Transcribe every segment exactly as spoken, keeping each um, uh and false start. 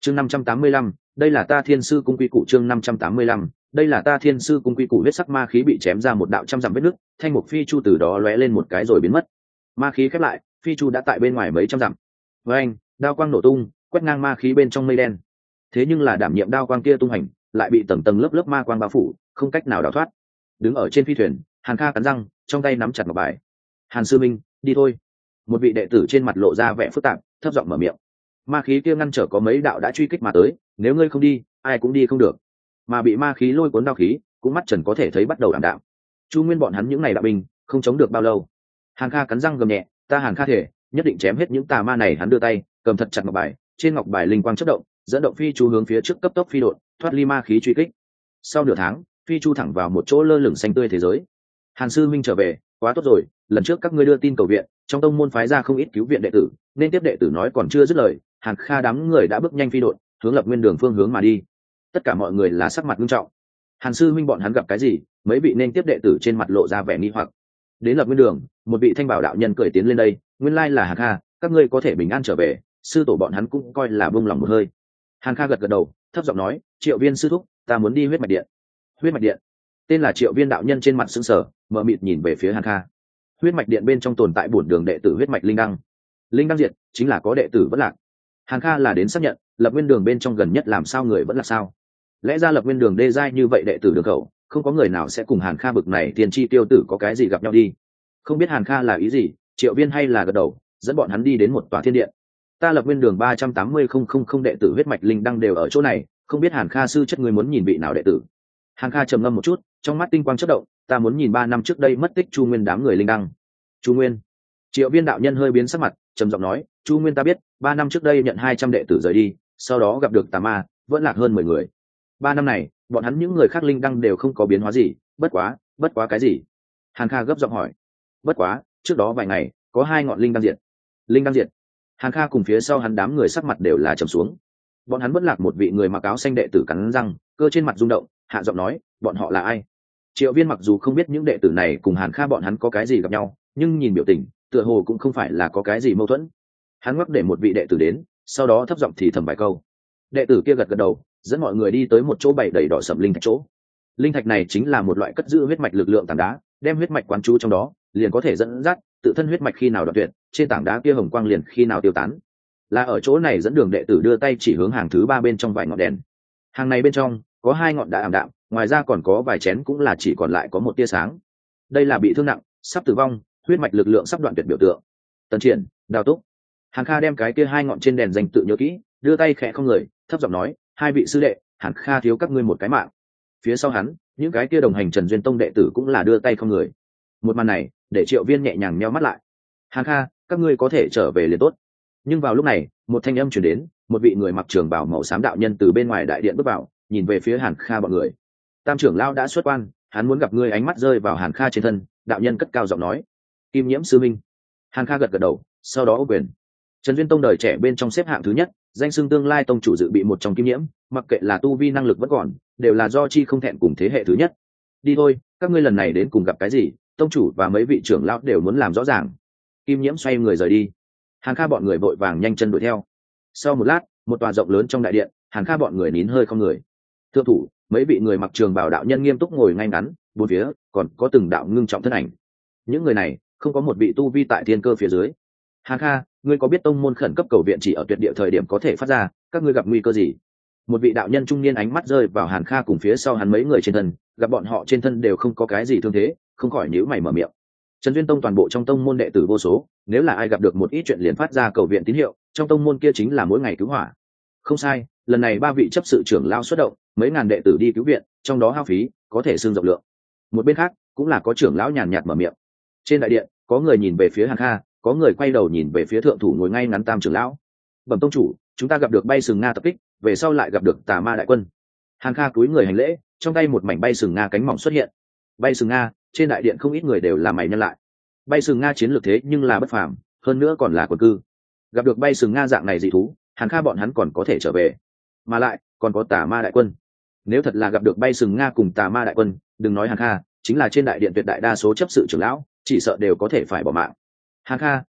chương năm trăm tám mươi lăm, đây là ta thiên sư cung quy củ. chương năm trăm tám mươi lăm, đây là ta thiên sư cung quy củ. Huyết sắc ma khí bị chém ra một đạo trăm dặm vết nứt, thanh mục phi chu từ đó lóe lên một cái rồi biến mất. Ma khí khép lại, phi chu đã tại bên ngoài mấy trăm dặm. Với anh, đao quang nổ tung, quét ngang ma khí bên trong mây đen. Thế nhưng là đảm nhiệm đao quang kia tung hành, lại bị tầng tầng lớp lớp ma quang bao phủ, không cách nào đào thoát. Đứng ở trên phi thuyền, Hàn Kha cắn răng, trong tay nắm chặt ngọc bài. Hàn sư minh, đi thôi. Một vị đệ tử trên mặt lộ ra vẻ phức tạp, thấp giọng mở miệng. Ma khí kia ngăn trở có mấy đạo đã truy kích mà tới, nếu ngươi không đi, ai cũng đi không được. Mà bị ma khí lôi cuốn đao khí, cũng mắt trần có thể thấy bắt đầu ảm đạm. Chu Nguyên bọn hắn những ngày đạo binh, không chống được bao lâu. Hàn Kha cắn răng gầm nhẹ, ta Hàn Kha thể, nhất định chém hết những tà ma này. Hắn đưa tay, cầm thật chặt ngọc bài, trên ngọc bài linh quang chớp động, dẫn động phi chu hướng phía trước cấp tốc phi đột, thoát ly ma khí truy kích. Sau nửa tháng, phi chu thẳng vào một chỗ lơ lửng xanh tươi thế giới. Hàn sư minh trở về, quá tốt rồi, lần trước các ngươi đưa tin cầu viện, trong tông môn phái ra không ít cứu viện đệ tử, nên tiếp đệ tử nói còn chưa dứt lời, Hàn Kha đám người đã bước nhanh phi đột, hướng Lập Nguyên Đường phương hướng mà đi. Tất cả mọi người là sắc mặt nghiêm trọng. Hàn sư minh bọn hắn gặp cái gì? Mấy vị nên tiếp đệ tử trên mặt lộ ra vẻ nghi hoặc. Đến Lập Nguyên Đường, một vị thanh bảo đạo nhân cười tiến lên đây, nguyên lai là Hàn Kha, các ngươi có thể bình an trở về, sư tổ bọn hắn cũng coi là buông lòng một hơi. Hàn Kha gật gật đầu, thấp giọng nói, Triệu Viên sư thúc, ta muốn đi huyết mạch điện. Huyết mạch điện? Tên là Triệu Viên đạo nhân trên mặt sững sờ, mờ mịt nhìn về phía Hàn Kha. Huyết mạch điện bên trong tồn tại bổn đường đệ tử huyết mạch linh đăng. Linh đăng diệt, chính là có đệ tử vẫn lạc. Hàn Kha là đến xác nhận, Lập Nguyên Đường bên trong gần nhất làm sao người vẫn là sao? Lẽ ra Lập Nguyên Đường đê giai như vậy đệ tử đường khẩu, không có người nào sẽ cùng Hàn Kha bực này tiền chi tiêu tử có cái gì gặp nhau đi. Không biết Hàn Kha là ý gì, Triệu Viên hay là gật đầu, dẫn bọn hắn đi đến một tòa thiên điện. Ta Lập Nguyên Đường ba trăm tám mươi không không không đệ tử huyết mạch linh đăng đều ở chỗ này, không biết Hàn Kha sư chất người muốn nhìn vị nào đệ tử. Hàn Kha trầm ngâm một chút, trong mắt tinh quang chớp động, ta muốn nhìn ba năm trước đây mất tích Chu Nguyên đám người linh đăng. Chu Nguyên? Triệu Viên đạo nhân hơi biến sắc mặt, trầm giọng nói, Chu Nguyên ta biết, ba năm trước đây nhận hai trăm đệ tử rời đi, sau đó gặp được tà ma, vẫn lạc hơn mười người. Ba năm này, bọn hắn những người khác linh đăng đều không có biến hóa gì, bất quá, bất quá cái gì? Hàn Kha gấp giọng hỏi. Bất quá, trước đó vài ngày, có hai ngọn linh đăng diệt. Linh đăng diệt? Hàn Kha cùng phía sau hắn đám người sắc mặt đều là trầm xuống. Bọn hắn vẫn lạc một vị người mặc áo xanh đệ tử cắn răng, cơ trên mặt rung động, hạ giọng nói, bọn họ là ai? Triệu Viên mặc dù không biết những đệ tử này cùng Hàn Kha bọn hắn có cái gì gặp nhau, nhưng nhìn biểu tình, tựa hồ cũng không phải là có cái gì mâu thuẫn. Hắn ngoắc để một vị đệ tử đến, sau đó thấp giọng thì thầm vài câu. Đệ tử kia gật gật đầu, dẫn mọi người đi tới một chỗ bày đầy đỏ sẫm linh thạch chỗ. Linh thạch này chính là một loại cất giữ huyết mạch lực lượng tảng đá, đem huyết mạch quán trú trong đó, liền có thể dẫn dắt tự thân huyết mạch khi nào đoạn tuyệt, trên tảng đá kia hồng quang liền khi nào tiêu tán. Là ở chỗ này dẫn đường đệ tử đưa tay chỉ hướng hàng thứ ba bên trong vài ngọn đèn. Hàng này bên trong có hai ngọn đã ảm đạm, ngoài ra còn có vài chén cũng là chỉ còn lại có một tia sáng. Đây là bị thương nặng, sắp tử vong, huyết mạch lực lượng sắp đoạn tuyệt biểu tượng. Tần Triển, Đào Túc. Hàn Kha đem cái kia hai ngọn trên đèn danh tự nhớ kỹ, đưa tay khẽ không người, thấp giọng nói, hai vị sư đệ, Hàn Kha thiếu các ngươi một cái mạng. Phía sau hắn, những cái kia đồng hành Trần Duyên Tông đệ tử cũng là đưa tay không người. Một màn này, để Triệu Viên nhẹ nhàng nheo mắt lại. Hàn Kha, các ngươi có thể trở về liền tốt. Nhưng vào lúc này, một thanh âm truyền đến, một vị người mặc trường bào màu xám đạo nhân từ bên ngoài đại điện bước vào, nhìn về phía Hàn Kha bọn người. Tam trưởng lão đã xuất quan, hắn muốn gặp ngươi. Ánh mắt rơi vào Hàn Kha trên thân, đạo nhân cất cao giọng nói, Kim Nhiễm sư minh. Hàn Kha gật gật đầu, sau đó quyền. Trần Duyên Tông đời trẻ bên trong xếp hạng thứ nhất, danh xưng tương lai tông chủ dự bị một trong Kim Nhiễm, mặc kệ là tu vi năng lực vẫn còn, đều là do chi không thẹn cùng thế hệ thứ nhất. Đi thôi, các ngươi lần này đến cùng gặp cái gì, tông chủ và mấy vị trưởng lão đều muốn làm rõ ràng. Kim Nhiễm xoay người rời đi. Hàn Kha bọn người vội vàng nhanh chân đuổi theo. Sau một lát, một tòa rộng lớn trong đại điện, Hàn Kha bọn người nín hơi không người. Thượng thủ, mấy vị người mặc trường bào đạo nhân nghiêm túc ngồi ngay ngắn, bốn phía còn có từng đạo ngưng trọng thân ảnh. Những người này không có một vị tu vi tại thiên cơ phía dưới. Hàn Kha, ngươi có biết tông môn khẩn cấp cầu viện chỉ ở tuyệt địa thời điểm có thể phát ra, các ngươi gặp nguy cơ gì? Một vị đạo nhân trung niên ánh mắt rơi vào Hàn Kha cùng phía sau hắn mấy người trên thân, gặp bọn họ trên thân đều không có cái gì thương thế, không khỏi nhíu mày mở miệng. Trần Duyên Tông toàn bộ trong tông môn đệ tử vô số, nếu là ai gặp được một ít chuyện liền phát ra cầu viện tín hiệu, trong tông môn kia chính là mỗi ngày cứu hỏa. Không sai, lần này ba vị chấp sự trưởng lao xuất động, mấy ngàn đệ tử đi cứu viện, trong đó hao phí có thể xương rộng lượng. Một bên khác cũng là có trưởng lão nhàn nhạt mở miệng. Trên đại điện, có người nhìn về phía Hàn Kha, có người quay đầu nhìn về phía thượng thủ ngồi ngay ngắn Tam trưởng lão. Bẩm tông chủ, chúng ta gặp được bay sừng nga tập kích, về sau lại gặp được tà ma đại quân. Hàn Kha cúi người hành lễ, trong tay một mảnh bay sừng nga cánh mỏng xuất hiện. Bay sừng nga, trên đại điện không ít người đều là mày nhân lại. Bay sừng nga chiến lược thế nhưng là bất phàm, hơn nữa còn là quần cư. Gặp được bay sừng nga dạng này dị thú, Hàn Kha bọn hắn còn có thể trở về, mà lại còn có tà ma đại quân. Nếu thật là gặp được bay sừng nga cùng tà ma đại quân, đừng nói Hàn Kha, chính là trên đại điện tuyệt đại đa số chấp sự trưởng lão, chỉ sợ đều có thể phải bỏ mạng. Hàn Kha,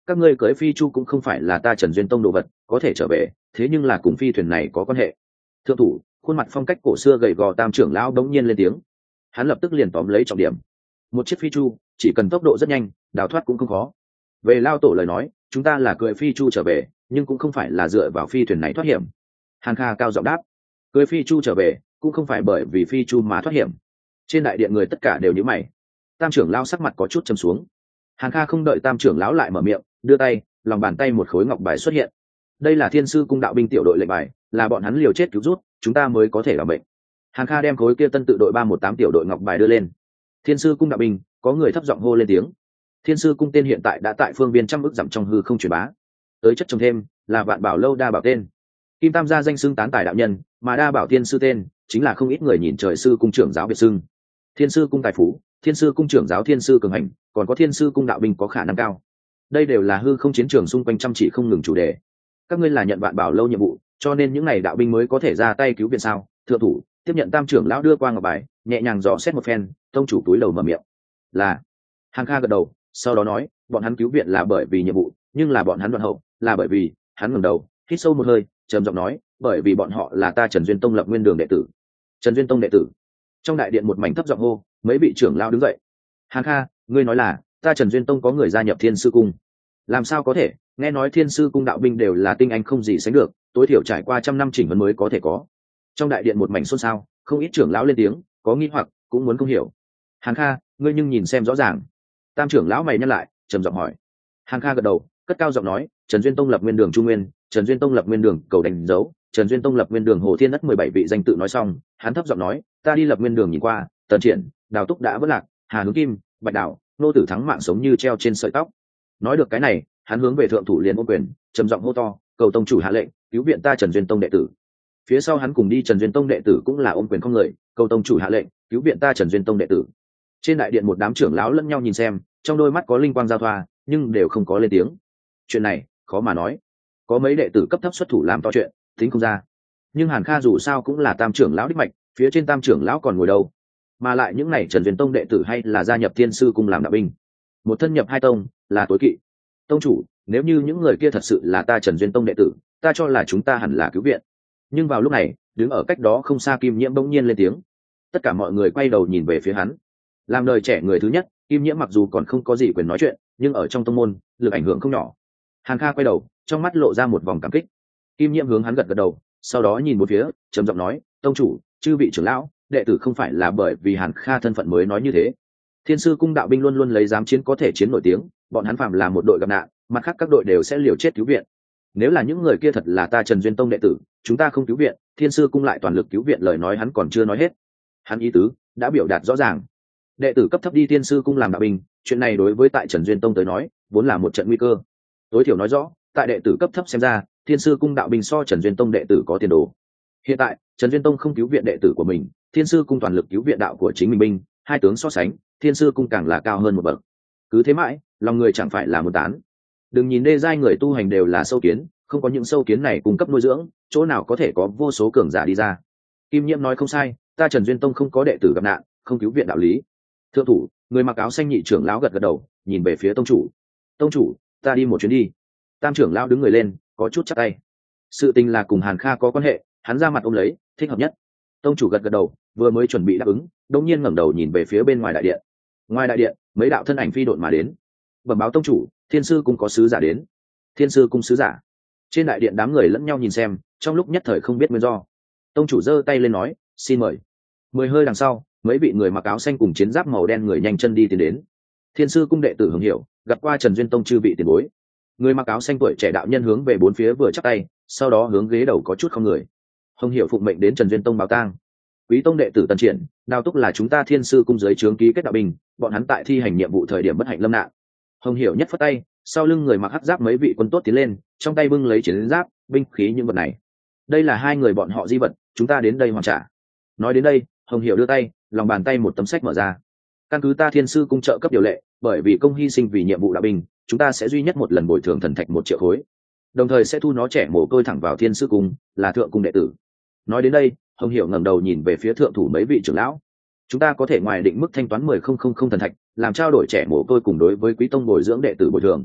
các ngươi cưới phi chu cũng không phải là ta Trần Duyên Tông đồ vật, có thể trở về, thế nhưng là cùng phi thuyền này có quan hệ. Thượng thủ, khuôn mặt phong cách cổ xưa gầy gò tam trưởng lão đống nhiên lên tiếng. Hắn lập tức liền tóm lấy trọng điểm. Một chiếc phi chu chỉ cần tốc độ rất nhanh, đào thoát cũng không khó. Về lao tổ lời nói, chúng ta là cưỡi phi chu trở về, nhưng cũng không phải là dựa vào phi thuyền này thoát hiểm. Hàn Kha cao giọng đáp. Cưỡi phi chu trở về cũng không phải bởi vì phi chu mà thoát hiểm. Trên đại điện người tất cả đều nhíu mày. Tam trưởng lão sắc mặt có chút trầm xuống. Hàn Kha không đợi tam trưởng lão lại mở miệng, đưa tay, lòng bàn tay một khối ngọc bài xuất hiện. Đây là Thiên sư cung đạo binh tiểu đội lệnh bài, là bọn hắn liều chết cứu rút, chúng ta mới có thể làm bệnh. Hàn Kha đem khối kia tân tự đội ba một tám tiểu đội ngọc bài đưa lên. Thiên sư cung đạo binh, có người thấp giọng hô lên tiếng. Thiên sư cung tên hiện tại đã tại phương viên trăm ức dặm trong hư không truyền bá. Tới chất trồng thêm là Vạn Bảo lâu đa bảo tên. Kim Tam gia danh xưng tán tài đạo nhân, mà đa bảo thiên sư tên chính là không ít người nhìn trời sư cung trưởng giáo biệt xưng. Thiên sư cung tài phú, Thiên sư cung trưởng giáo Thiên sư cường hành, còn có Thiên sư cung đạo binh có khả năng cao. Đây đều là hư không chiến trường xung quanh chăm chỉ không ngừng chủ đề. Các ngươi là nhận Vạn Bảo lâu nhiệm vụ, cho nên những ngày đạo binh mới có thể ra tay cứu viện sao? Thượng thủ tiếp nhận tam trưởng lão đưa qua ngọc bài, nhẹ nhàng dò xét một phen, tông chủ túi đầu mở miệng. Là. Hàn Kha gật đầu, sau đó nói, bọn hắn cứu viện là bởi vì nhiệm vụ, nhưng là bọn hắn đoạn hậu, là bởi vì, hắn ngẩng đầu, hít sâu một hơi, trầm giọng nói, bởi vì bọn họ là ta Trần Duyên Tông lập nguyên đường đệ tử. Trần Duyên Tông đệ tử. Trong đại điện một mảnh thấp giọng hô, mấy vị trưởng lão đứng dậy. Hàn Kha, ngươi nói là, ta Trần Duyên Tông có người gia nhập Thiên sư cung. Làm sao có thể, nghe nói Thiên sư cung đạo binh đều là tinh anh không gì sánh được, tối thiểu trải qua trăm năm chỉnh huấn mới có thể có. Trong đại điện một mảnh xôn xao, không ít trưởng lão lên tiếng, có nghi hoặc, cũng muốn không hiểu. Hàn Kha, ngươi nhưng nhìn xem rõ ràng. Tam trưởng lão mày nhăn lại, trầm giọng hỏi. Hàn Kha gật đầu, cất cao giọng nói, Trần Duyên Tông lập nguyên đường Trung Nguyên, Trần Duyên Tông lập nguyên đường cầu đánh dấu, Trần Duyên Tông lập nguyên đường Hồ Thiên Đất mười bảy vị danh tự nói xong, hắn thấp giọng nói, ta đi lập nguyên đường nhìn qua, Tần Triển, Đào Túc đã vất lạc, Hà Hướng Kim, Bạch Đào, nô tử thắng mạng sống như treo trên sợi tóc. Nói được cái này, hắn hướng về thượng thủ liền ôm quyền, trầm giọng hô to, cầu tông chủ hạ lệnh, cứu viện ta Trần Duyên Tông đệ tử. Phía sau hắn cùng đi Trần Duyên Tông đệ tử cũng là ôm quyền không người, cầu tông chủ hạ lệnh, cứu viện ta Trần Duyên Tông đệ tử. Trên đại điện một đám trưởng lão lẫn nhau nhìn xem, trong đôi mắt có linh quang giao thoa, nhưng đều không có lên tiếng. Chuyện này khó mà nói, có mấy đệ tử cấp thấp xuất thủ làm to chuyện, tính không ra. Nhưng Hàn Kha dù sao cũng là tam trưởng lão đích mạch, phía trên tam trưởng lão còn ngồi đâu, mà lại những này Trần Duyên Tông đệ tử hay là gia nhập Thiên sư cung làm đạo binh, một thân nhập hai tông là tối kỵ. Tông chủ, nếu như những người kia thật sự là ta Trần Duyên Tông đệ tử, ta cho là chúng ta hẳn là cứu viện. Nhưng vào lúc này, đứng ở cách đó không xa Kim Nhiễm bỗng nhiên lên tiếng. Tất cả mọi người quay đầu nhìn về phía hắn. Làm đời trẻ người thứ nhất, Kim Nhiễm mặc dù còn không có gì quyền nói chuyện, nhưng ở trong tông môn lực ảnh hưởng không nhỏ. Hàn Kha quay đầu, trong mắt lộ ra một vòng cảm kích. Kim Nhiễm hướng hắn gật gật đầu, sau đó nhìn một phía, trầm giọng nói, tông chủ, chư vị trưởng lão, đệ tử không phải là bởi vì Hàn Kha thân phận mới nói như thế. Thiên sư cung đạo binh luôn luôn lấy dám chiến có thể chiến nổi tiếng, bọn hắn phạm là một đội gặp nạn, mặt khác các đội đều sẽ liều chết cứu viện. Nếu là những người kia thật là ta Trần Duyên Tông đệ tử, chúng ta không cứu viện, Thiên sư cung lại toàn lực cứu viện, lời nói hắn còn chưa nói hết. Hắn ý tứ đã biểu đạt rõ ràng. Đệ tử cấp thấp đi Thiên sư cung làm đạo binh, chuyện này đối với tại Trần Duyên Tông tới nói, vốn là một trận nguy cơ. Tối thiểu nói rõ, tại đệ tử cấp thấp xem ra, Thiên sư cung đạo binh so Trần Duyên Tông đệ tử có tiền đồ. Hiện tại, Trần Duyên Tông không cứu viện đệ tử của mình, Thiên sư cung toàn lực cứu viện đạo của chính mình binh, hai tướng so sánh, Thiên sư cung càng là cao hơn một bậc. Cứ thế mãi, lòng người chẳng phải là một tán. Đừng nhìn đê giai người tu hành đều là sâu kiến, không có những sâu kiến này cung cấp nuôi dưỡng, chỗ nào có thể có vô số cường giả đi ra. Kim Nhiễm nói không sai, ta Trần Duyên Tông không có đệ tử gặp nạn, không cứu viện đạo lý. Thượng thủ, người mặc áo xanh nhị trưởng lão gật gật đầu, nhìn về phía tông chủ. Tông chủ, ta đi một chuyến đi. Tam trưởng lão đứng người lên, có chút chắp tay. Sự tình là cùng Hàn Kha có quan hệ, hắn ra mặt ôm lấy, thích hợp nhất. Tông chủ gật gật đầu, vừa mới chuẩn bị đáp ứng, đột nhiên ngẩng đầu nhìn về phía bên ngoài đại điện. Ngoài đại điện, mấy đạo thân ảnh phi độn mà đến. Bẩm báo tông chủ, Thiên sư cung có sứ giả đến. Thiên sư cung sứ giả? Trên đại điện đám người lẫn nhau nhìn xem, trong lúc nhất thời không biết nguyên do. Tông chủ giơ tay lên nói, xin mời. Mười hơi đằng sau, mấy vị người mặc áo xanh cùng chiến giáp màu đen người nhanh chân đi tiến đến. Thiên sư cung đệ tử Hồng Hiểu gặp qua Trần Duyên Tông chư vị tiền bối. Người mặc áo xanh tuổi trẻ đạo nhân hướng về bốn phía vừa chắp tay, sau đó hướng ghế đầu có chút không người. Hồng Hiểu phụng mệnh đến Trần Duyên Tông báo tang. Quý tông đệ tử Tần Triển, Đào Túc là chúng ta Thiên sư cung dưới trướng ký kết đạo binh, bọn hắn tại thi hành nhiệm vụ thời điểm bất hạnh lâm nạn. Hồng Hiểu nhất phất tay, sau lưng người mặc hắc giáp mấy vị quân tốt tiến lên, trong tay bưng lấy chiến giáp, binh khí những vật này. Đây là hai người bọn họ di vật, chúng ta đến đây hoàn trả. Nói đến đây, Hồng Hiểu đưa tay, lòng bàn tay một tấm sách mở ra. Căn cứ ta Thiên sư cung trợ cấp điều lệ, bởi vì công hy sinh vì nhiệm vụ đạo binh, chúng ta sẽ duy nhất một lần bồi thường thần thạch một triệu khối, đồng thời sẽ thu nó trẻ mồ côi thẳng vào Thiên sư cung, là thượng cung đệ tử. Nói đến đây, Hồng Hiểu ngẩng đầu nhìn về phía thượng thủ mấy vị trưởng lão. Chúng ta có thể ngoài định mức thanh toán mười không không không thần thạch, làm trao đổi trẻ mồ côi cùng đối với quý tông bồi dưỡng đệ tử bồi thường.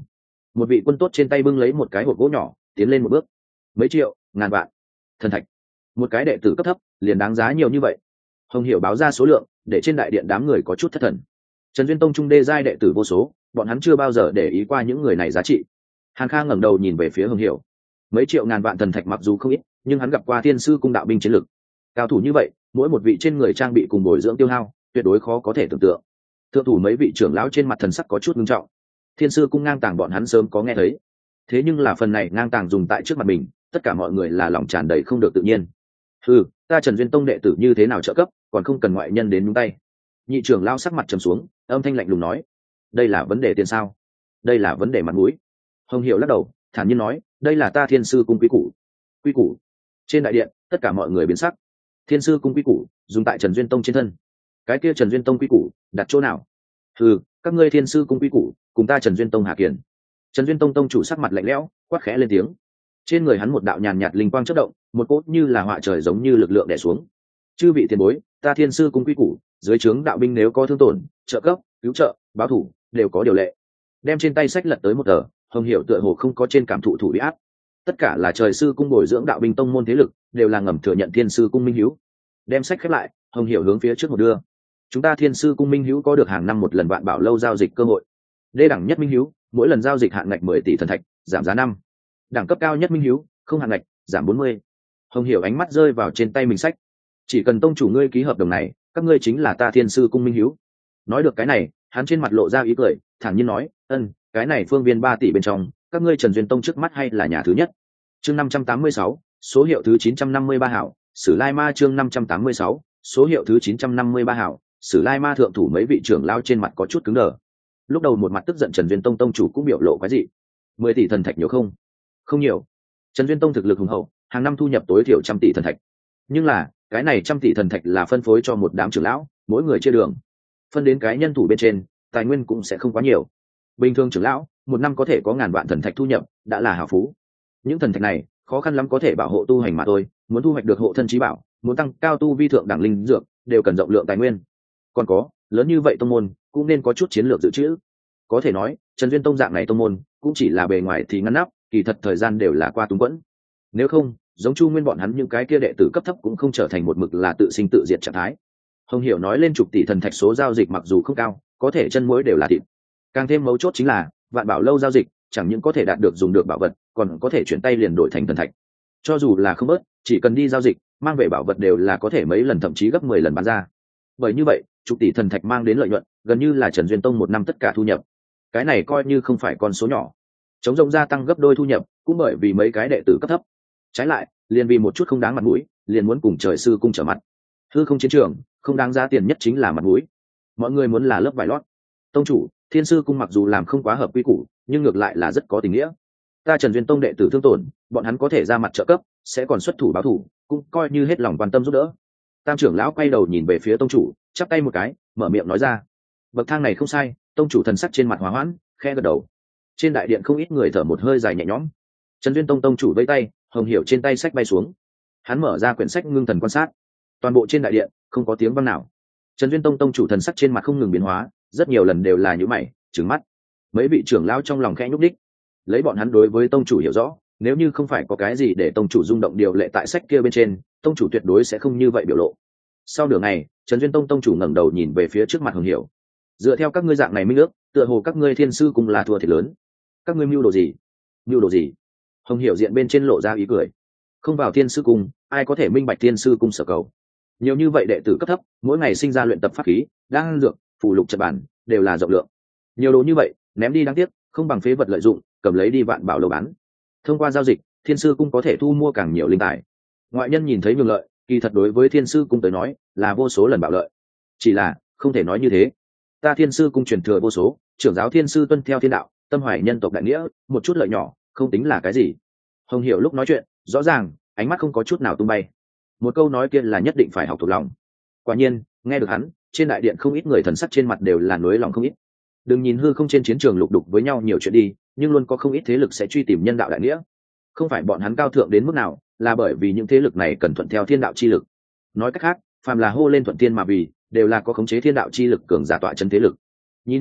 một vị quân tốt trên tay bưng lấy một cái hộp gỗ nhỏ tiến lên một bước. Mấy triệu, ngàn vạn thần thạch, một cái đệ tử cấp thấp liền đáng giá nhiều như vậy. Hồng Hiểu báo ra số lượng để trên đại điện đám người có chút thất thần. Trần Duyên Tông trung đê giai đệ tử vô số, bọn hắn chưa bao giờ để ý qua những người này giá trị. Hàn Kha ngẩng đầu nhìn về phía Hồng Hiểu. Mấy triệu ngàn vạn thần thạch mặc dù không ít, nhưng hắn gặp qua thiên sư cung đạo binh chiến lực cao thủ như vậy, mỗi một vị trên người trang bị cùng bồi dưỡng tiêu hao tuyệt đối khó có thể tưởng tượng. Thượng thủ mấy vị trưởng lão trên mặt thần sắc có chút nghiêm trọng. Thiên sư cung ngang tàng bọn hắn sớm có nghe thấy, thế nhưng là phần này ngang tàng dùng tại trước mặt mình, tất cả mọi người là lòng tràn đầy không được tự nhiên. Ừ, ta Trần Duyên Tông đệ tử như thế nào trợ cấp, còn không cần ngoại nhân đến nhúng tay. Nhị trưởng lão sắc mặt trầm xuống, âm thanh lạnh lùng nói: đây là vấn đề tiền sao? Đây là vấn đề mặt mũi. Hồng Hiểu lắc đầu, thản nhiên nói: đây là ta thiên sư cung quý củ. Quý củ? Trên đại điện tất cả mọi người biến sắc. Thiên sư cung quý củ dùng tại Trần Duyên Tông trên thân, cái kia Trần Duyên Tông quý củ đặt chỗ nào? Ừ, các ngươi thiên sư cung quý củ cùng ta Trần Duyên Tông hạ kiền. Trần Duyên Tông tông chủ sắc mặt lạnh lẽo, quát khẽ lên tiếng. Trên người hắn một đạo nhàn nhạt linh quang chớp động, một cốt như là họa trời giống như lực lượng đè xuống. Chư vị tiền bối, ta thiên sư cung quý củ, dưới trướng đạo binh nếu có thương tổn, trợ cấp, cứu trợ, báo thủ đều có điều lệ. Đem trên tay sách lật tới một tờ, Hồng Hiểu tựa hồ không có trên cảm thụ thủ bị áp. Tất cả là trời sư cung bồi dưỡng đạo binh tông môn thế lực, đều là ngầm thừa nhận thiên sư cung minh hiếu. Đem sách khép lại, Hồng Hiểu hướng phía trước một đưa. Chúng ta thiên sư cung minh hiếu có được hàng năm một lần vạn bảo lâu giao dịch cơ hội. Đê đẳng nhất minh hiếu, mỗi lần giao dịch hạn ngạch mười tỷ thần thạch, giảm giá năm. Đẳng cấp cao nhất minh hiếu, không hạn ngạch, giảm bốn mươi. Hồng Hiểu ánh mắt rơi vào trên tay mình sách. Chỉ cần tông chủ ngươi ký hợp đồng này, các ngươi chính là ta thiên sư cung minh hiếu. Nói được cái này, hắn trên mặt lộ ra ý cười, thản nhiên nói: ân, cái này phương viên ba tỷ bên trong, các ngươi Trần Duyên Tông trước mắt hay là nhà thứ nhất. Chương năm trăm tám mươi sáu, số hiệu thứ chín trăm năm mươi ba hảo, Sử Lai Ma chương năm trăm tám mươi sáu, số hiệu thứ chín trăm năm mươi ba hảo, Sử Lai Ma thượng thủ mấy vị trưởng lao trên mặt có chút cứng đờ. Lúc đầu một mặt tức giận Trần Duyên Tông tông chủ cũng biểu lộ cái gì? mười tỷ thần thạch nhiều không? Không nhiều. Trần Duyên Tông thực lực hùng hậu, hàng năm thu nhập tối thiểu trăm tỷ thần thạch. Nhưng là, cái này trăm tỷ thần thạch là phân phối cho một đám trưởng lão, mỗi người chia đường. Phân đến cái nhân thủ bên trên, tài nguyên cũng sẽ không quá nhiều. Bình thường trưởng lão, một năm có thể có ngàn vạn thần thạch thu nhập, đã là hảo phú. Những thần thạch này, khó khăn lắm có thể bảo hộ tu hành mà thôi, muốn thu hoạch được hộ thân chí bảo, muốn tăng cao tu vi thượng đẳng linh dược, đều cần rộng lượng tài nguyên. Còn có, lớn như vậy tông môn, cũng nên có chút chiến lược dự trữ. Có thể nói, Trần Duyên Tông dạng này tông môn, cũng chỉ là bề ngoài thì ngăn nắp, kỳ thật thời gian đều là qua túng quẫn. Nếu không, giống Chu Nguyên bọn hắn những cái kia đệ tử cấp thấp cũng không trở thành một mực là tự sinh tự diệt trạng thái. Hồng Hiểu nói lên chục tỷ thần thạch số giao dịch mặc dù không cao, có thể chân mối đều là thịt. Càng thêm mấu chốt chính là, vạn bảo lâu giao dịch, chẳng những có thể đạt được dùng được bảo vật, còn có thể chuyển tay liền đổi thành thần thạch. Cho dù là không bớt, chỉ cần đi giao dịch, mang về bảo vật đều là có thể mấy lần thậm chí gấp mười lần bán ra. Bởi như vậy, chục tỷ thần thạch mang đến lợi nhuận, gần như là Trần Duyên Tông một năm tất cả thu nhập. Cái này coi như không phải con số nhỏ. Chống rông gia tăng gấp đôi thu nhập, cũng bởi vì mấy cái đệ tử cấp thấp. Trái lại, liền vì một chút không đáng mặt mũi, liền muốn cùng trời sư cung trở mặt. Hư không chiến trường, không đáng giá tiền nhất chính là mặt mũi. Mọi người muốn là lớp vải lót. Tông chủ, thiên sư cung mặc dù làm không quá hợp quy củ, nhưng ngược lại là rất có tình nghĩa. Ta Trần Duyên Tông đệ tử thương tổn, bọn hắn có thể ra mặt trợ cấp, sẽ còn xuất thủ báo thủ, cũng coi như hết lòng quan tâm giúp đỡ. Tam trưởng lão quay đầu nhìn về phía tông chủ, chắp tay một cái, mở miệng nói ra. Bậc thang này không sai. Tông chủ thần sắc trên mặt hòa hoãn, khẽ gật đầu. Trên đại điện không ít người thở một hơi dài nhẹ nhõm. Trần Duyên Tông tông chủ vẫy tay, Hồng Hiểu trên tay sách bay xuống. Hắn mở ra quyển sách ngưng thần quan sát. Toàn bộ trên đại điện không có tiếng vang nào. Trần Duyên Tông tông chủ thần sắc trên mặt không ngừng biến hóa, rất nhiều lần đều là nhíu mày, trừng mắt. Mấy vị trưởng lão trong lòng khẽ nhúc đích. Lấy bọn hắn đối với tông chủ hiểu rõ, nếu như không phải có cái gì để tông chủ rung động điều lệ tại sách kia bên trên, tông chủ tuyệt đối sẽ không như vậy biểu lộ. Sau nửa ngày, Trần Duyên Tông tông chủ ngẩng đầu nhìn về phía trước mặt Hồng Hiểu. Dựa theo các ngươi dạng này minh ước, tựa hồ các ngươi thiên sư cùng là thua thiệt lớn. Các ngươi mưu đồ gì? Mưu đồ gì? Hồng Hiểu diện bên trên lộ ra ý cười. Không vào thiên sư cung, ai có thể minh bạch thiên sư cung sở cầu? Nhiều như vậy đệ tử cấp thấp, mỗi ngày sinh ra luyện tập pháp khí, đang dược, phụ lục trận bản, đều là rộng lượng. Nhiều đồ như vậy, ném đi đáng tiếc, không bằng phế vật lợi dụng, cầm lấy đi vạn bảo lầu bán. Thông qua giao dịch, thiên sư cung có thể thu mua càng nhiều linh tài. Ngoại nhân nhìn thấy nhường lợi, kỳ thật đối với thiên sư cung tới nói, là vô số lần bảo lợi. Chỉ là, không thể nói như thế. Ta thiên sư cung truyền thừa vô số, trưởng giáo thiên sư tuân theo thiên đạo, tâm hoài nhân tộc đại nghĩa, một chút lợi nhỏ không tính là cái gì. Hồng Hiểu lúc nói chuyện rõ ràng, ánh mắt không có chút nào tung bay. Một câu nói kia là nhất định phải học thuộc lòng. Quả nhiên, nghe được hắn, trên đại điện không ít người thần sắc trên mặt đều là nối lòng không ít. Đừng nhìn hư không trên chiến trường lục đục với nhau nhiều chuyện đi, nhưng luôn có không ít thế lực sẽ truy tìm nhân đạo đại nghĩa. Không phải bọn hắn cao thượng đến mức nào, là bởi vì những thế lực này cần thuận theo thiên đạo chi lực. Nói cách khác, phàm là hô lên thuận thiên mà vì, đều là có khống chế thiên đạo chi lực cường giả tọa chân thế lực. Nhìn như vậy,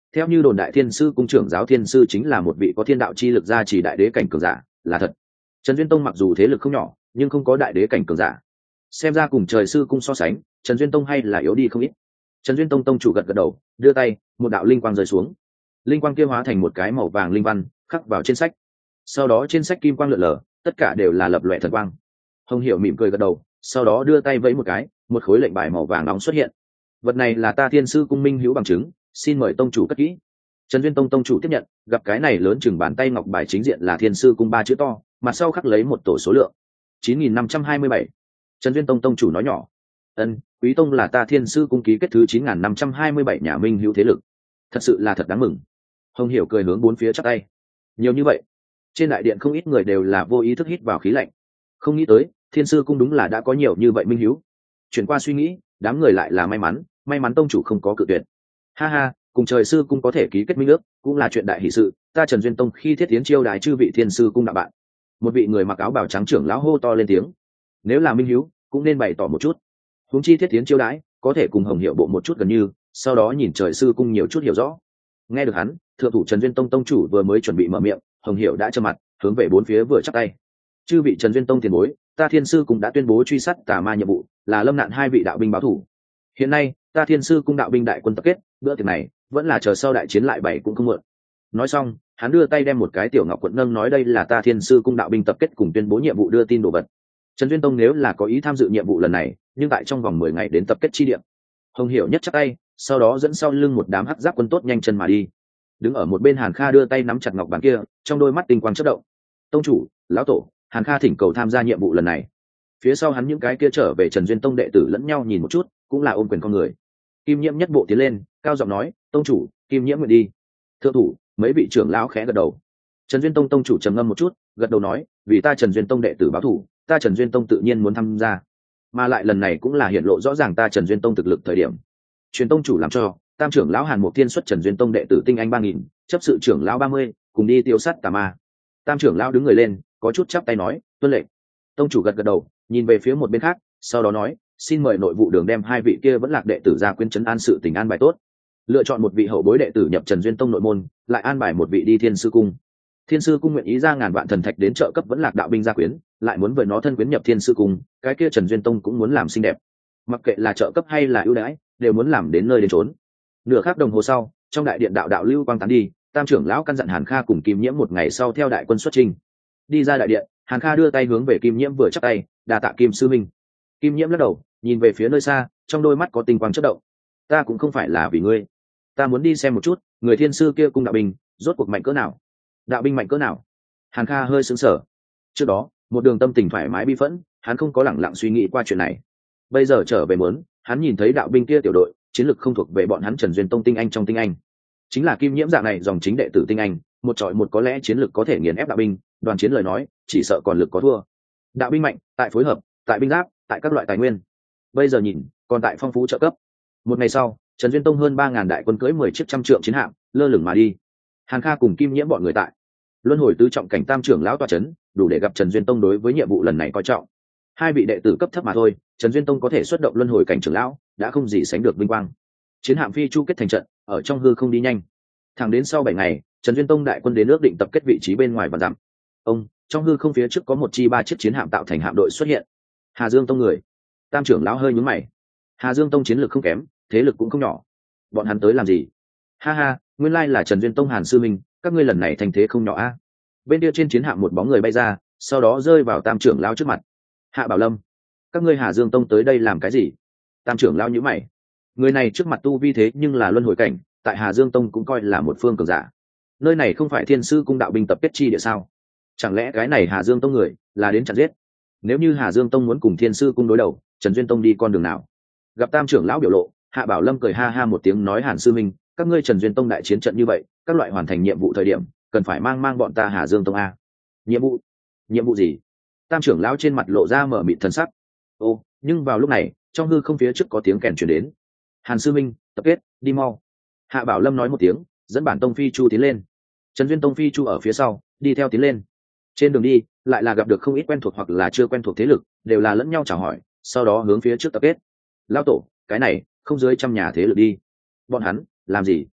Theo như đồn đại thiên sư cung trưởng giáo thiên sư chính là một vị có thiên đạo chi lực gia trì đại đế cảnh cường giả, là thật. Trần Duyên Tông mặc dù thế lực không nhỏ nhưng không có đại đế cảnh cường giả, xem ra cùng trời sư cung so sánh Trần Duyên Tông hay là yếu đi không ít. Trần Duyên Tông tông chủ gật gật đầu, đưa tay, một đạo linh quang rơi xuống. Linh quang kia hóa thành một cái màu vàng linh văn khắc vào trên sách, sau đó trên sách kim quang lượn lờ, tất cả đều là lập lòe thần quang. Hồng Hiểu mỉm cười gật đầu, sau đó đưa tay vẫy một cái, một khối lệnh bài màu vàng nóng xuất hiện. Vật này là ta thiên sư cung minh hữu bằng chứng, xin mời tông chủ cất kỹ. Trần Duyên Tông tông chủ tiếp nhận, gặp cái này lớn chừng bàn tay ngọc bài chính diện là thiên sư cung ba chữ to, mặt sau khắc lấy một tổ số lượng chín nghìn năm trăm hai mươi bảy. Trần Duyên Tông tông chủ nói nhỏ, ân, quý tông là ta thiên sư cung ký kết thứ chín nghìn năm trăm hai mươi bảy nhà minh hữu thế lực, thật sự là thật đáng mừng. Hồng Hiểu cười hướng bốn phía chắp tay. Nhiều như vậy, trên đại điện không ít người đều là vô ý thức hít vào khí lạnh. Không nghĩ tới thiên sư cung đúng là đã có nhiều như vậy minh hữu. Chuyển qua suy nghĩ, đám người lại là may mắn, may mắn tông chủ không có cự tuyệt. Ha ha, cùng trời sư cung có thể ký kết minh ước cũng là chuyện đại hỷ sự. Ta Trần Duyên Tông khi thiết tiến chiêu đái chư vị thiên sư cung đạo bạn. Một vị người mặc áo bào trắng trưởng lão hô to lên tiếng. Nếu là minh hữu cũng nên bày tỏ một chút. Huống chi thiết tiến chiêu đái có thể cùng Hồng Hiểu bộ một chút gần như, sau đó nhìn trời sư cung nhiều chút hiểu rõ. Nghe được hắn, thượng thủ Trần Duyên Tông tông chủ vừa mới chuẩn bị mở miệng, Hồng Hiểu đã trơ mặt hướng về bốn phía vừa chắp tay. Chư vị Trần Duyên Tông tiền bối, ta thiên sư cũng đã tuyên bố truy sát tà ma nhiệm vụ, là lâm nạn hai vị đạo binh báo thủ. Hiện nay ta thiên sư cung đạo binh đại quân tập kết, bữa tiệc này vẫn là chờ sau đại chiến lại bảy cũng không muộn. Nói xong, hắn đưa tay đem một cái tiểu ngọc quận nâng, nói đây là ta thiên sư cung đạo binh tập kết cùng tuyên bố nhiệm vụ đưa tin đồ vật. Trần Duyên Tông nếu là có ý tham dự nhiệm vụ lần này, nhưng tại trong vòng mười ngày đến tập kết chi điểm. Hồng Hiểu nhất chắp tay, sau đó dẫn sau lưng một đám hắc giáp quân tốt nhanh chân mà đi. Đứng ở một bên Hàn Kha đưa tay nắm chặt ngọc bàn kia, trong đôi mắt tinh quang chớp động. Tông chủ, lão tổ, Hàn Kha thỉnh cầu tham gia nhiệm vụ lần này. Phía sau hắn những cái kia trở về Trần Duyên Tông đệ tử lẫn nhau nhìn một chút, cũng là ôm quyền con người. Kim Nhiễm nhất bộ tiến lên, cao giọng nói, tông chủ, Kim Nhiễm nguyện đi. Thượng thủ, mấy vị trưởng lão khẽ gật đầu. Trần Duyên Tông tông chủ trầm ngâm một chút, gật đầu nói, vì ta Trần Duyên Tông đệ tử báo thủ, ta Trần Duyên Tông tự nhiên muốn tham gia. Mà lại lần này cũng là hiện lộ rõ ràng ta Trần Duyên Tông thực lực thời điểm. Truyền tông chủ làm cho, tam trưởng lão Hàn Mục Thiên xuất Trần Duyên Tông đệ tử tinh anh ba nghìn, chấp sự trưởng lão ba mươi, cùng đi tiêu sát tà ma. Tam trưởng lão đứng người lên, có chút chắp tay nói, tuân lệnh. Tông chủ gật gật đầu, nhìn về phía một bên khác, sau đó nói, xin mời nội vụ đường đem hai vị kia vẫn lạc đệ tử ra quyến trấn an sự tình an bài tốt, lựa chọn một vị hậu bối đệ tử nhập Trần Duyên Tông nội môn, lại an bài một vị đi Thiên sư cung. Thiên sư cung nguyện ý ra ngàn vạn thần thạch đến trợ cấp vẫn lạc đạo binh gia quyến, lại muốn với nó thân quyến nhập Thiên sư cung, cái kia Trần Duyên Tông cũng muốn làm xinh đẹp, mặc kệ là trợ cấp hay là ưu đãi, đều muốn làm đến nơi đến chốn. Nửa khắc đồng hồ sau, trong đại điện đạo đạo lưu quang tán đi, tam trưởng lão căn dặn Hàn Kha cùng Kim Nhiễm một ngày sau theo đại quân xuất trình. Đi ra đại điện, Hàn Kha đưa tay hướng về Kim Nhiễm vừa chắp tay, đa tạ Kim sư minh. Kim Nhiễm lắc đầu, nhìn về phía nơi xa, trong đôi mắt có tinh quang chớp động. Ta cũng không phải là vì ngươi, ta muốn đi xem một chút, người thiên sư kia cung đạo binh rốt cuộc mạnh cỡ nào. Đạo binh mạnh cỡ nào? Hàn Kha hơi sững sờ. Trước đó, một đường tâm tình thoải mái bi phẫn, hắn không có lẳng lặng suy nghĩ qua chuyện này. Bây giờ trở về muốn, hắn nhìn thấy đạo binh kia tiểu đội, chiến lực không thuộc về bọn hắn Trần Duyên Tông tinh anh trong tinh anh. Chính là Kim Nhiễm dạng này dòng chính đệ tử tinh anh, một trọi một có lẽ chiến lực có thể nghiền ép đạo binh, đoàn chiến lời nói, chỉ sợ còn lực có thua. Đạo binh mạnh, tại phối hợp, tại binh giáp, tại các loại tài nguyên. Bây giờ nhìn, còn tại phong phú trợ cấp. Một ngày sau, Trần Duyên Tông hơn ba ngàn đại quân cưỡi mười chiếc trăm trượng chiến hạm, lơ lửng mà đi. Hàn Kha cùng Kim Nhiễm bọn người tại. Luân hồi tứ trọng cảnh tam trưởng lão tọa chấn, đủ để gặp Trần Duyên Tông đối với nhiệm vụ lần này coi trọng. Hai vị đệ tử cấp thấp mà thôi, Trần Duyên Tông có thể xuất động luân hồi cảnh trưởng lão, đã không gì sánh được vinh quang. Chiến hạm phi chu kết thành trận, ở trong hư không đi nhanh. Thẳng đến sau bảy ngày, Trần Duyên Tông đại quân đến ước định tập kết vị trí bên ngoài và dặm. Ông, trong hư không phía trước có một chi ba chiếc chiến hạm tạo thành hạm đội xuất hiện. Hà Dương Tông người. Tam trưởng lão hơi nhướng mày. Hà Dương Tông chiến lược không kém, thế lực cũng không nhỏ. Bọn hắn tới làm gì? Ha ha, nguyên lai là Trần Duyên Tông Hàn sư minh, các ngươi lần này thành thế không nhỏ a. Bên kia trên chiến hạm một bóng người bay ra, sau đó rơi vào tam trưởng lão trước mặt. Hạ Bảo Lâm, các ngươi Hà Dương Tông tới đây làm cái gì? Tam trưởng lão nhíu mày. Người này trước mặt tu vi thế nhưng là luân hồi cảnh, tại Hà Dương Tông cũng coi là một phương cường giả. Nơi này không phải Thiên sư cung đạo binh tập kết chi địa sao? Chẳng lẽ cái này Hà Dương Tông người là đến chặn giết? Nếu như Hà Dương Tông muốn cùng Thiên sư cung đối đầu, Trần Duyên Tông đi con đường nào? Gặp tam trưởng lão biểu lộ, Hạ Bảo Lâm cười ha ha một tiếng nói, Hàn sư minh, các ngươi Trần Duyên Tông đại chiến trận như vậy, các loại hoàn thành nhiệm vụ thời điểm, cần phải mang mang bọn ta Hà Dương Tông a. Nhiệm vụ? Nhiệm vụ gì? Tam trưởng lão trên mặt lộ ra mở mịt thần sắc. Ô, nhưng vào lúc này, trong hư không phía trước có tiếng kèn truyền đến. Hàn sư minh, tập kết, đi mau. Hạ Bảo Lâm nói một tiếng, dẫn bản tông phi chu tiến lên. Trần Duyên Tông phi chu ở phía sau, đi theo tiến lên. Trên đường đi, lại là gặp được không ít quen thuộc hoặc là chưa quen thuộc thế lực, đều là lẫn nhau chào hỏi, sau đó hướng phía trước tập kết. Lão tổ, cái này không dưới trăm nhà thế lực đi. Bọn hắn làm gì?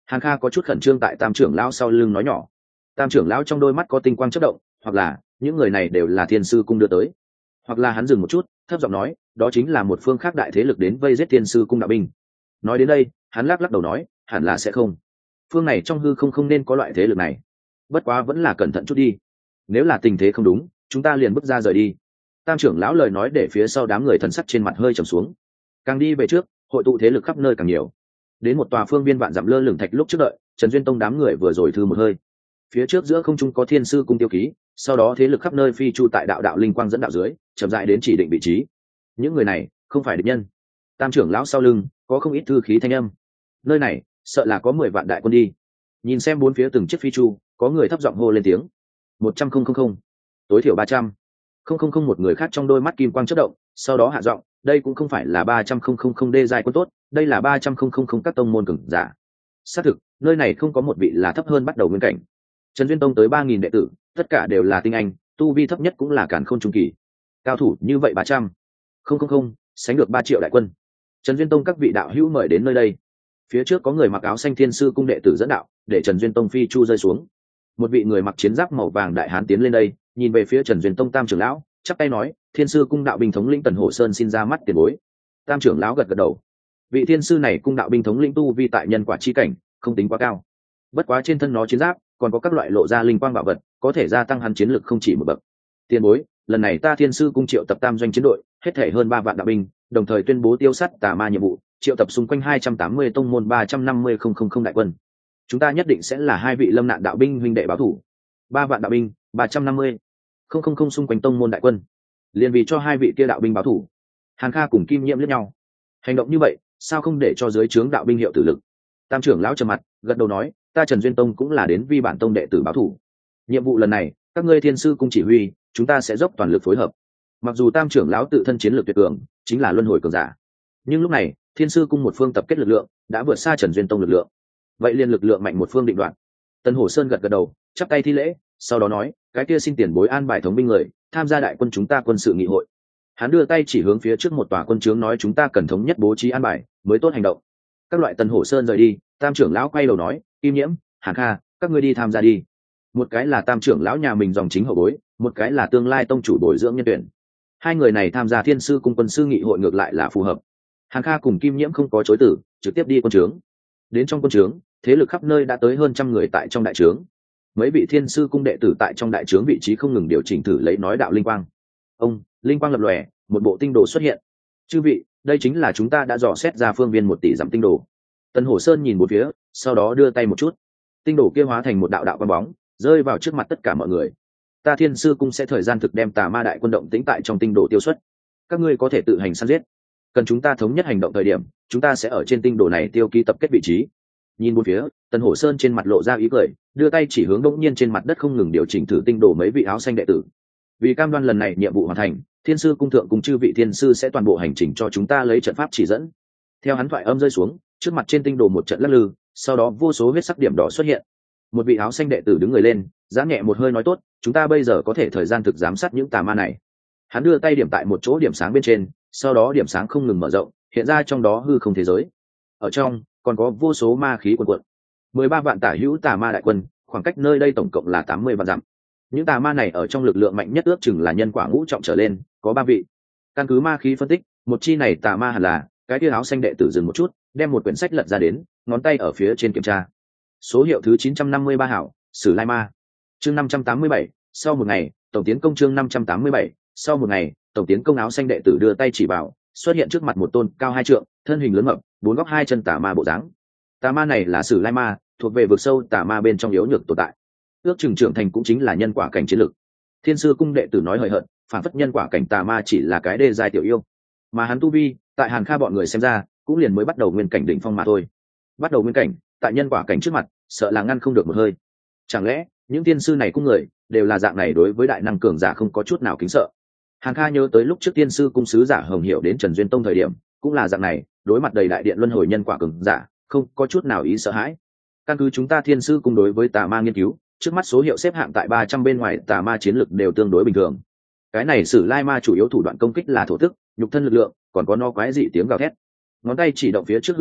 Hàn Kha có chút khẩn trương tại tam trưởng lão sau lưng nói nhỏ. Tam trưởng lão trong đôi mắt có tinh quang chớp động, hoặc là những người này đều là thiên sư cung đưa tới, hoặc là hắn dừng một chút thấp giọng nói, đó chính là một phương khác đại thế lực đến vây giết thiên sư cung đạo binh. Nói đến đây hắn lắc lắc đầu nói, hẳn là sẽ không, phương này trong hư không không nên có loại thế lực này, bất quá vẫn là cẩn thận chút đi, nếu là tình thế không đúng chúng ta liền bước ra rời đi. Tam trưởng lão lời nói để phía sau đám người thần sắc trên mặt hơi trầm xuống. Càng đi về trước hội tụ thế lực khắp nơi càng nhiều, đến một tòa phương biên vạn dặm lơ lửng thạch lúc trước đợi Trần Duyên Tông đám người vừa rồi thư một hơi, phía trước giữa không trung có thiên sư cung tiêu ký, sau đó thế lực khắp nơi phi chu tại đạo đạo linh quang dẫn đạo dưới chậm rãi đến chỉ định vị trí. Những người này không phải địch nhân. Tam trưởng lão sau lưng có không ít thư khí thanh âm, nơi này sợ là có mười vạn đại quân đi. Nhìn xem bốn phía từng chiếc phi chu, có người thấp giọng hô lên tiếng. Một trăm không không không, tối thiểu ba trăm không không không. Một người khác trong đôi mắt kim quang chớp động, sau đó hạ giọng, đây cũng không phải là ba trăm không không không đê giai quân tốt, đây là ba trăm không không không các tông môn cường giả. Xác thực nơi này không có một vị là thấp hơn bắt đầu nguyên cảnh. Trần Duyên Tông tới ba nghìn đệ tử, tất cả đều là tinh anh, tu vi thấp nhất cũng là càn khôn trung kỳ. Cao thủ như vậy ba trăm không không không sánh được ba triệu đại quân. Trần Duyên Tông các vị đạo hữu mời đến nơi đây. Phía trước có người mặc áo xanh thiên sư cung đệ tử dẫn đạo, để Trần Duyên Tông phi chu rơi xuống. Một vị người mặc chiến giáp màu vàng đại hán tiến lên đây, nhìn về phía Trần Duyên Tông tam trưởng lão, chắp tay nói, thiên sư cung đạo binh thống lĩnh Tần Hổ Sơn xin ra mắt tiền bối. Tam trưởng lão gật gật đầu. Vị thiên sư này cung đạo binh thống lĩnh tu vi tại nhân quả chi cảnh, không tính quá cao, bất quá trên thân nó chiến giáp còn có các loại lộ ra linh quang bảo vật, có thể gia tăng hắn chiến lực không chỉ một bậc. Tiền bối, lần này ta thiên sư cung triệu tập tam doanh chiến đội, hết thể hơn ba vạn đạo binh, đồng thời tuyên bố tiêu sát tà ma nhiệm vụ, triệu tập xung quanh hai trăm tám mươi tông môn ba trăm năm mươi không không không đại quân. Chúng ta nhất định sẽ là hai vị lâm nạn đạo binh huynh đệ báo thủ. Ba vạn đạo binh, ba trăm năm mươi không không không xung quanh tông môn đại quân, liền vì cho hai vị kia đạo binh báo thủ. Hàn Kha cùng Kim Nhiễm liếc nhau, hành động như vậy sao không để cho dưới trướng đạo binh hiệu tử lực. Tam trưởng lão trầm mặt gật đầu nói, ta Trần Duyên Tông cũng là đến vi bản tông đệ tử báo thủ, nhiệm vụ lần này các ngươi thiên sư cung chỉ huy, chúng ta sẽ dốc toàn lực phối hợp. Mặc dù tam trưởng lão tự thân chiến lược tuyệt cường, chính là luân hồi cường giả, nhưng lúc này thiên sư cung một phương tập kết lực lượng đã vượt xa Trần Duyên Tông lực lượng, vậy liền lực lượng mạnh một phương định đoạt. Tần Hổ Sơn gật gật đầu, chắp tay thi lễ, sau đó nói, cái kia xin tiền bối an bài thống binh người tham gia đại quân chúng ta quân sự nghị hội. Hắn đưa tay chỉ hướng phía trước một tòa quân trướng nói, chúng ta cần thống nhất bố trí an bài mới tốt hành động. Các loại Tần Hổ Sơn rời đi, tam trưởng lão quay đầu nói, Kim Nhiễm, Hàn Kha, các ngươi đi tham gia đi. Một cái là tam trưởng lão nhà mình dòng chính hậu bối, một cái là tương lai tông chủ bồi dưỡng nhân tuyển. Hai người này tham gia thiên sư cung quân sư nghị hội ngược lại là phù hợp. Hàn Kha cùng Kim Nhiễm không có chối từ, trực tiếp đi quân trướng. Đến trong quân trướng, thế lực khắp nơi đã tới hơn trăm người tại trong đại trướng. Mấy vị thiên sư cung đệ tử tại trong đại trướng vị trí không ngừng điều chỉnh thử lấy nói đạo linh quang. Ông, linh quang lập lòe, một bộ tinh đồ xuất hiện. Chư vị, đây chính là chúng ta đã dò xét ra phương viên một tỷ dặm tinh đồ. Tần Hổ Sơn nhìn một phía, sau đó đưa tay một chút, tinh đồ kia hóa thành một đạo đạo quang bóng, rơi vào trước mặt tất cả mọi người. Ta thiên sư cung sẽ thời gian thực đem tà ma đại quân động tĩnh tại trong tinh đồ tiêu xuất, các ngươi có thể tự hành săn giết. Cần chúng ta thống nhất hành động thời điểm, chúng ta sẽ ở trên tinh đồ này tiêu ký tập kết vị trí. Nhìn bốn phía, Tần Hổ Sơn trên mặt lộ ra ý cười, đưa tay chỉ hướng đống nhiên trên mặt đất không ngừng điều chỉnh thử tinh đồ mấy vị áo xanh đệ tử. Vì cam đoan lần này nhiệm vụ hoàn thành, thiên sư cung thượng cùng chư vị thiên sư sẽ toàn bộ hành trình cho chúng ta lấy trận pháp chỉ dẫn. Theo hắn thoại âm rơi xuống, trước mặt trên tinh đồ một trận lắc lư, sau đó vô số huyết sắc điểm đỏ xuất hiện. Một vị áo xanh đệ tử đứng người lên, giãn nhẹ một hơi nói, tốt, chúng ta bây giờ có thể thời gian thực giám sát những tà ma này. Hắn đưa tay điểm tại một chỗ điểm sáng bên trên, sau đó điểm sáng không ngừng mở rộng, hiện ra trong đó hư không thế giới. Ở trong còn có vô số ma khí cuồn cuộn. mười ba vạn tả hữu tà ma đại quân, khoảng cách nơi đây tổng cộng là tám mươi vạn dặm. Những tà ma này ở trong lực lượng mạnh nhất ước chừng là nhân quả ngũ trọng trở lên, có ba vị. Căn cứ ma khí phân tích, một chi này tà ma hẳn là, cái kia áo xanh đệ tử dừng một chút, đem một quyển sách lật ra đến, ngón tay ở phía trên kiểm tra. Số hiệu thứ chín trăm năm mươi ba hảo, Sử Lai Ma. Chương năm trăm tám mươi bảy, sau một ngày, tổng tiến công chương năm trăm tám mươi bảy, sau một ngày, tổng tiến công. Áo xanh đệ tử đưa tay chỉ vào, xuất hiện trước mặt một tôn cao hai trượng, thân hình lớn mập, bốn góc hai chân tà ma bộ dáng. Tà ma này là Sử Lai Ma, thuộc về vực sâu tà ma bên trong yếu nhược tồn tại. Ước chừng trưởng thành cũng chính là nhân quả cảnh chiến lực. Thiên sư cung đệ tử nói hời hợt, phản phất nhân quả cảnh tà ma chỉ là cái đê giai tiểu yêu, mà hắn tu vi, tại Hàn Kha bọn người xem ra, cũng liền mới bắt đầu nguyên cảnh đỉnh phong mà thôi. Bắt đầu nguyên cảnh, tại nhân quả cảnh trước mặt, sợ là ngăn không được một hơi. Chẳng lẽ những tiên sư này cung người đều là dạng này, đối với đại năng cường giả không có chút nào kính sợ? Hàn Kha nhớ tới lúc trước tiên sư cung sứ giả Hồng Hiểu đến Trần Duyên Tông thời điểm, cũng là dạng này, đối mặt đầy đại điện luân hồi nhân quả cường giả, không có chút nào ý sợ hãi. Căn cứ chúng ta thiên sư cung đối với tà ma nghiên cứu, trước mắt số hiệu xếp hạng tại ba trăm bên ngoài tà ma chiến lực đều tương đối bình thường. Cái này Sử Lai Ma chủ yếu thủ đoạn công kích là thổ tức, nhục thân lực lượng, còn có no quái dị tiếng gào thét. Ngón tay chỉ động phía trước hư ảnh,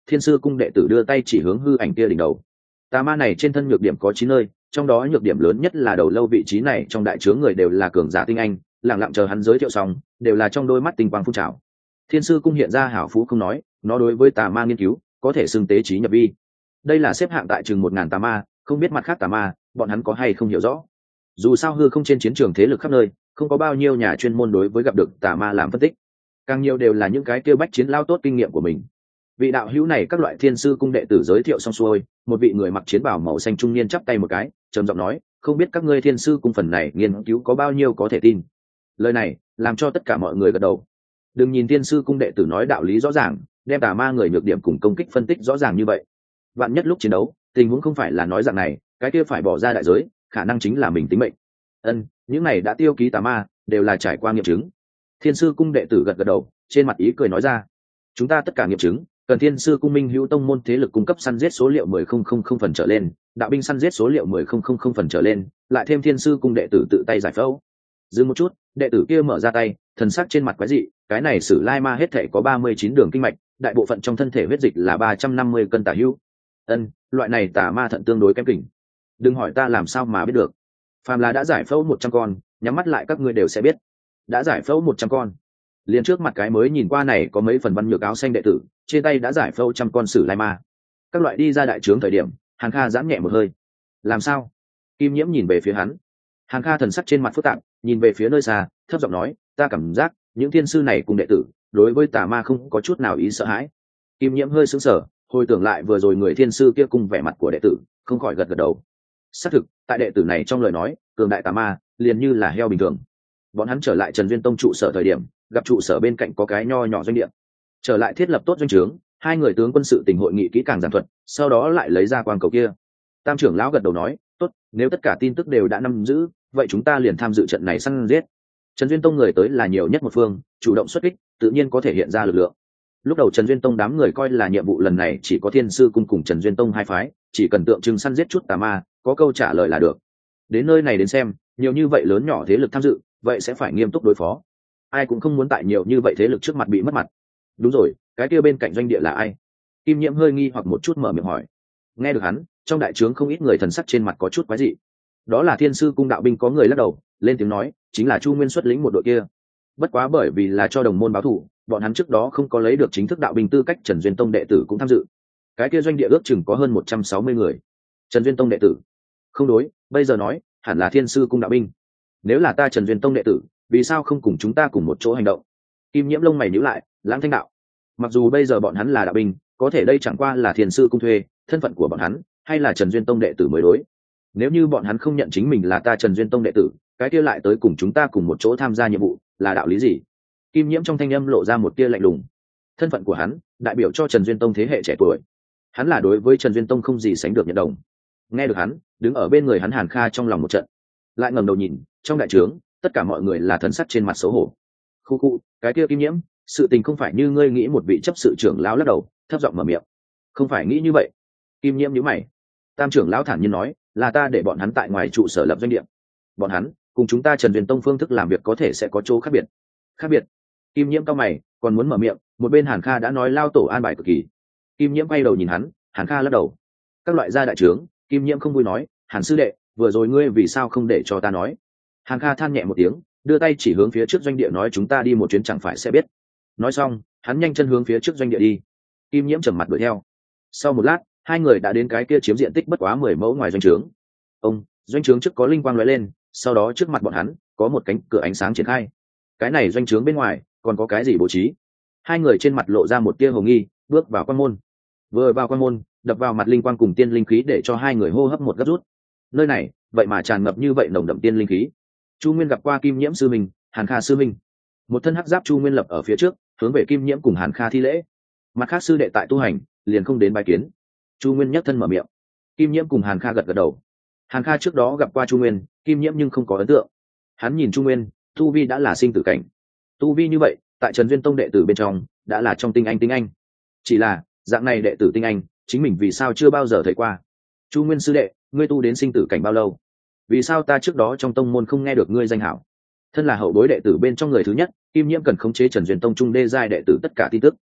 thiên sư cung đệ tử đưa tay chỉ hướng hư ảnh kia đỉnh đầu. Tà ma này trên thân nhược điểm có chín nơi, trong đó nhược điểm lớn nhất là đầu lâu vị trí này trong đại chướng người đều là cường giả tinh anh, lặng lặng chờ hắn giới thiệu xong, đều là trong đôi mắt tinh quang phun trào. Thiên sư cung hiện ra hảo phú không nói, nó đối với tà ma nghiên cứu, có thể xưng tế trí nhập vi. Đây là xếp hạng tại chừng một ngàn tà ma, không biết mặt khác tà ma, bọn hắn có hay không hiểu rõ. Dù sao hư không trên chiến trường thế lực khắp nơi, không có bao nhiêu nhà chuyên môn đối với gặp được tà ma làm phân tích, càng nhiều đều là những cái kêu bách chiến lao tốt kinh nghiệm của mình. Vị đạo hữu này các loại thiên sư cung đệ tử giới thiệu xong xuôi, một vị người mặc chiến bào màu xanh trung niên chắp tay một cái, trầm giọng nói, không biết các ngươi thiên sư cung phần này nghiên cứu có bao nhiêu có thể tin. Lời này làm cho tất cả mọi người gật đầu. Đừng nhìn thiên sư cung đệ tử nói đạo lý rõ ràng, đem tà ma người nhược điểm cùng công kích phân tích rõ ràng như vậy, vạn nhất lúc chiến đấu tình huống không phải là nói dạng này, cái kia phải bỏ ra đại giới, khả năng chính là mình tính mệnh. Ân, những này đã tiêu ký tà ma, đều là trải qua nghiệm chứng. Thiên sư cung đệ tử gật gật đầu, trên mặt ý cười nói ra, chúng ta tất cả nghiệm chứng, cần thiên sư cung minh hữu tông môn thế lực cung cấp săn giết số liệu mười không không không phần trở lên, đạo binh săn giết số liệu mười không không không phần trở lên, lại thêm thiên sư cung đệ tử tự tay giải phẫu. Dừng một chút, đệ tử kia mở ra tay, thần sắc trên mặt quái dị, cái này Sử Lai Ma hết thể có ba mươi chín đường kinh mạch, đại bộ phận trong thân thể huyết dịch là ba trăm năm mươi cân tả hữu. Ân, loại này tà ma thận tương đối kém kỉnh. Đừng hỏi ta làm sao mà biết được. Phàm là đã giải phẫu một trăm con, nhắm mắt lại các ngươi đều sẽ biết. Đã giải phẫu một trăm con. Liền trước mặt cái mới nhìn qua này có mấy phần văn nhược áo xanh đệ tử, trên tay đã giải phẫu trăm con Sử Lai Ma. Các loại đi ra đại trướng thời điểm, Hàn Kha giãn nhẹ một hơi. Làm sao? Kim Nhiễm nhìn về phía hắn. Hàn Kha thần sắc trên mặt phức tạp, nhìn về phía nơi xa, thấp giọng nói, ta cảm giác những thiên sư này cùng đệ tử đối với tà ma không có chút nào ý sợ hãi. Kim Nhiễm hơi sững sờ, hồi tưởng lại vừa rồi người thiên sư kia cùng vẻ mặt của đệ tử, không khỏi gật gật đầu. Xác thực, tại đệ tử này trong lời nói, cường đại tà ma liền như là heo bình thường. Bọn hắn trở lại Trần Duyên Tông trụ sở thời điểm, gặp trụ sở bên cạnh có cái nho nhỏ doanh địa. Trở lại thiết lập tốt doanh trướng, hai người tướng quân sự tình hội nghị kỹ càng giảng thuật, sau đó lại lấy ra quang cầu kia. Tam trưởng lão gật đầu nói, tốt, nếu tất cả tin tức đều đã nắm giữ, vậy chúng ta liền tham dự trận này săn giết. Trần Duyên Tông người tới là nhiều nhất một phương, chủ động xuất kích, tự nhiên có thể hiện ra lực lượng. Lúc đầu Trần Duyên Tông đám người coi là nhiệm vụ lần này chỉ có Thiên sư cung cùng Trần Duyên Tông hai phái, chỉ cần tượng trưng săn giết chút tà ma, có câu trả lời là được. Đến nơi này đến xem, nhiều như vậy lớn nhỏ thế lực tham dự, vậy sẽ phải nghiêm túc đối phó. Ai cũng không muốn tại nhiều như vậy thế lực trước mặt bị mất mặt. Đúng rồi, cái kia bên cạnh doanh địa là ai? Kim Nhiễm hơi nghi hoặc một chút mở miệng hỏi. Nghe được hắn, trong đại trướng không ít người thần sắc trên mặt có chút quái dị. Đó là Thiên sư cung đạo binh, có người lắc đầu lên tiếng nói, chính là Chu Nguyên xuất lĩnh một đội kia. Bất quá bởi vì là cho đồng môn báo thù, bọn hắn trước đó không có lấy được chính thức đạo binh tư cách, Trần Duyên Tông đệ tử cũng tham dự. Cái kia doanh địa ước chừng có hơn một trăm sáu mươi người. Trần Duyên Tông đệ tử? Không đối, bây giờ nói hẳn là Thiên sư cung đạo binh. Nếu là ta Trần Duyên Tông đệ tử, vì sao không cùng chúng ta cùng một chỗ hành động? Kim Nhiễm lông mày nhíu lại, lãng thanh đạo, mặc dù bây giờ bọn hắn là đạo binh, có thể đây chẳng qua là Thiên sư cung thuê, thân phận của bọn hắn hay là Trần Duyên Tông đệ tử mới đối. Nếu như bọn hắn không nhận chính mình là ta Trần Duyên Tông đệ tử, cái kia lại tới cùng chúng ta cùng một chỗ tham gia nhiệm vụ, là đạo lý gì? Kim Nhiễm trong thanh âm lộ ra một tia lạnh lùng. Thân phận của hắn đại biểu cho Trần Duyên Tông thế hệ trẻ tuổi, hắn là đối với Trần Duyên Tông không gì sánh được nhận đồng. Nghe được hắn, đứng ở bên người hắn Hàn Kha trong lòng một trận, lại ngẩng đầu nhìn, trong đại trướng tất cả mọi người là thần sắc trên mặt xấu hổ. Khu khu, cái kia Kim Nhiễm, sự tình không phải như ngươi nghĩ. Một vị chấp sự trưởng lão lắc đầu, thấp giọng mở miệng, không phải nghĩ như vậy. Kim Nhiễm nhíu mày. Tam trưởng lão thản nhiên nói, là ta để bọn hắn tại ngoài trụ sở lập doanh địa. Bọn hắn cùng chúng ta Trần Duyên Tông phương thức làm việc có thể sẽ có chỗ khác biệt. Khác biệt? Kim Nhiễm cao mày, còn muốn mở miệng, một bên Hàn Kha đã nói lao tổ an bài cực kỳ. Kim Nhiễm quay đầu nhìn hắn, Hàn Kha lắc đầu. Các loại gia đại trướng, Kim Nhiễm không vui nói, Hàn sư đệ, vừa rồi ngươi vì sao không để cho ta nói? Hàn Kha than nhẹ một tiếng, đưa tay chỉ hướng phía trước doanh địa nói, chúng ta đi một chuyến chẳng phải sẽ biết. Nói xong, hắn nhanh chân hướng phía trước doanh địa đi. Kim Nhiễm trầm mặt đuổi theo. Sau một lát, hai người đã đến cái kia chiếm diện tích bất quá mười mẫu ngoài doanh trướng. Ông, doanh trướng trước có linh quang lóe lên, sau đó trước mặt bọn hắn có một cánh cửa ánh sáng triển khai. Cái này doanh trướng bên ngoài còn có cái gì bố trí? Hai người trên mặt lộ ra một tia hồ nghi, bước vào quan môn. Vừa vào quan môn, đập vào mặt linh quang cùng tiên linh khí để cho hai người hô hấp một gấp rút. Nơi này vậy mà tràn ngập như vậy nồng đậm tiên linh khí. Chu Nguyên gặp qua Kim Nhiễm sư minh, Hàn Kha sư minh. Một thân hắc giáp Chu Nguyên lập ở phía trước, hướng về Kim Nhiễm cùng Hàn Kha thi lễ. Mặt khác sư đệ tại tu hành, liền không đến bái kiến. Chu Nguyên nhấc thân mở miệng. Kim Nhiễm cùng Hàn Kha gật gật đầu. Hàn Kha trước đó gặp qua Chu Nguyên, Kim Nhiễm nhưng không có ấn tượng. Hắn nhìn Chu Nguyên, tu vi đã là sinh tử cảnh. Tu vi như vậy, tại Trần Duyên Tông đệ tử bên trong, đã là trong tinh anh tinh anh. Chỉ là, dạng này đệ tử tinh anh, chính mình vì sao chưa bao giờ thấy qua? Chu Nguyên sư đệ, ngươi tu đến sinh tử cảnh bao lâu? Vì sao ta trước đó trong tông môn không nghe được ngươi danh hảo? Thân là hậu bối đệ tử bên trong người thứ nhất, Kim Nhiễm cần khống chế Trần Duyên Tông trung đê giai đệ tử tất cả tin tức.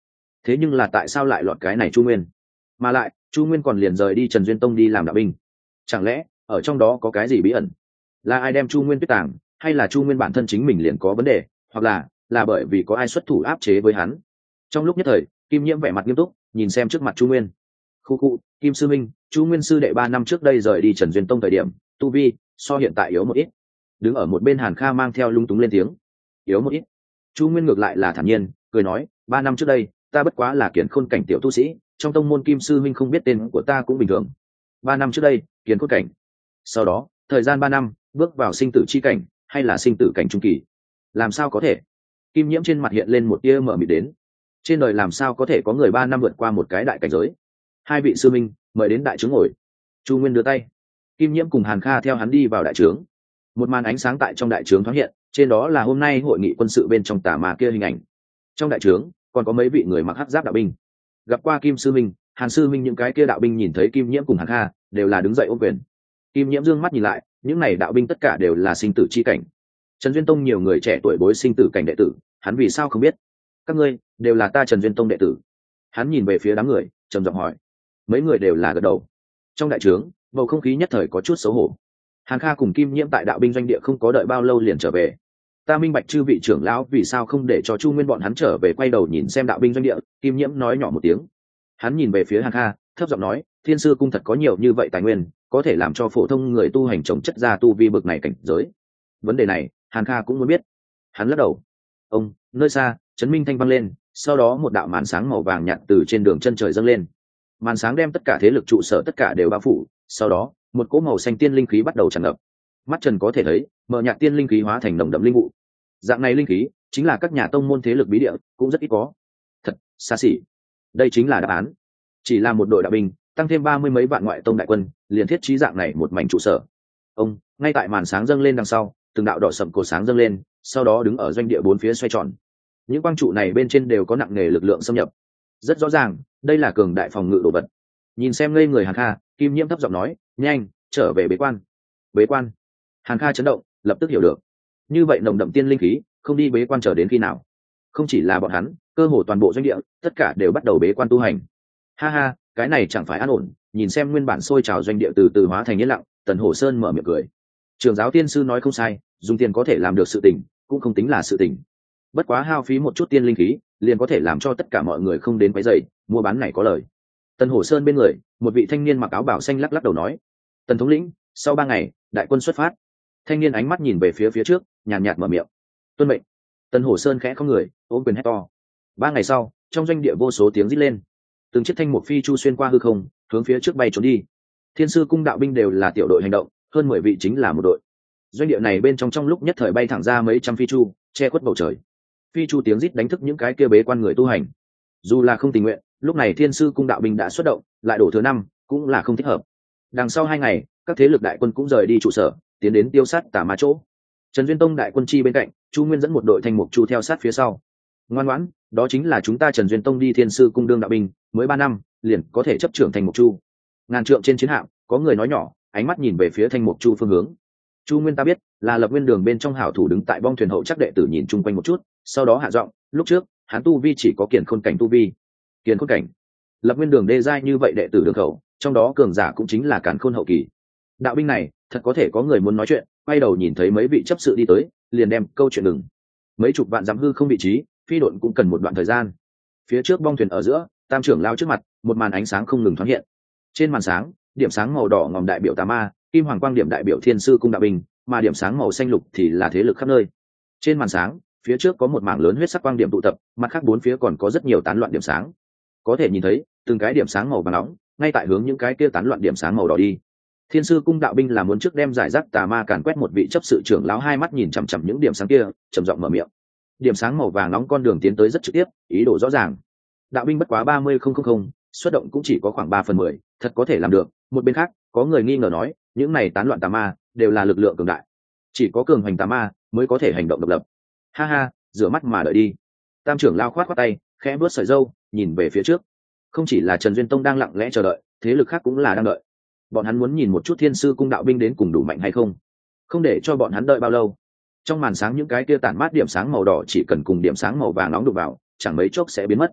thế nhưng là tại sao lại lọt cái này chu nguyên, mà lại chu nguyên còn liền rời đi Trần Duyên Tông đi làm đạo binh, chẳng lẽ ở trong đó có cái gì bí ẩn? Là ai đem chu nguyên tuyết tàng, hay là chu nguyên bản thân chính mình liền có vấn đề, hoặc là là bởi vì có ai xuất thủ áp chế với hắn? Trong lúc nhất thời, Kim Nhiễm vẻ mặt nghiêm túc nhìn xem trước mặt chu nguyên. Khu khu, Kim sư minh, chu nguyên sư đệ ba năm trước đây rời đi Trần Duyên Tông thời điểm tu vi so hiện tại yếu một ít. Đứng ở một bên Hàn Kha mang theo lung túng lên tiếng. Yếu một ít? Chu nguyên ngược lại là thản nhiên cười nói, ba năm trước đây ta bất quá là kiền khôn cảnh tiểu tu sĩ, trong tông môn Kim sư minh không biết tên của ta cũng bình thường. Ba năm trước đây kiền khôn cảnh, sau đó thời gian ba năm bước vào sinh tử chi cảnh, hay là sinh tử cảnh trung kỳ? Làm sao có thể? Kim Nhiễm trên mặt hiện lên một tia mở mịt đến. Trên đời làm sao có thể có người ba năm vượt qua một cái đại cảnh giới? Hai vị sư minh mời đến đại trướng ngồi. Chu nguyên đưa tay, Kim Nhiễm cùng Hàn Kha theo hắn đi vào đại trướng. Một màn ánh sáng tại trong đại trướng thoáng hiện, trên đó là hôm nay hội nghị quân sự bên trong tà ma kia hình ảnh. Trong đại trướng còn có mấy vị người mặc hắc giáp đạo binh. Gặp qua Kim sư minh, Hàn sư minh, những cái kia đạo binh nhìn thấy Kim Nhiễm cùng Hàn Kha đều là đứng dậy ôm quyền. Kim Nhiễm dương mắt nhìn lại, những này đạo binh tất cả đều là sinh tử chi cảnh. Trần Duyên Tông nhiều người trẻ tuổi bối sinh tử cảnh đệ tử, hắn vì sao không biết? Các ngươi đều là ta Trần Duyên Tông đệ tử. Hắn nhìn về phía đám người trầm giọng hỏi. Mấy người đều là gật đầu. Trong đại trướng bầu không khí nhất thời có chút xấu hổ. Hàn Kha cùng Kim Nhiễm tại đạo binh doanh địa không có đợi bao lâu liền trở về. Ta minh bạch chư vị trưởng lão vì sao không để cho Chu Nguyên bọn hắn trở về. Quay đầu nhìn xem đạo binh doanh địa, Kim Nhiễm nói nhỏ một tiếng. Hắn nhìn về phía Hàn Kha thấp giọng nói, Thiên sư cung thật có nhiều như vậy tài nguyên, có thể làm cho phổ thông người tu hành trồng chất ra tu vi bực này cảnh giới. Vấn đề này Hàn Kha cũng muốn biết. Hắn lắc đầu. Ông, nơi xa chấn minh thanh vang lên, sau đó một đạo màn sáng màu vàng nhạt từ trên đường chân trời dâng lên. Màn sáng đem tất cả thế lực trụ sở tất cả đều bao phủ, sau đó một cỗ màu xanh tiên linh khí bắt đầu tràn ngập. Mắt trần có thể thấy, mờ nhạt tiên linh khí hóa thành nồng đậm linh vụ. Dạng này linh khí chính là các nhà tông môn thế lực bí địa cũng rất ít có. Thật xa xỉ. Đây chính là đáp án. Chỉ là một đội đạo binh tăng thêm ba mươi mấy vạn ngoại tông đại quân, liền thiết trí dạng này một mảnh trụ sở. Ông, ngay tại màn sáng dâng lên đằng sau, từng đạo đỏ sậm cổ sáng dâng lên, sau đó đứng ở doanh địa bốn phía xoay tròn. Những quang trụ này bên trên đều có nặng nề lực lượng xâm nhập. Rất rõ ràng, đây là cường đại phòng ngự đồ vật. Nhìn xem ngây người Hàn Kha, Kim Nhiễm thấp giọng nói, nhanh trở về bế quan. Bế quan? Hàn Kha chấn động, lập tức hiểu được. Như vậy nồng đậm tiên linh khí không đi bế quan chờ đến khi nào? Không chỉ là bọn hắn, cơ hồ toàn bộ doanh địa tất cả đều bắt đầu bế quan tu hành. Ha ha, cái này chẳng phải an ổn. Nhìn xem nguyên bản sôi trào doanh địa từ từ hóa thành yên lặng, Tần Hổ Sơn mở miệng cười. Trường giáo tiên sư nói không sai, dùng tiền có thể làm được sự tình cũng không tính là sự tình. Bất quá hao phí một chút tiên linh khí liền có thể làm cho tất cả mọi người không đến quấy rầy, mua bán này có lời. Tần Hổ Sơn bên người một vị thanh niên mặc áo bảo xanh lắc lắc đầu nói, Tần thống lĩnh, sau ba ngày đại quân xuất phát. Thanh niên ánh mắt nhìn về phía phía trước, nhàn nhạt mở miệng. Tuân mệnh. Tần Hổ Sơn khẽ không người ôm quyền hét to. Ba ngày sau, trong doanh địa vô số tiếng rít lên, từng chiếc thanh một phi chu xuyên qua hư không hướng phía trước bay trốn đi. Thiên sư cung đạo binh đều là tiểu đội hành động, hơn mười vị chính là một đội. Doanh địa này bên trong trong lúc nhất thời bay thẳng ra mấy trăm phi chu che khuất bầu trời. Phi chu tiếng rít đánh thức những cái kia bế quan người tu hành. Dù là không tình nguyện, lúc này thiên sư cung đạo binh đã xuất động, lại đổ thứ năm cũng là không thích hợp. Đằng sau hai ngày, các thế lực đại quân cũng rời đi trụ sở, tiến đến tiêu sát tà ma chỗ. Trần Duyên Tông đại quân chi bên cạnh, Chu Nguyên dẫn một đội thanh mục chu theo sát phía sau. Ngoan ngoãn, đó chính là chúng ta Trần Duyên Tông đi thiên sư cung đương đạo binh, mới ba năm liền có thể chấp trưởng thanh mục chu. Ngàn trượng trên chiến hạm, có người nói nhỏ, ánh mắt nhìn về phía thanh mục chu phương hướng. Chu Nguyên ta biết, là Lập Nguyên Đường bên trong hảo thủ đứng tại bong thuyền hậu chắc đệ tử nhìn chung quanh một chút, sau đó hạ giọng, lúc trước hắn tu vi chỉ có kiền khôn cảnh tu vi. Kiền khôn cảnh? Lập Nguyên Đường đê giai như vậy đệ tử đường khẩu, trong đó cường giả cũng chính là càn khôn hậu kỳ. Đạo binh này thật có thể có người muốn nói chuyện, quay đầu nhìn thấy mấy vị chấp sự đi tới, liền đem câu chuyện ngừng. Mấy chục vạn dặm hư không vị trí, phi độn cũng cần một đoạn thời gian. Phía trước bong thuyền ở giữa, tam trưởng lao trước mặt, một màn ánh sáng không ngừng thoáng hiện. Trên màn sáng, điểm sáng màu đỏ ngòm đại biểu tà ma, kim hoàng quang điểm đại biểu thiên sư cung đạo binh, mà điểm sáng màu xanh lục thì là thế lực khắp nơi. Trên màn sáng, phía trước có một mảng lớn huyết sắc quang điểm tụ tập, mặt khác bốn phía còn có rất nhiều tán loạn điểm sáng. Có thể nhìn thấy từng cái điểm sáng màu vàng nóng ngay tại hướng những cái kia tán loạn điểm sáng màu đỏ đi. Thiên sư cung đạo binh là muốn trước đem giải rác tà ma càn quét một vị chấp sự trưởng lão, hai mắt nhìn chằm chằm những điểm sáng kia, trầm giọng mở miệng. Điểm sáng màu vàng nóng con đường tiến tới rất trực tiếp, ý đồ rõ ràng. Đạo binh bất quá ba mươi không không không, xuất động cũng chỉ có khoảng ba phần mười, thật có thể làm được. Một bên khác, có người nghi ngờ nói, những này tán loạn tà ma đều là lực lượng cường đại, chỉ có cường hoành tà ma mới có thể hành động độc lập. Ha ha, rửa mắt mà đợi đi. Tam trưởng lao khoát khoát tay, khẽ bước sợi râu, nhìn về phía trước. Không chỉ là Trần Duyên Tông đang lặng lẽ chờ đợi, thế lực khác cũng là đang đợi. Bọn hắn muốn nhìn một chút thiên sư cung đạo binh đến cùng đủ mạnh hay không, không để cho bọn hắn đợi bao lâu. Trong màn sáng những cái kia tản mát điểm sáng màu đỏ chỉ cần cùng điểm sáng màu vàng nóng đụng vào, chẳng mấy chốc sẽ biến mất.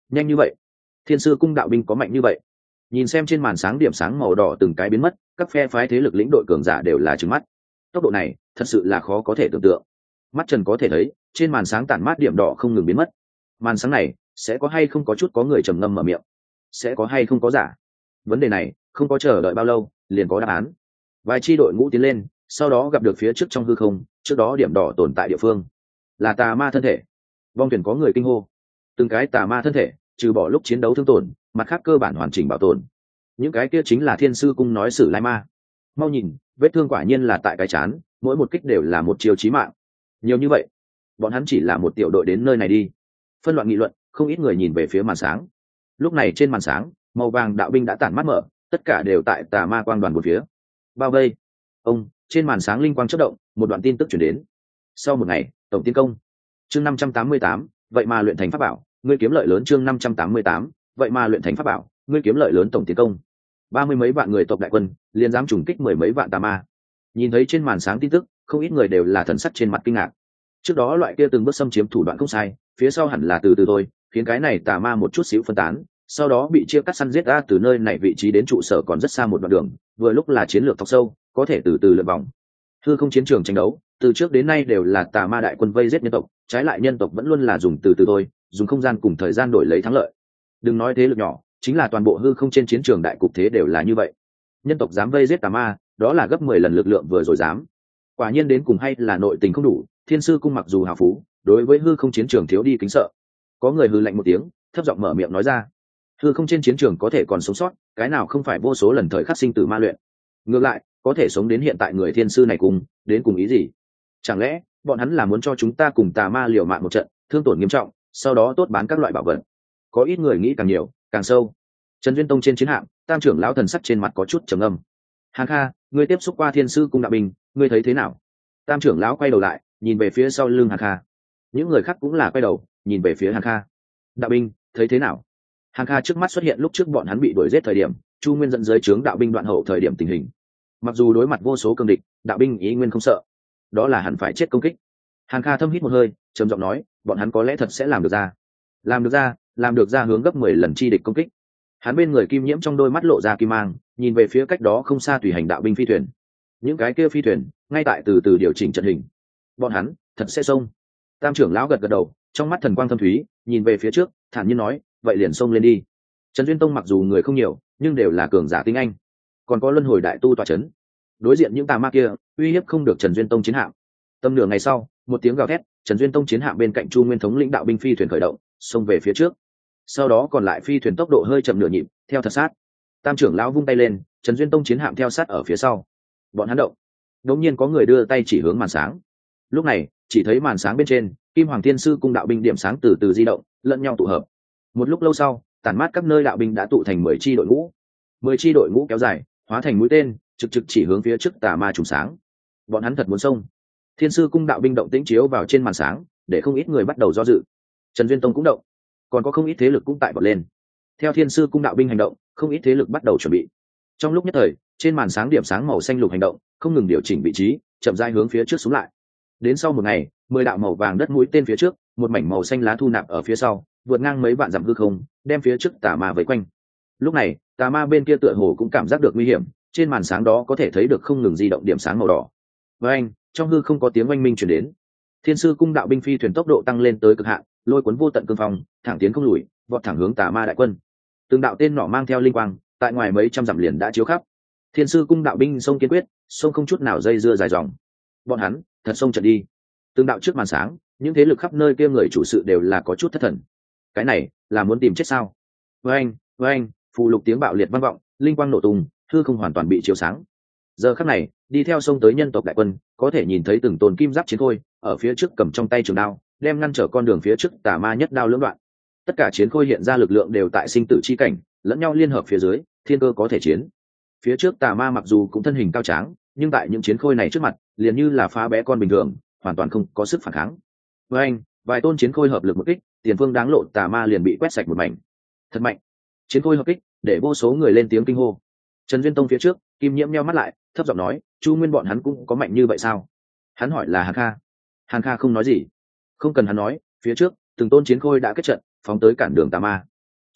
nhanh như vậy, thiên sư cung đạo binh có mạnh như vậy? Nhìn xem trên màn sáng điểm sáng màu đỏ từng cái biến mất, các phe phái thế lực lĩnh đội cường giả đều là trừng mắt. Tốc độ này thật sự là khó có thể tưởng tượng. Mắt trần có thể thấy trên màn sáng tản mát điểm đỏ không ngừng biến mất. Màn sáng này sẽ có hay không có chút có người trầm ngâm mở miệng, sẽ có hay không có giả? Vấn đề này không có chờ đợi bao lâu liền có đáp án. Vài chi đội ngũ tiến lên, sau đó gặp được phía trước trong hư không, trước đó điểm đỏ tồn tại địa phương là tà ma thân thể. Vong thuyền có người kinh hô. Từng cái tà ma thân thể trừ bỏ lúc chiến đấu thương tổn, mặt khác cơ bản hoàn chỉnh bảo tồn. Những cái kia chính là thiên sư cung nói sử lai ma. Mau nhìn, vết thương quả nhiên là tại cái chán, mỗi một kích đều là một chiều chí mạng. Nhiều như vậy, bọn hắn chỉ là một tiểu đội đến nơi này đi. Phân loạn nghị luận, không ít người nhìn về phía màn sáng. Lúc này trên màn sáng, màu vàng đạo binh đã tản mắt mở, tất cả đều tại tà ma quang đoàn một phía. Bao vây. Ông, trên màn sáng linh quang chớp động, một đoạn tin tức truyền đến. Sau một ngày, tổng tiến công. Chương năm trăm tám mươi tám, vậy mà luyện thành pháp bảo, ngươi kiếm lợi lớn. Chương năm trăm tám mươi tám, vậy mà luyện thành pháp bảo, ngươi kiếm lợi lớn. Tổng tiến công. Ba mươi mấy vạn người tộc đại quân, liền dám trùng kích mười mấy vạn tà ma. Nhìn thấy trên màn sáng tin tức, không ít người đều là thần sắc trên mặt kinh ngạc. Trước đó loại kia từng bước xâm chiếm thủ đoạn không sai, phía sau hẳn là từ từ thôi, khiến cái này tà ma một chút xíu phân tán, sau đó bị chia cắt săn giết ra. Từ nơi này vị trí đến trụ sở còn rất xa một đoạn đường, vừa lúc là chiến lược thọc sâu, có thể từ từ lượn vòng. Hư không chiến trường tranh đấu, từ trước đến nay đều là tà ma đại quân vây giết nhân tộc, trái lại nhân tộc vẫn luôn là dùng từ từ thôi, dùng không gian cùng thời gian đổi lấy thắng lợi. Đừng nói thế lực nhỏ, chính là toàn bộ hư không trên chiến trường đại cục thế đều là như vậy. Nhân tộc dám vây giết tà ma, đó là gấp mười lần lực lượng vừa rồi dám. Quả nhiên đến cùng hay là nội tình không đủ, thiên sư cung mặc dù hào phú, đối với hư không chiến trường thiếu đi kính sợ. Có người hư lạnh một tiếng, thấp giọng mở miệng nói ra: hư không trên chiến trường có thể còn sống sót, cái nào không phải vô số lần thời khắc sinh tử ma luyện. Ngược lại, có thể sống đến hiện tại người thiên sư này cùng đến cùng ý gì? Chẳng lẽ bọn hắn là muốn cho chúng ta cùng tà ma liều mạng một trận, thương tổn nghiêm trọng, sau đó tốt bán các loại bảo vật? Có ít người nghĩ càng nhiều càng sâu. Trần Duyên Tông trên chiến hạm, tam trưởng lão thần sắc trên mặt có chút trầm ngâm. Hàn Kha, ngươi tiếp xúc qua thiên sư cung đạo binh, ngươi thấy thế nào? Tam trưởng lão quay đầu lại, nhìn về phía sau lưng Hàn Kha. Những người khác cũng là quay đầu nhìn về phía Hàn Kha. Đạo binh thấy thế nào? Hàn Kha trước mắt xuất hiện lúc trước bọn hắn bị đuổi giết thời điểm, Chu Nguyên dẫn giới trướng đạo binh đoạn hậu thời điểm tình hình. Mặc dù đối mặt vô số cương địch, đạo binh ý nguyên không sợ, đó là hẳn phải chết công kích. Hàn Kha thâm hít một hơi, trầm giọng nói, bọn hắn có lẽ thật sẽ làm được ra, làm được ra, làm được ra hướng gấp mười lần chi địch công kích. Hắn bên người kim nhiễm trong đôi mắt lộ ra kim mang, nhìn về phía cách đó không xa tùy hành đạo binh phi thuyền. Những cái kia phi thuyền ngay tại từ từ điều chỉnh trận hình. Bọn hắn thật sẽ xông. Tam trưởng lão gật gật đầu, trong mắt thần quang thâm thúy, nhìn về phía trước, thản nhiên nói, vậy liền xông lên đi. Trần Duyên Tông mặc dù người không nhiều, nhưng đều là cường giả tinh anh, còn có luân hồi đại tu tọa chấn. Đối diện những tà ma kia, uy hiếp không được Trần Duyên Tông chiến hạm. Tầm nửa ngày sau, một tiếng gào thét, Trần Duyên Tông chiến hạm bên cạnh Chu Nguyên thống lĩnh đạo binh phi thuyền khởi động, xông về phía trước. Sau đó còn lại phi thuyền tốc độ hơi chậm nửa nhịp, theo thật sát. Tam trưởng lão vung tay lên, Trần Duyên Tông chiến hạm theo sát ở phía sau. Bọn hắn động. Đột nhiên có người đưa tay chỉ hướng màn sáng. Lúc này, chỉ thấy màn sáng bên trên, Kim Hoàng Thiên Sư cung đạo binh điểm sáng từ từ di động, lẫn nhau tụ hợp. Một lúc lâu sau, tản mát các nơi đạo binh đã tụ thành mười chi đội ngũ. Mười chi đội ngũ kéo dài, hóa thành mũi tên, trực trực chỉ hướng phía trước tà ma trùng sáng. Bọn hắn thật muốn xông. Thiên Sư cung đạo binh động tĩnh chiếu vào trên màn sáng, để không ít người bắt đầu do dự. Trần Duyên Tông cũng động, còn có không ít thế lực cũng tại bật lên. Theo Thiên Sư cung đạo binh hành động, không ít thế lực bắt đầu chuẩn bị. Trong lúc nhất thời, trên màn sáng điểm sáng màu xanh lục hành động, không ngừng điều chỉnh vị trí, chậm rãi hướng phía trước xuống lại. Đến sau một ngày, mười đạo màu vàng đất mũi tên phía trước, một mảnh màu xanh lá thu nạp ở phía sau, vượt ngang mấy vạn dặm hư không, đem phía trước tà ma vây quanh. Lúc này, tà ma bên kia tựa hồ cũng cảm giác được nguy hiểm, trên màn sáng đó có thể thấy được không ngừng di động điểm sáng màu đỏ. Với anh, trong hư không có tiếng oanh minh truyền đến. Thiên Sư cung đạo binh phi thuyền tốc độ tăng lên tới cực hạn, lôi cuốn vô tận cương phong, thẳng tiến không lùi, vọt thẳng hướng tà ma đại quân. Từng đạo tên nỏ mang theo linh quang, tại ngoài mấy trăm dặm liền đã chiếu khắp. Thiên Sư cung đạo binh xông kiên quyết, xông không chút nào dây dưa dài dòng. Bọn hắn thật xông trận đi. Từng đạo trước màn sáng, những thế lực khắp nơi kia người chủ sự đều là có chút thất thần. Cái này là muốn tìm chết sao? Với anh, với anh, phù lục tiếng bạo liệt vang vọng, linh quang nổ tung, hư không hoàn toàn bị chiếu sáng. Giờ khắc này, đi theo sông tới nhân tộc đại quân, có thể nhìn thấy từng tôn kim giáp chiến khôi ở phía trước cầm trong tay trường đao, đem ngăn trở con đường phía trước tà ma nhất đao lưỡng đoạn. Tất cả chiến khôi hiện ra lực lượng đều tại sinh tử chi cảnh, lẫn nhau liên hợp phía dưới, thiên cơ có thể chiến. Phía trước tà ma mặc dù cũng thân hình cao tráng, nhưng tại những chiến khôi này trước mặt, liền như là phá bé con bình thường, hoàn toàn không có sức phản kháng. Với anh, vài tôn chiến khôi hợp lực một kích, tiền phương đáng lộ tà ma liền bị quét sạch một mảnh. Thật mạnh. Chiến khôi hợp kích, để vô số người lên tiếng kinh hô. Trần Duyên Tông phía trước, Kim Nhiễm nheo mắt lại, thấp giọng nói, Chu Nguyên bọn hắn cũng có mạnh như vậy sao? Hắn hỏi là Hàn Kha. Hàn Kha không nói gì. Không cần hắn nói, phía trước, từng tôn chiến khôi đã kết trận, phóng tới cản đường tà ma.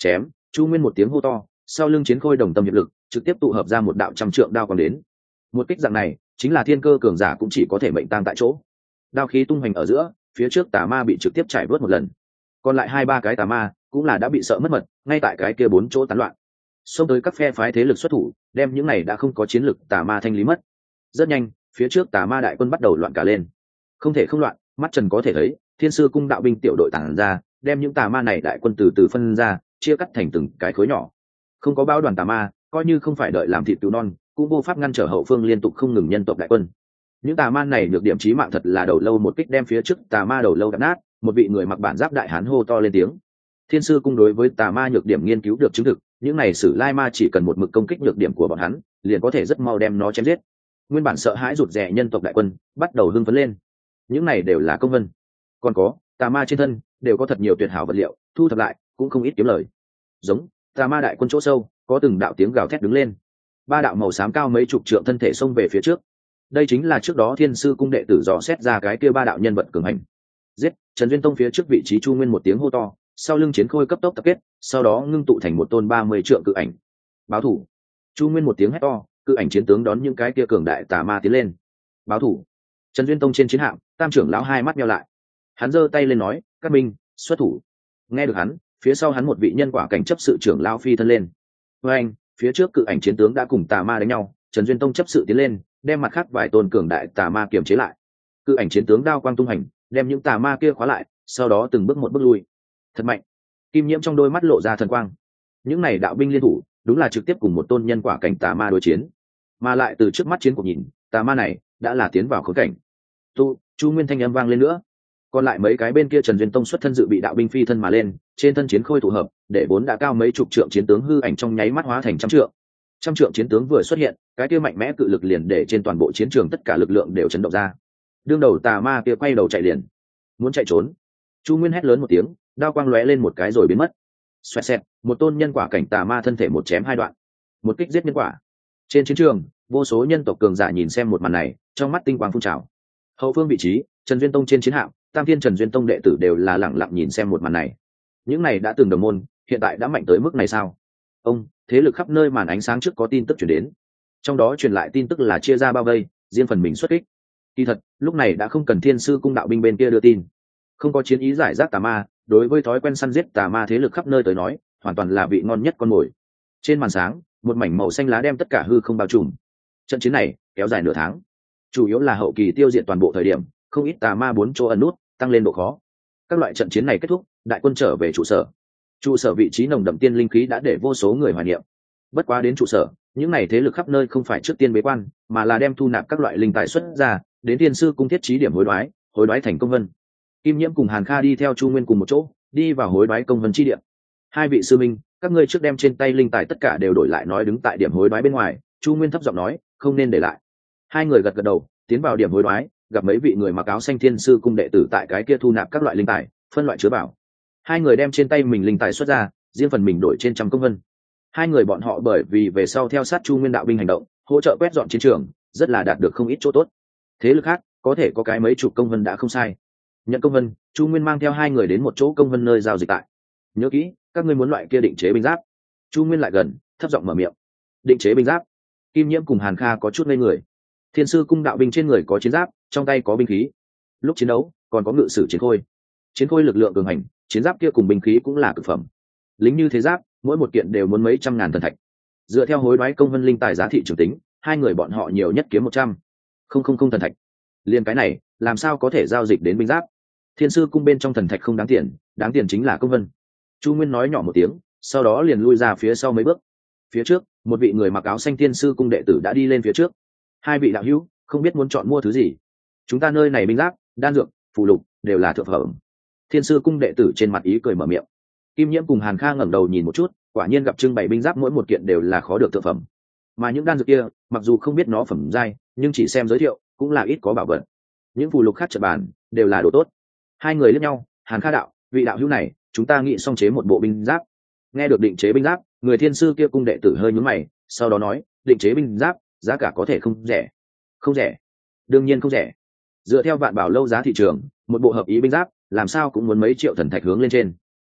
chém. Chu Nguyên một tiếng hô to, sau lưng chiến khôi đồng tâm hiệp lực trực tiếp tụ hợp ra một đạo trăm trượng đao còn đến. Một kích dạng này chính là thiên cơ cường giả cũng chỉ có thể mệnh tang tại chỗ. Đao khí tung hoành ở giữa, phía trước tà ma bị trực tiếp trải vớt một lần, còn lại hai ba cái tà ma cũng là đã bị sợ mất mật, ngay tại cái kia bốn chỗ tán loạn. Xông tới các phe phái thế lực xuất thủ, đem những này đã không có chiến lực tà ma thanh lý mất. Rất nhanh, phía trước tà ma đại quân bắt đầu loạn cả lên. Không thể không loạn, mắt trần có thể thấy, Thiên Sư cung đạo binh tiểu đội tản ra, đem những tà ma này đại quân từ từ phân ra, chia cắt thành từng cái khối nhỏ. Không có bao đoàn tà ma, coi như không phải đợi làm thịt cứu non, cũng vô pháp ngăn trở hậu phương liên tục không ngừng nhân tộc đại quân. Những tà ma này được điểm chí mạng thật là đầu lâu một kích đem phía trước tà ma đầu lâu đập nát, một vị người mặc bản giáp đại hán hô to lên tiếng. Thiên Sư cung đối với tà ma nhược điểm nghiên cứu được chứng thực, những này sử lai ma chỉ cần một mực công kích nhược điểm của bọn hắn, liền có thể rất mau đem nó chém giết. Nguyên bản sợ hãi rụt rè nhân tộc đại quân bắt đầu hưng phấn lên. Những này đều là công vân, còn có tà ma trên thân đều có thật nhiều tuyệt hảo vật liệu, thu thập lại cũng không ít kiếm lời. Giống tà ma đại quân chỗ sâu, có từng đạo tiếng gào thét đứng lên. Ba đạo màu xám cao mấy chục trượng thân thể xông về phía trước. Đây chính là trước đó Thiên Sư cung đệ tử dò xét ra cái kia ba đạo nhân vật cường hành. Giết! Trần Duyên Tông phía trước vị trí Chu Nguyên một tiếng hô to, sau lưng chiến khôi cấp tốc tập kết, sau đó ngưng tụ thành một tôn ba mươi trượng cự ảnh. Báo thủ! Chu Nguyên một tiếng hét to, cự ảnh chiến tướng đón những cái kia cường đại tà ma tiến lên. Báo thủ! Trần Duyên Tông trên chiến hạm, Tam trưởng lão hai mắt nheo lại. Hắn giơ tay lên nói, "Các minh, xuất thủ." Nghe được hắn, phía sau hắn một vị nhân quả cảnh chấp sự trưởng lão phi thân lên. Với anh, phía trước cự ảnh chiến tướng đã cùng tà ma đánh nhau, Trần Duyên Tông chấp sự tiến lên, đem mặt khác vài tôn cường đại tà ma kiềm chế lại. Cự ảnh chiến tướng đao quang tung hành, đem những tà ma kia khóa lại, sau đó từng bước một bước lui. Thật mạnh! Kim Nhiễm trong đôi mắt lộ ra thần quang. Những này đạo binh liên thủ, đúng là trực tiếp cùng một tôn nhân quả cảnh tà ma đối chiến, mà lại từ trước mắt chiến cuộc nhìn, tà ma này đã là tiến vào khốn cảnh. Tu, Chu Nguyên thanh âm vang lên nữa. Còn lại mấy cái bên kia Trần Duyên Tông xuất thân dự bị đạo binh phi thân mà lên, trên thân chiến khôi tụ hợp, để bốn đã cao mấy chục trượng chiến tướng hư ảnh trong nháy mắt hóa thành trăm trượng. Trăm trượng chiến tướng vừa xuất hiện, cái kia mạnh mẽ cự lực liền để trên toàn bộ chiến trường tất cả lực lượng đều chấn động ra. Đương đầu tà ma kia quay đầu chạy liền, muốn chạy trốn. Chu Nguyên hét lớn một tiếng, đao quang lóe lên một cái rồi biến mất. Xoẹt xẹt, một tôn nhân quả cảnh tà ma thân thể một chém hai đoạn, một kích giết nhân quả. Trên chiến trường, vô số nhân tộc cường giả nhìn xem một màn này, trong mắt tinh quang phun trào. Hậu phương vị trí, Trần Duyên Tông trên chiến hạm, Tam Thiên Trần Duyên Tông đệ tử đều là lặng lặng nhìn xem một màn này. Những này đã từng đồng môn, hiện tại đã mạnh tới mức này sao? Ông, thế lực khắp nơi màn ánh sáng trước có tin tức truyền đến. Trong đó truyền lại tin tức là chia ra bao vây, riêng phần mình xuất kích. Kỳ thật, lúc này đã không cần Thiên Sư cung đạo binh bên kia đưa tin. Không có chiến ý giải rác tà ma, đối với thói quen săn giết tà ma thế lực khắp nơi tới nói, hoàn toàn là vị ngon nhất con mồi. Trên màn sáng, một mảnh màu xanh lá đem tất cả hư không bao trùm. Trận chiến này kéo dài nửa tháng, chủ yếu là hậu kỳ tiêu diệt toàn bộ thời điểm, không ít tà ma bốn chỗ ẩn nút, tăng lên độ khó. Các loại trận chiến này kết thúc, đại quân trở về trụ sở. Trụ sở vị trí nồng đậm tiên linh khí đã để vô số người hoài niệm. Bất quá đến trụ sở, những này thế lực khắp nơi không phải trước tiên bế quan, mà là đem thu nạp các loại linh tài xuất ra, đến Thiên Sư cung thiết trí điểm hối đoái, hối đoái thành công vân. Kim Nhiễm cùng Hàn Kha đi theo Chu Nguyên cùng một chỗ, đi vào hối đoái công vân chi điểm. Hai vị sư minh, các ngươi trước đem trên tay linh tài tất cả đều đổi lại, nói đứng tại điểm hối đoái bên ngoài. Chu Nguyên thấp giọng nói, không nên để lại. Hai người gật gật đầu, tiến vào điểm hối đoái, gặp mấy vị người mặc áo xanh Thiên Sư cung đệ tử tại cái kia thu nạp các loại linh tài, phân loại chứa bảo. Hai người đem trên tay mình linh tài xuất ra, riêng phần mình đổi trên trăm công vân. Hai người bọn họ bởi vì về sau theo sát Chu Nguyên đạo binh hành động, hỗ trợ quét dọn chiến trường, rất là đạt được không ít chỗ tốt. Thế lực khác có thể có cái mấy chục công vân đã không sai. Nhận công vân, Chu Nguyên mang theo hai người đến một chỗ công vân nơi giao dịch tại. Nhớ kỹ, các ngươi muốn loại kia định chế binh giáp. Chu Nguyên lại gần, thấp giọng mở miệng. Định chế binh giáp? Kim Nhiễm cùng Hàn Kha có chút ngây người. Thiên Sư cung đạo binh trên người có chiến giáp, trong tay có binh khí. Lúc chiến đấu, còn có ngự sử chiến khôi. Chiến khôi lực lượng cường hành, chiến giáp kia cùng binh khí cũng là cực phẩm. Lính như thế giáp, mỗi một kiện đều muốn mấy trăm ngàn thần thạch. Dựa theo hối đoái công vân linh tài giá thị trường tính, hai người bọn họ nhiều nhất kiếm một trăm không không không thần thạch. Liên cái này, làm sao có thể giao dịch đến binh giáp? Thiên Sư cung bên trong thần thạch không đáng tiền, đáng tiền chính là công vân. Chu Nguyên nói nhỏ một tiếng, sau đó liền lui ra phía sau mấy bước. Phía trước, một vị người mặc áo xanh Thiên Sư cung đệ tử đã đi lên phía trước. Hai vị đạo hữu, không biết muốn chọn mua thứ gì? Chúng ta nơi này binh giáp, đan dược, phù lục đều là thượng phẩm. Thiên Sư cung đệ tử trên mặt ý cười mở miệng. Kim Nhiễm cùng Hàn Kha ngẩng đầu nhìn một chút, quả nhiên gặp trưng bày binh giáp mỗi một kiện đều là khó được thượng phẩm. Mà những đan dược kia, mặc dù không biết nó phẩm giai, nhưng chỉ xem giới thiệu, cũng là ít có bảo vật. Những phù lục khác trận bàn đều là đồ tốt. Hai người liếc nhau, Hàn Kha đạo, vị đạo hữu này, chúng ta nghĩ xong chế một bộ binh giáp. Nghe được định chế binh giáp, người Thiên Sư kia cung đệ tử hơi nhướng mày, sau đó nói, định chế binh giáp, giá cả có thể không rẻ. Không rẻ? Đương nhiên không rẻ. Dựa theo Vạn Bảo lâu giá thị trường, một bộ hợp ý binh giáp, làm sao cũng muốn mấy triệu thần thạch hướng lên trên.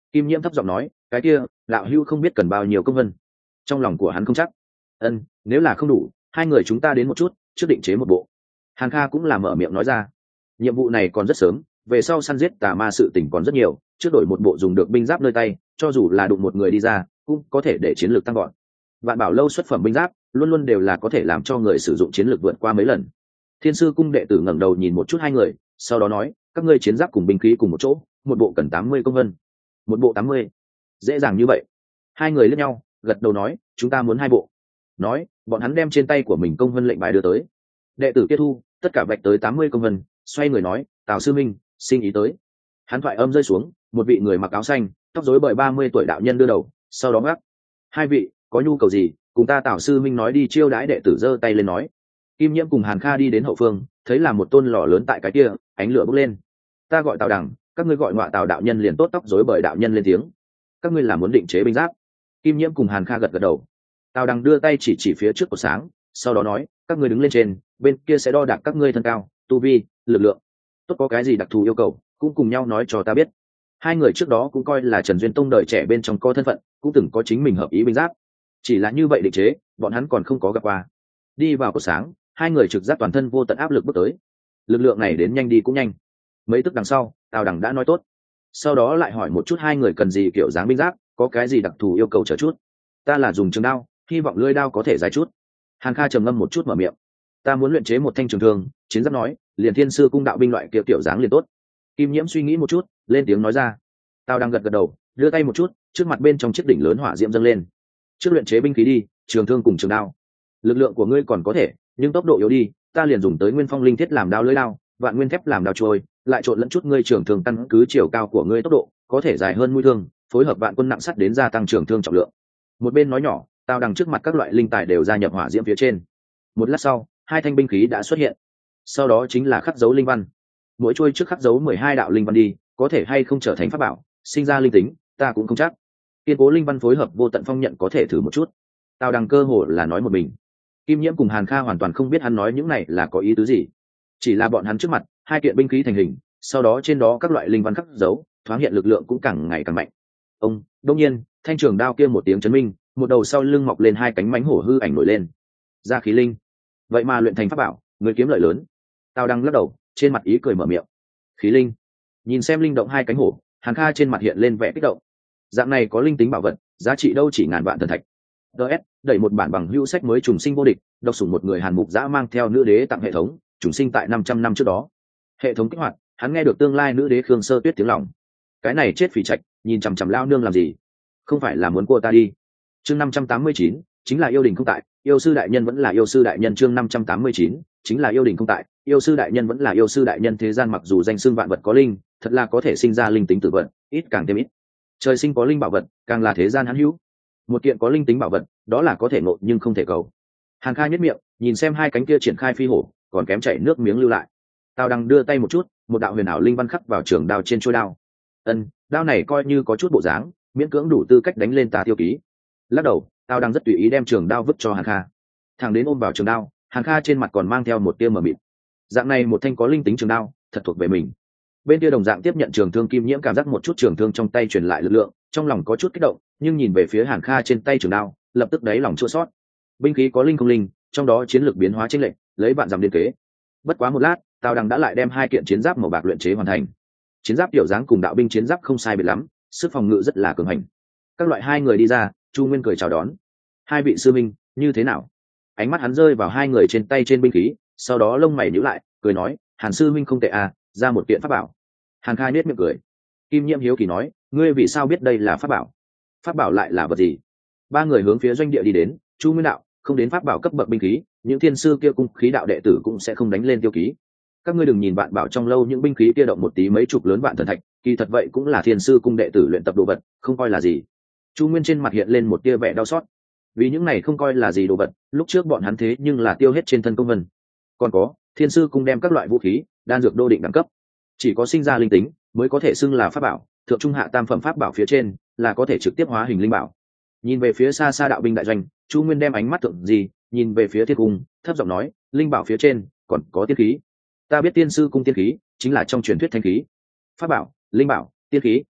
Kim Nhiễm thấp giọng nói, cái kia đạo hữu không biết cần bao nhiêu công vân. Trong lòng của hắn không chắc. Ân, nếu là không đủ, hai người chúng ta đến một chút, trước định chế một bộ. Hàn Kha cũng là mở miệng nói ra. Nhiệm vụ này còn rất sớm, về sau săn giết tà ma sự tình còn rất nhiều, trước đổi một bộ dùng được binh giáp nơi tay, cho dù là đụng một người đi ra, cũng có thể để chiến lược tăng gọn. Vạn Bảo lâu xuất phẩm binh giáp, luôn luôn đều là có thể làm cho người sử dụng chiến lược vượt qua mấy lần. Thiên sư cung đệ tử ngẩng đầu nhìn một chút hai người, sau đó nói, các ngươi chiến giáp cùng binh khí cùng một chỗ, một bộ cần tám mươi công vân. Một bộ tám mươi? Dễ dàng như vậy? Hai người liếc nhau, gật đầu nói, chúng ta muốn hai bộ. Nói, bọn hắn đem trên tay của mình công vân lệnh bài đưa tới. Đệ tử kia thu, tất cả vạch tới tám mươi công vân, xoay người nói, Tào sư minh, xin ý tới. Hắn thoại âm rơi xuống, một vị người mặc áo xanh, tóc rối bời ba mươi tuổi đạo nhân đưa đầu, sau đó gác. Hai vị, có nhu cầu gì, cùng ta Tào sư minh nói đi. Chiêu đãi đệ tử giơ tay lên nói. Kim Nhiễm cùng Hàn Kha đi đến hậu phương, thấy là một tôn lò lớn tại cái kia, ánh lửa bốc lên. Ta gọi Tào Đằng, các ngươi gọi ngọa Tào đạo nhân liền tốt. Tóc rối bời đạo nhân lên tiếng. Các ngươi là muốn định chế binh giáp? Kim Nhiễm cùng Hàn Kha gật gật đầu. Tào Đằng đưa tay chỉ chỉ phía trước của sáng, sau đó nói, các ngươi đứng lên trên, bên kia sẽ đo đạc các ngươi thân cao, tu vi, lực lượng. Tốt, có cái gì đặc thù yêu cầu, cũng cùng nhau nói cho ta biết. Hai người trước đó cũng coi là Trần Duyên Tông đời trẻ bên trong co thân phận, cũng từng có chính mình hợp ý binh giáp. Chỉ là như vậy định chế, bọn hắn còn không có gặp qua. Đi vào cổ sáng, hai người trực giác toàn thân vô tận áp lực bước tới. Lực lượng này đến nhanh đi cũng nhanh. Mấy tức đằng sau, Tào Đằng đã nói tốt. Sau đó lại hỏi một chút hai người cần gì kiểu dáng binh giáp, có cái gì đặc thù yêu cầu chờ chút. Ta là dùng trường đao, hy vọng lưỡi đao có thể dài chút. Hàn Kha trầm ngâm một chút mở miệng. Ta muốn luyện chế một thanh trường thương. Chiến giáp nói, liền thiên sư cung đạo binh loại kiểu tiểu dáng liền tốt. Kim Nhiễm suy nghĩ một chút, lên tiếng nói ra. Tao đang gật gật đầu, đưa tay một chút, trước mặt bên trong chiếc đỉnh lớn hỏa diễm dâng lên. Trước luyện chế binh khí đi, trường thương cùng trường đao. Lực lượng của ngươi còn có thể, nhưng tốc độ yếu đi, ta liền dùng tới nguyên phong linh thiết làm đao lưỡi đao, vạn nguyên thép làm đao trôi, lại trộn lẫn chút ngươi trường thương căn cứ chiều cao của ngươi tốc độ, có thể dài hơn mũi thương, phối hợp vạn quân nặng sắt đến gia tăng trường thương trọng lượng. Một bên nói nhỏ, tao đằng trước mặt các loại linh tài đều gia nhập hỏa diễm phía trên. Một lát sau, hai thanh binh khí đã xuất hiện. Sau đó chính là khắc dấu linh văn. Mỗi chuôi trước khắc dấu mười hai đạo linh văn đi, có thể hay không trở thành pháp bảo, sinh ra linh tính, ta cũng không chắc. Kiên cố linh văn phối hợp vô tận phong nhận có thể thử một chút. Tào Đằng cơ hồ là nói một mình. Kim Nhiễm cùng Hàn Kha hoàn toàn không biết hắn nói những này là có ý tứ gì. Chỉ là bọn hắn trước mặt, hai kiện binh khí thành hình, sau đó trên đó các loại linh văn khắc dấu, thoáng hiện lực lượng cũng càng ngày càng mạnh. Ông, đương nhiên, thanh trường đao kia một tiếng chấn minh, một đầu sau lưng mọc lên hai cánh mánh hổ hư ảnh nổi lên. Ra khí linh. Vậy mà luyện thành pháp bảo, người kiếm lợi lớn. Tào Đằng lắc đầu, trên mặt ý cười mở miệng. Khí linh. Nhìn xem linh động hai cánh hổ, Hàn Kha trên mặt hiện lên vẻ kích động. Dạng này có linh tính bảo vật, giá trị đâu chỉ ngàn vạn thần thạch. ds đẩy một bản bằng hữu sách mới trùng sinh vô địch, đọc sủng một người Hàn Mục Dã mang theo nữ đế tặng hệ thống, trùng sinh tại năm trăm năm trước đó. Hệ thống kích hoạt, hắn nghe được tương lai nữ đế Khương Sơ Tuyết tiếng lòng. Cái này chết phỉ trạch, nhìn chằm chằm lao nương làm gì? Không phải là muốn cô ta đi? Chương năm trăm tám mươi chín, chính là yêu đình không tại, yêu sư đại nhân vẫn là yêu sư đại nhân. Chương năm trăm tám mươi chín, chính là yêu đình không tại, yêu sư đại nhân vẫn là yêu sư đại nhân. Thế gian mặc dù danh xưng vạn vật có linh, thật là có thể sinh ra linh tính tử vận, ít càng thêm ít. Trời sinh có linh bảo vật, càng là thế gian hữu hữu. Một kiện có linh tính bảo vật, đó là có thể ngộ nhưng không thể cầu. Hàn Kha nhất miệng, nhìn xem hai cánh kia triển khai phi hổ, còn kém chảy nước miếng lưu lại. Tào Đằng đưa tay một chút, một đạo huyền ảo linh văn khắc vào trường đao trên chuôi đao. Ân, đao này coi như có chút bộ dáng, miễn cưỡng đủ tư cách đánh lên tà tiêu ký. Lắc đầu, Tào Đằng rất tùy ý đem trường đao vứt cho Hàn Kha. Thằng đến ôm vào trường đao, Hàn Kha trên mặt còn mang theo một tia mờ mịt. Dạng này một thanh có linh tính trường đao, thật thuộc về mình. Bên kia đồng dạng tiếp nhận trường thương Kim Nhiễm cảm giác một chút trường thương trong tay truyền lại lực lượng, trong lòng có chút kích động, nhưng nhìn về phía Hàn Kha trên tay trường đao, lập tức đáy lòng chua xót. Binh khí có linh không linh, trong đó chiến lược biến hóa chênh lệch, lấy vạn dặm liên kế. Bất quá một lát, Tào Đằng đã lại đem hai kiện chiến giáp màu bạc luyện chế hoàn thành. Chiến giáp tiểu dáng cùng đạo binh chiến giáp không sai biệt lắm, sức phòng ngự rất là cường hành. Các loại hai người đi ra, Chu Nguyên cười chào đón. Hai vị sư minh, như thế nào? Ánh mắt hắn rơi vào hai người trên tay trên binh khí, sau đó lông mày nhíu lại, cười nói, Hàn sư minh không tệ à, ra một kiện pháp bảo. Hàn Kha nhếch miệng cười. Kim Nhiễm hiếu kỳ nói, ngươi vì sao biết đây là pháp bảo? Pháp bảo lại là vật gì? Ba người hướng phía doanh địa đi đến. Chu Nguyên đạo, không đến pháp bảo cấp bậc binh khí, những thiên sư kia cung khí đạo đệ tử cũng sẽ không đánh lên tiêu ký. Các ngươi đừng nhìn bạn bảo trong lâu những binh khí kia động một tí mấy chục lớn vạn thần thạch, kỳ thật vậy cũng là thiên sư cung đệ tử luyện tập đồ vật, không coi là gì. Chu Nguyên trên mặt hiện lên một tia vẻ đau xót. Vì những này không coi là gì đồ vật, lúc trước bọn hắn thế nhưng là tiêu hết trên thân công vân. Còn có, thiên sư cung đem các loại vũ khí, đan dược đô định đẳng cấp, chỉ có sinh ra linh tính mới có thể xưng là pháp bảo, thượng trung hạ tam phẩm pháp bảo phía trên là có thể trực tiếp hóa hình linh bảo. Nhìn về phía xa xa đạo binh đại doanh, Chu Nguyên đem ánh mắt thượng gì, nhìn về phía thiên cung, thấp giọng nói, linh bảo phía trên còn có tiên khí. Ta biết tiên sư cung tiên khí chính là trong truyền thuyết thanh khí. Pháp bảo, linh bảo, tiên khí.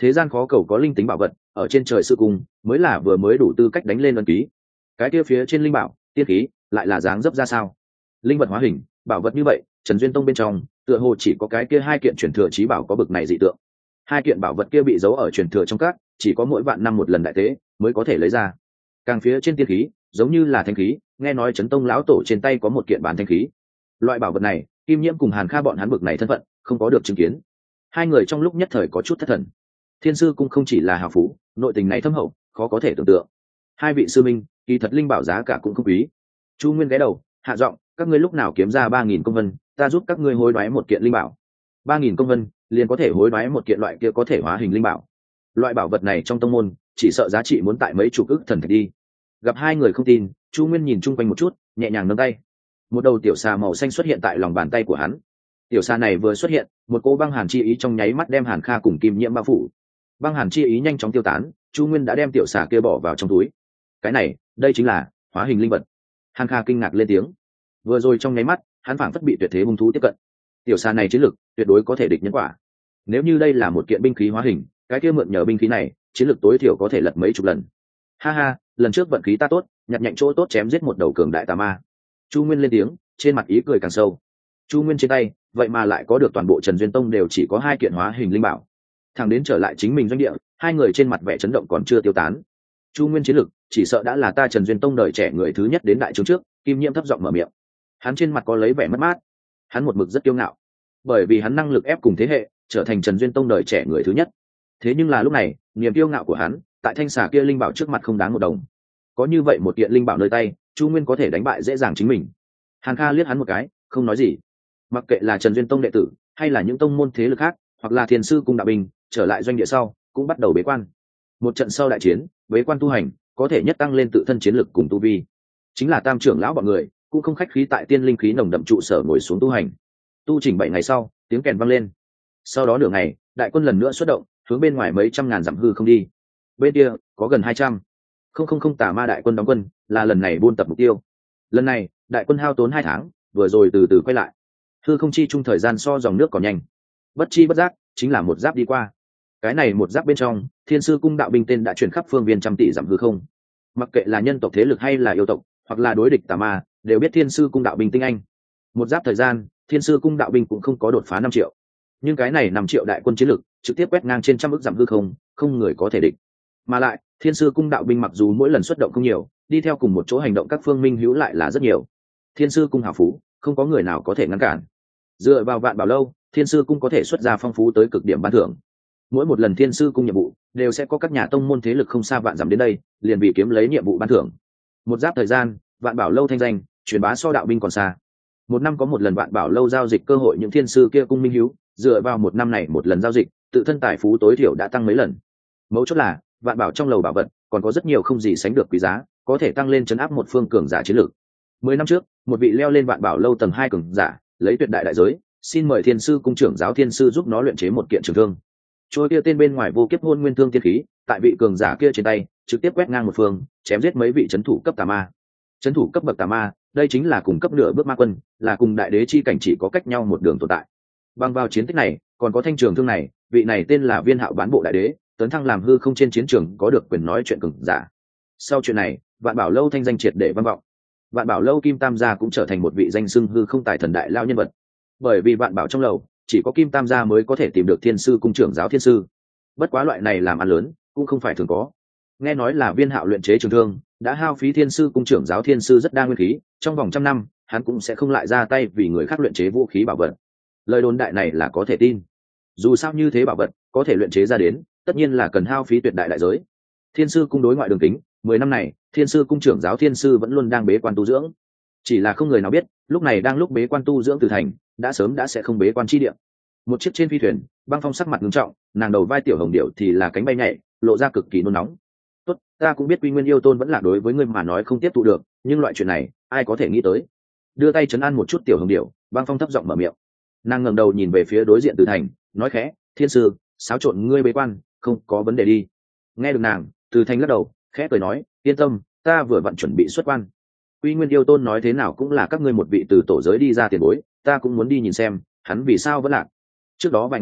thế gian khó cầu có linh tính bảo vật, ở trên trời sư cung mới là vừa mới đủ tư cách đánh lên ân ký. Cái kia phía trên linh bảo tiên khí lại là dáng dấp ra sao? Linh vật hóa hình bảo vật như vậy, Trần Duyên Tông bên trong tựa hồ chỉ có cái kia hai kiện truyền thừa chí bảo có bực này dị tượng. Hai kiện bảo vật kia bị giấu ở truyền thừa trong các, chỉ có mỗi vạn năm một lần đại tế mới có thể lấy ra. Càng phía trên tiên khí giống như là thanh khí, nghe nói Trấn Tông lão tổ trên tay có một kiện bản thanh khí. Loại bảo vật này, Kim Nhiễm cùng Hàn Kha bọn hắn bực này thân phận không có được chứng kiến. Hai người trong lúc nhất thời có chút thất thần. Thiên sư cung không chỉ là hào phú, nội tình này thâm hậu, khó có thể tưởng tượng. Hai vị sư minh, kỳ thật linh bảo giá cả cũng không quý. Chu Nguyên ghé đầu, hạ giọng, các ngươi lúc nào kiếm ra ba nghìn công vân, ta giúp các ngươi hối đoái một kiện linh bảo. Ba nghìn công vân liền có thể hối đoái một kiện loại kia có thể hóa hình linh bảo. Loại bảo vật này trong tông môn chỉ sợ giá trị muốn tại mấy chục ức thần thạch đi. Gặp hai người không tin, Chu Nguyên nhìn chung quanh một chút, nhẹ nhàng nâng tay. Một đầu tiểu xà màu xanh xuất hiện tại lòng bàn tay của hắn. Tiểu xà này vừa xuất hiện, một cỗ băng hàn chi ý trong nháy mắt đem Hàn Kha cùng Kim Nhiễm bao phủ. Băng hàn chi ý nhanh chóng tiêu tán, Chu Nguyên đã đem tiểu xà kia bỏ vào trong túi. Cái này, đây chính là hóa hình linh vật. Hàn Kha kinh ngạc lên tiếng. Vừa rồi trong nháy mắt, hắn phảng phất bị tuyệt thế hung thú tiếp cận. Tiểu xà này chiến lực tuyệt đối có thể địch nhân quả. Nếu như đây là một kiện binh khí hóa hình, cái kia mượn nhờ binh khí này, chiến lực tối thiểu có thể lật mấy chục lần. Ha ha, lần trước vận khí ta tốt, nhặt nhạnh chỗ tốt chém giết một đầu cường đại tà ma. Chu Nguyên lên tiếng, trên mặt ý cười càng sâu. Chu Nguyên trên tay, vậy mà lại có được toàn bộ Trần Duyên Tông đều chỉ có hai kiện hóa hình linh bảo. Thằng đến trở lại chính mình doanh địa, hai người trên mặt vẻ chấn động còn chưa tiêu tán. Chu Nguyên chiến lực, chỉ sợ đã là ta Trần Duyên Tông đời trẻ người thứ nhất đến đại trướng trước. Kim Nhiễm thấp giọng mở miệng. Hắn trên mặt có lấy vẻ mất mát. Hắn một mực rất kiêu ngạo, bởi vì hắn năng lực ép cùng thế hệ, trở thành Trần Duyên Tông đời trẻ người thứ nhất. Thế nhưng là lúc này, niềm kiêu ngạo của hắn, tại thanh xà kia linh bảo trước mặt không đáng một đồng. Có như vậy một kiện linh bảo nơi tay, Chu Nguyên có thể đánh bại dễ dàng chính mình. Hàn Kha liếc hắn một cái, không nói gì. Mặc kệ là Trần Duyên Tông đệ tử, hay là những tông môn thế lực khác, hoặc là Thiền sư cung đạo binh, trở lại doanh địa sau, cũng bắt đầu bế quan. Một trận sau đại chiến, bế quan tu hành, có thể nhất tăng lên tự thân chiến lực cùng tu vi. Chính là Tam trưởng lão bọn người, cũng không khách khí tại tiên linh khí nồng đậm trụ sở ngồi xuống tu hành. Tu chỉnh bảy ngày sau, tiếng kèn vang lên. Sau đó nửa ngày, đại quân lần nữa xuất động, hướng bên ngoài mấy trăm ngàn dặm hư không đi. Bên kia có gần hai trăm. Không không không tà ma đại quân đóng quân, là lần này buôn tập mục tiêu. Lần này, đại quân hao tốn hai tháng, vừa rồi từ từ quay lại. Hư không chi chung thời gian so dòng nước còn nhanh. Bất chi bất giác, chính là một giáp đi qua. Cái này một giáp bên trong, Thiên sư cung đạo binh tên đã truyền khắp phương viên trăm tỷ dặm hư không. Mặc kệ là nhân tộc thế lực hay là yêu tộc, hoặc là đối địch tà ma, đều biết Thiên sư cung đạo binh tinh anh. Một giáp thời gian, Thiên sư cung đạo binh cũng không có đột phá năm triệu. Nhưng cái này năm triệu đại quân chiến lực, trực tiếp quét ngang trên trăm ức dặm hư không, không người có thể địch. Mà lại, Thiên sư cung đạo binh mặc dù mỗi lần xuất động không nhiều, đi theo cùng một chỗ hành động các phương minh hữu lại là rất nhiều. Thiên sư cung hào phú, không có người nào có thể ngăn cản. Dựa vào Vạn Bảo lâu, Thiên sư cung có thể xuất ra phong phú tới cực điểm ban thưởng. Mỗi một lần Thiên sư cung nhiệm vụ, đều sẽ có các nhà tông môn thế lực không xa vạn dặm đến đây, liền vì kiếm lấy nhiệm vụ ban thưởng. Một giáp thời gian, Vạn Bảo lâu thanh danh truyền bá so đạo binh còn xa. Một năm có một lần Vạn Bảo lâu giao dịch cơ hội những thiên sư kia cung minh hữu, dựa vào một năm này một lần giao dịch, tự thân tài phú tối thiểu đã tăng mấy lần. Mấu chốt là, Vạn Bảo trong lầu bảo vật còn có rất nhiều không gì sánh được quý giá, có thể tăng lên chấn áp một phương cường giả chiến lược. Mười năm trước, một vị leo lên Vạn Bảo lâu tầng hai cường giả, lấy tuyệt đại đại giới, xin mời Thiên sư cung trưởng giáo Thiên sư giúp nó luyện chế một kiện trường thương. Trôi kia tên bên ngoài vô kiếp hôn nguyên thương tiên khí, tại vị cường giả kia trên tay, trực tiếp quét ngang một phương, chém giết mấy vị trấn thủ cấp tà ma. Trấn thủ cấp bậc tà ma, đây chính là cùng cấp nửa bước ma quân, là cùng đại đế chi cảnh chỉ có cách nhau một đường tồn tại. Bằng vào chiến tích này, còn có thanh trường thương này, vị này tên là Viên Hạo bán bộ đại đế, tấn thăng làm hư không trên chiến trường có được quyền nói chuyện cường giả. Sau chuyện này, Vạn Bảo lâu thanh danh triệt để vang vọng. Vạn Bảo lâu Kim Tam gia cũng trở thành một vị danh xưng hư không tài thần đại lao nhân vật. Bởi vì Vạn Bảo trong lầu, chỉ có Kim Tam gia mới có thể tìm được Thiên sư cung trưởng giáo Thiên sư. Bất quá loại này làm ăn lớn, cũng không phải thường có. Nghe nói là Viên Hạo luyện chế trường thương, đã hao phí Thiên sư cung trưởng giáo Thiên sư rất đa nguyên khí, trong vòng trăm năm, hắn cũng sẽ không lại ra tay vì người khác luyện chế vũ khí bảo vật. Lời đồn đại này là có thể tin. Dù sao như thế bảo vật có thể luyện chế ra đến, tất nhiên là cần hao phí tuyệt đại đại giới. Thiên sư cung đối ngoại đường kính, mười năm này, Thiên sư cung trưởng giáo Thiên sư vẫn luôn đang bế quan tu dưỡng. Chỉ là không người nào biết, lúc này đang lúc bế quan tu dưỡng từ thành, đã sớm đã sẽ không bế quan chi địa. Một chiếc trên phi thuyền, Băng Phong sắc mặt nghiêm trọng, nàng đầu vai tiểu hồng điệu thì là cánh bay nhảy, lộ ra cực kỳ nôn nóng. Tốt, ta cũng biết Quy Nguyên yêu tôn vẫn là đối với ngươi mà nói không tiếp thụ được, nhưng loại chuyện này, ai có thể nghĩ tới? Đưa tay trấn an một chút tiểu hồng điệu, Băng Phong thấp giọng mở miệng. Nàng ngẩng đầu nhìn về phía đối diện từ thành, nói khẽ, Thiên sư, xáo trộn ngươi bế quan, không có vấn đề đi. Nghe được nàng, từ thành lắc đầu, khẽ cười nói, yên tâm, ta vừa vặn chuẩn bị xuất quan. Quy Nguyên yêu tôn nói thế nào cũng là các ngươi một vị từ tổ giới đi ra tiền bối, ta cũng muốn đi nhìn xem hắn vì sao vẫn lạc. Trước đó vài ngày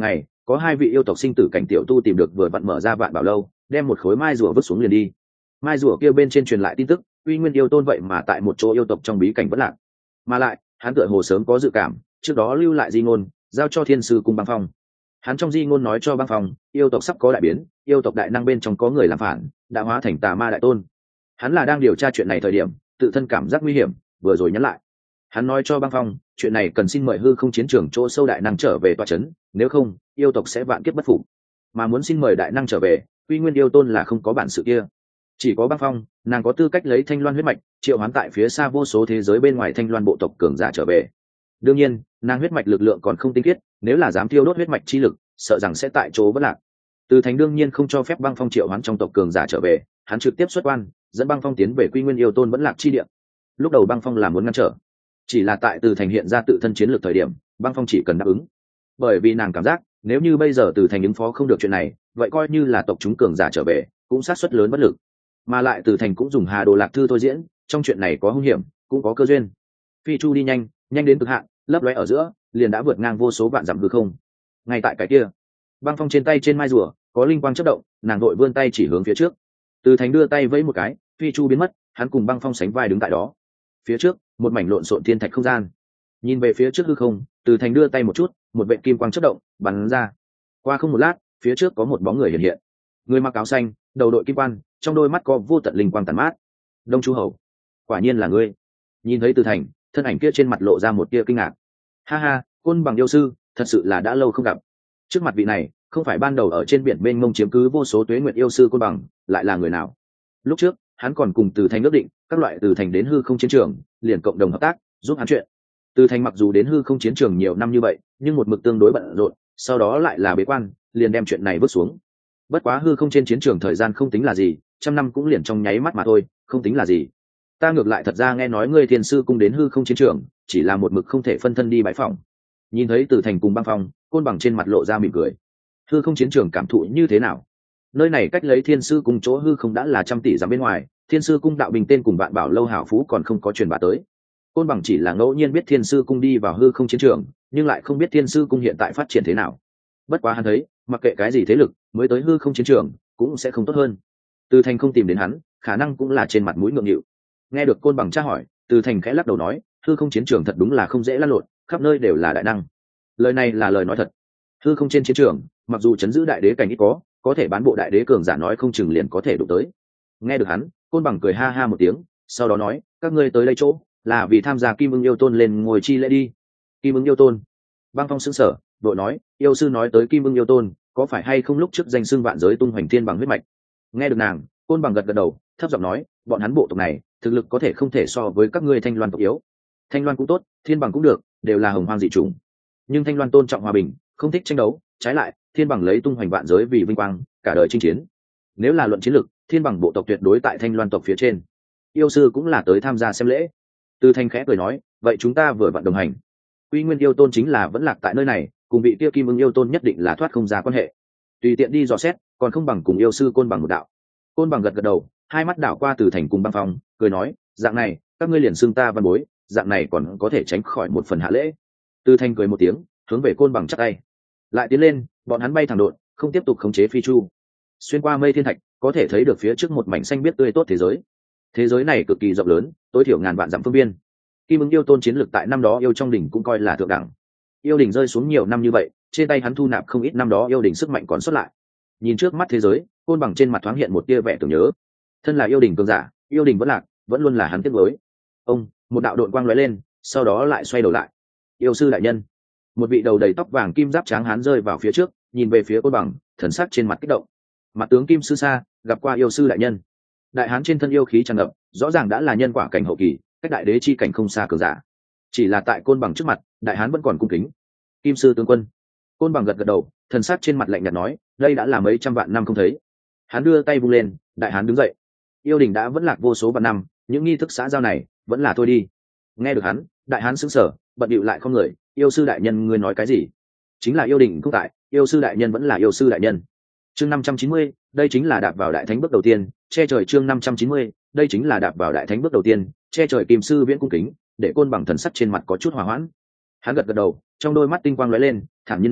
có hai vị yêu tộc sinh tử cảnh tiểu tu tìm được vừa vặn mở ra vạn bảo lâu, đem một khối mai rùa vứt xuống liền đi. Mai rùa kia bên trên truyền lại tin tức, uy nguyên yêu tôn vậy mà tại một chỗ yêu tộc trong bí cảnh vẫn lạc, mà lại hắn tựa hồ sớm có dự cảm, trước đó lưu lại di ngôn giao cho thiên sư cung băng phong. Hắn trong di ngôn nói cho băng phong, yêu tộc sắp có đại biến, yêu tộc đại năng bên trong có người làm phản, đã hóa thành tà ma đại tôn. Hắn là đang điều tra chuyện này thời điểm tự thân cảm giác nguy hiểm, vừa rồi nhắn lại. Hắn nói cho băng phong, chuyện này cần xin mời hư không chiến trường chỗ sâu đại năng trở về tọa chấn, nếu không yêu tộc sẽ vạn kiếp bất phục. Mà muốn xin mời đại năng trở về, uy nguyên yêu tôn là không có bản sự kia. Chỉ có băng phong, nàng có tư cách lấy thanh loan huyết mạch triệu hoán tại phía xa vô số thế giới bên ngoài thanh loan bộ tộc cường giả trở về. Đương nhiên nàng huyết mạch lực lượng còn không tinh khiết, nếu là dám thiêu đốt huyết mạch chi lực sợ rằng sẽ tại chỗ vất lạc. Từ thành đương nhiên không cho phép băng phong triệu hoán trong tộc cường giả trở về, hắn trực tiếp xuất quan dẫn băng phong tiến về quy nguyên yêu tôn vẫn lạc chi địa. Lúc đầu băng phong là muốn ngăn trở, chỉ là tại từ thành hiện ra tự thân chiến lược thời điểm băng phong chỉ cần đáp ứng, bởi vì nàng cảm giác nếu như bây giờ từ thành ứng phó không được chuyện này, vậy coi như là tộc chúng cường giả trở về cũng sát suất lớn bất lực. Mà lại từ thành cũng dùng Hà Đồ Lạc Thư thôi diễn, trong chuyện này có hung hiểm cũng có cơ duyên. Phi chu đi nhanh, nhanh đến cực hạn, lấp lóe ở giữa liền đã vượt ngang vô số vạn dặm hư không. Ngay tại cái kia, băng phong trên tay trên mai rùa có linh quang chớp động, nàng đội vươn tay chỉ hướng phía trước. Từ thành đưa tay vẫy một cái, phi chu biến mất, hắn cùng băng phong sánh vai đứng tại đó. Phía trước một mảnh lộn xộn thiên thạch không gian, nhìn về phía trước hư không, từ thành đưa tay một chút, một vệt kim quang chớp động bắn ra. Qua không một lát, phía trước có một bóng người hiện hiện, người mặc áo xanh, đầu đội kim quan, trong đôi mắt có vô tận linh quang tàn mát. Đông Chu Hầu, quả nhiên là ngươi. Nhìn thấy từ thành, thân ảnh kia trên mặt lộ ra một tia kinh ngạc. Ha ha, Côn Bằng yêu sư, thật sự là đã lâu không gặp. Trước mặt vị này không phải ban đầu ở trên biển mênh mông chiếm cứ vô số tuế nguyệt yêu sư Côn Bằng, lại là người nào? Lúc trước hắn còn cùng từ thành ước định các loại từ thành đến hư không chiến trường liền cộng đồng hợp tác giúp hắn chuyện. Từ thành mặc dù đến hư không chiến trường nhiều năm như vậy, nhưng một mực tương đối bận rộn, sau đó lại là bế quan, liền đem chuyện này vứt xuống. Bất quá hư không trên chiến trường thời gian không tính là gì, trăm năm cũng liền trong nháy mắt mà thôi, không tính là gì. Ta ngược lại thật ra nghe nói ngươi thiên sư cung đến hư không chiến trường, chỉ là một mực không thể phân thân đi bãi phòng. Nhìn thấy từ thành cùng băng phong, Côn Bằng trên mặt lộ ra mỉm cười. Hư không chiến trường cảm thụ như thế nào? Nơi này cách lấy thiên sư cung chỗ hư không đã là trăm tỷ dặm bên ngoài, thiên sư cung đạo bình tên cùng bạn bảo lâu hảo phú còn không có truyền bá tới. Côn Bằng chỉ là ngẫu nhiên biết thiên sư cung đi vào hư không chiến trường, nhưng lại không biết thiên sư cung hiện tại phát triển thế nào. Bất quá hắn thấy, mặc kệ cái gì thế lực mới tới hư không chiến trường cũng sẽ không tốt hơn. Từ thành không tìm đến hắn, khả năng cũng là trên mặt mũi ngượng nghịu. Nghe được Côn Bằng tra hỏi, Từ thành khẽ lắc đầu nói, hư không chiến trường thật đúng là không dễ lăn lộn, khắp nơi đều là đại năng. Lời này là lời nói thật. Hư không trên chiến trường mặc dù chấn giữ đại đế cảnh ít có, có thể bán bộ đại đế cường giả nói không chừng liền có thể đụng tới. Nghe được hắn, Côn Bằng cười ha ha một tiếng, sau đó nói, các ngươi tới đây chỗ là vì tham gia Kim Ưng yêu tôn lên ngồi chi lễ đi. Kim Ưng yêu tôn? Băng Phong sững sờ, vội nói, yêu sư nói tới Kim Ưng yêu tôn, có phải hay không lúc trước danh xưng vạn giới tung hoành thiên bằng huyết mạch? Nghe được nàng, Côn Bằng gật gật đầu, thấp giọng nói, bọn hắn bộ tộc này thực lực có thể không thể so với các ngươi Thanh Loan tộc yếu. Thanh Loan cũng tốt, Thiên Bằng cũng được, đều là hồng hoang dị chủng. Nhưng Thanh Loan tôn trọng hòa bình, không thích tranh đấu, trái lại, Thiên Bằng lấy tung hoành vạn giới vì vinh quang, cả đời chinh chiến. Nếu là luận chiến lực, Thiên Bằng bộ tộc tuyệt đối tại Thanh Loan tộc phía trên. Yêu sư cũng là tới tham gia xem lễ. Từ Thanh khẽ cười nói, vậy chúng ta vừa vặn đồng hành. Quy Nguyên yêu tôn chính là vẫn lạc tại nơi này, cùng vị kia Kim Ưng yêu tôn nhất định là thoát không ra quan hệ. Tùy tiện đi dò xét, còn không bằng cùng yêu sư Côn Bằng một đạo. Côn Bằng gật gật đầu, hai mắt đảo qua Từ Thành cùng Băng Phong, cười nói, dạng này, các ngươi liền xưng ta văn bối, dạng này còn có thể tránh khỏi một phần hạ lễ. Từ Thành cười một tiếng, hướng về Côn Bằng chắp tay. Lại tiến lên, bọn hắn bay thẳng đột, không tiếp tục khống chế phi chu. Xuyên qua mây thiên thạch, có thể thấy được phía trước một mảnh xanh biếc tươi tốt thế giới. Thế giới này cực kỳ rộng lớn, tối thiểu ngàn vạn dặm phương biên. Kim Ưng yêu tôn chiến lược tại năm đó yêu trong đỉnh cũng coi là thượng đẳng. Yêu đỉnh rơi xuống nhiều năm như vậy, trên tay hắn thu nạp không ít năm đó yêu đỉnh sức mạnh còn sót lại. Nhìn trước mắt thế giới, Côn Bằng trên mặt thoáng hiện một tia vẻ tưởng nhớ. Thân là yêu đỉnh cường giả, yêu đỉnh vẫn lạc, vẫn luôn là hắn tiếc nuối. Ông, một đạo độn quang lóe lên, sau đó lại xoay đầu lại. Yêu sư đại nhân. Một vị đầu đầy tóc vàng kim giáp tráng hán rơi vào phía trước, nhìn về phía Côn Bằng, thần sắc trên mặt kích động. Mặt tướng Kim sư xa, gặp qua yêu sư đại nhân. Đại hán trên thân yêu khí tràn ngập, rõ ràng đã là nhân quả cảnh hậu kỳ, cách đại đế chi cảnh không xa cường giả. Chỉ là tại Côn Bằng trước mặt, đại hán vẫn còn cung kính. Kim sư tướng quân. Côn Bằng gật gật đầu, thần sắc trên mặt lạnh nhạt nói, đây đã là mấy trăm vạn năm không thấy. Hắn đưa tay vung lên, đại hán đứng dậy. Yêu đình đã vẫn lạc vô số vạn năm, những nghi thức xã giao này vẫn là thôi đi. Nghe được hắn, đại hán sững sờ, bận bịu lại không người, yêu sư đại nhân ngươi nói cái gì? Chính là yêu đình cũng tại, yêu sư đại nhân vẫn là yêu sư đại nhân. Chương năm trăm chín mươi, đây chính là đạp vào đại thánh bước đầu tiên, che trời chương năm trăm chín mươi, đây chính là đạp vào đại thánh bước đầu tiên, che trời Kim sư viễn cung kính, để Côn Bằng thần sắc trên mặt có chút hòa hoãn. Hắn gật gật đầu, trong đôi mắt tinh quang lóe lên, thản nhiên nói,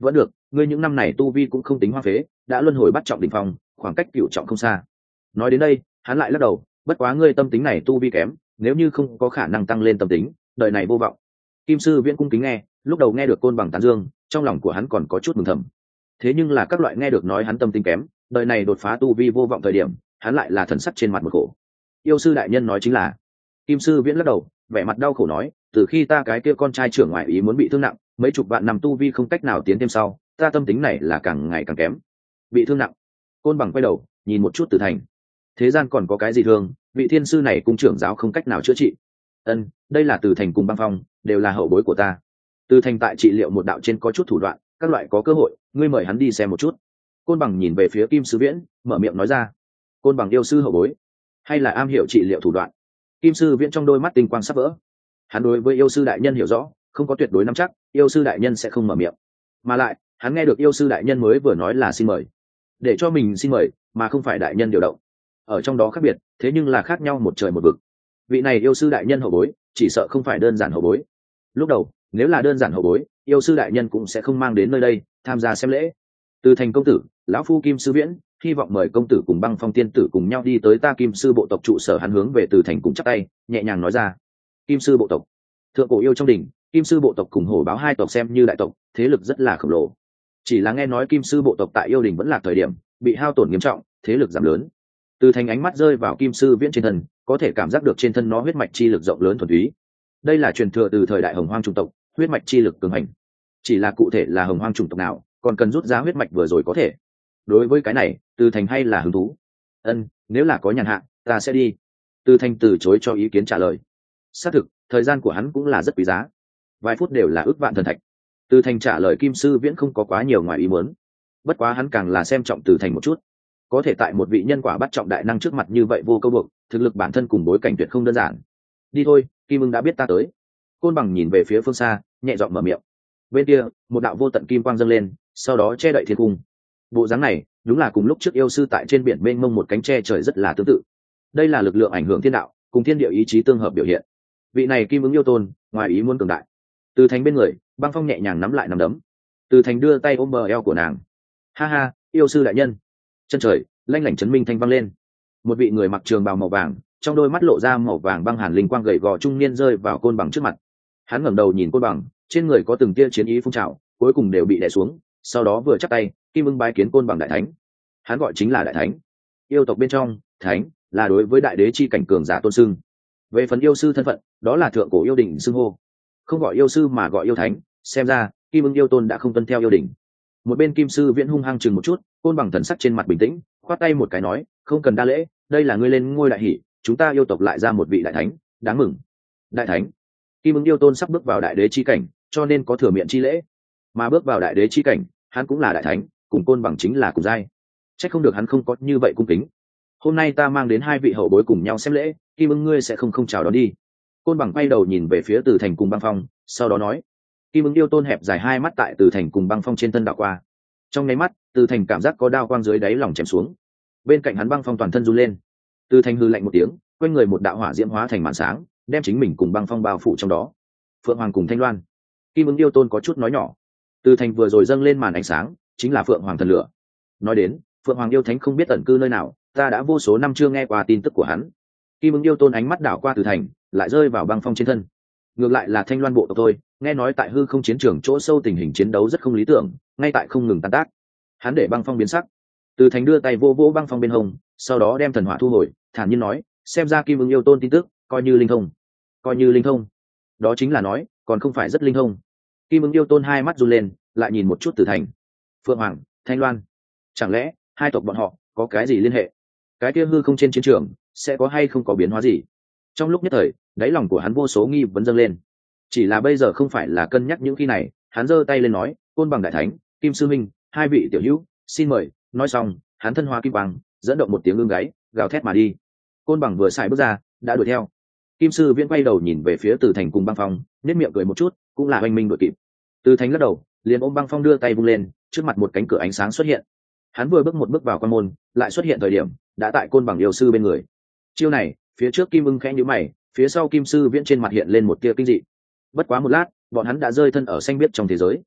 vẫn được, ngươi những năm này tu vi cũng không tính hoa phế, đã luân hồi bắt trọng đỉnh phong, khoảng cách cửu trọng không xa. Nói đến đây hắn lại lắc đầu, bất quá ngươi tâm tính này tu vi kém, nếu như không có khả năng tăng lên tâm tính, đời này vô vọng. Kim sư viễn cung kính nghe, lúc đầu nghe được côn bằng tán dương, trong lòng của hắn còn có chút mừng thầm. Thế nhưng là các loại nghe được nói hắn tâm tính kém, đời này đột phá tu vi vô vọng thời điểm, hắn lại là thần sắc trên mặt một khổ. Yêu sư đại nhân nói chính là. Kim sư viễn lắc đầu, vẻ mặt đau khổ nói, từ khi ta cái kia con trai trưởng ngoại ý muốn bị thương nặng, mấy chục vạn năm tu vi không cách nào tiến thêm sau, ta tâm tính này là càng ngày càng kém. Bị thương nặng. Côn bằng quay đầu nhìn một chút Từ Thành. Thế gian còn có cái gì thương, vị thiên sư này cung trưởng giáo không cách nào chữa trị. Ân, đây là Từ Thành cùng Băng Phong, đều là hậu bối của ta. Từ Thành tại trị liệu một đạo trên có chút thủ đoạn, các loại có cơ hội, ngươi mời hắn đi xem một chút. Côn bằng nhìn về phía Kim sư viễn, mở miệng nói ra. Côn bằng yêu sư hậu bối, hay là am hiểu trị liệu thủ đoạn? Kim sư viễn trong đôi mắt tinh quang sắp vỡ. Hắn đối với yêu sư đại nhân hiểu rõ, không có tuyệt đối nắm chắc yêu sư đại nhân sẽ không mở miệng. Mà lại hắn nghe được yêu sư đại nhân mới vừa nói là xin mời, để cho mình xin mời mà không phải đại nhân điều động, ở trong đó khác biệt, thế nhưng là khác nhau một trời một vực. Vị này yêu sư đại nhân hậu bối chỉ sợ không phải đơn giản hậu bối. Lúc đầu nếu là đơn giản hậu bối, yêu sư đại nhân cũng sẽ không mang đến nơi đây tham gia xem lễ. Từ Thành công tử, lão phu Kim sư viễn hy vọng mời công tử cùng Băng Phong tiên tử cùng nhau đi tới ta Kim sư bộ tộc trụ sở. Hắn hướng về Từ Thành cùng chắp tay nhẹ nhàng nói ra. Kim sư bộ tộc, thượng cổ yêu trong đỉnh, Kim sư bộ tộc cùng hổ báo hai tộc xem như đại tộc, thế lực rất là khổng lồ. Chỉ là nghe nói Kim sư bộ tộc tại yêu đỉnh vẫn là thời điểm bị hao tổn nghiêm trọng, thế lực giảm lớn. Từ Thành ánh mắt rơi vào Kim sư viễn trên thân, có thể cảm giác được trên thân nó huyết mạch chi lực rộng lớn thuần túy. Đây là truyền thừa từ thời đại hồng hoang chủng tộc, huyết mạch chi lực cường hành. Chỉ là cụ thể là hồng hoang chủng tộc nào, còn cần rút ra huyết mạch vừa rồi có thể. Đối với cái này, Từ Thành hay là hứng thú. Ân, nếu là có nhàn hạ, ta sẽ đi. Từ Thành từ chối cho ý kiến trả lời. Xác thực, thời gian của hắn cũng là rất quý giá, vài phút đều là ước vạn thần thạch. Từ Thành trả lời Kim sư viễn không có quá nhiều ngoài ý muốn, bất quá hắn càng là xem trọng Từ Thành một chút. Có thể tại một vị nhân quả bắt trọng đại năng trước mặt như vậy vô câu buộc, thực lực bản thân cùng bối cảnh tuyệt không đơn giản. Đi thôi, Kim ưng đã biết ta tới. Côn bằng nhìn về phía phương xa, nhẹ giọng mở miệng. Bên kia một đạo vô tận kim quang dâng lên, sau đó che đậy thiên cung. Bộ dáng này đúng là cùng lúc trước yêu sư tại trên biển mênh mông một cánh tre trời rất là tương tự. Đây là lực lượng ảnh hưởng thiên đạo cùng thiên địa ý chí tương hợp biểu hiện. Vị này Kim ứng yêu tôn ngoài ý muốn cường đại. Từ Thành bên người, Băng Phong nhẹ nhàng nắm lại nắm đấm. Từ Thành đưa tay ôm bờ eo của nàng. Ha ha, yêu sư đại nhân. Chân trời lanh lảnh chấn minh thanh vang lên. Một vị người mặc trường bào màu vàng, trong đôi mắt lộ ra màu vàng băng hàn linh quang gầy gò trung niên rơi vào Côn bằng trước mặt. Hắn ngẩng đầu nhìn Côn bằng, trên người có từng tia chiến ý phun trào, cuối cùng đều bị đè xuống. Sau đó vừa chắp tay, Kim ưng bái kiến Côn bằng đại thánh. Hắn gọi chính là đại thánh. Yêu tộc bên trong, thánh là đối với đại đế chi cảnh cường giả tôn xưng. Về phần yêu sư thân phận, đó là thượng cổ yêu đỉnh xưng hô, không gọi yêu sư mà gọi yêu thánh. Xem ra Kim ưng yêu tôn đã không tuân theo yêu đỉnh. Một bên Kim sư viễn hung hăng chừng một chút, Côn bằng thần sắc trên mặt bình tĩnh, khoát tay một cái nói, không cần đa lễ, đây là ngươi lên ngôi đại hỷ, chúng ta yêu tộc lại ra một vị đại thánh, đáng mừng. Đại thánh? Kim ưng yêu tôn sắp bước vào đại đế chi cảnh, cho nên có thừa miệng chi lễ, mà bước vào đại đế chi cảnh, hắn cũng là đại thánh, cùng Côn bằng chính là cùng giai, trách không được hắn không có như vậy cung kính. Hôm nay ta mang đến hai vị hậu bối cùng nhau xem lễ, Kim ưng ngươi sẽ không không chào đón đi. Côn bằng quay đầu nhìn về phía Từ Thành cùng Băng Phong, sau đó nói. Kim ưng yêu tôn hẹp dài hai mắt tại Từ Thành cùng Băng Phong trên thân đảo qua. Trong nháy mắt, Từ Thành cảm giác có đao quang dưới đáy lòng chém xuống. Bên cạnh hắn Băng Phong toàn thân run lên. Từ Thành hư lạnh một tiếng, quanh người một đạo hỏa diễm hóa thành màn sáng, đem chính mình cùng Băng Phong bao phủ trong đó. Phượng Hoàng cùng Thanh Loan. Kim ưng yêu tôn có chút nói nhỏ. Từ Thành vừa rồi dâng lên màn ánh sáng, chính là Phượng Hoàng thần lửa. Nói đến, Phượng Hoàng yêu thánh không biết ẩn cư nơi nào, ta đã vô số năm chưa nghe qua tin tức của hắn. Kim ưng yêu tôn ánh mắt đảo qua Từ Thành, lại rơi vào Băng Phong trên thân. Ngược lại là Thanh Loan bộ tộc thôi, nghe nói tại hư không chiến trường chỗ sâu tình hình chiến đấu rất không lý tưởng, ngay tại không ngừng tan tác. Hắn để Băng Phong biến sắc. Từ Thành đưa tay vô vỗ Băng Phong bên hông, sau đó đem thần hỏa thu hồi, thản nhiên nói, xem ra Kim ưng yêu tôn tin tức coi như linh thông. Coi như linh thông? Đó chính là nói, còn không phải rất linh thông. Kim ưng yêu tôn hai mắt run lên, lại nhìn một chút Từ Thành. Phượng Hoàng, Thanh Loan, chẳng lẽ hai tộc bọn họ có cái gì liên hệ? Cái kia hư không trên chiến trường sẽ có hay không có biến hóa gì? Trong lúc nhất thời, đáy lòng của hắn vô số nghi vấn dâng lên. Chỉ là bây giờ không phải là cân nhắc những khi này, hắn giơ tay lên nói, Côn bằng đại thánh, Kim sư minh, hai vị tiểu hữu, xin mời. Nói xong, hắn thân hóa kim quang, dẫn động một tiếng ương gáy, gào thét mà đi. Côn bằng vừa xài bước ra, đã đuổi theo. Kim sư viễn quay đầu nhìn về phía Từ Thành cùng Băng Phong, nhếch miệng cười một chút, cũng là oanh minh đuổi kịp. Từ Thành lắc đầu, liền ôm Băng Phong đưa tay vung lên, trước mặt một cánh cửa ánh sáng xuất hiện. Hắn vừa bước một bước vào quan môn, lại xuất hiện thời điểm đã tại Côn bằng yêu sư bên người. Chiêu này, phía trước Kim ưng khẽ nhíu mày, phía sau Kim sư viễn trên mặt hiện lên một tia kinh dị. Bất quá một lát, bọn hắn đã rơi thân ở xanh biếc trong thế giới.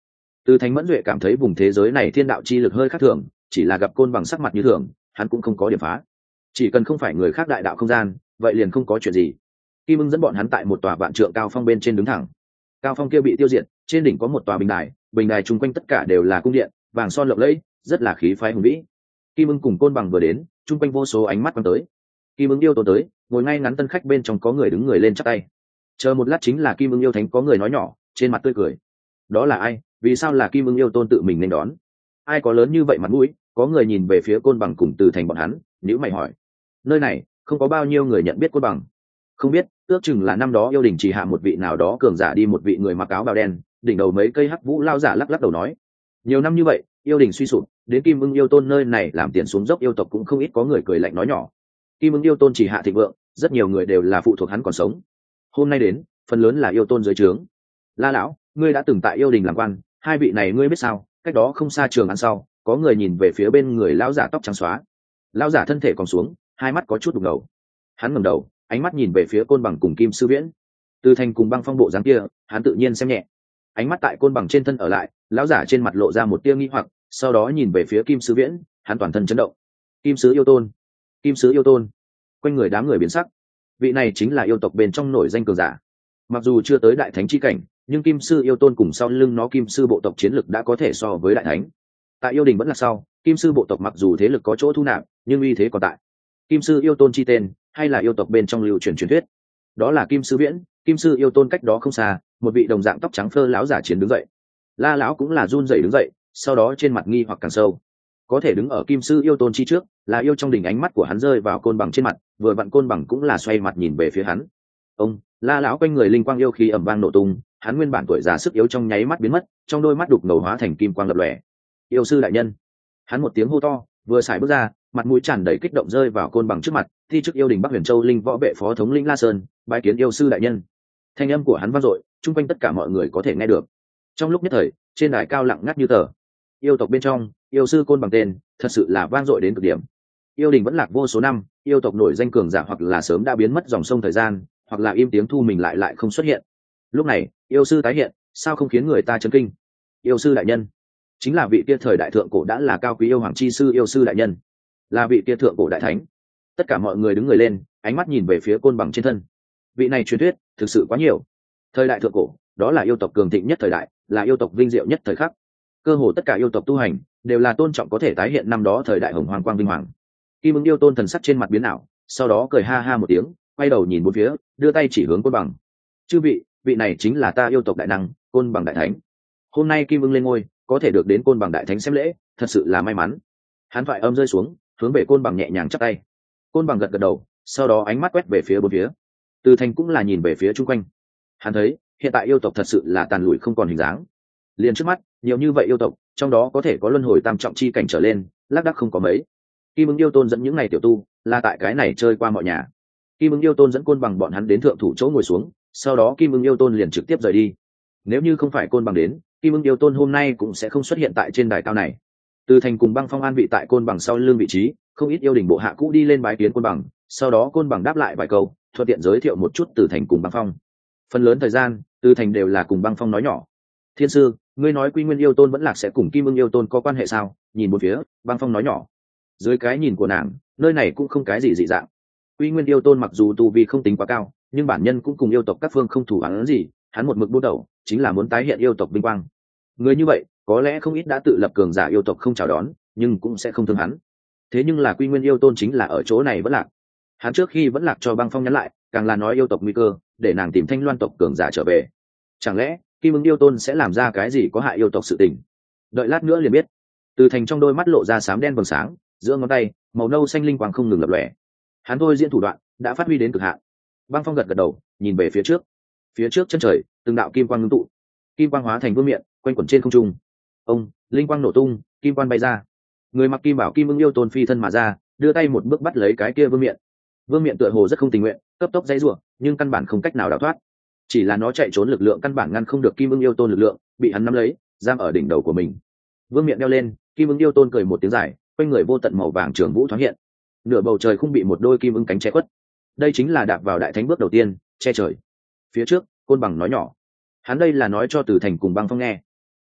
Từ Thành mẫn duệ cảm thấy vùng thế giới này thiên đạo chi lực hơi khác thường, chỉ là gặp côn bằng sắc mặt như thường, hắn cũng không có điểm phá. Chỉ cần không phải người khác đại đạo không gian, vậy liền không có chuyện gì. Kim Ưng dẫn bọn hắn tại một tòa vạn trượng cao phong bên trên đứng thẳng. Cao phong kia bị tiêu diệt, trên đỉnh có một tòa bình đài, bình đài chung quanh tất cả đều là cung điện, vàng son lộng lẫy, rất là khí phái hùng vĩ. Kim Ưng cùng côn bằng vừa đến, chung quanh vô số ánh mắt quan tới. Kim Ưng yêu tổ tới, ngồi ngay ngắn tân khách bên trong có người đứng người lên chắp tay. Chờ một lát chính là Kim Ưng yêu thánh có người nói nhỏ, trên mặt tươi cười. Đó là ai? Vì sao là Kim Ưng yêu tôn tự mình nên đón? Ai có lớn như vậy mặt mũi? Có người nhìn về phía côn bằng cùng Từ Thành bọn hắn, nhíu mày hỏi. Nơi này không có bao nhiêu người nhận biết côn bằng. Không biết, ước chừng là năm đó yêu đình chỉ hạ một vị nào đó cường giả đi một vị người mặc áo bào đen, đỉnh đầu mấy cây hắc vũ lao giả lắc lắc đầu nói. Nhiều năm như vậy, yêu đình suy sụp, đến Kim Ưng yêu tôn nơi này làm tiền xuống dốc yêu tộc cũng không ít có người cười lạnh nói nhỏ. Kim Ưng yêu tôn chỉ hạ thịnh vượng, rất nhiều người đều là phụ thuộc hắn còn sống. Hôm nay đến, phần lớn là yêu tôn dưới trướng. La lão, ngươi đã từng tại yêu đình làm quan, hai vị này ngươi biết sao? Cách đó không xa trường ăn sau, có người nhìn về phía bên người lão giả tóc trắng xóa. Lão giả thân thể còn xuống, hai mắt có chút đục ngầu. Hắn ngẩng đầu, ánh mắt nhìn về phía côn bằng cùng Kim Sư Viễn. Từ Thành cùng Băng Phong bộ dáng kia, hắn tự nhiên xem nhẹ. Ánh mắt tại côn bằng trên thân ở lại, lão giả trên mặt lộ ra một tia nghi hoặc, sau đó nhìn về phía Kim Sư Viễn, hắn toàn thân chấn động. Kim Sứ yêu tôn, Kim Sứ yêu tôn. Quanh người đám người biến sắc. Vị này chính là yêu tộc bên trong nổi danh cường giả. Mặc dù chưa tới đại thánh chi cảnh, nhưng Kim Sư yêu tôn cùng sau lưng nó Kim Sư bộ tộc chiến lực đã có thể so với đại thánh. Tại yêu đình vẫn là sau, Kim Sư bộ tộc mặc dù thế lực có chỗ thu nạp, nhưng uy thế còn tại. Kim Sư yêu tôn chi tên, hay là yêu tộc bên trong lưu truyền truyền thuyết. Đó là Kim Sư Viễn, Kim Sư yêu tôn cách đó không xa, một vị đồng dạng tóc trắng phơ lão giả chiến đứng dậy. La lão cũng là run rẩy đứng dậy, sau đó trên mặt nghi hoặc càng sâu. Có thể đứng ở Kim Sư yêu tôn chi trước, là yêu trong đỉnh, ánh mắt của hắn rơi vào côn bằng trên mặt, vừa vặn côn bằng cũng là xoay mặt nhìn về phía hắn. Ông, La lão quanh người linh quang yêu khí ầm vang nổ tung, hắn nguyên bản tuổi già sức yếu trong nháy mắt biến mất, trong đôi mắt đục ngầu hóa thành kim quang lập lòe. Yêu sư đại nhân. Hắn một tiếng hô to, vừa xài bước ra, mặt mũi tràn đầy kích động rơi vào côn bằng trước mặt, thi chức yêu đình Bắc Huyền Châu linh võ vệ phó thống lĩnh La Sơn, bái kiến yêu sư đại nhân. Thanh âm của hắn vang dội, chung quanh tất cả mọi người có thể nghe được. Trong lúc nhất thời, trên đài cao lặng ngắt như tờ. Yêu tộc bên trong, yêu sư côn bằng tên, thật sự là vang dội đến cực điểm. Yêu đình vẫn lạc vô số năm, yêu tộc nổi danh cường giả hoặc là sớm đã biến mất dòng sông thời gian, hoặc là im tiếng thu mình lại lại không xuất hiện. Lúc này, yêu sư tái hiện, sao không khiến người ta chấn kinh? Yêu sư đại nhân, chính là vị kia thời đại thượng cổ đã là cao quý yêu hoàng chi sư yêu sư đại nhân, là vị kia thượng cổ đại thánh. Tất cả mọi người đứng người lên, ánh mắt nhìn về phía côn bằng trên thân. Vị này truyền thuyết thực sự quá nhiều. Thời đại thượng cổ, đó là yêu tộc cường thịnh nhất thời đại, là yêu tộc vinh diệu nhất thời khắc. Cơ hồ tất cả yêu tộc tu hành đều là tôn trọng có thể tái hiện năm đó thời đại hồng hoàng quang vinh hoàng. Kim Ưng yêu tôn thần sắc trên mặt biến ảo, sau đó cười ha ha một tiếng, quay đầu nhìn bốn phía, đưa tay chỉ hướng côn bằng. Chư vị, vị này chính là ta yêu tộc đại năng, côn bằng đại thánh. Hôm nay Kim Ưng lên ngôi, có thể được đến côn bằng đại thánh xem lễ, thật sự là may mắn. Hắn thoại âm rơi xuống, hướng về côn bằng nhẹ nhàng chắp tay. Côn bằng gật gật đầu, sau đó ánh mắt quét về phía bốn phía. Từ Thành cũng là nhìn về phía chung quanh. Hắn thấy hiện tại yêu tộc thật sự là tàn lụi không còn hình dáng. Liền trước mắt, nhiều như vậy yêu tộc, trong đó có thể có luân hồi tam trọng chi cảnh trở lên, lác đác không có mấy. Kim Ưng yêu tôn dẫn những ngày tiểu tu, là tại cái này chơi qua mọi nhà. Kim Ưng yêu tôn dẫn côn bằng bọn hắn đến thượng thủ chỗ ngồi xuống, sau đó Kim Ưng yêu tôn liền trực tiếp rời đi. Nếu như không phải côn bằng đến, Kim Ưng yêu tôn hôm nay cũng sẽ không xuất hiện tại trên đài cao này. Từ Thành cùng Băng Phong an vị tại côn bằng sau lưng vị trí, không ít yêu đình bộ hạ cũ đi lên bái kiến côn bằng, sau đó côn bằng đáp lại vài câu, thuận tiện giới thiệu một chút Từ Thành cùng Băng Phong. Phần lớn thời gian, Từ Thành đều là cùng Băng Phong nói nhỏ. Thiên sư, ngươi nói Quy Nguyên yêu tôn vẫn lạc sẽ cùng Kim Ưng yêu tôn có quan hệ sao? Nhìn một phía, Băng Phong nói nhỏ. Dưới cái nhìn của nàng, nơi này cũng không cái gì dị dạng. Quy Nguyên yêu tôn mặc dù tu vi không tính quá cao, nhưng bản nhân cũng cùng yêu tộc các phương không thủ hắn gì, hắn một mực buôn đầu, chính là muốn tái hiện yêu tộc vinh quang. Người như vậy, có lẽ không ít đã tự lập cường giả yêu tộc không chào đón, nhưng cũng sẽ không thương hắn. Thế nhưng là Quy Nguyên yêu tôn chính là ở chỗ này vẫn lạc. Hắn trước khi vẫn lạc cho Băng Phong nhắn lại, càng là nói yêu tộc nguy cơ, để nàng tìm Thanh Loan tộc cường giả trở về. Chẳng lẽ Kim Ưng yêu tôn sẽ làm ra cái gì có hại yêu tộc sự tình? Đợi lát nữa liền biết. Từ Thành trong đôi mắt lộ ra xám đen vầng sáng, giữa ngón tay màu nâu xanh linh quang không ngừng lập lòe. Hắn thôi diễn thủ đoạn đã phát huy đến cực hạn. Băng Phong gật gật đầu, nhìn về phía trước. Phía trước chân trời, từng đạo kim quang ngưng tụ, kim quang hóa thành vương miện, quanh quẩn trên không trung. Ông, linh quang nổ tung, kim quang bay ra. Người mặc kim bảo Kim Ưng yêu tôn phi thân mà ra, đưa tay một bước bắt lấy cái kia vương miện. Vương miện tựa hồ rất không tình nguyện, cấp tốc dãy rủa, nhưng căn bản không cách nào đào thoát. Chỉ là nó chạy trốn lực lượng căn bản ngăn không được Kim Ưng yêu tôn lực lượng, bị hắn nắm lấy, giam ở đỉnh đầu của mình. Vương miện đeo lên, Kim Ưng yêu tôn cười một tiếng dài, quanh người vô tận màu vàng trường vũ thoáng hiện. Nửa bầu trời không bị một đôi kim ưng cánh che khuất. Đây chính là đạp vào đại thánh bước đầu tiên, che trời. Phía trước, côn bằng nói nhỏ. Hắn đây là nói cho Từ Thành cùng Băng Phong nghe.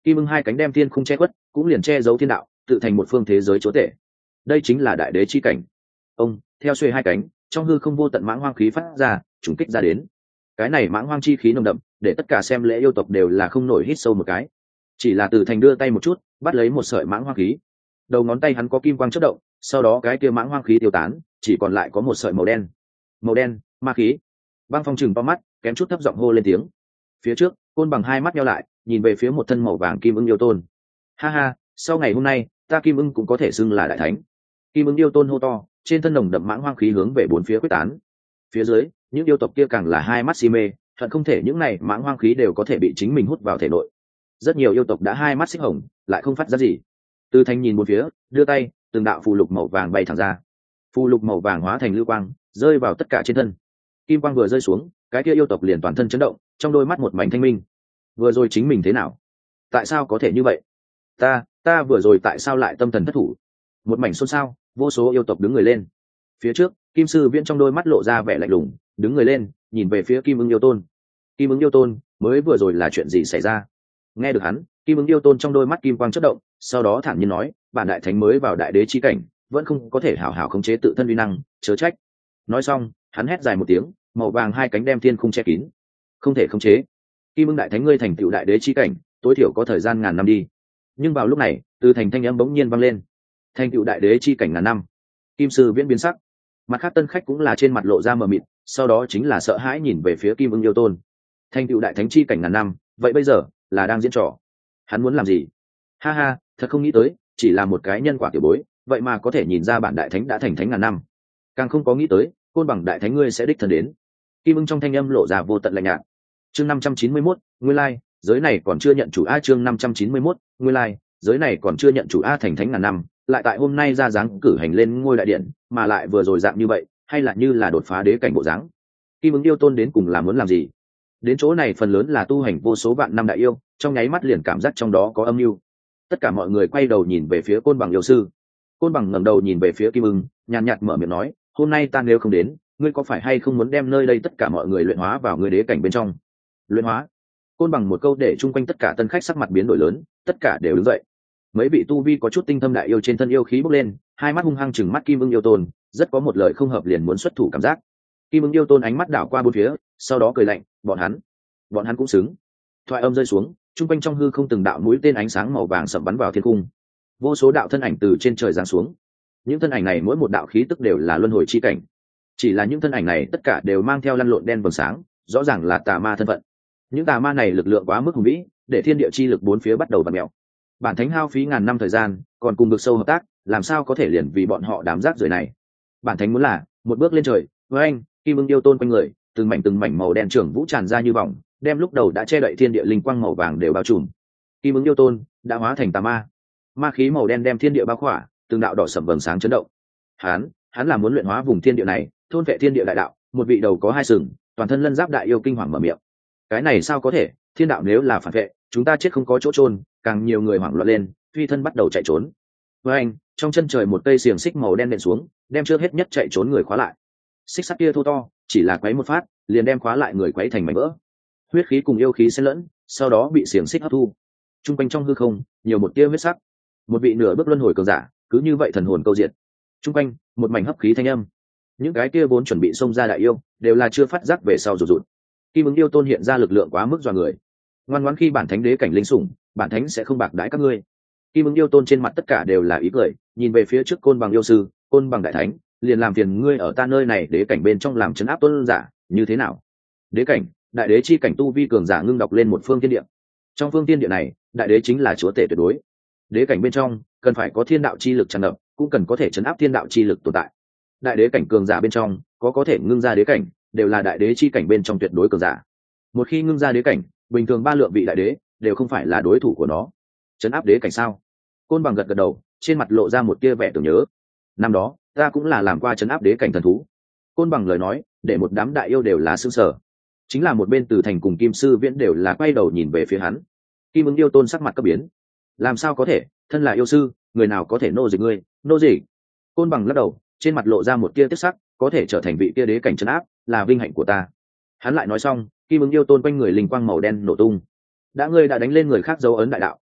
kim ưng hai cánh đem thiên khung che khuất, cũng liền che giấu thiên đạo, tự thành một phương thế giới chúa tể. Đây chính là đại đế chi cảnh. Ông theo xuê hai cánh, trong hư không vô tận mãng hoang khí phát ra, trùng kích ra đến. Cái này mãng hoang chi khí nồng đậm, để tất cả xem lễ yêu tộc đều là không nổi hít sâu một cái. Chỉ là Từ Thành đưa tay một chút, bắt lấy một sợi mãng hoang khí. Đầu ngón tay hắn có kim quang chớp động, sau đó cái kia mãng hoang khí tiêu tán, chỉ còn lại có một sợi màu đen. Màu đen, ma khí. Băng Phong chừng to mắt, kém chút thấp giọng hô lên tiếng. Phía trước, Côn Bằng hai mắt nheo lại, nhìn về phía một thân màu vàng kim ưng yêu tôn. Ha ha, sau ngày hôm nay, ta kim ưng cũng có thể xưng là đại thánh. Kim ưng yêu tôn hô to, trên thân nồng đậm mãng hoang khí hướng về bốn phía quyết tán. Phía dưới, những yêu tộc kia càng là hai mắt si mê, hận không thể những này mãng hoang khí đều có thể bị chính mình hút vào thể nội. Rất nhiều yêu tộc đã hai mắt xích hồng, lại không phát ra gì. Từ Thanh nhìn bốn phía, đưa tay, từng đạo phù lục màu vàng bay thẳng ra. Phù lục màu vàng hóa thành lưu quang, rơi vào tất cả trên thân. Kim quang vừa rơi xuống, cái kia yêu tộc liền toàn thân chấn động, trong đôi mắt một mảnh thanh minh. Vừa rồi chính mình thế nào? Tại sao có thể như vậy? Ta, ta vừa rồi tại sao lại tâm thần thất thủ? Một mảnh xôn xao, vô số yêu tộc đứng người lên. Phía trước, Kim Sư Viễn trong đôi mắt lộ ra vẻ lạnh lùng, đứng người lên, nhìn về phía Kim Ưng yêu tôn. Kim Ưng yêu tôn, mới vừa rồi là chuyện gì xảy ra? Nghe được hắn, Kim Ưng yêu tôn trong đôi mắt kim quang chớp động, sau đó thản nhiên nói, bản đại thánh mới vào đại đế chi cảnh, vẫn không có thể hảo hảo khống chế tự thân uy năng, chớ trách. Nói xong, hắn hét dài một tiếng, màu vàng hai cánh đem thiên khung che kín. Không thể khống chế. Kim Ưng đại thánh ngươi thành tựu đại đế chi cảnh, tối thiểu có thời gian ngàn năm đi. Nhưng vào lúc này, từ thành thanh âm bỗng nhiên vang lên. Thành tựu đại đế chi cảnh ngàn năm. Kim Sư Viễn biến sắc. Mặt khác tân khách cũng là trên mặt lộ ra mờ mịt, sau đó chính là sợ hãi nhìn về phía Kim Ưng yêu tôn. Thành tựu đại thánh chi cảnh ngàn năm, vậy bây giờ là đang diễn trò. Hắn muốn làm gì? Ha ha, thật không nghĩ tới, chỉ là một cái nhân quả tiểu bối, vậy mà có thể nhìn ra bản đại thánh đã thành thánh ngàn năm. Càng không có nghĩ tới, Côn Bằng đại thánh ngươi sẽ đích thân đến. Kim Ưng trong thanh âm lộ ra vô tận lạnh nhạt. Chương năm trăm chín mươi mốt, nguyên lai, giới này còn chưa nhận chủ a chương năm trăm chín mươi mốt, nguyên lai, giới này còn chưa nhận chủ a thành thánh ngàn năm, lại tại hôm nay ra dáng cử hành lên ngôi đại điện, mà lại vừa rồi dạng như vậy, hay là như là đột phá đế cảnh bộ dáng. Kim Ưng yêu tôn đến cùng là muốn làm gì? Đến chỗ này phần lớn là tu hành vô số vạn năm đại yêu, trong nháy mắt liền cảm giác trong đó có âm mưu. Tất cả mọi người quay đầu nhìn về phía Côn Bằng yêu sư. Côn Bằng ngẩng đầu nhìn về phía Kim Ưng, nhàn nhạt mở miệng nói, hôm nay ta nếu không đến, ngươi có phải hay không muốn đem nơi đây tất cả mọi người luyện hóa vào người đế cảnh bên trong? Luyện hóa? Côn Bằng một câu để chung quanh tất cả tân khách sắc mặt biến đổi lớn, tất cả đều đứng dậy. Mấy vị tu vi có chút tinh thâm đại yêu trên thân yêu khí bốc lên, hai mắt hung hăng chừng mắt Kim Ưng yêu tôn, rất có một lời không hợp liền muốn xuất thủ cảm giác. Kim Ưng yêu tôn ánh mắt đảo qua bốn phía, sau đó cười lạnh, bọn hắn, bọn hắn cũng xứng. Thoại âm rơi xuống, trung quanh trong hư không từng đạo mũi tên ánh sáng màu vàng sậm bắn vào thiên cung. Vô số đạo thân ảnh từ trên trời giáng xuống. Những thân ảnh này mỗi một đạo khí tức đều là luân hồi chi cảnh. Chỉ là những thân ảnh này tất cả đều mang theo lăn lộn đen vầng sáng, rõ ràng là tà ma thân phận. Những tà ma này lực lượng quá mức hùng vĩ, để thiên địa chi lực bốn phía bắt đầu vặn mèo. Bản thánh hao phí ngàn năm thời gian, còn cùng vực sâu hợp tác, làm sao có thể liền vì bọn họ đám rác rưởi này? Bản thánh muốn là một bước lên trời, với anh, Kim Ưng yêu tôn quanh người, từng mảnh từng mảnh màu đen trưởng vũ tràn ra như vòng, đem lúc đầu đã che đậy thiên địa linh quang màu vàng đều bao trùm. Kim Ưng yêu tôn đã hóa thành tà ma, ma khí màu đen đem thiên địa bao khỏa, từng đạo đỏ sẫm vầng sáng chấn động. Hắn, hắn là muốn luyện hóa vùng thiên địa này, thôn vệ thiên địa đại đạo. Một vị đầu có hai sừng, toàn thân lân giáp đại yêu kinh hoàng mở miệng. Cái này sao có thể? Thiên đạo nếu là phản vệ, chúng ta chết không có chỗ trôn. Càng nhiều người hoảng loạn lên, phi thân bắt đầu chạy trốn. Với anh, trong chân trời một cây xiềng xích màu đen nện xuống, đem trước hết nhất chạy trốn người khóa lại. Xích sắt kia thô to, chỉ là quấy một phát, liền đem khóa lại người quấy thành mảnh vỡ. Huyết khí cùng yêu khí xen lẫn, sau đó bị xiềng xích hấp thu. Trung quanh trong hư không, nhiều một tia huyết sắc. Một vị nửa bước luân hồi cường giả, cứ như vậy thần hồn câu diệt. Trung quanh, một mảnh hấp khí thanh âm. Những cái kia vốn chuẩn bị xông ra đại yêu, đều là chưa phát giác về sau rụt rụt. Kim Ưng yêu tôn hiện ra lực lượng quá mức dọa người. Ngoan ngoãn khi bản thánh đế cảnh linh sủng, bản thánh sẽ không bạc đãi các ngươi. Kim Ưng yêu tôn trên mặt tất cả đều là ý cười, nhìn về phía trước Côn Bằng yêu sư, Côn Bằng đại thánh, liền làm phiền ngươi ở ta nơi này đế cảnh bên trong làm trấn áp tôn giả, như thế nào? Đế cảnh, đại đế chi cảnh tu vi cường giả ngưng đọc lên một phương thiên địa. Trong phương thiên địa này, đại đế chính là chúa tể tuyệt đối. Đế cảnh bên trong, cần phải có thiên đạo chi lực tràn ngập, cũng cần có thể trấn áp thiên đạo chi lực tồn tại. Đại đế cảnh cường giả bên trong, có có thể ngưng ra đế cảnh, đều là đại đế chi cảnh bên trong tuyệt đối cường giả. Một khi ngưng ra đế cảnh, bình thường ba lượng vị đại đế đều không phải là đối thủ của nó. Trấn áp đế cảnh sao? Côn Bằng gật gật đầu, trên mặt lộ ra một tia vẻ tưởng nhớ. Năm đó, ta cũng là làm qua trấn áp đế cảnh thần thú. Côn Bằng lời nói, để một đám đại yêu đều là sững sờ. Chính là một bên Từ Thành cùng Kim Sư Viễn đều là quay đầu nhìn về phía hắn. Kim Ưng yêu tôn sắc mặt cấp biến. Làm sao có thể, thân là yêu sư, người nào có thể nô dịch ngươi? Nô dịch? Côn Bằng lắc đầu, trên mặt lộ ra một tia tiếc sắc, có thể trở thành vị kia đế cảnh trấn áp, là vinh hạnh của ta. Hắn lại nói xong, Kim Ưng yêu tôn quanh người linh quang màu đen nổ tung. Đã ngươi đã đánh lên người khác dấu ấn đại đạo,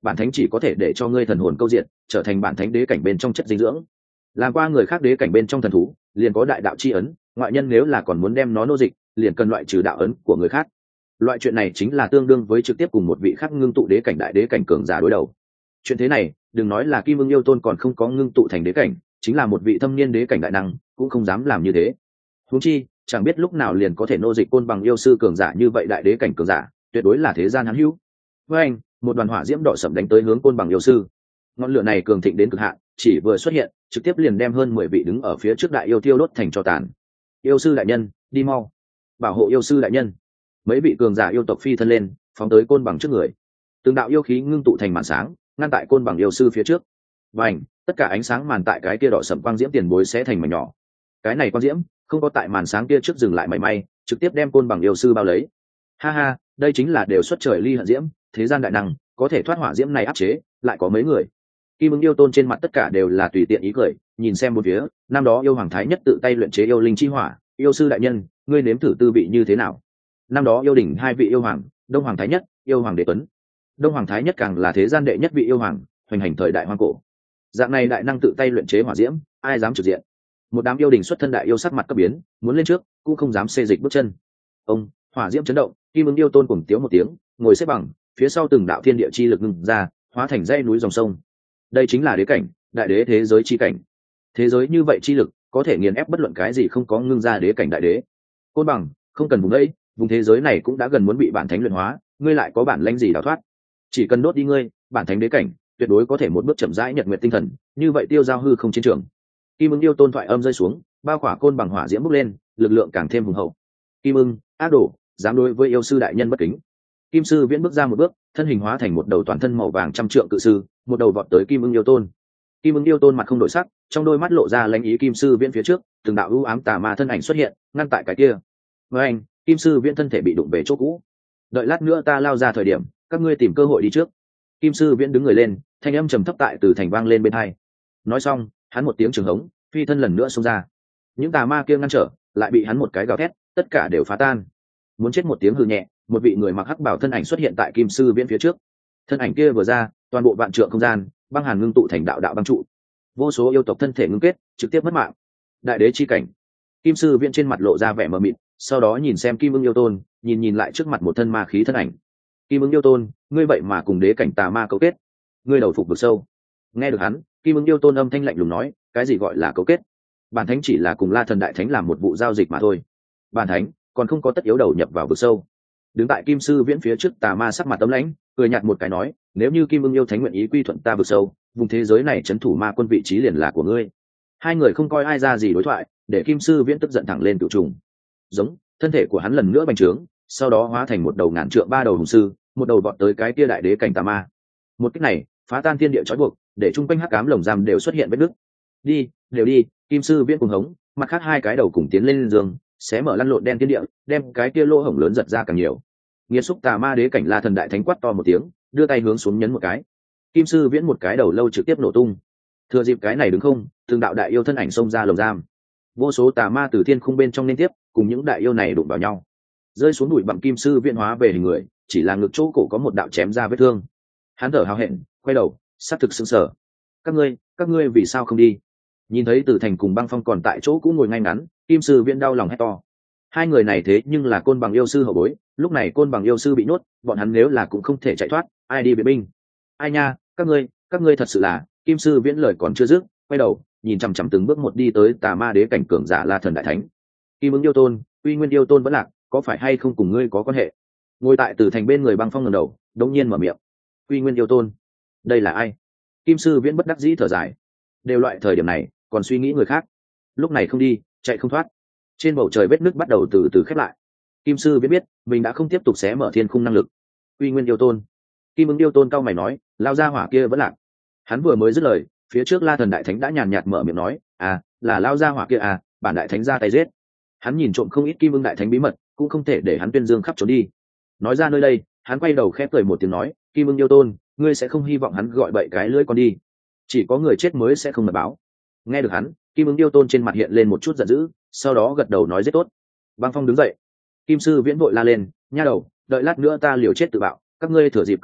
bản thánh chỉ có thể để cho ngươi thần hồn câu diện, trở thành bản thánh đế cảnh bên trong chất dinh dưỡng. Làm qua người khác đế cảnh bên trong thần thú, liền có đại đạo chi ấn, ngoại nhân nếu là còn muốn đem nó nô dịch, liền cần loại trừ đạo ấn của người khác. Loại chuyện này chính là tương đương với trực tiếp cùng một vị khác ngưng tụ đế cảnh đại đế cảnh cường giả đối đầu. Chuyện thế này, đừng nói là Kim Ưng Yêu Tôn còn không có ngưng tụ thành đế cảnh, chính là một vị thâm niên đế cảnh đại năng cũng không dám làm như thế. Huống chi, chẳng biết lúc nào liền có thể nô dịch côn bằng yêu sư cường giả như vậy đại đế cảnh cường giả, tuyệt đối là thế gian hắn hữu. Với anh, một đoàn hỏa diễm đỏ sẫm đánh tới hướng côn bằng yêu sư. Ngọn lửa này cường thịnh đến cực hạn, chỉ vừa xuất hiện, trực tiếp liền đem hơn mười vị đứng ở phía trước đại yêu tiêu đốt thành tro tàn. Yêu sư đại nhân, đi mau, bảo hộ yêu sư đại nhân. Mấy vị cường giả yêu tộc phi thân lên, phóng tới côn bằng trước người. Từng đạo yêu khí ngưng tụ thành màn sáng, ngăn tại côn bằng yêu sư phía trước. Vành, tất cả ánh sáng màn tại cái kia đỏ sẫm quang diễm tiền bối sẽ thành mảnh nhỏ. Cái này quang diễm không có tại màn sáng kia trước dừng lại mảy may, trực tiếp đem côn bằng yêu sư bao lấy. Ha ha, đây chính là đều xuất trời ly hận diễm, thế gian đại năng có thể thoát hỏa diễm này áp chế, lại có mấy người. Kim Ưng Yêu Tôn trên mặt tất cả đều là tùy tiện ý cười, nhìn xem một phía, năm đó yêu hoàng thái nhất tự tay luyện chế yêu linh chi hỏa, yêu sư đại nhân, ngươi nếm thử tư vị như thế nào? Năm đó yêu đỉnh hai vị yêu hoàng, Đông Hoàng thái nhất, yêu hoàng đế tuấn. Đông Hoàng thái nhất càng là thế gian đệ nhất vị yêu hoàng, hoành hành thời đại hoang cổ. Dạng này đại năng tự tay luyện chế hỏa diễm, ai dám trực diện? Một đám yêu đình xuất thân đại yêu sắc mặt cấp biến, muốn lên trước, cũng không dám xê dịch bước chân. Ông, hỏa diễm chấn động, Kim Ưng Yêu Tôn cùng tiếu một tiếng, ngồi xếp bằng, phía sau từng đạo thiên địa chi lực ngưng ra, hóa thành dãy núi dòng sông. Đây chính là đế cảnh, đại đế thế giới chi cảnh. Thế giới như vậy chi lực, có thể nghiền ép bất luận cái gì không có ngưng ra đế cảnh đại đế. Côn bằng, không cần vùng ấy, vùng thế giới này cũng đã gần muốn bị bản thánh luyện hóa, ngươi lại có bản lãnh gì đào thoát? Chỉ cần đốt đi ngươi, bản thánh đế cảnh, tuyệt đối có thể một bước chậm rãi nhật nguyện tinh thần, như vậy tiêu giao hư không chiến trường. Kim Ưng Yêu Tôn thoại âm rơi xuống, bao khỏa côn bằng hỏa diễm bốc lên, lực lượng càng thêm hùng hậu. Kim Ưng, ác đồ, dám đối với yêu sư đại nhân bất kính. Kim sư viễn bước ra một bước, thân hình hóa thành một đầu toàn thân màu vàng trăm trượng cự sư, một đầu vọt tới Kim Ưng Yêu Tôn. Kim Ưng Yêu Tôn mặt không đổi sắc, trong đôi mắt lộ ra lãnh ý. Kim sư viễn phía trước, từng đạo ưu ám tà ma thân ảnh xuất hiện, ngăn tại cái kia. Với anh, Kim sư viễn thân thể bị đụng về chỗ cũ. Đợi lát nữa ta lao ra thời điểm, các ngươi tìm cơ hội đi trước. Kim sư viễn đứng người lên, thanh âm trầm thấp tại từ thành vang lên bên hai. Nói xong, hắn một tiếng trường hống, phi thân lần nữa xông ra. Những tà ma kia ngăn trở, lại bị hắn một cái gào thét, tất cả đều phá tan. Muốn chết một tiếng hừ nhẹ, một vị người mặc hắc bảo thân ảnh xuất hiện tại Kim sư viễn phía trước. Thân ảnh kia vừa ra, toàn bộ vạn trượng không gian băng hàn ngưng tụ thành đạo đạo băng trụ, vô số yêu tộc thân thể ngưng kết, trực tiếp mất mạng. Đại đế chi cảnh. Kim sư viễn trên mặt lộ ra vẻ mờ mịt, sau đó nhìn xem Kim Ưng Yêu Tôn, nhìn nhìn lại trước mặt một thân ma khí thân ảnh. Kim Ưng Yêu Tôn, ngươi vậy mà cùng đế cảnh tà ma cấu kết, ngươi đầu phục vực sâu. Nghe được hắn, Kim Ưng Yêu Tôn âm thanh lạnh lùng nói, cái gì gọi là cấu kết? Bản thánh chỉ là cùng La Thần đại thánh làm một vụ giao dịch mà thôi. Bản thánh còn không có tất yếu đầu nhập vào vực sâu. Đứng tại Kim sư viễn phía trước tà ma sắc mặt tấm lãnh, cười nhạt một cái nói, nếu như Kim Ưng Yêu thánh nguyện ý quy thuận ta vực sâu, vùng thế giới này trấn thủ ma quân vị trí liền là của ngươi. Hai người không coi ai ra gì đối thoại, để Kim sư viễn tức giận thẳng lên cựu trùng. Giống, thân thể của hắn lần nữa bành trướng, sau đó hóa thành một đầu ngàn trượng ba đầu hùng sư, một đầu vọt tới cái kia đại đế cảnh tà ma. Một cách này phá tan thiên địa trói buộc, để chung quanh hắc ám lồng giam đều xuất hiện vết nứt. Đi, đều đi. Kim sư viễn cùng hống, mặt khác hai cái đầu cùng tiến lên giường, xé mở lăn lộn đen thiên địa, đem cái kia lỗ hổng lớn giật ra càng nhiều. Nghiệt xúc tà ma đế cảnh La Thần đại thánh quát to một tiếng, đưa tay hướng xuống nhấn một cái. Kim sư viễn một cái đầu lâu trực tiếp nổ tung. Thừa dịp cái này đứng không, từng đạo đại yêu thân ảnh xông ra lồng giam. Vô số tà ma từ thiên khung bên trong liên tiếp, cùng những đại yêu này đụng vào nhau, rơi xuống đùi bặm. Kim sư viễn hóa về hình người, chỉ là ngực chỗ cổ có một đạo chém ra vết thương. Hắn thở hào hẹn, quay đầu, sát thực sững sờ. Các ngươi, các ngươi vì sao không đi? Nhìn thấy Từ Thành cùng Băng Phong còn tại chỗ cũ ngồi ngay ngắn, Kim sư viễn đau lòng hét to. Hai người này thế nhưng là côn bằng yêu sư hậu bối, lúc này côn bằng yêu sư bị nhốt, bọn hắn nếu là cũng không thể chạy thoát, ai đi viện binh? Ai nha, các ngươi, các ngươi thật sự là. Kim sư viễn lời còn chưa dứt, quay đầu, nhìn chằm chằm từng bước một đi tới tà ma đế cảnh cường giả La Thần đại thánh. Kim Ưng Yêu Tôn, Uy Nguyên Yêu Tôn vẫn lạc, có phải hay không cùng ngươi có quan hệ? Ngồi tại Từ Thành bên người Băng Phong ngẩng đầu, đống nhiên mở miệng. Uy Nguyên Yêu Tôn, đây là ai? Kim sư viễn bất đắc dĩ thở dài, đều loại thời điểm này còn suy nghĩ người khác, lúc này không đi, chạy không thoát. Trên bầu trời vết nứt bắt đầu từ từ khép lại. Kim sư viễn biết mình đã không tiếp tục xé mở thiên khung năng lực. Uy Nguyên Yêu Tôn. Kim Ưng Yêu Tôn cao mày nói, lao ra hỏa kia vẫn lạc. Hắn vừa mới dứt lời, phía trước La Thần đại thánh đã nhàn nhạt mở miệng nói, à, là lao ra hỏa kia à, bản đại thánh ra tay giết. Hắn nhìn trộm không ít Kim Ưng đại thánh bí mật, cũng không thể để hắn tuyên dương khắp trốn đi. Nói ra nơi đây, hắn quay đầu khép cười một tiếng nói, Kim Ưng Yêu Tôn, ngươi sẽ không hy vọng hắn gọi bậy cái lưỡi con đi. Chỉ có người chết mới sẽ không mật báo. Nghe được hắn, Kim Ưng Yêu Tôn trên mặt hiện lên một chút giận dữ, sau đó gật đầu nói rất tốt. Băng Phong đứng dậy. Kim sư viễn vội la lên, nha đầu, đợi lát nữa ta liều chết tự bạo, các ngươi thừa dịp cơ hội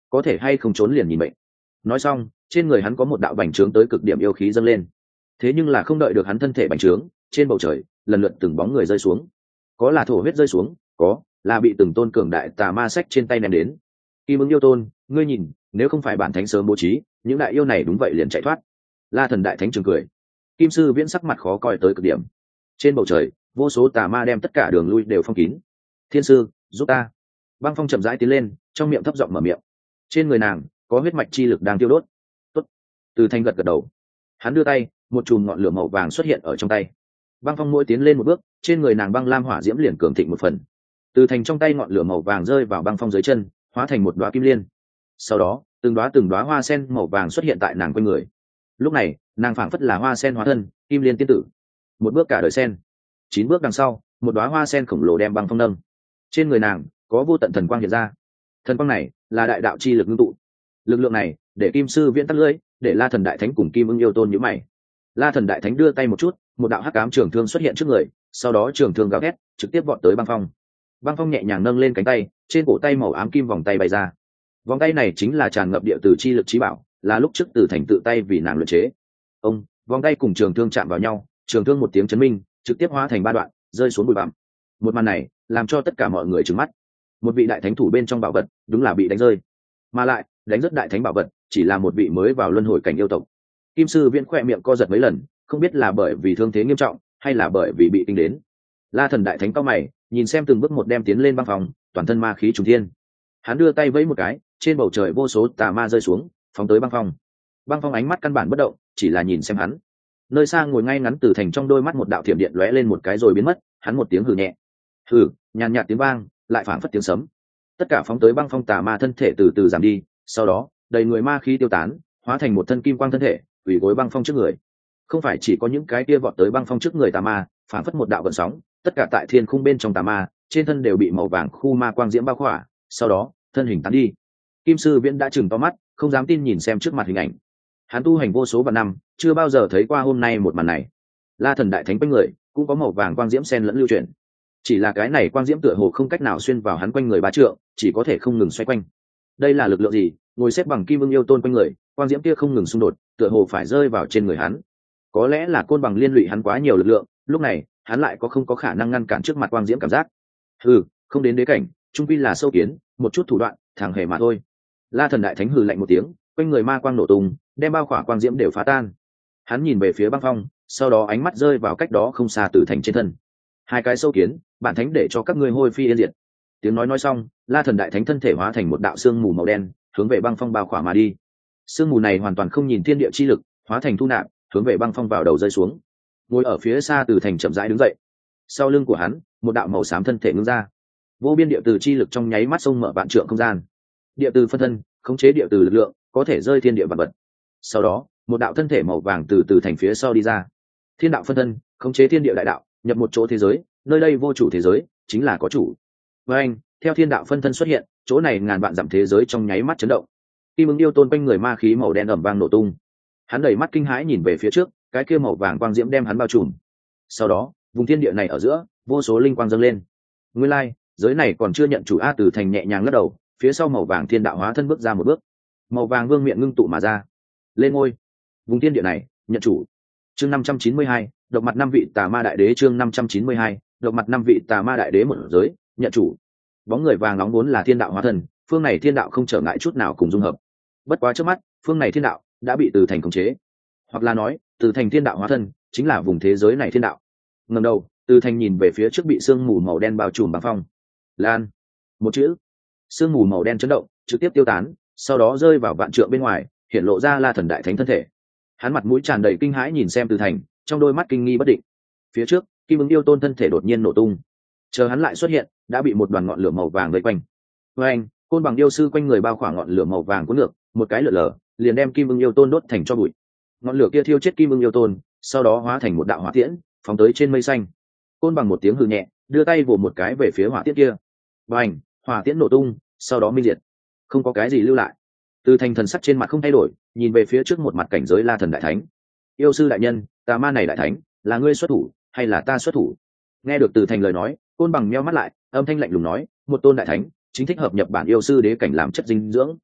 có thể hay không trốn liền nhìn bệnh. Nói xong, trên người hắn có một đạo bành trướng tới cực điểm yêu khí dâng lên. Thế nhưng là không đợi được hắn thân thể bành trướng, trên bầu trời lần lượt từng bóng người rơi xuống. Có là thổ huyết rơi xuống, có là bị từng tôn cường đại tà ma sách trên tay ném đến. Kim Ứng yêu tôn, ngươi nhìn, nếu không phải bản thánh sớm bố trí, những đại yêu này đúng vậy liền chạy thoát. La Thần đại thánh trường cười. Kim Sư Viễn sắc mặt khó coi tới cực điểm. Trên bầu trời, vô số tà ma đem tất cả đường lui đều phong kín. Thiên sư, giúp ta. Băng Phong chậm rãi tiến lên, trong miệng thấp giọng mở miệng. Trên người nàng có huyết mạch chi lực đang tiêu đốt. Tốt. Từ Thanh gật gật đầu. Hắn đưa tay, một chùm ngọn lửa màu vàng xuất hiện ở trong tay. Băng Phong mỗi tiến lên một bước, trên người nàng băng lam hỏa diễm liền cường thịnh một phần. Từ Thành trong tay ngọn lửa màu vàng rơi vào Băng Phong dưới chân, hóa thành một đóa kim liên. Sau đó, từng đóa từng đóa hoa sen màu vàng xuất hiện tại nàng quanh người. Lúc này, nàng phảng phất là hoa sen hóa thân, kim liên tiên tử. Một bước cả đời sen. Chín bước đằng sau, một đóa hoa sen khổng lồ đem Băng Phong nâng. Trên người nàng có vô tận thần quang hiện ra. Thần quang này là đại đạo chi lực ngưng tụ. Lực lượng này để Kim Sư Viễn tắt lưỡi, để La Thần đại thánh cùng Kim Ưng yêu tôn nhíu mày. La Thần đại thánh đưa tay một chút, một đạo hắc ám trường thương xuất hiện trước người, sau đó trường thương gào thét, trực tiếp vọt tới Băng Phong. Băng Phong nhẹ nhàng nâng lên cánh tay, trên cổ tay màu ám kim vòng tay bày ra. Vòng tay này chính là tràn ngập địa từ chi lực trí bảo, là lúc trước Từ Thành tự tay vì nàng luyện chế. Ông, vòng tay cùng trường thương chạm vào nhau, trường thương một tiếng chấn minh, trực tiếp hóa thành ba đoạn, rơi xuống bụi bặm. Một màn này làm cho tất cả mọi người trừng mắt. Một vị đại thánh thủ bên trong bảo vật, đúng là bị đánh rơi. Mà lại, đánh rất đại thánh bảo vật, chỉ là một vị mới vào luân hồi cảnh yêu tộc. Kim Sư Viễn khỏe miệng co giật mấy lần, không biết là bởi vì thương thế nghiêm trọng, hay là bởi vì bị kinh đến. La Thần đại thánh cao mày, nhìn xem từng bước một đem tiến lên Băng Phong, toàn thân ma khí trùng thiên. Hắn đưa tay vẫy một cái, trên bầu trời vô số tà ma rơi xuống, phóng tới Băng Phong. Băng Phong ánh mắt căn bản bất động, chỉ là nhìn xem hắn. Nơi xa ngồi ngay ngắn Từ Thành trong đôi mắt một đạo thiểm điện lóe lên một cái rồi biến mất, hắn một tiếng hừ nhẹ. Hừ, nhàn nhạt tiếng vang, lại phảng phất tiếng sấm. Tất cả phóng tới Băng Phong tà ma thân thể từ từ giảm đi, sau đó, đầy người ma khí tiêu tán, hóa thành một thân kim quang thân thể, quỳ gối Băng Phong trước người. Không phải chỉ có những cái kia vọt tới Băng Phong trước người tà ma, phảng phất một đạo vận sóng, tất cả tại thiên khung bên trong tà ma, trên thân đều bị màu vàng khu ma quang diễm bao khỏa, sau đó, thân hình tán đi. Kim Sư Viễn đã chừng to mắt, không dám tin nhìn xem trước mặt hình ảnh. Hắn tu hành vô số vạn năm, chưa bao giờ thấy qua hôm nay một màn này. La Thần đại thánh quanh người cũng có màu vàng quang diễm xen lẫn lưu chuyển. Chỉ là cái này quang diễm tựa hồ không cách nào xuyên vào hắn quanh người ba trượng, chỉ có thể không ngừng xoay quanh. Đây là lực lượng gì? Ngồi xếp bằng Kim Ưng yêu tôn quanh người, quang diễm kia không ngừng xung đột, tựa hồ phải rơi vào trên người hắn. Có lẽ là côn bằng liên lụy hắn quá nhiều lực lượng, lúc này, hắn lại có không có khả năng ngăn cản trước mặt quang diễm cảm giác. Hừ, không đến đế cảnh, trung quy là sâu kiến, một chút thủ đoạn, thằng hề mà thôi. La Thần đại thánh hừ lạnh một tiếng, quanh người ma quang nổ tung, đem bao khỏa quang diễm đều phá tan. Hắn nhìn về phía Băng Phong, sau đó ánh mắt rơi vào cách đó không xa Từ Thành trên thân. Hai cái sâu kiến, bản thánh để cho các ngươi hôi phi yên diệt. Tiếng nói nói xong, La Thần đại thánh thân thể hóa thành một đạo xương mù màu đen, hướng về Băng Phong bao khỏa mà đi. Sương mù này hoàn toàn không nhìn thiên địa chi lực, hóa thành thu nạp, hướng về Băng Phong vào đầu rơi xuống. Ngồi ở phía xa Từ Thành chậm rãi đứng dậy. Sau lưng của hắn, một đạo màu xám thân thể ngưng ra. Vô biên địa từ chi lực trong nháy mắt sông mở vạn trượng không gian. Địa từ phân thân, khống chế địa từ lực lượng, có thể rơi thiên địa vạn vật. Sau đó, một đạo thân thể màu vàng từ từ thành phía sau đi ra. Thiên đạo phân thân, khống chế thiên địa đại đạo, nhập một chỗ thế giới, nơi đây vô chủ thế giới, chính là có chủ. Với anh, theo thiên đạo phân thân xuất hiện, chỗ này ngàn vạn dặm thế giới trong nháy mắt chấn động. Kim Ưng yêu tôn quanh người ma khí màu đen ầm vang nổ tung. Hắn đầy mắt kinh hãi nhìn về phía trước, cái kia màu vàng quang diễm đem hắn bao trùm. Sau đó, vùng thiên địa này ở giữa, vô số linh quang dâng lên. Nguyên lai, giới này còn chưa nhận chủ. A Từ Thành nhẹ nhàng lắc đầu, phía sau màu vàng thiên đạo hóa thân bước ra một bước. Màu vàng vương miệng ngưng tụ mà ra. Lên ngôi. Vùng thiên địa này, nhận chủ. Chương năm trăm chín mươi hai, độc mặt năm vị tà ma đại đế. Chương năm trăm chín mươi hai, độc mặt năm vị tà ma đại đế một giới, nhận chủ. Bóng người vàng nóng vốn là thiên đạo hóa thân, phương này thiên đạo không trở ngại chút nào cùng dung hợp. Bất quá trước mắt, phương này thiên đạo đã bị Từ Thành khống chế, hoặc là nói, Từ Thành thiên đạo hóa thân chính là vùng thế giới này thiên đạo. Ngẩng đầu, Từ Thành nhìn về phía trước bị sương mù màu đen bao trùm Băng Phong. Lan, một chữ. Sương mù màu đen chấn động, trực tiếp tiêu tán, sau đó rơi vào vạn trượng bên ngoài, hiện lộ ra La Thần đại thánh thân thể. Hắn mặt mũi tràn đầy kinh hãi nhìn xem Từ Thành, trong đôi mắt kinh nghi bất định. Phía trước, Kim Ưng yêu tôn thân thể đột nhiên nổ tung. Chờ hắn lại xuất hiện, đã bị một đoàn ngọn lửa màu vàng vây quanh. Với anh, côn bằng yêu sư quanh người bao khoảng ngọn lửa màu vàng cuốn ngược, một cái lửa lở, liền đem Kim Ưng yêu tôn đốt thành tro bụi. Ngọn lửa kia thiêu chết Kim Ưng yêu tôn, sau đó hóa thành một đạo hỏa tiễn, phóng tới trên mây xanh. Côn bằng một tiếng hừ nhẹ, đưa tay vồ một cái về phía hỏa tiễn kia. Bành, hỏa tiễn nổ tung, sau đó minh diệt, không có cái gì lưu lại. Từ Thành thần sắc trên mặt không thay đổi, nhìn về phía trước một mặt cảnh giới La Thần đại thánh. Yêu sư đại nhân, tà ma này đại thánh, là ngươi xuất thủ hay là ta xuất thủ? Nghe được Từ Thành lời nói, côn bằng meo mắt lại, âm thanh lạnh lùng nói, một tôn đại thánh chính thích hợp nhập bản yêu sư đế cảnh làm chất dinh dưỡng.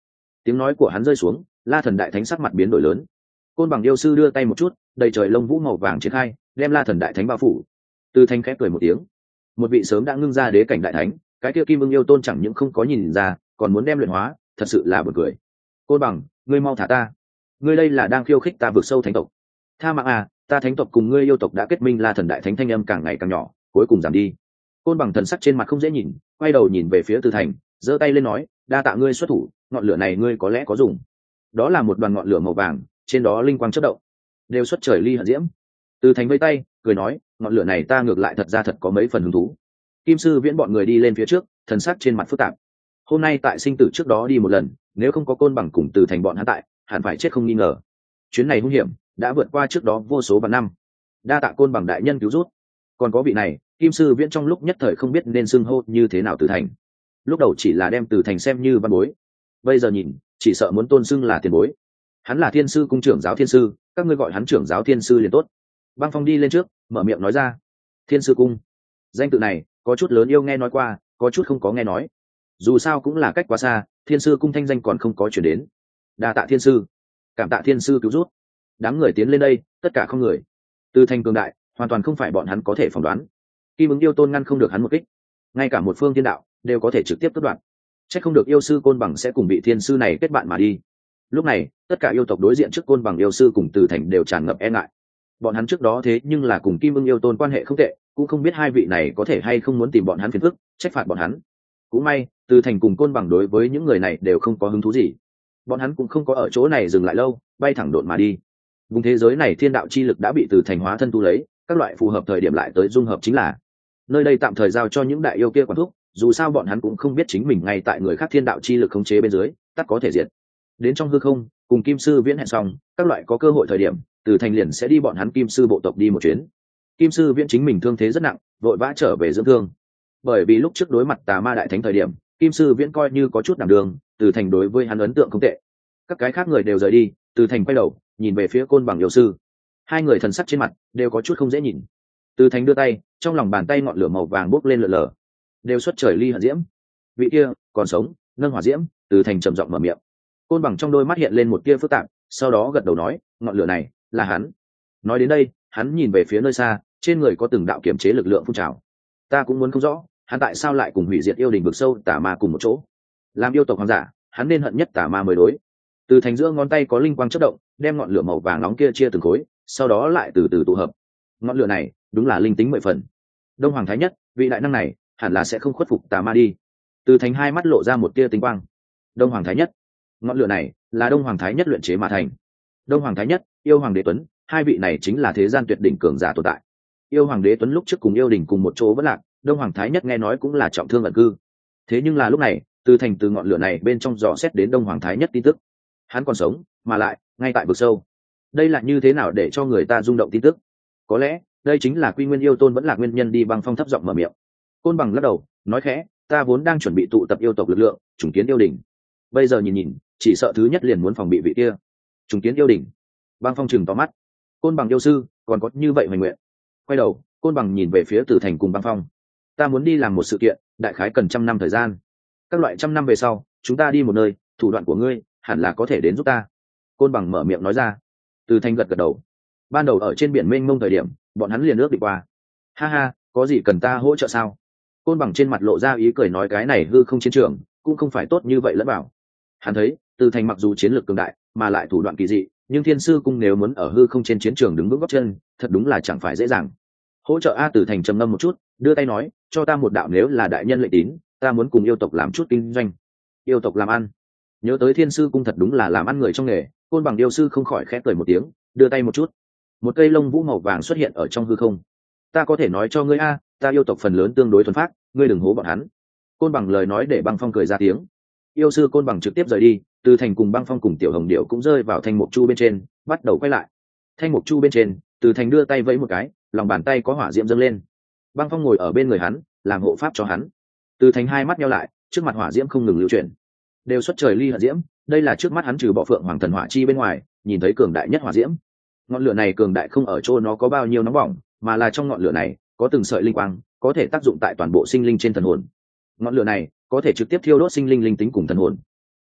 Tiếng nói của hắn rơi xuống, La Thần Đại Thánh sắc mặt biến đổi lớn. Côn Bằng yêu sư đưa tay một chút, đầy trời lông vũ màu vàng triển khai, đem La Thần Đại Thánh bao phủ. Từ Thanh khẽ cười một tiếng. Một vị sớm đã ngưng ra đế cảnh đại thánh, cái kia Kim Ưng yêu tôn chẳng những không có nhìn ra, còn muốn đem luyện hóa, thật sự là buồn cười. Côn Bằng, ngươi mau thả ta. Ngươi đây là đang khiêu khích ta vượt sâu thánh tộc. Tha mạng à, ta thánh tộc cùng ngươi yêu tộc đã kết minh. La Thần Đại Thánh thanh âm càng ngày càng nhỏ, cuối cùng giảm đi. Côn Bằng thần sắc trên mặt không dễ nhìn, quay đầu nhìn về phía Từ Thành, giơ tay lên nói, đa tạ ngươi xuất thủ, ngọn lửa này ngươi có lẽ có dùng. Đó là một đoàn ngọn lửa màu vàng, trên đó linh quang chớp động, đều xuất trời ly hận diễm. Từ Thành vây tay cười nói, ngọn lửa này ta ngược lại thật ra thật có mấy phần hứng thú. Kim Sư Viễn bọn người đi lên phía trước, thần sắc trên mặt phức tạp. Hôm nay tại sinh tử trước đó đi một lần, nếu không có Côn Bằng cùng Từ Thành bọn hắn tại, hẳn phải chết không nghi ngờ. Chuyến này hung hiểm, đã vượt qua trước đó vô số vạn năm. Đa tạ Côn Bằng đại nhân cứu rút. Còn có vị này, Kim Sư Viễn trong lúc nhất thời không biết nên xưng hô như thế nào Từ Thành. Lúc đầu chỉ là đem Từ Thành xem như văn bối, bây giờ nhìn, chỉ sợ muốn tôn xưng là tiền bối. Hắn là Thiên Sư cung trưởng giáo thiên sư, các ngươi gọi hắn trưởng giáo thiên sư liền tốt. Băng Phong đi lên trước, mở miệng nói ra. Thiên Sư cung, danh tự này có chút lớn yêu nghe nói qua, có chút không có nghe nói. Dù sao cũng là cách quá xa, Thiên Sư cung thanh danh còn không có chuyển đến. Đa tạ thiên sư, cảm tạ thiên sư cứu rút. Đám người tiến lên đây, tất cả không người. Từ Thành cường đại, hoàn toàn không phải bọn hắn có thể phỏng đoán. Kim Ứng yêu tôn ngăn không được hắn một kích, ngay cả một phương thiên đạo đều có thể trực tiếp cắt đoạn. Chắc không được yêu sư Côn Bằng sẽ cùng vị thiên sư này kết bạn mà đi. Lúc này, tất cả yêu tộc đối diện trước Côn Bằng yêu sư cùng Từ Thành đều tràn ngập e ngại. Bọn hắn trước đó thế nhưng là cùng Kim Ưng yêu tôn quan hệ không tệ, cũng không biết hai vị này có thể hay không muốn tìm bọn hắn phiền phức, trách phạt bọn hắn. Cũng may, Từ Thành cùng Côn Bằng đối với những người này đều không có hứng thú gì. Bọn hắn cũng không có ở chỗ này dừng lại lâu, bay thẳng độn mà đi. Vùng thế giới này thiên đạo chi lực đã bị Từ Thành hóa thân tu lấy, các loại phù hợp thời điểm lại tới dung hợp chính là. Nơi đây tạm thời giao cho những đại yêu kia quản thúc, dù sao bọn hắn cũng không biết chính mình ngay tại người khác thiên đạo chi lực khống chế bên dưới, tất có thể diệt. Đến trong hư không, cùng Kim Sư Viễn hẹn xong, các loại có cơ hội thời điểm, Từ Thành liền sẽ đi bọn hắn Kim Sư bộ tộc đi một chuyến. Kim Sư Viễn chính mình thương thế rất nặng, vội vã trở về dưỡng thương. Bởi vì lúc trước đối mặt Tà Ma đại thánh thời điểm, Kim Sư Viễn coi như có chút đảm đường, Từ Thành đối với hắn ấn tượng không tệ. Các cái khác người đều rời đi, Từ Thành quay đầu, nhìn về phía Côn Bằng yêu sư. Hai người thần sắc trên mặt đều có chút không dễ nhìn. Từ Thành đưa tay, trong lòng bàn tay ngọn lửa màu vàng bốc lên lờ lờ, đều xuất trời ly hận diễm. Vị kia còn sống, nâng hỏa diễm. Từ Thành trầm giọng mở miệng. Côn Bằng trong đôi mắt hiện lên một tia phức tạp, sau đó gật đầu nói, ngọn lửa này là hắn. Nói đến đây, hắn nhìn về phía nơi xa, trên người có từng đạo kiểm chế lực lượng phun trào. Ta cũng muốn không rõ, hắn tại sao lại cùng hủy diệt yêu đình vực sâu tà ma cùng một chỗ. Làm yêu tộc hoàng giả, hắn nên hận nhất tà ma mới đối. Từ Thành giữa ngón tay có linh quang chớp động, đem ngọn lửa màu vàng nóng kia chia từng khối, sau đó lại từ từ tụ hợp. Ngọn lửa này đúng là linh tính mười phần. Đông Hoàng Thái Nhất, vị đại năng này hẳn là sẽ không khuất phục tà ma đi. Từ Thành hai mắt lộ ra một tia tinh quang. Đông Hoàng Thái Nhất, ngọn lửa này là Đông Hoàng Thái Nhất luyện chế mà thành. Đông Hoàng Thái Nhất, yêu Hoàng Đế Tuấn, hai vị này chính là thế gian tuyệt đỉnh cường giả tồn tại. Yêu Hoàng Đế Tuấn lúc trước cùng yêu đình cùng một chỗ vẫn lạc, Đông Hoàng Thái Nhất nghe nói cũng là trọng thương ẩn cư. Thế nhưng là lúc này, Từ Thành từ ngọn lửa này bên trong dò xét đến Đông Hoàng Thái Nhất tin tức. Hắn còn sống, mà lại ngay tại vực sâu. Đây là như thế nào để cho người ta rung động tin tức? Có lẽ đây chính là Quy Nguyên yêu tôn vẫn là nguyên nhân đi. Băng Phong thấp giọng mở miệng. Côn Bằng lắc đầu, nói khẽ, ta vốn đang chuẩn bị tụ tập yêu tộc lực lượng, trùng kiến yêu đình. Bây giờ nhìn nhìn, chỉ sợ thứ nhất liền muốn phòng bị vị kia. Trùng kiến yêu đình. Băng Phong chừng to mắt. Côn Bằng yêu sư, còn có như vậy hoành nguyện. Quay đầu, Côn Bằng nhìn về phía Từ Thành cùng Băng Phong. Ta muốn đi làm một sự kiện, đại khái cần trăm năm thời gian. Các loại trăm năm về sau, chúng ta đi một nơi, thủ đoạn của ngươi hẳn là có thể đến giúp ta. Côn Bằng mở miệng nói ra. Từ Thành gật gật đầu. Ban đầu ở trên biển mênh mông thời điểm, bọn hắn liền ước đi qua. Ha ha, có gì cần ta hỗ trợ sao? Côn Bằng trên mặt lộ ra ý cười nói, cái này hư không chiến trường cũng không phải tốt như vậy lẫn bảo. Hắn thấy Từ Thành mặc dù chiến lược cường đại mà lại thủ đoạn kỳ dị, nhưng Thiên Sư cung nếu muốn ở hư không trên chiến trường đứng vững gót chân, thật đúng là chẳng phải dễ dàng. Hỗ trợ a? Từ Thành trầm ngâm một chút, đưa tay nói, cho ta một đạo, nếu là đại nhân lệnh tín, ta muốn cùng yêu tộc làm chút kinh doanh. Yêu tộc làm ăn? Nhớ tới Thiên Sư cung thật đúng là làm ăn người trong nghề. Côn Bằng yêu sư không khỏi khẽ cười một tiếng, đưa tay một chút, một cây lông vũ màu vàng xuất hiện ở trong hư không. Ta có thể nói cho ngươi a, ta yêu tộc phần lớn tương đối thuần phát, ngươi đừng hố bọn hắn. Côn Bằng lời nói để Băng Phong cười ra tiếng. Yêu sư Côn Bằng trực tiếp rời đi. Từ Thành cùng Băng Phong cùng Tiểu Hồng Điệu cũng rơi vào thanh mục chu bên trên, bắt đầu quay lại. Thanh mục chu bên trên, Từ Thành đưa tay vẫy một cái, lòng bàn tay có hỏa diễm dâng lên. Băng Phong ngồi ở bên người hắn, làm hộ pháp cho hắn. Từ Thành hai mắt nheo lại, trước mặt hỏa diễm không ngừng lưu chuyển, đều xuất trời ly hỏa diễm. Đây là trước mắt hắn trừ bỏ Phượng Hoàng thần hỏa chi bên ngoài, nhìn thấy cường đại nhất hỏa diễm. Ngọn lửa này cường đại không ở chỗ nó có bao nhiêu nóng bỏng, mà là trong ngọn lửa này có từng sợi linh quang, có thể tác dụng tại toàn bộ sinh linh trên thần hồn. Ngọn lửa này có thể trực tiếp thiêu đốt sinh linh linh tính cùng thần hồn.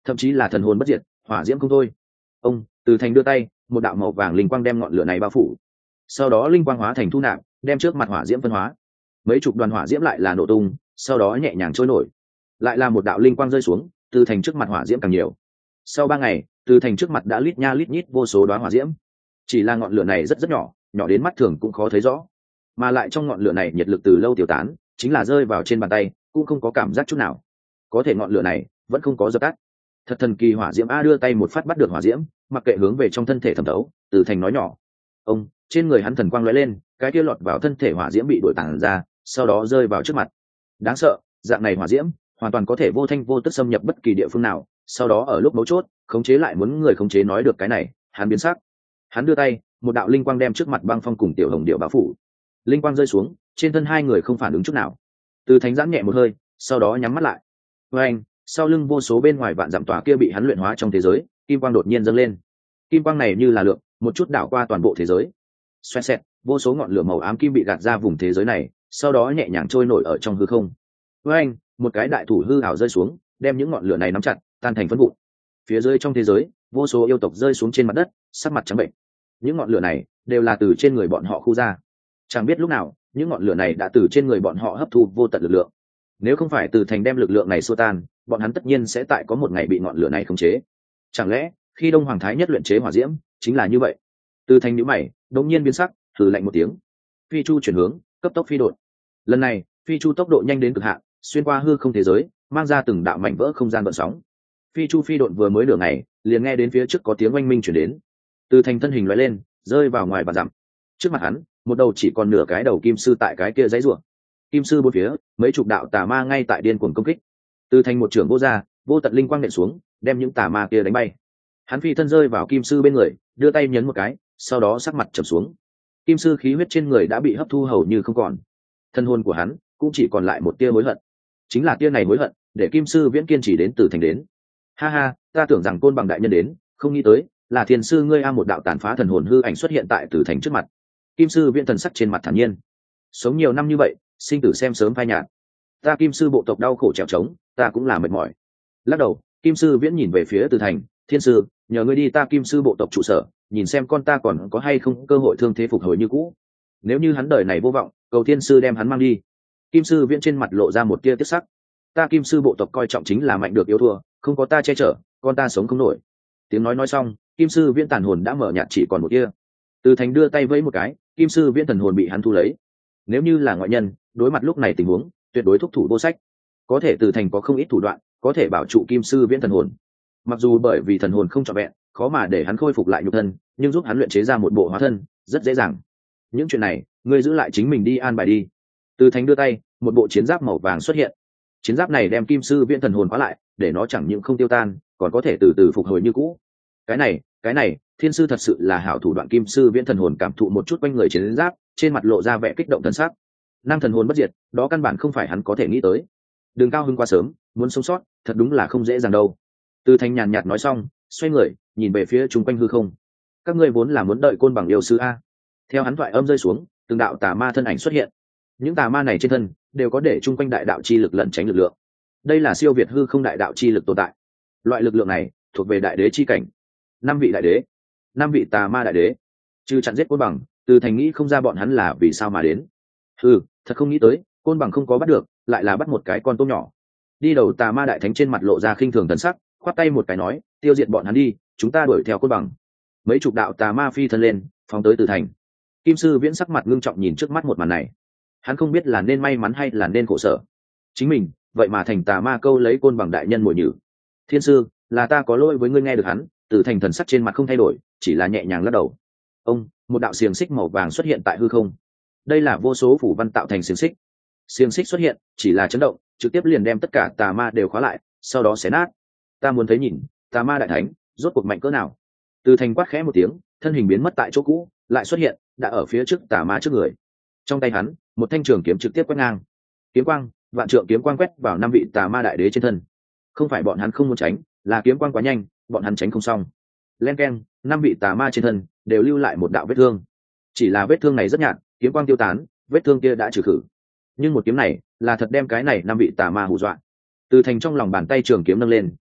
thậm chí là thần hồn bất diệt, hỏa diễm không thôi. Ông Từ Thành đưa tay, một đạo màu vàng linh quang đem ngọn lửa này bao phủ, sau đó linh quang hóa thành thu nạp, đem trước mặt hỏa diễm phân hóa. Mấy chục đoàn hỏa diễm lại là nổ tung, sau đó nhẹ nhàng trôi nổi. Lại là một đạo linh quang rơi xuống, Từ Thành trước mặt hỏa diễm càng nhiều. Sau ba ngày, Từ Thành trước mặt đã lít nha lít nhít vô số đóa hỏa diễm. Chỉ là ngọn lửa này rất rất nhỏ, nhỏ đến mắt thường cũng khó thấy rõ, mà lại trong ngọn lửa này nhiệt lực từ lâu tiêu tán, chính là rơi vào trên bàn tay cũng không có cảm giác chút nào. Có thể ngọn lửa này vẫn không có dập tắt. Thật thần kỳ. Hỏa diễm a đưa tay một phát bắt được hỏa diễm, mặc kệ hướng về trong thân thể thẩm thấu. Từ Thành nói nhỏ. Ông trên người hắn thần quang lóe lên, cái kia lọt vào thân thể hỏa diễm bị đổi tản ra, sau đó rơi vào trước mặt. Đáng sợ, dạng này hỏa diễm hoàn toàn có thể vô thanh vô tức xâm nhập bất kỳ địa phương nào, sau đó ở lúc mấu chốt khống chế lại muốn người khống chế. Nói được cái này, hắn biến sắc. Hắn đưa tay, một đạo linh quang đem trước mặt Băng Phong cùng Tiểu Hồng Điệu bao phủ. Linh quang rơi xuống, trên thân hai người không phản ứng chút nào. Từ Thành giãn nhẹ một hơi, sau đó nhắm mắt lại. Với anh, sau lưng vô số bên ngoài vạn dặm tòa kia bị hắn luyện hóa trong thế giới, kim quang đột nhiên dâng lên. Kim quang này như là lượng, một chút đảo qua toàn bộ thế giới. Xoẹt xẹt, vô số ngọn lửa màu ám kim bị gạt ra vùng thế giới này, sau đó nhẹ nhàng trôi nổi ở trong hư không. Với anh, một cái đại thủ hư ảo rơi xuống, đem những ngọn lửa này nắm chặt, tan thành phấn vụn. Phía dưới trong thế giới, vô số yêu tộc rơi xuống trên mặt đất, sắc mặt trắng bệnh. Những ngọn lửa này đều là từ trên người bọn họ khu ra. Chẳng biết lúc nào, những ngọn lửa này đã từ trên người bọn họ hấp thu vô tận lực lượng. Nếu không phải Từ Thành đem lực lượng này xua tan, bọn hắn tất nhiên sẽ tại có một ngày bị ngọn lửa này khống chế. Chẳng lẽ khi Đông Hoàng Thái Nhất luyện chế hỏa diễm chính là như vậy? Từ Thành nhíu mày, đột nhiên biến sắc, hừ lạnh một tiếng. Phi chu chuyển hướng, cấp tốc phi đột. Lần này, phi chu tốc độ nhanh đến cực hạn, xuyên qua hư không thế giới, mang ra từng đạo mảnh vỡ không gian gợn sóng. Phi chu phi đột vừa mới nửa ngày, liền nghe đến phía trước có tiếng oanh minh truyền đến. Từ Thành thân hình lóe lên, rơi vào ngoài và dặm. Trước mặt hắn, một đầu chỉ còn nửa cái đầu kim sư tại cái kia dãy rủa. Kim sư bốn phía, mấy chục đạo tà ma ngay tại điên cuồng công kích. Từ Thành một trưởng vô ra, vô tận linh quang nện xuống, đem những tà ma kia đánh bay. Hắn phi thân rơi vào kim sư bên người, đưa tay nhấn một cái, sau đó sắc mặt trầm xuống. Kim sư khí huyết trên người đã bị hấp thu hầu như không còn. Thân hồn của hắn cũng chỉ còn lại một tia hối hận. Chính là tia này hối hận, để kim sư viễn kiên trì đến Từ Thành đến. Ha ha, ta tưởng rằng Côn Bằng đại nhân đến, không nghĩ tới là Thiên sư ngươi a. Một đạo tàn phá thần hồn hư ảnh xuất hiện tại Từ Thành trước mặt. Kim sư viễn thần sắc trên mặt thản nhiên. Sống nhiều năm như vậy, sinh tử xem sớm phai nhạt. Ta Kim sư bộ tộc đau khổ trèo trống, ta cũng là mệt mỏi. Lắc đầu, Kim sư viễn nhìn về phía Từ Thành. Thiên sư, nhờ ngươi đi ta Kim sư bộ tộc trụ sở, nhìn xem con ta còn có hay không cơ hội thương thế phục hồi như cũ. Nếu như hắn đời này vô vọng, cầu Thiên sư đem hắn mang đi. Kim sư viễn trên mặt lộ ra một tia tiếc sắc. Ta Kim sư bộ tộc coi trọng chính là mạnh được yếu thua, không có ta che chở, con ta sống không nổi. Tiếng nói nói xong, Kim sư viễn tàn hồn đã mở nhạt chỉ còn một tia. Từ Thành đưa tay vẫy một cái, Kim sư viễn thần hồn bị hắn thu lấy. Nếu như là ngoại nhân, đối mặt lúc này tình huống, tuyệt đối thúc thủ vô sách. Có thể Từ Thành có không ít thủ đoạn, có thể bảo trụ Kim sư viễn thần hồn. Mặc dù bởi vì thần hồn không trọn vẹn, khó mà để hắn khôi phục lại nhục thân, nhưng giúp hắn luyện chế ra một bộ hóa thân, rất dễ dàng. Những chuyện này, ngươi giữ lại chính mình đi an bài đi. Từ Thành đưa tay, một bộ chiến giáp màu vàng xuất hiện. Chiến giáp này đem Kim sư viễn thần hồn khóa lại, để nó chẳng những không tiêu tan, còn có thể từ từ phục hồi như cũ. Cái này, cái này, Thiên sư thật sự là hảo thủ đoạn. Kim sư viễn thần hồn cảm thụ một chút quanh người chiến giáp, trên mặt lộ ra vẻ kích động thần sắc. Nam thần hồn bất diệt, đó căn bản không phải hắn có thể nghĩ tới. Đường cao hưng quá sớm, muốn sống sót, thật đúng là không dễ dàng đâu. Từ Thành nhàn nhạt nói xong, xoay người, nhìn về phía chung quanh hư không. Các ngươi vốn là muốn đợi Côn Bằng yêu sư a. Theo hắn thoại âm rơi xuống, từng đạo tà ma thân ảnh xuất hiện. Những tà ma này trên thân đều có để chung quanh đại đạo chi lực lẩn tránh lực lượng. Đây là siêu việt hư không đại đạo chi lực tồn tại. Loại lực lượng này thuộc về đại đế chi cảnh. Năm vị đại đế, năm vị tà ma đại đế, trừ chặn giết Côn Bằng, Từ Thành nghĩ không ra bọn hắn là vì sao mà đến. Ừ, thật không nghĩ tới, Côn Bằng không có bắt được, lại là bắt một cái con tôm nhỏ. Đi đầu tà ma đại thánh trên mặt lộ ra khinh thường thần sắc, khoát tay một cái nói, tiêu diệt bọn hắn đi, chúng ta đuổi theo Côn Bằng. Mấy chục đạo tà ma phi thân lên, phóng tới Từ Thành. Kim sư viễn sắc mặt ngưng trọng nhìn trước mắt một màn này. Hắn không biết là nên may mắn hay là nên khổ sở. Chính mình, vậy mà thành tà ma câu lấy Côn Bằng đại nhân mồi nhử. Thiên sư, là ta có lỗi với ngươi. Nghe được hắn, Từ Thành thần sắc trên mặt không thay đổi, chỉ là nhẹ nhàng lắc đầu. Ông, một đạo xiềng xích màu vàng xuất hiện tại hư không. Đây là vô số phủ văn tạo thành xiềng xích. Xiềng xích xuất hiện, chỉ là chấn động, trực tiếp liền đem tất cả tà ma đều khóa lại, sau đó xé nát. Ta muốn thấy nhìn, tà ma đại thánh rốt cuộc mạnh cỡ nào. Từ Thành quát khẽ một tiếng, thân hình biến mất tại chỗ cũ, lại xuất hiện, đã ở phía trước tà ma trước người. Trong tay hắn, một thanh trường kiếm trực tiếp quét ngang. Kiếm quang, vạn trượng kiếm quang quét vào năm vị tà ma đại đế trên thân. Không phải bọn hắn không muốn tránh, là kiếm quang quá nhanh, bọn hắn tránh không xong. Len keng, năm vị tà ma trên thân đều lưu lại một đạo vết thương. Chỉ là vết thương này rất nhạt, kiếm quang tiêu tán, vết thương kia đã trừ khử. Nhưng một kiếm này là thật đem cái này năm vị tà ma hù dọa. Từ Thành trong lòng bàn tay trường kiếm nâng lên,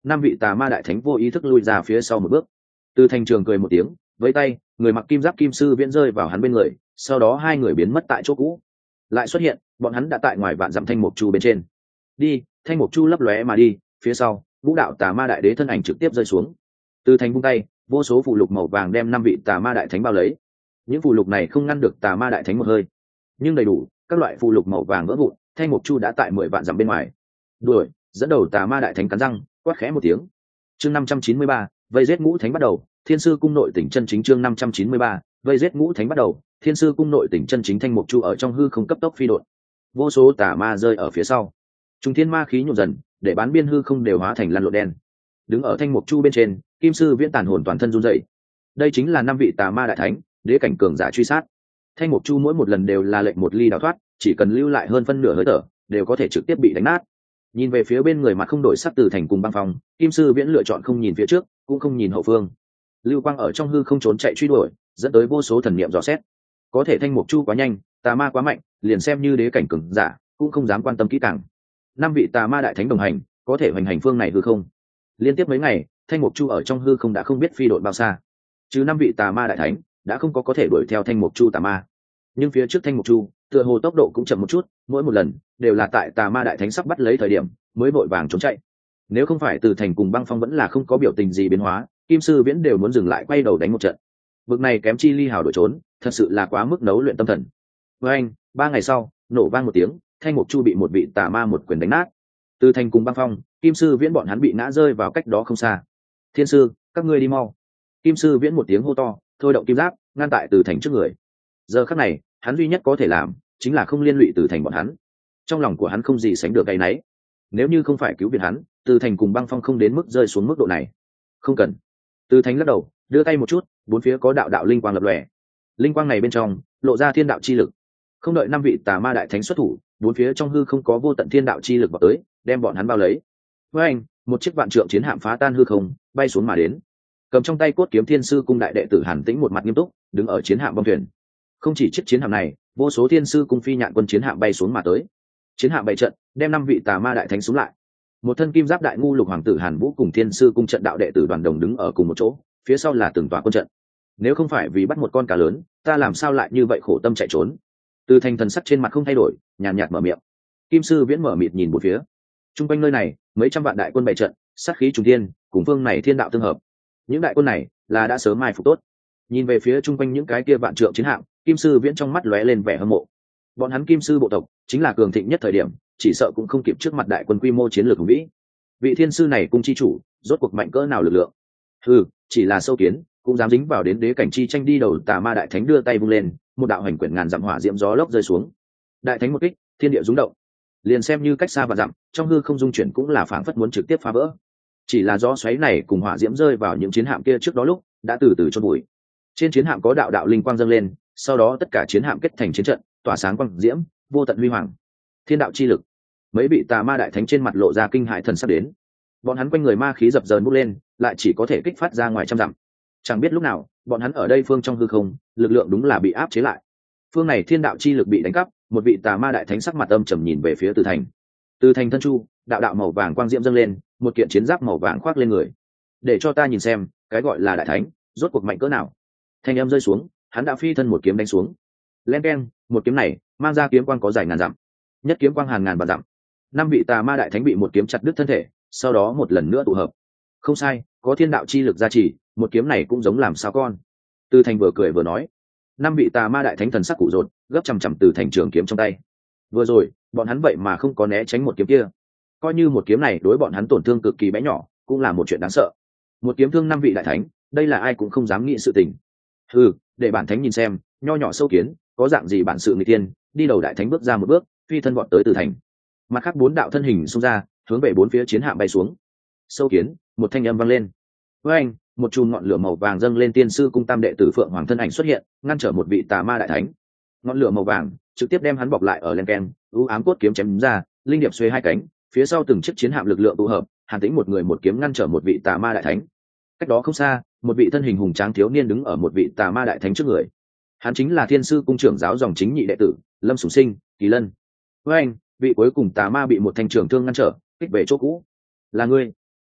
năm vị tà ma đại thánh vô ý thức lui ra phía sau một bước. Từ thành trường cười một tiếng, với tay, người mặc kim giáp kim sư viễn rơi vào hắn bên người, sau đó hai người biến mất tại chỗ cũ. Lại xuất hiện, bọn hắn đã tại ngoài vạn dặm thanh mục chu bên trên. Đi, thanh mục chu lấp lóe mà đi, phía sau, vũ đạo tà ma đại đế thân ảnh trực tiếp rơi xuống. Từ thành vung tay, vô số phù lục màu vàng đem năm vị tà ma đại thánh bao lấy. Những phù lục này không ngăn được tà ma đại thánh một hơi, nhưng đầy đủ, các loại phù lục màu vàng vỡ vụn, thanh mục chu đã tại mười vạn dặm bên ngoài. Đuổi, dẫn đầu tà ma đại thánh cắn răng, quát khẽ một tiếng. Chương năm trăm chín mươi ba, vây giết ngũ thánh bắt đầu, thiên sư cung nội tỉnh chân chính. Chương năm trăm chín mươi ba, vây giết ngũ thánh bắt đầu, thiên sư cung nội tỉnh chân chính. Thanh mục chu ở trong hư không cấp tốc phi đột, vô số tà ma rơi ở phía sau. Trung thiên ma khí nhộn dần, để bán biên hư không đều hóa thành lăn lộn đen. Đứng ở thanh mục chu bên trên, kim sư viễn tàn hồn toàn thân run rẩy. Đây chính là năm vị tà ma đại thánh, đế cảnh cường giả truy sát. Thanh mục chu mỗi một lần đều là lệnh một ly đào thoát, chỉ cần lưu lại hơn phân nửa hơi thở, đều có thể trực tiếp bị đánh nát. Nhìn về phía bên người mặt không đổi sắc Từ thành cùng băng phong, kim sư viễn lựa chọn không nhìn phía trước, cũng không nhìn hậu phương. Lưu quang ở trong hư không trốn chạy truy đuổi, dẫn tới vô số thần niệm dò xét. Có thể thanh mục chu quá nhanh, tà ma quá mạnh, liền xem như đế cảnh cường giả cũng không dám quan tâm kỹ càng. Năm vị tà ma đại thánh đồng hành, có thể hoành hành phương này hư không. Liên tiếp mấy ngày, thanh mục chu ở trong hư không đã không biết phi đội bao xa. Chứ năm vị tà ma đại thánh đã không có có thể đuổi theo thanh mục chu tà ma, nhưng phía trước thanh mục chu tựa hồ tốc độ cũng chậm một chút, mỗi một lần đều là tại tà ma đại thánh sắp bắt lấy thời điểm mới vội vàng trốn chạy. Nếu không phải Từ thành cùng băng phong vẫn là không có biểu tình gì biến hóa, kim sư viễn đều muốn dừng lại quay đầu đánh một trận. Vực này kém chi ly hào đổi trốn, thật sự là quá mức nấu luyện tâm thần. Với anh, ba ngày sau, nổ vang một tiếng, thanh mục chu bị một vị tà ma một quyền đánh nát. Từ thành cùng băng phong, kim sư viễn bọn hắn bị ngã rơi vào cách đó không xa. Thiên sư, các ngươi đi mau. Kim sư viễn một tiếng hô to, thôi động kim giáp ngăn tại Từ thành trước người. Giờ khắc này, hắn duy nhất có thể làm chính là không liên lụy Từ thành bọn hắn. Trong lòng của hắn không gì sánh được cái náy. Nếu như không phải cứu viện hắn, Từ thành cùng băng phong không đến mức rơi xuống mức độ này. Không cần. Từ thành lắc đầu, đưa tay một chút, bốn phía có đạo đạo linh quang lập lòe. Linh quang này bên trong lộ ra thiên đạo chi lực. Không đợi năm vị tà ma đại thánh xuất thủ, bốn phía trong hư không có vô tận thiên đạo chi lực vào tới, đem bọn hắn bao lấy. Với anh, một chiếc vạn trượng chiến hạm phá tan hư không, bay xuống mà đến. Cầm trong tay cốt kiếm thiên sư cung đại đệ tử Hàn Tĩnh một mặt nghiêm túc, đứng ở chiến hạm bong thuyền. Không chỉ chiếc chiến hạm này, vô số thiên sư cung phi nhạn quân chiến hạm bay xuống mà tới. Chiến hạm bày trận, đem năm vị tà ma đại thánh xuống lại. Một thân kim giáp đại ngu lục hoàng tử Hàn Vũ cùng thiên sư cung trận đạo đệ tử đoàn đồng đứng ở cùng một chỗ, phía sau là từng tòa quân trận. Nếu không phải vì bắt một con cá lớn, ta làm sao lại như vậy khổ tâm chạy trốn. Từ thành thần sắc trên mặt không thay đổi, nhàn nhạt mở miệng. Kim sư viễn mở mịt nhìn một phía. Trung quanh nơi này, mấy trăm vạn đại quân bày trận, sát khí trùng thiên, cùng phương này thiên đạo tương hợp. Những đại quân này là đã sớm mai phục tốt. Nhìn về phía trung quanh những cái kia vạn trượng chiến hạm, kim sư viễn trong mắt lóe lên vẻ hâm mộ. Bọn hắn kim sư bộ tộc chính là cường thịnh nhất thời điểm, chỉ sợ cũng không kịp trước mặt đại quân quy mô chiến lược hùng vĩ. Vị thiên sư này cung chi chủ, rốt cuộc mạnh cỡ nào lực lượng? Ừ, chỉ là sâu kiến, cũng dám dính vào đến đế cảnh chi tranh. Đi đầu tà ma đại thánh đưa tay vung lên, một đạo hành quyển ngàn dặm hỏa diễm gió lốc rơi xuống. Đại thánh một kích, thiên địa rung động. Liền xem như cách xa và dặm, trong hư không dung chuyển cũng là phảng phất muốn trực tiếp phá vỡ. Chỉ là gió xoáy này cùng hỏa diễm rơi vào những chiến hạm kia trước đó lúc đã từ từ chôn bụi. Trên chiến hạm có đạo đạo linh quang dâng lên, sau đó tất cả chiến hạm kết thành chiến trận, tỏa sáng quang diễm, vô tận huy hoàng. Thiên đạo chi lực. Mấy vị tà ma đại thánh trên mặt lộ ra kinh hãi thần sắp đến. Bọn hắn quanh người ma khí dập dờn bốc lên, lại chỉ có thể kích phát ra ngoài trăm dặm. Chẳng biết lúc nào, bọn hắn ở đây phương trong hư không, lực lượng đúng là bị áp chế lại. Phương này thiên đạo chi lực bị đánh cắp, một vị tà ma đại thánh sắc mặt âm trầm nhìn về phía Từ thành. Từ thành thân chu, đạo đạo màu vàng quang diễm dâng lên, một kiện chiến giáp màu vàng khoác lên người. Để cho ta nhìn xem, cái gọi là đại thánh, rốt cuộc mạnh cỡ nào. Thanh âm rơi xuống, hắn đã phi thân một kiếm đánh xuống. Len keng, một kiếm này mang ra kiếm quang có dài ngàn dặm, nhất kiếm quang hàng ngàn vạn dặm. Năm vị tà ma đại thánh bị một kiếm chặt đứt thân thể, sau đó một lần nữa tụ hợp. Không sai, có thiên đạo chi lực gia trì, một kiếm này cũng giống làm sao con. Từ thành vừa cười vừa nói. Năm vị tà ma đại thánh thần sắc cụ rột, gấp chằm chằm Từ thành trường kiếm trong tay. Vừa rồi bọn hắn vậy mà không có né tránh một kiếm kia, coi như một kiếm này đối bọn hắn tổn thương cực kỳ bé nhỏ, cũng là một chuyện đáng sợ. Một kiếm thương năm vị đại thánh, đây là ai cũng không dám nghĩ sự tình. Ừ, để bản thánh nhìn xem, nho nhỏ sâu kiến có dạng gì bản sự người tiên. Đi đầu đại thánh bước ra một bước, phi thân vọt tới Từ thành. Mặt khác bốn đạo thân hình xông ra, hướng về bốn phía chiến hạm bay xuống. Sâu kiến, một thanh âm vang lên. Với anh, một chùm ngọn lửa màu vàng dâng lên. Tiên sư cung tam đệ tử Phượng Hoàng thân ảnh xuất hiện, ngăn trở một vị tà ma đại thánh. Ngọn lửa màu vàng trực tiếp đem hắn bọc lại ở len keng, u ám cốt kiếm chém ra, linh điệp xuê hai cánh, phía sau từng chiếc chiến hạm lực lượng tụ hợp, Hàn Tĩnh một người một kiếm ngăn trở một vị tà ma đại thánh. Cách đó không xa, một vị thân hình hùng tráng thiếu niên đứng ở một vị tà ma đại thánh trước người. Hắn chính là thiên sư cung trưởng giáo dòng chính nhị đệ tử Lâm Sủng Sinh, Kỳ Lân. Với anh, vị cuối cùng tà ma bị một thanh trường thương ngăn trở, kích về chỗ cũ. Là ngươi.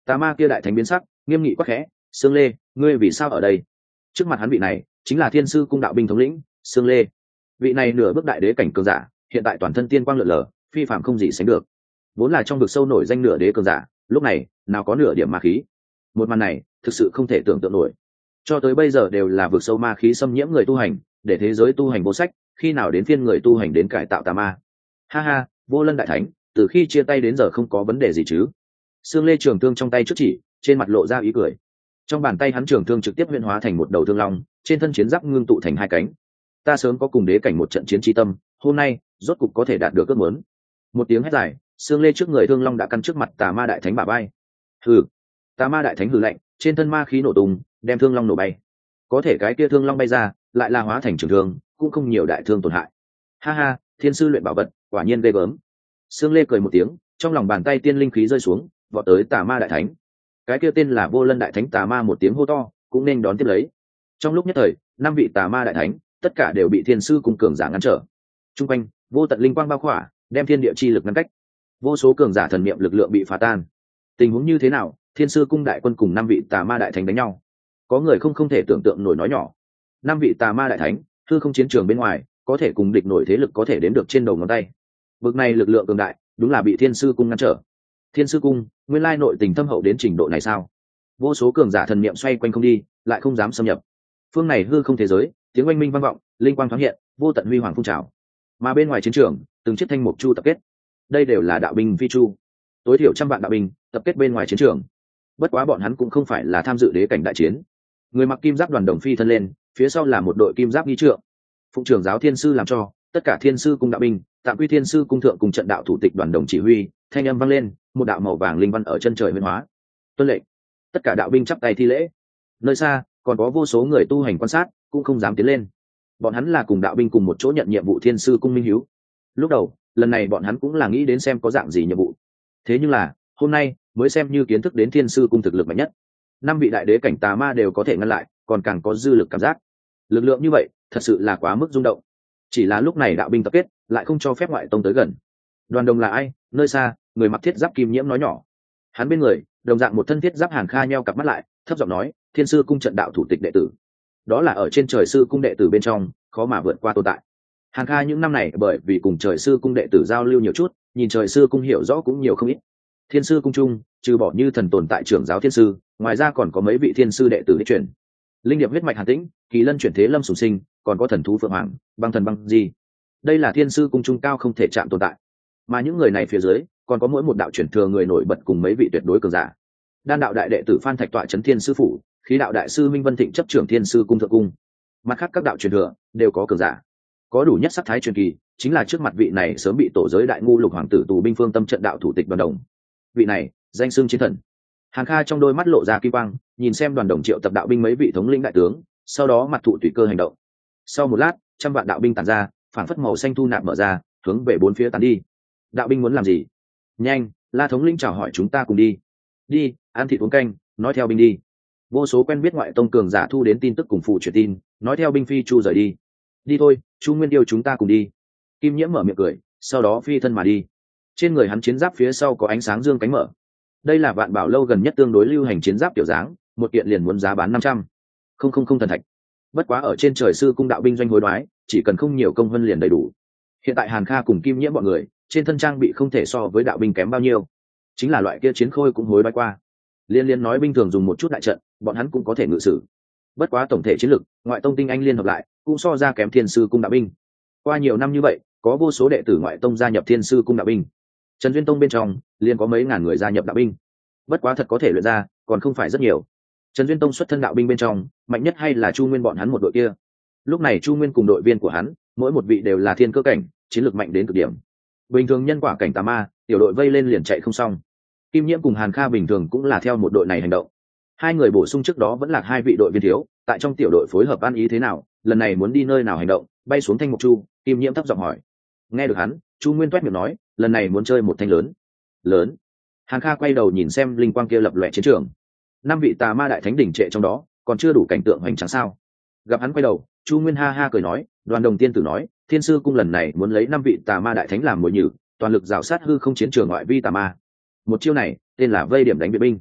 Tà ma kia đại thánh biến sắc, nghiêm nghị quắc khẽ, Sương Lê, ngươi vì sao ở đây? Trước mặt hắn vị này chính là thiên sư cung đạo binh thống lĩnh Sương Lê. Vị này nửa bước đại đế cảnh cường giả, hiện tại toàn thân tiên quang lượn lờ, phi phạm không gì sánh được. Vốn là trong vực sâu nổi danh nửa đế cường giả, lúc này nào có nửa điểm ma khí. Một màn này thực sự không thể tưởng tượng nổi. Cho tới bây giờ đều là vực sâu ma khí xâm nhiễm người tu hành, để thế giới tu hành vô sách, khi nào đến phiên người tu hành đến cải tạo tà ma. Ha ha, Vô Lân đại thánh, từ khi chia tay đến giờ không có vấn đề gì chứ? Sương Lê trường thương trong tay trước chỉ, trên mặt lộ ra ý cười. Trong bàn tay hắn trường thương trực tiếp huyễn hóa thành một đầu thương long, trên thân chiến giáp ngưng tụ thành hai cánh. Ta sớm có cùng đế cảnh một trận chiến chi tâm, hôm nay rốt cục có thể đạt được ước muốn. Một tiếng hét dài, Sương Lê trước người thương long đã căn trước mặt tà ma đại thánh bả vai. Hừ. Tà ma đại thánh hừ lạnh, trên thân ma khí nổ tung, đem thương long nổ bay. Có thể cái kia thương long bay ra, lại là hóa thành trường thương, cũng không nhiều đại thương tổn hại. Ha ha, thiên sư luyện bảo vật, quả nhiên ghê gớm. Sương Lê cười một tiếng, trong lòng bàn tay tiên linh khí rơi xuống, vọt tới tà ma đại thánh. Cái kia tên là Vô Lân đại thánh tà ma một tiếng hô to, cũng nên đón tiếp lấy. Trong lúc nhất thời, năm vị tà ma đại thánh, tất cả đều bị thiên sư cùng cường giả ngăn trở. Trung quanh, vô tận linh quang bao khỏa, đem thiên địa chi lực ngăn cách. Vô số cường giả thần niệm lực lượng bị phá tan. Tình huống như thế nào, thiên sư cung đại quân cùng năm vị tà ma đại thánh đánh nhau? Có người không không thể tưởng tượng nổi nói nhỏ. Năm vị tà ma đại thánh, hư không chiến trường bên ngoài, có thể cùng địch nổi thế lực có thể đếm được trên đầu ngón tay. Bực này lực lượng cường đại, đúng là bị thiên sư cung ngăn trở. Thiên sư cung, nguyên lai nội tình thâm hậu đến trình độ này sao? Vô số cường giả thần niệm xoay quanh không đi, lại không dám xâm nhập. Phương này hư không thế giới, tiếng oanh minh vang vọng, linh quang thoáng hiện, vô tận huy hoàng phun trào. Mà bên ngoài chiến trường, từng chiếc thanh mục chu tập kết. Đây đều là đạo binh phi chu, tối thiểu trăm vạn đạo binh tập kết bên ngoài chiến trường. Bất quá bọn hắn cũng không phải là tham dự đế cảnh đại chiến. Người mặc kim giáp đoàn đồng phi thân lên, phía sau là một đội kim giáp nghi trượng. Phụng trưởng giáo thiên sư làm cho, tất cả thiên sư cung đạo binh, tạm quy thiên sư cung thượng cùng trận đạo thủ tịch đoàn đồng chỉ huy, thanh âm vang lên, một đạo màu vàng linh văn ở chân trời huyễn hóa. Tuân lệnh. Tất cả đạo binh chắp tay thi lễ. Nơi xa, còn có vô số người tu hành quan sát, cũng không dám tiến lên. Bọn hắn là cùng đạo binh cùng một chỗ nhận nhiệm vụ thiên sư cung minh hiếu. Lúc đầu, lần này bọn hắn cũng là nghĩ đến xem có dạng gì nhiệm vụ. Thế nhưng là, hôm nay mới xem như kiến thức đến thiên sư cung thực lực mạnh nhất. Năm vị đại đế cảnh tà ma đều có thể ngăn lại, còn càng có dư lực cảm giác. Lực lượng như vậy, thật sự là quá mức rung động. Chỉ là lúc này đạo binh tập kết, lại không cho phép ngoại tông tới gần. Đoàn đồng là ai? Nơi xa, người mặc thiết giáp kim nhiễm nói nhỏ. Hắn bên người, đồng dạng một thân thiết giáp Hàn Kha nheo cặp mắt lại, thấp giọng nói, thiên sư cung trận đạo thủ tịch đệ tử. Đó là ở trên trời sư cung đệ tử bên trong, khó mà vượt qua tồn tại. Hàn Kha những năm này bởi vì cùng trời sư cung đệ tử giao lưu nhiều chút, nhìn trời sư cung hiểu rõ cũng nhiều không ít. Thiên sư cung chung, trừ bỏ như thần tồn tại trưởng giáo thiên sư, ngoài ra còn có mấy vị thiên sư đệ tử đích truyền. Linh điệp huyết mạch Hàn Tĩnh, Kỳ Lân chuyển thế Lâm Sủng Sinh, còn có thần thú Phượng Hoàng, băng thần băng di. Đây là thiên sư cung trung cao không thể chạm tồn tại. Mà những người này phía dưới, còn có mỗi một đạo truyền thừa người nổi bật cùng mấy vị tuyệt đối cường giả. Đan đạo đại đệ tử Phan Thạch tọa trấn thiên sư phủ, khí đạo đại sư Minh Vân Thịnh chấp trưởng thiên sư cung thượng cung. Mặt khác các đạo truyền thừa đều có cường giả. Có đủ nhất sắc thái truyền kỳ, chính là trước mặt vị này sớm bị tổ giới đại ngu lục hoàng tử tù binh phương tâm trận đạo thủ tịch đoàn đồng. Vị này, danh xưng chiến thần. Hàn Kha trong đôi mắt lộ ra kim quang, nhìn xem đoàn đồng triệu tập đạo binh mấy vị thống lĩnh đại tướng, sau đó mặt thụ tùy cơ hành động. Sau một lát, trăm vạn đạo binh tản ra, phản phất màu xanh thu nạp mở ra, hướng về bốn phía tản đi. Đạo binh muốn làm gì? Nhanh, La thống lĩnh chào hỏi chúng ta cùng đi. Đi, ăn thịt uống canh, nói theo binh đi. Vô số quen biết ngoại tông cường giả thu đến tin tức cùng phụ truyền tin, nói theo binh phi chu rời đi. Đi thôi, Chu Nguyên Điêu chúng ta cùng đi. Kim Nhiễm mở miệng cười, sau đó phi thân mà đi. Trên người hắn chiến giáp phía sau có ánh sáng dương cánh mở. Đây là Vạn Bảo lâu gần nhất tương đối lưu hành chiến giáp tiểu dáng, một kiện liền muốn giá bán năm trăm. Không không không thần thạch. Bất quá ở trên trời sư cung đạo binh doanh hối đoái, chỉ cần không nhiều công vân liền đầy đủ. Hiện tại Hàn Kha cùng Kim Nhiễm bọn người, trên thân trang bị không thể so với đạo binh kém bao nhiêu. Chính là loại kia chiến khôi cũng hối đoái qua. Liên Liên nói binh thường dùng một chút đại trận, bọn hắn cũng có thể ngự sử. Bất quá tổng thể chiến lực, ngoại tông tinh anh liên hợp lại, cũng so ra kém thiên sư cung đạo binh. Qua nhiều năm như vậy, có vô số đệ tử ngoại tông gia nhập thiên sư cung đạo binh. Trần Duyên tông bên trong, liền có mấy ngàn người gia nhập đạo binh. Bất quá thật có thể luyện ra, còn không phải rất nhiều. Trần Duyên tông xuất thân đạo binh bên trong, mạnh nhất hay là Chu Nguyên bọn hắn một đội kia. Lúc này Chu Nguyên cùng đội viên của hắn, mỗi một vị đều là thiên cơ cảnh, chiến lược mạnh đến cực điểm. Bình thường nhân quả cảnh tà ma, tiểu đội vây lên liền chạy không xong. Kim Nhiễm cùng Hàn Kha bình thường cũng là theo một đội này hành động. Hai người bổ sung trước đó vẫn là hai vị đội viên thiếu, tại trong tiểu đội phối hợp ăn ý thế nào, lần này muốn đi nơi nào hành động, bay xuống thanh mục chu. Kim Nhiễm thấp giọng hỏi. Nghe được hắn, Chu Nguyên toét miệng nói, lần này muốn chơi một thanh lớn. Lớn. Hàn Kha quay đầu nhìn xem linh quang kia lập lòe chiến trường. Năm vị tà ma đại thánh đỉnh trệ trong đó, còn chưa đủ cảnh tượng hoành tráng sao? Gặp hắn quay đầu, Chu Nguyên ha ha cười nói, Đoàn Đồng tiên tử nói, Thiên sư cung lần này muốn lấy năm vị tà ma đại thánh làm mồi nhử, toàn lực rào sát hư không chiến trường ngoại vi tà ma. Một chiêu này, tên là vây điểm đánh biệt binh.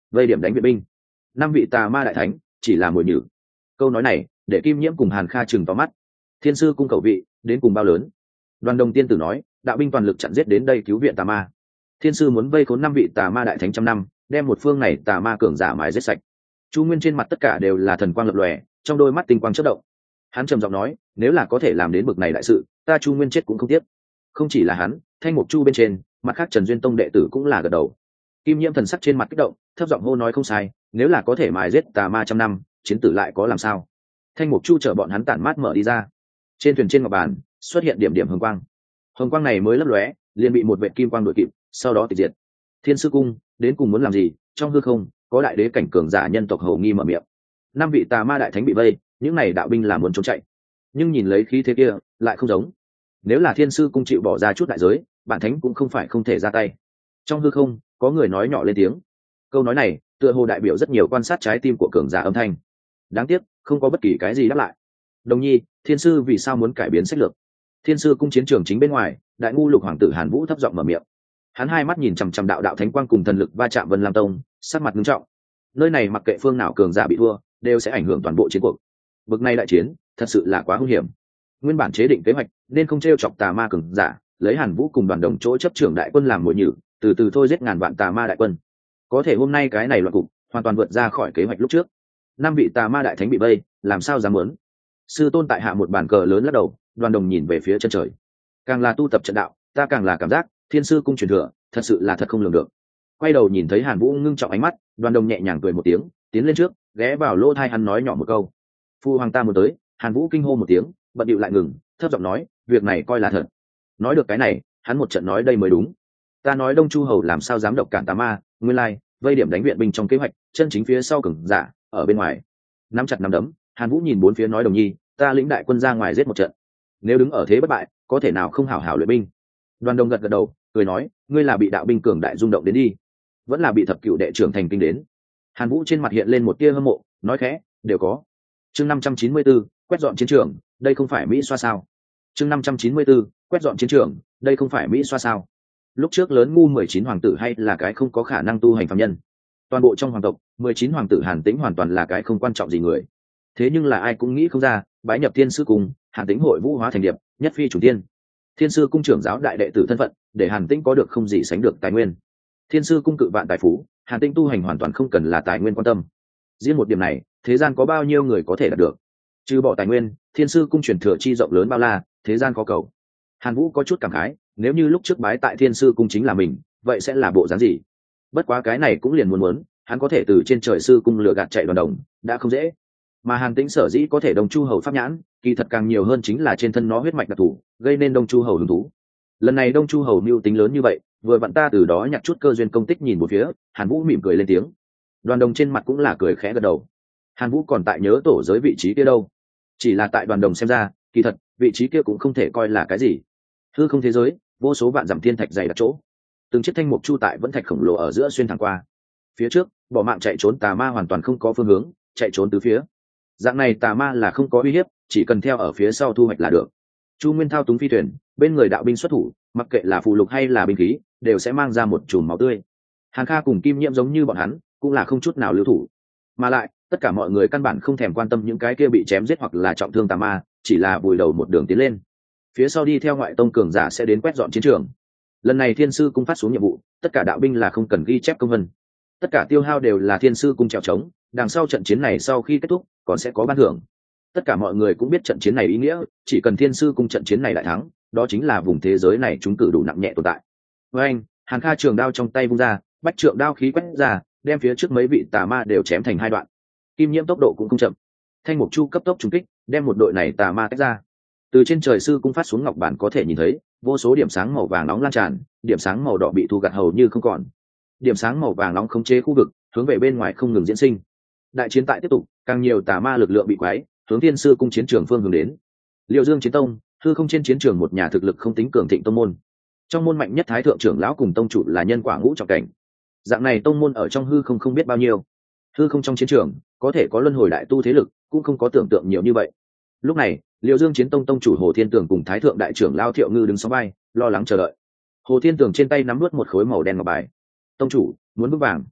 vây điểm đánh viện binh. Năm vị tà ma đại thánh chỉ là mồi nhử. Câu nói này để Kim Nhiễm cùng Hàn Kha chừng to mắt. Thiên sư cung cầu vị đến cùng bao lớn? Đoàn Đồng tiên tử nói, đạo binh toàn lực chặn giết đến đây cứu viện tà ma. Thiên sư muốn vây khốn năm vị tà ma đại thánh trăm năm, đem một phương này tà ma cường giả mài giết sạch. Chu Nguyên trên mặt tất cả đều là thần quang lập lòe, trong đôi mắt tinh quang chớp động. Hắn trầm giọng nói, nếu là có thể làm đến bực này đại sự, ta Chu Nguyên chết cũng không tiếc. Không chỉ là hắn, Thanh Mục Chu bên trên, mặt khác Trần Duyên Tông đệ tử cũng là gật đầu. Kim Nhiễm thần sắc trên mặt kích động, thấp giọng hô nói không sai, nếu là có thể mài giết tà ma trăm năm, chiến tử lại có làm sao? Thanh Mục Chu chở bọn hắn tản mát mở đi ra. Trên thuyền trên ngọc bàn xuất hiện điểm điểm hồng quang. Hồng quang này mới lấp lóe, liền bị một vệt kim quang đuổi kịp, sau đó tịch diệt. Thiên sư cung đến cùng muốn làm gì? Trong hư không có đại đế cảnh cường giả nhân tộc hầu nghi mở miệng. Năm vị tà ma đại thánh bị vây, những này đạo binh là muốn trốn chạy, nhưng nhìn lấy khí thế kia lại không giống. Nếu là thiên sư cung chịu bỏ ra chút đại giới, bản thánh cũng không phải không thể ra tay. Trong hư không có người nói nhỏ lên tiếng. Câu nói này tựa hồ đại biểu rất nhiều quan sát trái tim của cường giả âm thanh. Đáng tiếc không có bất kỳ cái gì đáp lại. Đồng nhi, thiên sư vì sao muốn cải biến sách lược? Thiên sư cung chiến trường chính bên ngoài, đại ngu lục hoàng tử Hàn Vũ thấp giọng mở miệng. Hắn hai mắt nhìn chằm chằm đạo đạo thánh quang cùng thần lực va chạm Vân Lam Tông, sắc mặt nghiêm trọng. Nơi này mặc kệ phương nào cường giả bị thua, đều sẽ ảnh hưởng toàn bộ chiến cuộc. Bực này đại chiến thật sự là quá hung hiểm. Nguyên bản chế định kế hoạch nên không trêu chọc tà ma cường giả, lấy Hàn Vũ cùng đoàn đồng chỗ chấp trưởng đại quân làm mồi nhử, từ từ thôi giết ngàn vạn tà ma đại quân. Có thể hôm nay cái này loạn cục hoàn toàn vượt ra khỏi kế hoạch lúc trước. Năm vị tà ma đại thánh bị vây, làm sao dám muốn? Sư tôn tại hạ một bàn cờ lớn lắc đầu, đoàn đồng nhìn về phía chân trời. Càng là tu tập trận đạo, ta càng là cảm giác thiên sư cung truyền thừa thật sự là thật không lường được. Quay đầu nhìn thấy Hàn Vũ ngưng trọng ánh mắt, đoàn đồng nhẹ nhàng cười một tiếng, tiến lên trước ghé vào lỗ tai hắn nói nhỏ một câu. Phu hoàng ta muốn tới. Hàn Vũ kinh hô một tiếng, bận điệu lại ngừng, thấp giọng nói, việc này coi là thật. Nói được cái này, hắn một trận nói đây mới đúng. Ta nói Đông Chu hầu làm sao dám độc cản tà ma, nguyên lai vây điểm đánh viện binh trong kế hoạch, chân chính phía sau cường giả ở bên ngoài. Nắm chặt nắm đấm, Hàn Vũ nhìn bốn phía nói, Đồng nhi, ta lĩnh đại quân ra ngoài giết một trận, nếu đứng ở thế bất bại, có thể nào không hảo hảo luyện binh? Đoàn Đồng gật gật đầu, cười nói, ngươi là bị đạo binh cường đại rung động đến đi, vẫn là bị thập cửu đệ trưởng thành kinh đến? Hàn Vũ trên mặt hiện lên một tia hâm mộ, nói khẽ, đều có. Chương năm trăm chín mươi 594, quét dọn chiến trường, đây không phải Mỹ xoa sao? Chương năm trăm chín mươi 594, quét dọn chiến trường, đây không phải Mỹ xoa sao? Lúc trước lớn ngu mười chín hoàng tử hay là cái không có khả năng tu hành phàm nhân. Toàn bộ trong hoàng tộc, mười chín hoàng tử Hàn Tĩnh hoàn toàn là cái không quan trọng gì người. Thế nhưng là ai cũng nghĩ không ra, bái nhập Thiên sư cung, Hàn Tĩnh hội vũ hóa thành điệp, nhất phi chủ tiên. Thiên sư cung trưởng giáo đại đệ tử thân phận, để Hàn Tĩnh có được không gì sánh được tài nguyên. Thiên sư cung cự vạn tài phú, Hàn Tĩnh tu hành hoàn toàn không cần là tài nguyên quan tâm. Riêng một điểm này, thế gian có bao nhiêu người có thể đạt được? Trừ bỏ tài nguyên, Thiên sư cung truyền thừa chi rộng lớn bao la, thế gian khó cầu. Hàn Vũ có chút cảm khái, nếu như lúc trước bái tại Thiên sư cung chính là mình, vậy sẽ là bộ dáng gì? Bất quá cái này cũng liền muốn muốn, hắn có thể từ trên trời sư cung lừa gạt chạy Đoàn Đồng, đã không dễ. Mà Hàn Tĩnh sở dĩ có thể Đông Chu hầu pháp nhãn, kỳ thật càng nhiều hơn chính là trên thân nó huyết mạch đặc thù, gây nên Đông Chu hầu hứng thú. Lần này Đông Chu hầu mưu tính lớn như vậy, vừa vặn ta từ đó nhặt chút cơ duyên công tích nhìn một phía. Hàn Vũ mỉm cười lên tiếng. Đoàn Đồng trên mặt cũng là cười khẽ gật đầu. Hàn Vũ còn tại nhớ tổ giới vị trí kia đâu? Chỉ là tại Đoàn Đồng xem ra, kỳ thật vị trí kia cũng không thể coi là cái gì. Hư không thế giới, vô số vạn dặm thiên thạch dày đặc chỗ, từng chiếc thanh mục chu tại vẫn thạch khổng lồ ở giữa xuyên thẳng qua. Phía trước bỏ mạng chạy trốn tà ma hoàn toàn không có phương hướng, chạy trốn từ phía. Dạng này tà ma là không có uy hiếp, chỉ cần theo ở phía sau thu hoạch là được. Chu Nguyên thao túng phi thuyền, bên người đạo binh xuất thủ, mặc kệ là phù lục hay là binh khí, đều sẽ mang ra một chùm máu tươi. Hàn Kha cùng Kim Nhiễm giống như bọn hắn, cũng là không chút nào lưu thủ. Mà lại, tất cả mọi người căn bản không thèm quan tâm những cái kia bị chém giết hoặc là trọng thương tà ma, chỉ là vùi đầu một đường tiến lên. Phía sau đi theo ngoại tông cường giả sẽ đến quét dọn chiến trường. Lần này Thiên sư cung phát xuống nhiệm vụ, tất cả đạo binh là không cần ghi chép công vân. Tất cả tiêu hao đều là Thiên sư cung trèo trống, đằng sau trận chiến này sau khi kết thúc, còn sẽ có ban thưởng. Tất cả mọi người cũng biết trận chiến này ý nghĩa, chỉ cần Thiên sư cung trận chiến này đại thắng, đó chính là vùng thế giới này chúng cử đủ nặng nhẹ tồn tại. Với anh, Hàn Kha trường đao trong tay vung ra, bách trượng đao khí quét ra, đem phía trước mấy vị tà ma đều chém thành hai đoạn. Kim Nhiễm tốc độ cũng không chậm, Thanh Mục Chu cấp tốc trúng kích, đem một đội này tà ma tách ra. Từ trên trời sư cung phát xuống ngọc bản có thể nhìn thấy, vô số điểm sáng màu vàng nóng lan tràn, điểm sáng màu đỏ bị thu gặt hầu như không còn. Điểm sáng màu vàng nóng khống chế khu vực, hướng về bên ngoài không ngừng diễn sinh. Đại chiến tại tiếp tục, càng nhiều tà ma lực lượng bị quấy, hướng Thiên sư cung chiến trường phương hướng đến. Liệu Dương chiến tông, hư không trên chiến trường một nhà thực lực không tính cường thịnh tông môn. Trong môn mạnh nhất thái thượng trưởng lão cùng tông chủ là nhân quả ngũ trọng cảnh. Dạng này tông môn ở trong hư không không biết bao nhiêu. Hư không trong chiến trường, có thể có luân hồi đại tu thế lực, cũng không có tưởng tượng nhiều như vậy. Lúc này, Liễu Dương chiến tông tông chủ Hồ Thiên Tường cùng thái thượng đại trưởng lão Thiệu Ngư đứng sau vai, lo lắng chờ đợi. Hồ Thiên Tường trên tay nắm nuốt một khối màu đen ngọc bài. Tông chủ, muốn bước vàng.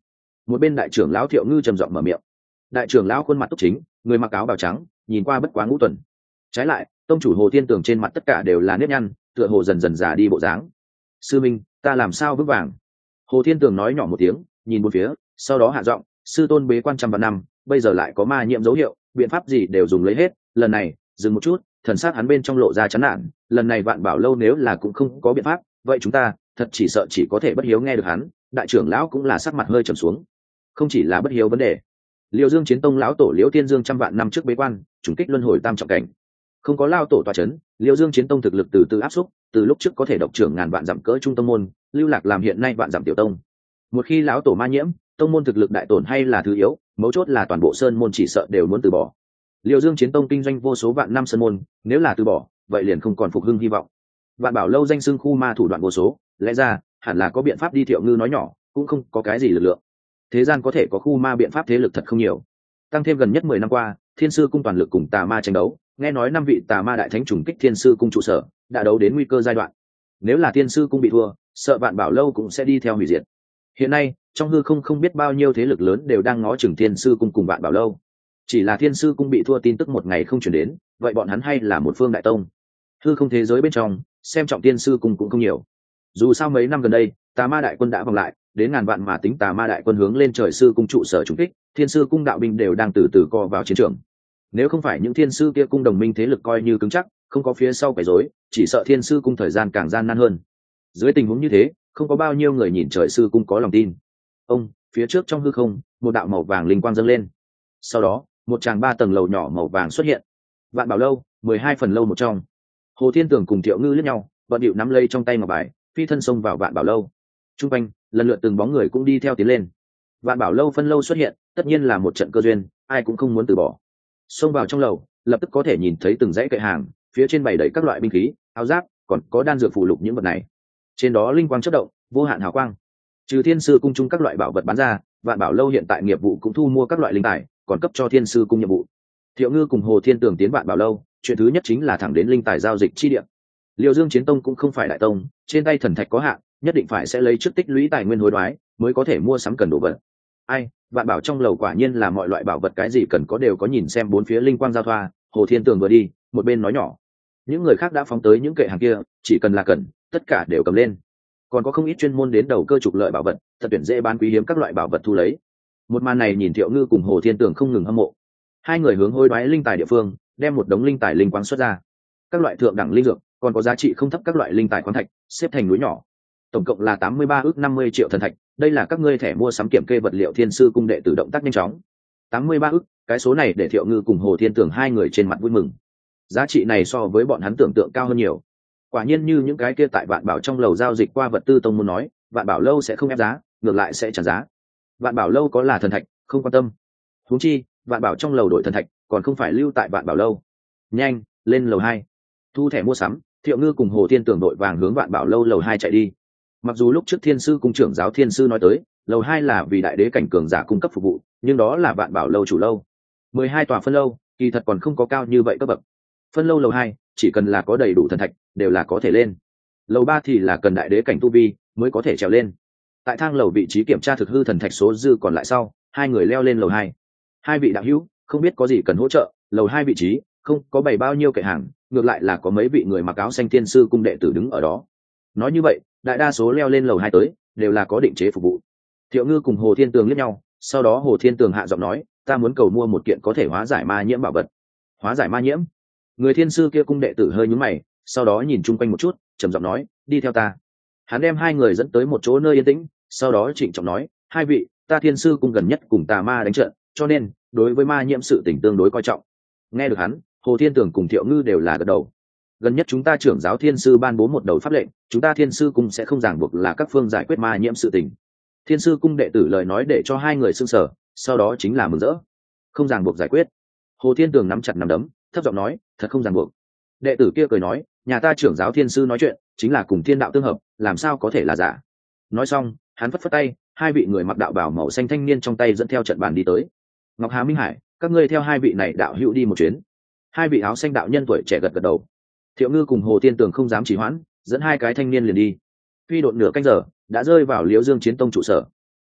Một bên đại trưởng lão Thiệu Ngư trầm giọng mở miệng. Đại trưởng lão khuôn mặt túc chính, người mặc áo bào trắng, nhìn qua bất quá ngũ tuần. Trái lại, tông chủ Hồ Thiên Tường trên mặt tất cả đều là nếp nhăn, tựa hồ dần dần già đi bộ dáng. Sư minh, ta làm sao vững vàng? Hồ Thiên Tường nói nhỏ một tiếng, nhìn bốn phía, sau đó hạ giọng, sư tôn bế quan trăm vạn năm, bây giờ lại có ma nhiễm dấu hiệu, biện pháp gì đều dùng lấy hết, lần này, dừng một chút, thần sắc hắn bên trong lộ ra chán nản, lần này Vạn Bảo lâu nếu là cũng không có biện pháp, vậy chúng ta, thật chỉ sợ chỉ có thể bất hiếu nghe được hắn. Đại trưởng lão cũng là sắc mặt hơi trầm xuống. Không chỉ là bất hiếu vấn đề, Liêu Dương Chiến Tông lão tổ Liễu Tiên Dương trăm vạn năm trước bế quan, trùng kích luân hồi tam trọng cảnh. Không có lao tổ tọa chấn, Liêu Dương Chiến Tông thực lực từ từ áp xúc, từ lúc trước có thể độc trưởng ngàn vạn dặm cỡ trung tông môn, lưu lạc làm hiện nay vạn dặm tiểu tông. Một khi lão tổ ma nhiễm, tông môn thực lực đại tổn hay là thứ yếu, mấu chốt là toàn bộ sơn môn chỉ sợ đều muốn từ bỏ. Liêu Dương Chiến Tông kinh doanh vô số vạn năm sơn môn, nếu là từ bỏ, vậy liền không còn phục hưng hy vọng. Vạn Bảo lâu danh xưng khu ma thủ đoạn vô số, lẽ ra hẳn là có biện pháp đi. Thiệu Ngư nói nhỏ, cũng không có cái gì lực lượng. Thế gian có thể có khu ma biện pháp thế lực thật không nhiều. Tăng thêm gần nhất mười năm qua, Thiên Sư cung toàn lực cùng tà ma tranh đấu, nghe nói năm vị tà ma đại thánh trùng kích Thiên Sư cung trụ sở, đã đấu đến nguy cơ giai đoạn. Nếu là Thiên Sư cung bị thua, sợ Vạn Bảo lâu cũng sẽ đi theo hủy diệt. Hiện nay, trong hư không không biết bao nhiêu thế lực lớn đều đang ngó chừng Thiên Sư cung cùng Vạn Bảo lâu. Chỉ là Thiên Sư cung bị thua tin tức một ngày không truyền đến, vậy bọn hắn hay là một phương đại tông. Hư không thế giới bên trong, xem trọng Thiên Sư cung cũng không nhiều. Dù sao mấy năm gần đây, tà ma đại quân đã vòng lại, đến ngàn vạn mà tính tà ma đại quân hướng lên trời sư cung trụ sở trùng kích, Thiên Sư cung đạo binh đều đang từ từ co vào chiến trường. Nếu không phải những thiên sư kia cung đồng minh thế lực coi như cứng chắc, không có phía sau quấy rối, chỉ sợ Thiên Sư cung thời gian càng gian nan hơn. Dưới tình huống như thế, không có bao nhiêu người nhìn trời sư cung có lòng tin. Ông, phía trước trong hư không, một đạo màu vàng linh quang dâng lên. Sau đó, một tràng ba tầng lầu nhỏ màu vàng xuất hiện. Vạn Bảo lâu, mười hai phần lâu một trong. Hồ Thiên Tường cùng Thiệu Ngư liếc nhau, vận điệu nắm lấy trong tay ngọc bài, phi thân xông vào Vạn Bảo lâu. Trung quanh, lần lượt từng bóng người cũng đi theo tiến lên. Vạn Bảo lâu phân lâu xuất hiện, tất nhiên là một trận cơ duyên, ai cũng không muốn từ bỏ. Xông vào trong lầu, lập tức có thể nhìn thấy từng dãy kệ hàng, phía trên bày đầy các loại binh khí, áo giáp, còn có đan dược phụ lục những vật này. Trên đó linh quang chớp động, vô hạn hào quang. Trừ Thiên Sư cung chung các loại bảo vật bán ra, Vạn Bảo lâu hiện tại nghiệp vụ cũng thu mua các loại linh tài, còn cấp cho Thiên Sư cung nhiệm vụ. Thiệu Ngư cùng Hồ Thiên Tường tiến Vạn Bảo lâu, chuyện thứ nhất chính là thẳng đến linh tài giao dịch chi địa. Liêu Dương Chiến Tông cũng không phải đại tông, trên tay thần thạch có hạn, nhất định phải sẽ lấy trước tích lũy tài nguyên hối đoái, mới có thể mua sắm cần đồ vật. Ai, Vạn Bảo trong lầu quả nhiên là mọi loại bảo vật cái gì cần có đều có, nhìn xem bốn phía linh quang giao thoa, Hồ Thiên Tường vừa đi, một bên nói nhỏ. Những người khác đã phóng tới những kệ hàng kia, chỉ cần là cần, tất cả đều cầm lên. Còn có không ít chuyên môn đến đầu cơ trục lợi bảo vật, thật tuyển dễ bán quý hiếm các loại bảo vật thu lấy. Một màn này nhìn Thiệu Ngư cùng Hồ Thiên Tường không ngừng hâm mộ. Hai người hướng hối đoái linh tài địa phương, đem một đống linh tài linh quang xuất ra. Các loại thượng đẳng linh dược, còn có giá trị không thấp các loại linh tài khoáng thạch, xếp thành núi nhỏ. Tổng cộng là tám mươi ba ước năm mươi triệu thần thạch, đây là các ngươi thẻ mua sắm kiểm kê vật liệu Thiên Sư cung đệ tử động tác nhanh chóng. tám mươi ba ước, cái số này để Thiệu Ngư cùng Hồ Thiên Tường hai người trên mặt vui mừng. Giá trị này so với bọn hắn tưởng tượng cao hơn nhiều. Quả nhiên như những cái kia tại Vạn Bảo trong lầu giao dịch qua vật tư tông muốn nói, Vạn Bảo lâu sẽ không ép giá, ngược lại sẽ trả giá. Vạn Bảo lâu có là thần thạch, không quan tâm. Huống chi, Vạn Bảo trong lầu đổi thần thạch, còn không phải lưu tại Vạn Bảo lâu. Nhanh, lên lầu hai. Thu thẻ mua sắm, Thiệu Ngư cùng Hồ Thiên Tường đội vàng hướng Vạn Bảo lâu lầu hai chạy đi. Mặc dù lúc trước Thiên Sư cung trưởng giáo Thiên Sư nói tới, lầu hai là vì đại đế cảnh cường giả cung cấp phục vụ, nhưng đó là Vạn Bảo lâu chủ lâu. mười hai tòa phân lâu, kỳ thật còn không có cao như vậy cấp bậc. Phân lâu lầu hai, chỉ cần là có đầy đủ thần thạch, đều là có thể lên. Lầu ba thì là cần đại đế cảnh tu vi mới có thể trèo lên. Tại thang lầu vị trí kiểm tra thực hư thần thạch số dư còn lại sau, hai người leo lên lầu hai. Hai vị đạo hữu, không biết có gì cần hỗ trợ, lầu hai vị trí không có bày bao nhiêu kệ hàng, ngược lại là có mấy vị người mặc áo xanh Thiên Sư cung đệ tử đứng ở đó. Nói như vậy, đại đa số leo lên lầu hai tới đều là có định chế phục vụ. Thiệu Ngư cùng Hồ Thiên Tường liếc nhau, sau đó Hồ Thiên Tường hạ giọng nói, ta muốn cầu mua một kiện có thể hóa giải ma nhiễm bảo vật. Hóa giải ma nhiễm? Người Thiên Sư kia cung đệ tử hơi nhướng mày, sau đó nhìn chung quanh một chút, trầm giọng nói, đi theo ta. Hắn đem hai người dẫn tới một chỗ nơi yên tĩnh, sau đó trịnh trọng nói, hai vị, ta Thiên Sư cung gần nhất cùng tà ma đánh trận, cho nên đối với ma nhiễm sự tình tương đối coi trọng. Nghe được hắn, Hồ Thiên Tường cùng Thiệu Ngư đều là gật đầu. Gần nhất chúng ta trưởng giáo Thiên Sư ban bố một đầu pháp lệnh, chúng ta Thiên Sư cung sẽ không ràng buộc là các phương giải quyết ma nhiễm sự tình. Thiên Sư cung đệ tử lời nói để cho hai người sững sờ, sau đó chính là mừng rỡ. Không ràng buộc giải quyết? Hồ Thiên Tường nắm chặt nắm đấm, thấp giọng nói, thật không ràng buộc. Đệ tử kia cười nói, nhà ta trưởng giáo Thiên Sư nói chuyện chính là cùng thiên đạo tương hợp, làm sao có thể là giả. Nói xong, hắn phất phất tay, hai vị người mặc đạo bào màu xanh thanh niên trong tay dẫn theo trận bàn đi tới. Ngọc Hà, Minh Hải, các ngươi theo hai vị này đạo hữu đi một chuyến. Hai vị áo xanh đạo nhân tuổi trẻ gật gật đầu. Thiệu Ngư cùng Hồ Thiên Tường không dám trì hoãn, dẫn hai cái thanh niên liền đi. Phi độn nửa canh giờ, đã rơi vào Liễu Dương Chiến Tông trụ sở.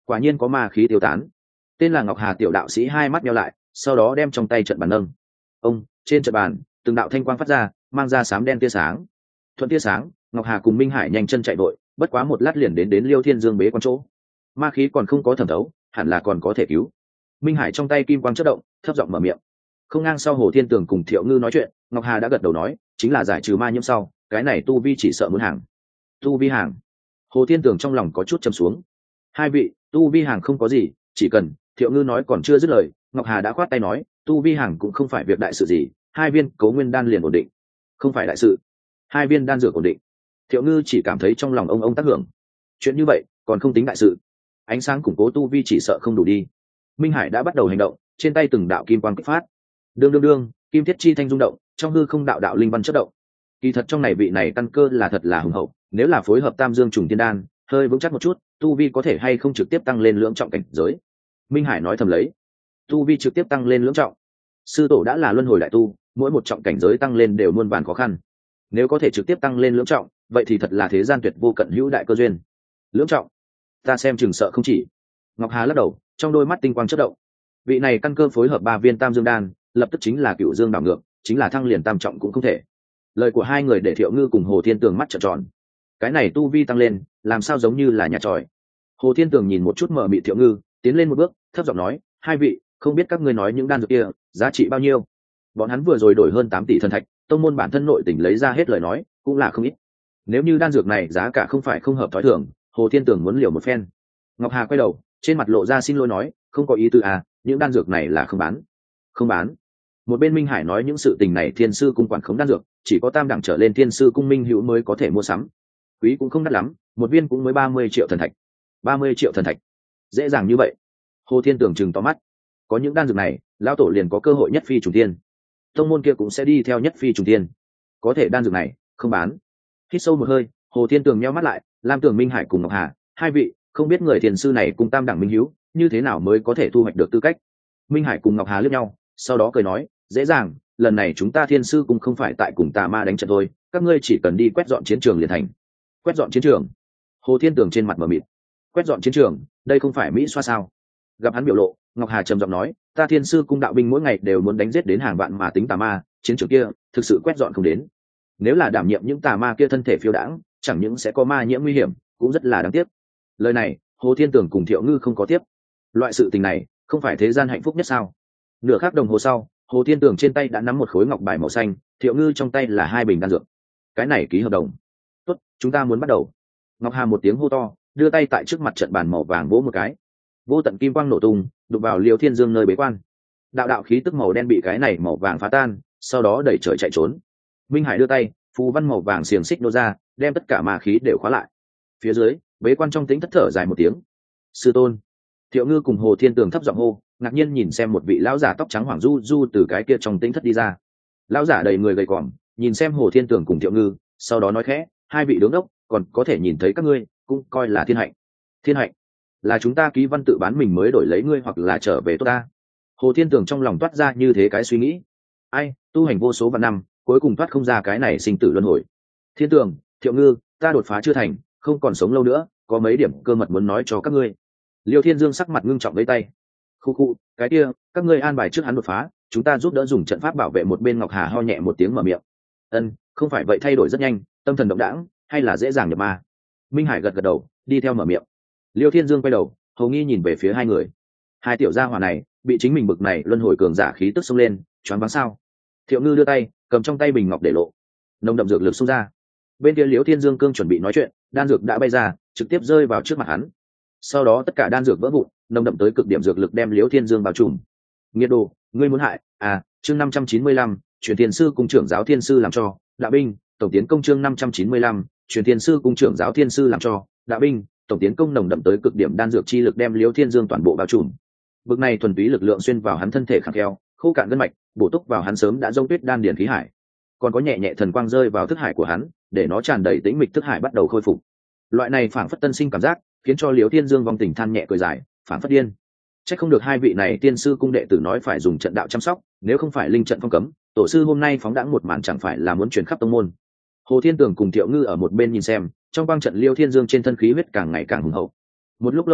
quả nhiên có ma khí tiêu tán. Tên là Ngọc Hà tiểu đạo sĩ hai mắt nheo lại, sau đó đem trong tay trận bàn nâng. Ông trên trận bàn từng đạo thanh quang phát ra, mang ra sám đen tia sáng. Thuận tia sáng, Ngọc Hà cùng Minh Hải nhanh chân chạy vội, bất quá một lát liền đến đến Liêu Thiên Dương bế quan chỗ. Ma khí còn không có thẩm thấu, hẳn là còn có thể cứu. Minh Hải trong tay kim quang chớp động, thấp giọng mở miệng. Không ngang sau Hồ Thiên Tường cùng Thiệu Ngư nói chuyện, Ngọc Hà đã gật đầu nói, chính là giải trừ ma nhiễm sau, cái này tu vi chỉ sợ muốn hàng. Tu vi hàng. Hồ Thiên Tường trong lòng có chút trầm xuống. Hai vị, tu vi hàng không có gì, chỉ cần, Thiệu Ngư nói còn chưa dứt lời, Ngọc Hà đã khoát tay nói, tu vi hàng cũng không phải việc đại sự gì, hai viên cấu nguyên đan liền ổn định. Không phải đại sự. Hai viên đan dược ổn định. Thiệu Ngư chỉ cảm thấy trong lòng ông ông tác hưởng. Chuyện như vậy, còn không tính đại sự. Ánh sáng củng cố tu vi chỉ sợ không đủ đi. Minh Hải đã bắt đầu hành động, trên tay từng đạo kim quang kích phát. Đương đương đương, kim thiết chi thanh rung động, trong hư không đạo đạo linh văn chớp động. Kỳ thật trong này vị này căn cơ là thật là hùng hậu, nếu là phối hợp Tam Dương trùng tiên đan, hơi vững chắc một chút, tu vi có thể hay không trực tiếp tăng lên lưỡng trọng cảnh giới. Minh Hải nói thầm lấy, tu vi trực tiếp tăng lên lưỡng trọng. Sư tổ đã là luân hồi đại tu, mỗi một trọng cảnh giới tăng lên đều muôn vàn khó khăn. Nếu có thể trực tiếp tăng lên lưỡng trọng, vậy thì thật là thế gian tuyệt vô cận hữu đại cơ duyên. Lưỡng trọng, ta xem chừng sợ không chỉ. Ngọc Hà lắc đầu, trong đôi mắt tinh quang chớp động. Vị này căn cơ phối hợp ba viên Tam Dương đan, lập tức chính là Cựu Dương đảo ngược, chính là thăng liền tam trọng cũng không thể. Lời của hai người để Thiệu Ngư cùng Hồ Thiên Tường mắt trợn tròn. Cái này tu vi tăng lên, làm sao giống như là nhà tròi. Hồ Thiên Tường nhìn một chút mờ mịt Thiệu Ngư, tiến lên một bước, thấp giọng nói, hai vị, không biết các ngươi nói những đan dược kia giá trị bao nhiêu? Bọn hắn vừa rồi đổi hơn tám tỷ thần thạch, tông môn bản thân nội tình lấy ra hết lời nói, cũng là không ít. Nếu như đan dược này giá cả không phải không hợp thói thường, Hồ Thiên Tường muốn liều một phen. Ngọc Hà quay đầu, trên mặt lộ ra xin lỗi nói, không có ý tư à, những đan dược này là không bán. Không bán. Một bên Minh Hải nói những sự tình này thiên sư cung quản khống đan dược, chỉ có tam đẳng trở lên thiên sư cung minh hữu mới có thể mua sắm. Quý cũng không đắt lắm, một viên cũng mới ba mươi triệu thần thạch. ba mươi triệu thần thạch. Dễ dàng như vậy. Hồ Thiên Tường trừng to mắt. Có những đan dược này, lão tổ liền có cơ hội nhất phi trùng tiên. Tông môn kia cũng sẽ đi theo nhất phi trùng tiên. Có thể đan dược này, không bán. Hít sâu một hơi, Hồ Thiên Tường nheo mắt lại, Lam Tường Minh Hải cùng Ngọc Hà, hai vị, không biết người thiền sư này cùng tam đẳng minh hữu, như thế nào mới có thể thu hoạch được tư cách. Minh Hải cùng Ngọc Hà liếc nhau, sau đó cười nói, dễ dàng, lần này chúng ta thiên sư cũng không phải tại cùng tà ma đánh trận thôi, các ngươi chỉ cần đi quét dọn chiến trường liền thành. Quét dọn chiến trường. Hồ Thiên Tường trên mặt mờ mịt. Quét dọn chiến trường, đây không phải Mỹ xoa sao? Gặp hắn biểu lộ, Ngọc Hà trầm giọng nói, ta thiên sư cung đạo binh mỗi ngày đều muốn đánh giết đến hàng vạn mà tính tà ma, chiến trường kia thực sự quét dọn không đến. Nếu là đảm nhiệm những tà ma kia thân thể phiêu đãng, chẳng những sẽ có ma nhiễm nguy hiểm, cũng rất là đáng tiếc. Lời này, Hồ Thiên Tường cùng Thiệu Ngư không có tiếp. Loại sự tình này, không phải thế gian hạnh phúc nhất sao? Nửa khắc đồng hồ sau, Hồ Thiên Tường trên tay đã nắm một khối ngọc bài màu xanh, Thiệu Ngư trong tay là hai bình đan dược. Cái này ký hợp đồng. Tốt, chúng ta muốn bắt đầu. Ngọc Hà một tiếng hô to, đưa tay tại trước mặt trận bàn màu vàng vỗ một cái. Vô tận kim quang nổ tung, đục vào Liêu Thiên Dương nơi bế quan. Đạo đạo khí tức màu đen bị cái này màu vàng phá tan, sau đó đẩy trời chạy trốn. Minh Hải đưa tay, phù văn màu vàng xiềng xích nô ra, đem tất cả ma khí đều khóa lại. Phía dưới, bế quan trong tĩnh thất thở dài một tiếng. Sư tôn. Thiệu Ngư cùng Hồ Thiên Tường thấp giọng hô, ngạc nhiên nhìn xem một vị lão giả tóc trắng hoàng du du từ cái kia trong tĩnh thất đi ra. Lão giả đầy người gầy còm, nhìn xem Hồ Thiên Tường cùng Thiệu Ngư, sau đó nói khẽ, hai vị đứng đốc, còn có thể nhìn thấy các ngươi, cũng coi là thiên hạnh. Thiên hạnh là chúng ta ký văn tự bán mình mới đổi lấy ngươi hoặc là trở về tốt ta. Hồ Thiên Tường trong lòng toát ra như thế cái suy nghĩ. Ai, tu hành vô số vạn năm, cuối cùng thoát không ra cái này sinh tử luân hồi. Thiên Tường, Thiệu Ngư, ta đột phá chưa thành, không còn sống lâu nữa, có mấy điểm cơ mật muốn nói cho các ngươi. Liêu Thiên Dương sắc mặt ngưng trọng lấy tay. Khu khu, cái kia, các ngươi an bài trước hắn đột phá, chúng ta giúp đỡ dùng trận pháp bảo vệ một bên. Ngọc Hà ho nhẹ một tiếng mở miệng. Ân, không phải vậy thay đổi rất nhanh, tâm thần động đãng, hay là dễ dàng nhập ma. Minh Hải gật gật đầu, đi theo mở miệng. Liêu Thiên Dương quay đầu, hầu nghi nhìn về phía hai người. Hai tiểu gia hỏa này, bị chính mình bực này luân hồi cường giả khí tức xông lên, choáng váng sao? Thiệu Ngư đưa tay, cầm trong tay bình ngọc để lộ, nồng đậm dược lực xông ra. Bên kia Liêu Thiên Dương cương chuẩn bị nói chuyện, đan dược đã bay ra, trực tiếp rơi vào trước mặt hắn. Sau đó tất cả đan dược vỡ vụn, nồng đậm tới cực điểm dược lực đem Liêu Thiên Dương bao trùm. Nghiệt đồ, ngươi muốn hại? À, chương năm trăm chín mươi lăm, truyền thiên sư cung trưởng giáo thiên sư làm cho, đạo binh, tổng tiến công chương năm trăm chín mươi lăm, truyền thiên sư cung trưởng giáo thiên sư làm cho, đạo binh, tổng tiến công nồng đậm tới cực điểm đan dược chi lực đem Liêu Thiên Dương toàn bộ bao trùm. Bực này thuần túy lực lượng xuyên vào hắn thân thể khắc khéo, khô cạn gân mạch, bổ túc vào hắn sớm đã rông tuyết đan điền khí hải. Còn có nhẹ nhẹ thần quang rơi vào thức hải của hắn, để nó tràn đầy tĩnh mịch thức hải bắt đầu khôi phục. Loại này phảng phất tân sinh cảm giác, khiến cho Liêu Thiên Dương vong tình than nhẹ cười dài, phảng phất điên. Chắc không được hai vị này tiên sư cung đệ tử nói phải dùng trận đạo chăm sóc, nếu không phải linh trận phong cấm, tổ sư hôm nay phóng đãng một màn chẳng phải là muốn truyền khắp tông môn. Hồ Thiên Tường cùng Thiệu Ngư ở một bên nhìn xem, trong quang trận Liêu Thiên Dương trên thân khí huyết càng ngày càng hùng hậu. Một lúc lâu sau,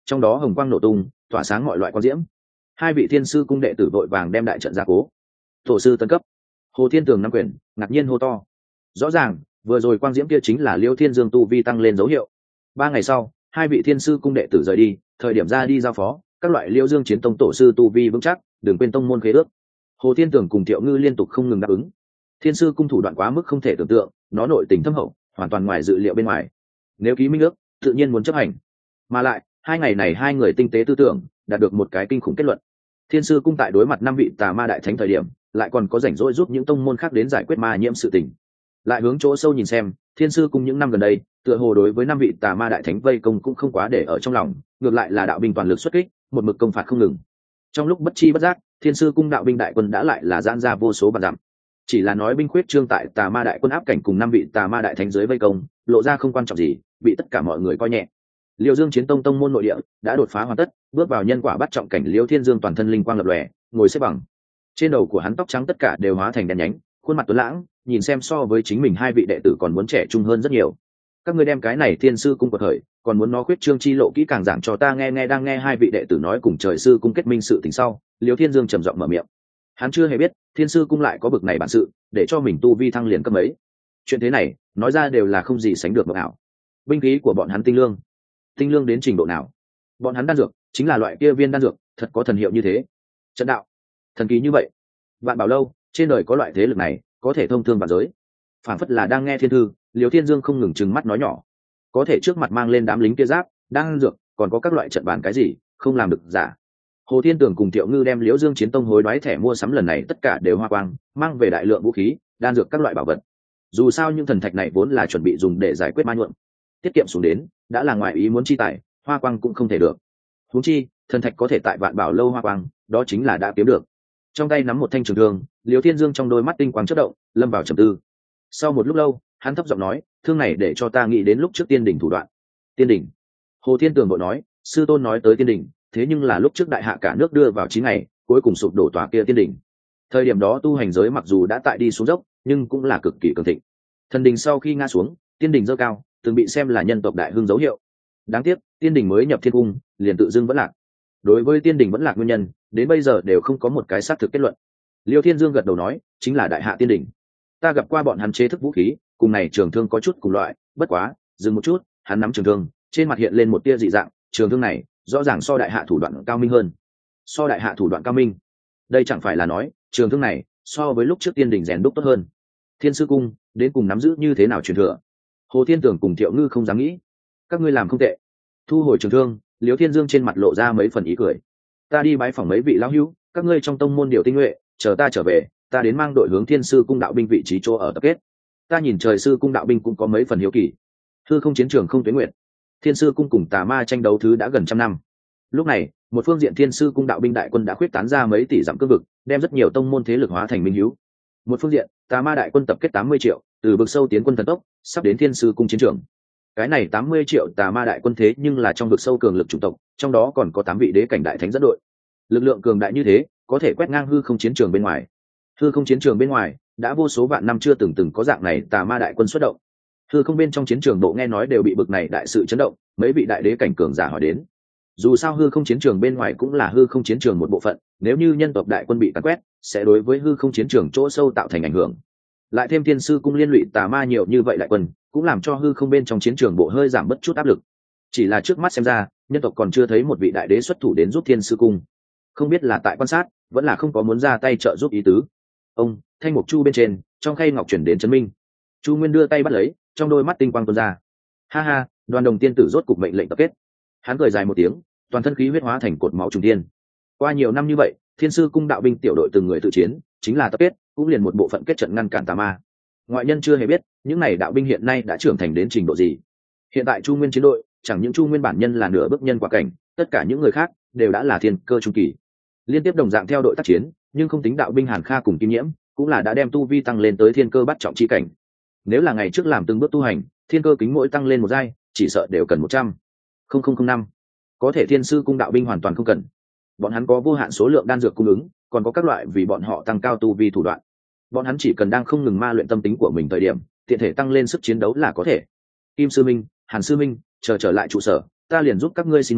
trong đó hồng quang nổ tung, tỏa sáng mọi loại quang diễm. Hai vị thiên sư cung đệ tử vội vàng đem đại trận ra cố. Tổ sư tân cấp. Hồ Thiên Tường nắm quyền, ngạc nhiên hô to. Rõ ràng, vừa rồi quang diễm kia chính là Liêu Thiên Dương tu vi tăng lên dấu hiệu. Ba ngày sau, hai vị thiên sư cung đệ tử rời đi, thời điểm ra đi giao phó, các loại Liêu Dương chiến tông tổ sư tu vi vững chắc, đừng quên tông môn khế ước. Hồ Thiên Tường cùng Thiệu Ngư liên tục không ngừng đáp ứng. Thiên sư cung thủ đoạn quá mức không thể tưởng tượng, nó nội tình thâm hậu, hoàn toàn ngoài dự liệu bên ngoài. Nếu ký minh ước, tự nhiên muốn chấp hành. Mà lại, hai ngày này hai người tinh tế tư tưởng, đạt được một cái kinh khủng kết luận. Thiên sư cung tại đối mặt năm vị tà ma đại thánh thời điểm, lại còn có rảnh rỗi giúp những tông môn khác đến giải quyết ma nhiễm sự tình. Lại hướng chỗ sâu nhìn xem, thiên sư cung những năm gần đây, tựa hồ đối với năm vị tà ma đại thánh vây công cũng không quá để ở trong lòng, ngược lại là đạo binh toàn lực xuất kích, một mực công phạt không ngừng. Trong lúc bất chi bất giác, thiên sư cung đạo binh đại quân đã lại là giãn ra vô số vạn dặm. Chỉ là nói binh khuyết trương tại tà ma đại quân áp cảnh cùng năm vị tà ma đại thánh dưới vây công, lộ ra không quan trọng gì, bị tất cả mọi người coi nhẹ. Liêu Dương chiến tông tông môn nội địa đã đột phá hoàn tất, bước vào nhân quả bắt trọng cảnh. Liêu Thiên Dương toàn thân linh quang lập lòe, ngồi xếp bằng. Trên đầu của hắn tóc trắng tất cả đều hóa thành đen nhánh, khuôn mặt tuấn lãng, nhìn xem so với chính mình hai vị đệ tử còn muốn trẻ trung hơn rất nhiều. Các ngươi đem cái này thiên sư cung của thời, còn muốn nó khuyết trương chi lộ kỹ càng giảng cho ta nghe. Nghe đang nghe hai vị đệ tử nói cùng trời sư cung kết minh sự tình sau, Liêu Thiên Dương trầm giọng mở miệng. Hắn chưa hề biết thiên sư cung lại có bực này bản sự, để cho mình tu vi thăng liền cấp mấy. Chuyện thế này nói ra đều là không gì sánh được mộng ảo. Binh khí của bọn hắn tinh lương, tinh lương đến trình độ nào? Bọn hắn đan dược chính là loại kia viên đan dược, thật có thần hiệu như thế. Trận đạo thần kỳ như vậy, Vạn Bảo lâu trên đời có loại thế lực này, có thể thông thương vạn giới. Phản phất là đang nghe thiên thư, Liêu Thiên Dương không ngừng trừng mắt nói nhỏ. Có thể trước mặt mang lên đám lính kia giáp, đan dược, còn có các loại trận bàn cái gì, không làm được giả. Hồ Thiên Tường cùng Thiệu Ngư đem Liễu Dương chiến tông hối đoái thẻ mua sắm lần này tất cả đều hoa quang, mang về đại lượng vũ khí, đan dược các loại bảo vật. Dù sao những thần thạch này vốn là chuẩn bị dùng để giải quyết ma nhuộm, tiết kiệm xuống đến đã là ngoài ý muốn chi tài, hoa quang cũng không thể được. Huống chi thần thạch có thể tại Vạn Bảo lâu hoa quang, đó chính là đã kiếm được. Trong tay nắm một thanh trường thương, Liễu Thiên Dương trong đôi mắt tinh quang chớp động, lâm vào trầm tư. Sau một lúc lâu, hắn thấp giọng nói, thương này để cho ta nghĩ đến lúc trước tiên đỉnh thủ đoạn. Tiên đỉnh? Hồ Thiên Tường vội nói, sư tôn nói tới tiên đỉnh, thế nhưng là lúc trước đại hạ cả nước đưa vào chín ngày, cuối cùng sụp đổ tòa kia tiên đỉnh. Thời điểm đó tu hành giới mặc dù đã tại đi xuống dốc, nhưng cũng là cực kỳ cường thịnh. Thần đình sau khi ngã xuống, tiên đỉnh dơ cao, từng bị xem là nhân tộc đại hưng dấu hiệu. Đáng tiếc, tiên đỉnh mới nhập thiên cung, liền tự dưng vẫn lạc. Đối với tiên đỉnh vẫn lạc nguyên nhân, đến bây giờ đều không có một cái xác thực kết luận. Liêu Thiên Dương gật đầu nói, chính là đại hạ tiên đỉnh. Ta gặp qua bọn hắn chế thức vũ khí, cùng này trường thương có chút cùng loại, bất quá, dừng một chút, hắn nắm trường thương, trên mặt hiện lên một tia dị dạng, trường thương này rõ ràng so đại hạ thủ đoạn cao minh hơn. So đại hạ thủ đoạn cao minh? Đây chẳng phải là nói, trường thương này so với lúc trước tiên đỉnh rèn đúc tốt hơn. Thiên sư cung đến cùng nắm giữ như thế nào truyền thừa? Hồ Thiên Tường cùng Thiệu Ngư không dám nghĩ. Các ngươi làm không tệ. Thu hồi trường thương, Liễu Thiên Dương trên mặt lộ ra mấy phần ý cười. Ta đi bái phỏng mấy vị lão hữu, các ngươi trong tông môn điều tinh nhuệ, chờ ta trở về, ta đến mang đội hướng Thiên sư cung đạo binh vị trí chỗ ở tập kết. Ta nhìn trời sư cung đạo binh cũng có mấy phần hiếu kỳ. Hư không chiến trường không tuyến nguyện, Thiên sư cung cùng tà ma tranh đấu thứ đã gần trăm năm. Lúc này, một phương diện Thiên sư cung đạo binh đại quân đã khuyết tán ra mấy tỷ dặm cương vực, đem rất nhiều tông môn thế lực hóa thành minh hiếu. Một phương diện, tà ma đại quân tập kết tám mươi triệu, từ vực sâu tiến quân thần tốc, sắp đến Thiên sư cung chiến trường. Cái này tám mươi triệu tà ma đại quân thế nhưng là trong vực sâu cường lực chủng tộc, trong đó còn có tám vị đế cảnh đại thánh dẫn đội. Lực lượng cường đại như thế, có thể quét ngang hư không chiến trường bên ngoài. Hư không chiến trường bên ngoài, đã vô số vạn năm chưa từng từng có dạng này tà ma đại quân xuất động. Hư không bên trong chiến trường bộ nghe nói đều bị bực này đại sự chấn động, mấy vị đại đế cảnh cường giả hỏi đến. Dù sao hư không chiến trường bên ngoài cũng là hư không chiến trường một bộ phận, nếu như nhân tộc đại quân bị càn quét, sẽ đối với hư không chiến trường chỗ sâu tạo thành ảnh hưởng. Lại thêm Thiên sư cung liên lụy tà ma nhiều như vậy đại quân, cũng làm cho hư không bên trong chiến trường bộ hơi giảm bất chút áp lực. Chỉ là trước mắt xem ra, nhân tộc còn chưa thấy một vị đại đế xuất thủ đến giúp Thiên sư cung. Không biết là tại quan sát, vẫn là không có muốn ra tay trợ giúp ý tứ. Ông thanh mục chu bên trên, trong khay ngọc chuyển đến Trấn Minh. Chu Nguyên đưa tay bắt lấy, trong đôi mắt tinh quang tuôn ra. Ha ha, Đoàn Đồng tiên tử rốt cục mệnh lệnh tập kết. Hắn cười dài một tiếng, toàn thân khí huyết hóa thành cột máu trùng thiên. Qua nhiều năm như vậy, Thiên sư cung đạo binh tiểu đội từng người tự chiến, chính là tập kết, cũng liền một bộ phận kết trận ngăn cản tà ma. Ngoại nhân chưa hề biết, những này đạo binh hiện nay đã trưởng thành đến trình độ gì. Hiện tại Chu Nguyên chiến đội, chẳng những Chu Nguyên bản nhân là nửa bước nhân quả cảnh, tất cả những người khác đều đã là thiên cơ trung kỳ. Liên tiếp đồng dạng theo đội tác chiến, nhưng không tính đạo binh Hàn Kha cùng Kim Nhiễm, cũng là đã đem tu vi tăng lên tới thiên cơ bắt trọng chi cảnh. Nếu là ngày trước làm từng bước tu hành, thiên cơ kính mỗi tăng lên một giai, chỉ sợ đều cần một trăm không không không năm. Có thể Thiên sư cung đạo binh hoàn toàn không cần. Bọn hắn có vô hạn số lượng đan dược cung ứng, còn có các loại vì bọn họ tăng cao tu vi thủ đoạn. Bọn hắn chỉ cần đang không ngừng ma luyện tâm tính của mình thời điểm, tiện thể tăng lên sức chiến đấu là có thể. Kim sư minh, Hàn sư minh, chờ trở lại trụ sở, ta liền giúp các ngươi xin mời,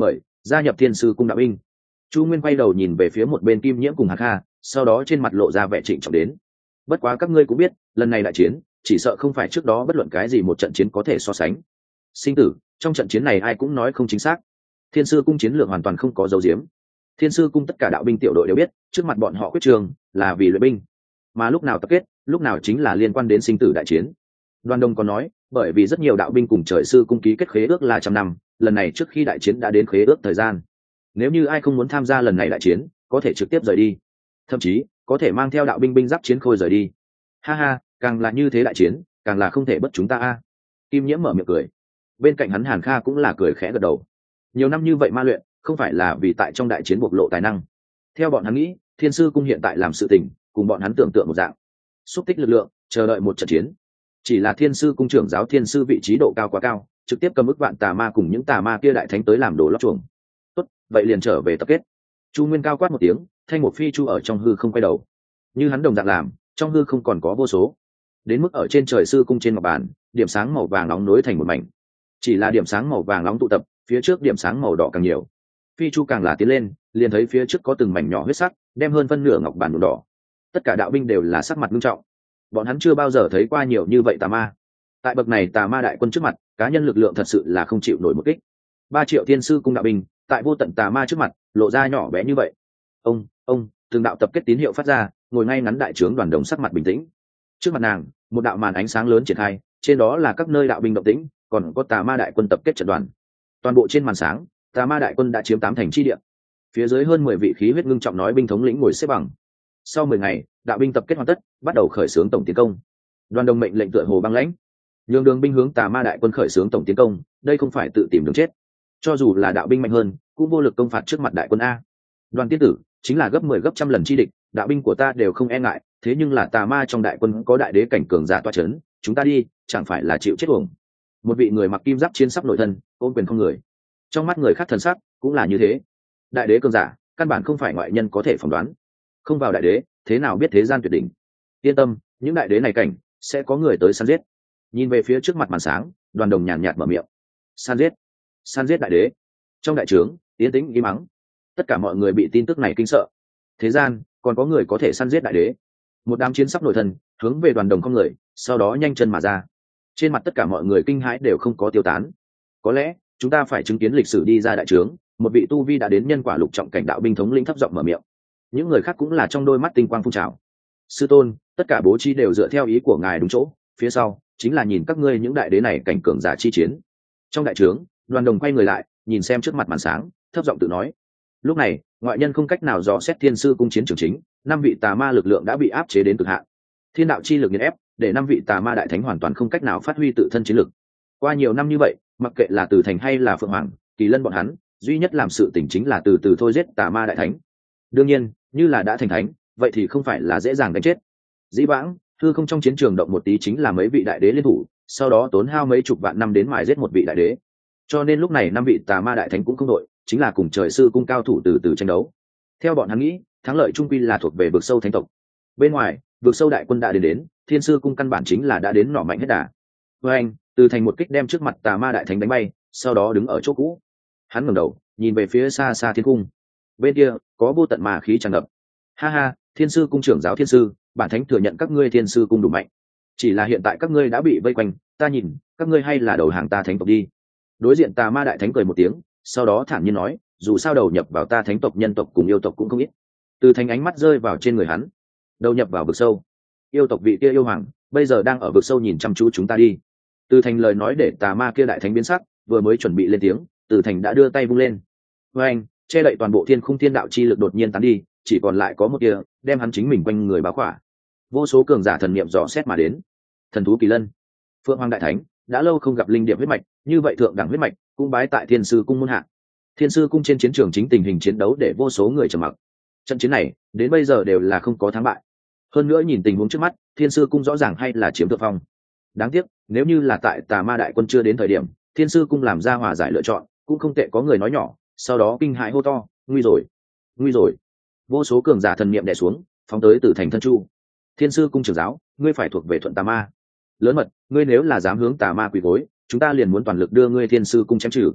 gia nhập thiên sư cung đạo binh. Chu Nguyên quay đầu nhìn về phía một bên Kim Nhiễm cùng Hạc Kha, sau đó trên mặt lộ ra vẻ trịnh trọng đến. Bất quá các ngươi cũng biết, lần này đại chiến chỉ sợ không phải trước đó bất luận cái gì một trận chiến có thể so sánh. Sinh tử trong trận chiến này ai cũng nói không chính xác. Thiên sư cung chiến lược hoàn toàn không có dấu diếm. Thiên sư cung tất cả đạo binh tiểu đội đều biết, trước mặt bọn họ quyết trường là vì luyện binh, mà lúc nào tập kết, lúc nào chính là liên quan đến sinh tử đại chiến. Đoàn Đông còn nói, bởi vì rất nhiều đạo binh cùng trời sư cung ký kết khế ước là trăm năm, lần này trước khi đại chiến đã đến khế ước thời gian. Nếu như ai không muốn tham gia lần này đại chiến, có thể trực tiếp rời đi, thậm chí có thể mang theo đạo binh binh giáp chiến khôi rời đi. Ha ha, càng là như thế đại chiến, càng là không thể bất chúng ta a. Kim Nhiễm mở miệng cười, bên cạnh hắn Hàn Kha cũng là cười khẽ gật đầu. Nhiều năm như vậy ma luyện, không phải là vì tại trong đại chiến bộc lộ tài năng. Theo bọn hắn nghĩ, thiên sư cung hiện tại làm sự tình cùng bọn hắn tưởng tượng một dạng, xúc tích lực lượng, chờ đợi một trận chiến. Chỉ là thiên sư cung trưởng giáo thiên sư vị trí độ cao quá cao, trực tiếp cầm ức vạn tà ma cùng những tà ma kia đại thánh tới làm đồ lót chuồng. Tốt, vậy liền trở về tập kết. Chu Nguyên cao quát một tiếng, thanh một phi chu ở trong hư không quay đầu, như hắn đồng dạng làm, trong hư không còn có vô số, đến mức ở trên trời sư cung trên ngọc bàn, điểm sáng màu vàng nóng nối thành một mảnh. Chỉ là điểm sáng màu vàng nóng tụ tập, phía trước điểm sáng màu đỏ càng nhiều. Phi chu càng là tiến lên, liền thấy phía trước có từng mảnh nhỏ huyết sắc, đem hơn phân nửa ngọc bàn nhuộm đỏ. Tất cả đạo binh đều là sắc mặt nghiêm trọng. Bọn hắn chưa bao giờ thấy qua nhiều như vậy tà ma. Tại bậc này tà ma đại quân trước mặt, cá nhân lực lượng thật sự là không chịu nổi một kích. Ba triệu thiên sư cung đạo binh, tại vô tận tà ma trước mặt, lộ ra nhỏ bé như vậy. Ông, ông, từng đạo tập kết tín hiệu phát ra, ngồi ngay ngắn đại trướng Đoàn Đồng sắc mặt bình tĩnh. Trước mặt nàng, một đạo màn ánh sáng lớn triển khai, trên đó là các nơi đạo binh động tĩnh, còn có tà ma đại quân tập kết trận đoàn. Toàn bộ trên màn sáng, tà ma đại quân đã chiếm tám thành chi địa. Phía dưới hơn mười vị khí huyết ngưng trọng nói binh thống lĩnh ngồi xếp bằng. Sau mười ngày, đạo binh tập kết hoàn tất, bắt đầu khởi xướng tổng tiến công. Đoàn Đồng mệnh lệnh tựa hồ băng lãnh, nhường đường binh hướng tà ma đại quân khởi xướng tổng tiến công, đây không phải tự tìm đường chết. Cho dù là đạo binh mạnh hơn, cũng vô lực công phạt trước mặt đại quân a. Đoàn tiên tử chính là gấp mười gấp trăm lần chi địch, đạo binh của ta đều không e ngại, thế nhưng là tà ma trong đại quân có đại đế cảnh cường giả toa chấn, chúng ta đi chẳng phải là chịu chết uổng. Một vị người mặc kim giáp chiến sắp nội thân, ôn quyền không người. Trong mắt người khác thần sắc cũng là như thế. Đại đế cường giả căn bản không phải ngoại nhân có thể phỏng đoán, không vào đại đế thế nào biết thế gian tuyệt đỉnh. Yên tâm, những đại đế này cảnh sẽ có người tới săn giết. Nhìn về phía trước mặt màn sáng, Đoàn Đồng nhàn nhạt mở miệng, săn giết, săn giết đại đế. Trong đại trướng yên tĩnh im mắng, tất cả mọi người bị tin tức này kinh sợ. Thế gian còn có người có thể săn giết đại đế? Một đám chiến sắp nội thân hướng về Đoàn Đồng không người, sau đó nhanh chân mà ra. Trên mặt tất cả mọi người kinh hãi đều không có tiêu tán. Có lẽ chúng ta phải chứng kiến lịch sử đi ra đại trướng, một vị tu vi đã đến nhân quả lục trọng cảnh đạo binh thống lĩnh thấp giọng mở miệng. Những người khác cũng là trong đôi mắt tinh quang phun trào. Sư tôn, tất cả bố trí đều dựa theo ý của ngài đúng chỗ, phía sau chính là nhìn các ngươi những đại đế này cảnh cường giả chi chiến. Trong đại trướng, Đoàn Đồng quay người lại, nhìn xem trước mặt màn sáng, thấp giọng tự nói. Lúc này, ngoại nhân không cách nào dò xét thiên sư cung chiến trường chính, năm vị tà ma lực lượng đã bị áp chế đến cực hạn. Thiên đạo chi lực nghiền ép, để năm vị tà ma đại thánh hoàn toàn không cách nào phát huy tự thân chiến lực. Qua nhiều năm như vậy, mặc kệ là Từ Thành hay là Phượng Hoàng, Kỳ Lân bọn hắn, duy nhất làm sự tỉnh chính là từ từ thôi giết tà ma đại thánh. Đương nhiên, như là đã thành thánh, vậy thì không phải là dễ dàng đánh chết. Dĩ vãng, thư không trong chiến trường động một tí chính là mấy vị đại đế liên thủ, sau đó tốn hao mấy chục vạn năm đến mài giết một vị đại đế. Cho nên lúc này năm vị tà ma đại thánh cũng không đội, chính là cùng trời sư cung cao thủ từ từ tranh đấu. Theo bọn hắn nghĩ, thắng lợi trung quy là thuộc về vực sâu thánh tộc. Bên ngoài, vực sâu đại quân đã đến đến, thiên sư cung căn bản chính là đã đến nỏ mạnh hết đà. Với anh, từ thành một kích đem trước mặt tà ma đại thánh đánh bay, sau đó đứng ở chỗ cũ. Hắn ngẩng đầu, nhìn về phía xa xa thiên cung. Bên kia có vô tận ma khí tràn ngập. Ha ha, thiên sư cung trưởng giáo thiên sư, bản thánh thừa nhận các ngươi thiên sư cung đủ mạnh. Chỉ là hiện tại các ngươi đã bị vây quanh, ta nhìn, các ngươi hay là đầu hàng ta thánh tộc đi. Đối diện tà ma đại thánh cười một tiếng, sau đó thản nhiên nói, dù sao đầu nhập vào ta thánh tộc nhân tộc cùng yêu tộc cũng không ít. Từ thành ánh mắt rơi vào trên người hắn, đầu nhập vào vực sâu. Yêu tộc vị kia yêu hoàng, bây giờ đang ở vực sâu nhìn chăm chú chúng ta đi. Từ thành lời nói để tà ma kia đại thánh biến sắc, vừa mới chuẩn bị lên tiếng, từ thành đã đưa tay vung lên. Với anh, che đậy toàn bộ thiên khung thiên đạo chi lực đột nhiên tán đi, chỉ còn lại có một kia, đem hắn chính mình quanh người bao khỏa. Vô số cường giả thần niệm dò xét mà đến. Thần thú Kỳ Lân, Phượng Hoàng đại thánh, đã lâu không gặp linh điểm huyết mạch, như vậy thượng đẳng huyết mạch cũng bái tại thiên sư cung môn hạ. Thiên sư cung trên chiến trường chính tình hình chiến đấu để vô số người trầm mặc. Trận chiến này đến bây giờ đều là không có thắng bại. Hơn nữa nhìn tình huống trước mắt, thiên sư cung rõ ràng hay là chiếm thượng phong. Đáng tiếc, nếu như là tại tà ma đại quân chưa đến thời điểm, thiên sư cung làm ra hòa giải lựa chọn, cũng không tệ. Có người nói nhỏ, sau đó kinh hãi hô to, nguy rồi, nguy rồi. Vô số cường giả thần niệm đè xuống, phóng tới Tử Thành thân chu. Thiên sư cung trưởng giáo, ngươi phải thuộc về thuận tà ma. Lớn mật, ngươi nếu là dám hướng tà ma quỳ gối, chúng ta liền muốn toàn lực đưa ngươi thiên sư cung chém trừ.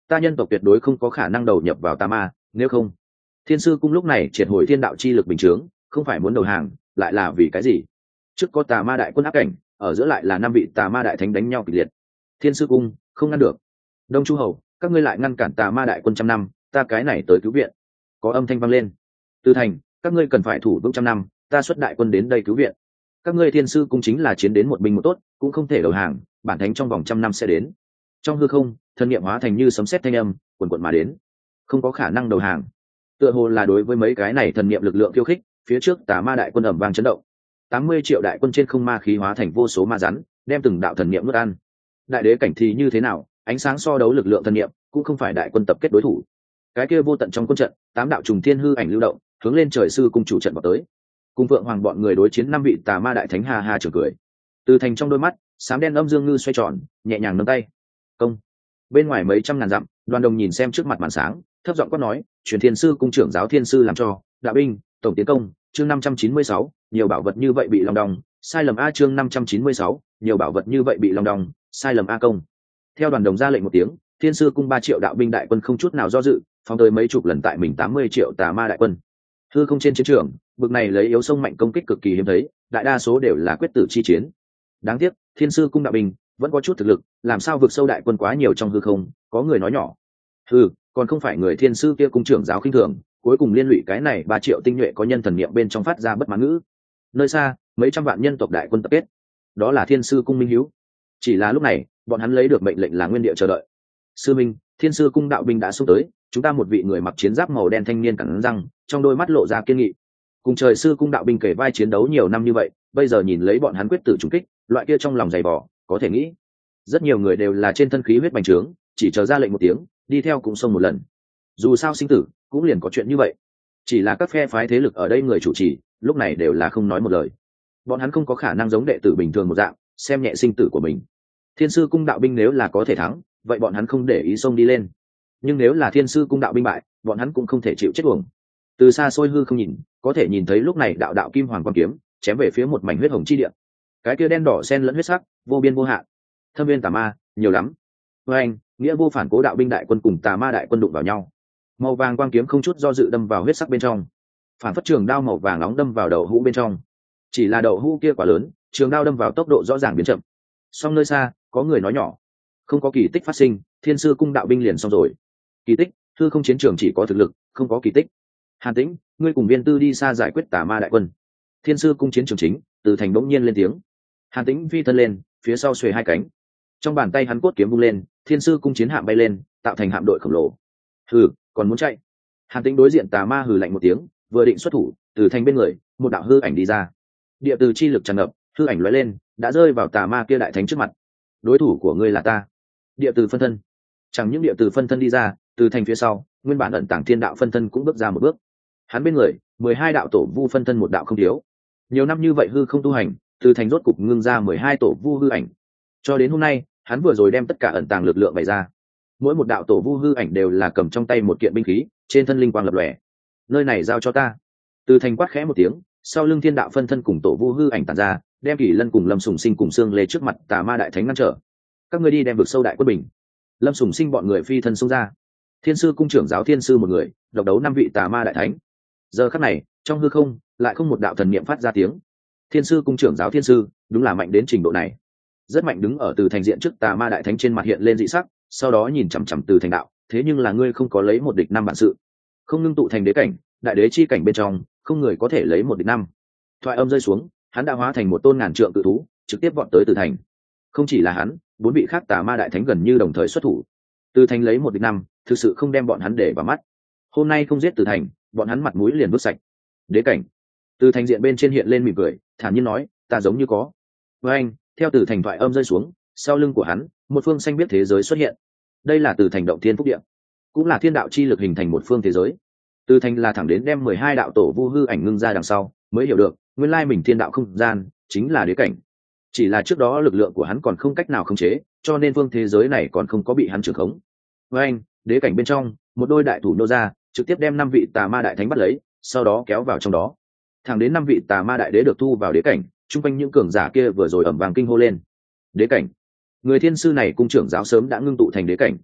ta nhân tộc tuyệt đối không có khả năng đầu nhập vào tà ma, nếu không thiên sư cung lúc này triệt hồi thiên đạo chi lực bình chướng, không phải muốn đầu hàng lại là vì cái gì? Trước có tà ma đại quân áp cảnh, ở giữa lại là năm vị tà ma đại thánh đánh nhau kịch liệt. Thiên sư cung không ngăn được. Đông Chu Hầu, các ngươi lại ngăn cản tà ma đại quân trăm năm, ta cái này tới cứu viện. Có âm thanh vang lên. Từ thành, các ngươi cần phải thủ vững trăm năm, ta xuất đại quân đến đây cứu viện. Các ngươi thiên sư cung chính là chiến đến một binh một tốt, cũng không thể đầu hàng, bản thánh trong vòng trăm năm sẽ đến. Trong hư không, thân niệm hóa thành như sấm sét thanh âm, quần quần mà đến. Không có khả năng đầu hàng. Tựa hồ là đối với mấy cái này thần niệm lực lượng khiêu khích, phía trước tà ma đại quân ầm vang chấn động. tám mươi triệu đại quân trên không ma khí hóa thành vô số ma rắn, đem từng đạo thần niệm nuốt ăn. Đại đế cảnh thì như thế nào, ánh sáng so đấu lực lượng thần niệm, cũng không phải đại quân tập kết đối thủ. Cái kia vô tận trong quân trận, tám đạo trùng thiên hư ảnh lưu động, hướng lên trời sư cung chủ trận vào tới. Cùng vượng hoàng bọn người đối chiến năm vị tà ma đại thánh ha ha chửi cười. Từ thành trong đôi mắt, sám đen âm dương ngư xoay tròn, nhẹ nhàng nâng tay. Công. Bên ngoài mấy trăm ngàn dặm, Đoàn Đồng nhìn xem trước mặt màn sáng, thấp giọng quát nói, truyền thiên sư cung trưởng giáo thiên sư làm cho, đạo binh, tổng tiến công, chương năm trăm chín mươi sáu, nhiều bảo vật như vậy bị lòng đong, sai lầm a chương năm trăm chín mươi sáu, nhiều bảo vật như vậy bị lòng đong, sai lầm a công. Theo Đoàn Đồng ra lệnh một tiếng, thiên sư cung ba triệu đạo binh đại quân không chút nào do dự, phóng tới mấy chục lần tại mình tám mươi triệu tà ma đại quân. Hư không trên chiến trường, bực này lấy yếu sông mạnh công kích cực kỳ hiếm thấy, đại đa số đều là quyết tử chi chiến. Đáng tiếc, thiên sư cung đạo binh vẫn có chút thực lực, làm sao vượt sâu đại quân quá nhiều trong hư không, có người nói nhỏ. Hừ, còn không phải người thiên sư kia cung trưởng giáo khinh thường, cuối cùng liên lụy cái này ba triệu tinh nhuệ có nhân thần niệm bên trong phát ra bất mãn ngữ. Nơi xa, mấy trăm vạn nhân tộc đại quân tập kết, đó là thiên sư cung minh hiếu. Chỉ là lúc này, bọn hắn lấy được mệnh lệnh là nguyên địa chờ đợi. Sư minh, thiên sư cung đạo binh đã xông tới, chúng ta một vị người mặc chiến giáp màu đen thanh niên cắn răng, trong đôi mắt lộ ra kiên nghị. Cùng trời sư cung đạo binh kể vai chiến đấu nhiều năm như vậy, bây giờ nhìn lấy bọn hắn quyết tử trùng kích, loại kia trong lòng dày vò, có thể nghĩ rất nhiều người đều là trên thân khí huyết bành trướng, chỉ chờ ra lệnh một tiếng, đi theo cũng xông một lần. Dù sao sinh tử cũng liền có chuyện như vậy. Chỉ là các phe phái thế lực ở đây người chủ trì lúc này đều là không nói một lời. Bọn hắn không có khả năng giống đệ tử bình thường một dạng xem nhẹ sinh tử của mình. Thiên sư cung đạo binh nếu là có thể thắng, vậy bọn hắn không để ý xông đi lên. Nhưng nếu là thiên sư cung đạo binh bại, bọn hắn cũng không thể chịu chết uổng. Từ xa xôi hư không nhìn, có thể nhìn thấy lúc này đạo đạo kim hoàng quang kiếm chém về phía một mảnh huyết hồng chi địa. Cái kia đen đỏ xen lẫn huyết sắc, vô biên vô hạn. Thâm viên tà ma nhiều lắm. Với anh, nghĩa vô phản cố đạo binh đại quân cùng tà ma đại quân đụng vào nhau. Màu vàng quang kiếm không chút do dự đâm vào huyết sắc bên trong. Phản phất trường đao màu vàng nóng đâm vào đầu hũ bên trong. Chỉ là đầu hũ kia quá lớn, trường đao đâm vào tốc độ rõ ràng biến chậm. Song nơi xa, có người nói nhỏ, không có kỳ tích phát sinh, thiên sư cung đạo binh liền xong rồi. Kỳ tích, hư không chiến trường chỉ có thực lực, không có kỳ tích. Hàn Tĩnh, ngươi cùng Viên Tư đi xa giải quyết tà ma đại quân. Thiên sư cung chiến trường chính, Từ Thành bỗng nhiên lên tiếng. Hàn Tĩnh phi thân lên, phía sau xuề hai cánh, trong bàn tay hắn cốt kiếm vung lên, thiên sư cung chiến hạm bay lên, tạo thành hạm đội khổng lồ. Hừ, còn muốn chạy? Hàn Tĩnh đối diện tà ma hừ lạnh một tiếng, vừa định xuất thủ, Từ Thành bên người một đạo hư ảnh đi ra, địa từ chi lực tràn ngập, hư ảnh lóe lên, đã rơi vào tà ma kia đại thánh trước mặt. Đối thủ của ngươi là ta. Địa từ phân thân. Chẳng những địa từ phân thân đi ra, Từ Thành phía sau, nguyên bản ẩn tàng thiên đạo phân thân cũng bước ra một bước. Hắn bên người, mười hai đạo tổ vu phân thân một đạo không thiếu. Nhiều năm như vậy hư không tu hành, Từ Thành rốt cục ngưng ra mười hai tổ vu hư ảnh. Cho đến hôm nay, hắn vừa rồi đem tất cả ẩn tàng lực lượng bày ra. Mỗi một đạo tổ vu hư ảnh đều là cầm trong tay một kiện binh khí, trên thân linh quang lập lòe. Nơi này giao cho ta. Từ Thành quát khẽ một tiếng, sau lưng thiên đạo phân thân cùng tổ vu hư ảnh tản ra, đem Kỷ Lân cùng Lâm Sùng Sinh cùng Sương Lê trước mặt tà ma đại thánh ngăn trở. Các ngươi đi đem vực sâu đại quân bình. Lâm Sùng Sinh bọn người phi thân xông ra. Thiên sư cung trưởng giáo thiên sư một người, độc đấu năm vị tà ma đại thánh. Giờ khắc này, trong hư không lại không một đạo thần niệm phát ra tiếng. Thiên sư cung trưởng giáo thiên sư, đúng là mạnh đến trình độ này. Rất mạnh, đứng ở Từ Thành diện trước tà ma đại thánh trên mặt hiện lên dị sắc, sau đó nhìn chằm chằm Từ Thành đạo, thế nhưng là ngươi không có lấy một địch năm bản sự, không ngưng tụ thành đế cảnh, đại đế chi cảnh bên trong, không người có thể lấy một địch năm. Thoại âm rơi xuống, hắn đã hóa thành một tôn ngàn trượng cự thú, trực tiếp vọt tới Từ Thành. Không chỉ là hắn, bốn vị khác tà ma đại thánh gần như đồng thời xuất thủ. Từ Thành lấy một địch năm, thực sự không đem bọn hắn để vào mắt. Hôm nay không giết Từ Thành, bọn hắn mặt mũi liền vứt sạch. Đế cảnh. Từ Thành diện bên trên hiện lên mỉm cười, thản nhiên nói, ta giống như có. Với anh, theo Từ Thành thoại âm rơi xuống, sau lưng của hắn, một phương xanh biết thế giới xuất hiện. Đây là Từ Thành động thiên phúc địa, cũng là thiên đạo chi lực hình thành một phương thế giới. Từ Thành là thẳng đến đem mười hai đạo tổ vu hư ảnh ngưng ra đằng sau, mới hiểu được, nguyên lai mình thiên đạo không gian chính là đế cảnh. Chỉ là trước đó lực lượng của hắn còn không cách nào khống chế, cho nên phương thế giới này còn không có bị hắn trưởng khống. Với anh, đế cảnh bên trong, một đôi đại thủ nô ra, trực tiếp đem năm vị tà ma đại thánh bắt lấy, sau đó kéo vào trong đó. Thẳng đến năm vị tà ma đại đế được thu vào đế cảnh, chung quanh những cường giả kia vừa rồi ẩm vàng kinh hô lên. Đế cảnh, người thiên sư này cung trưởng giáo sớm đã ngưng tụ thành đế cảnh.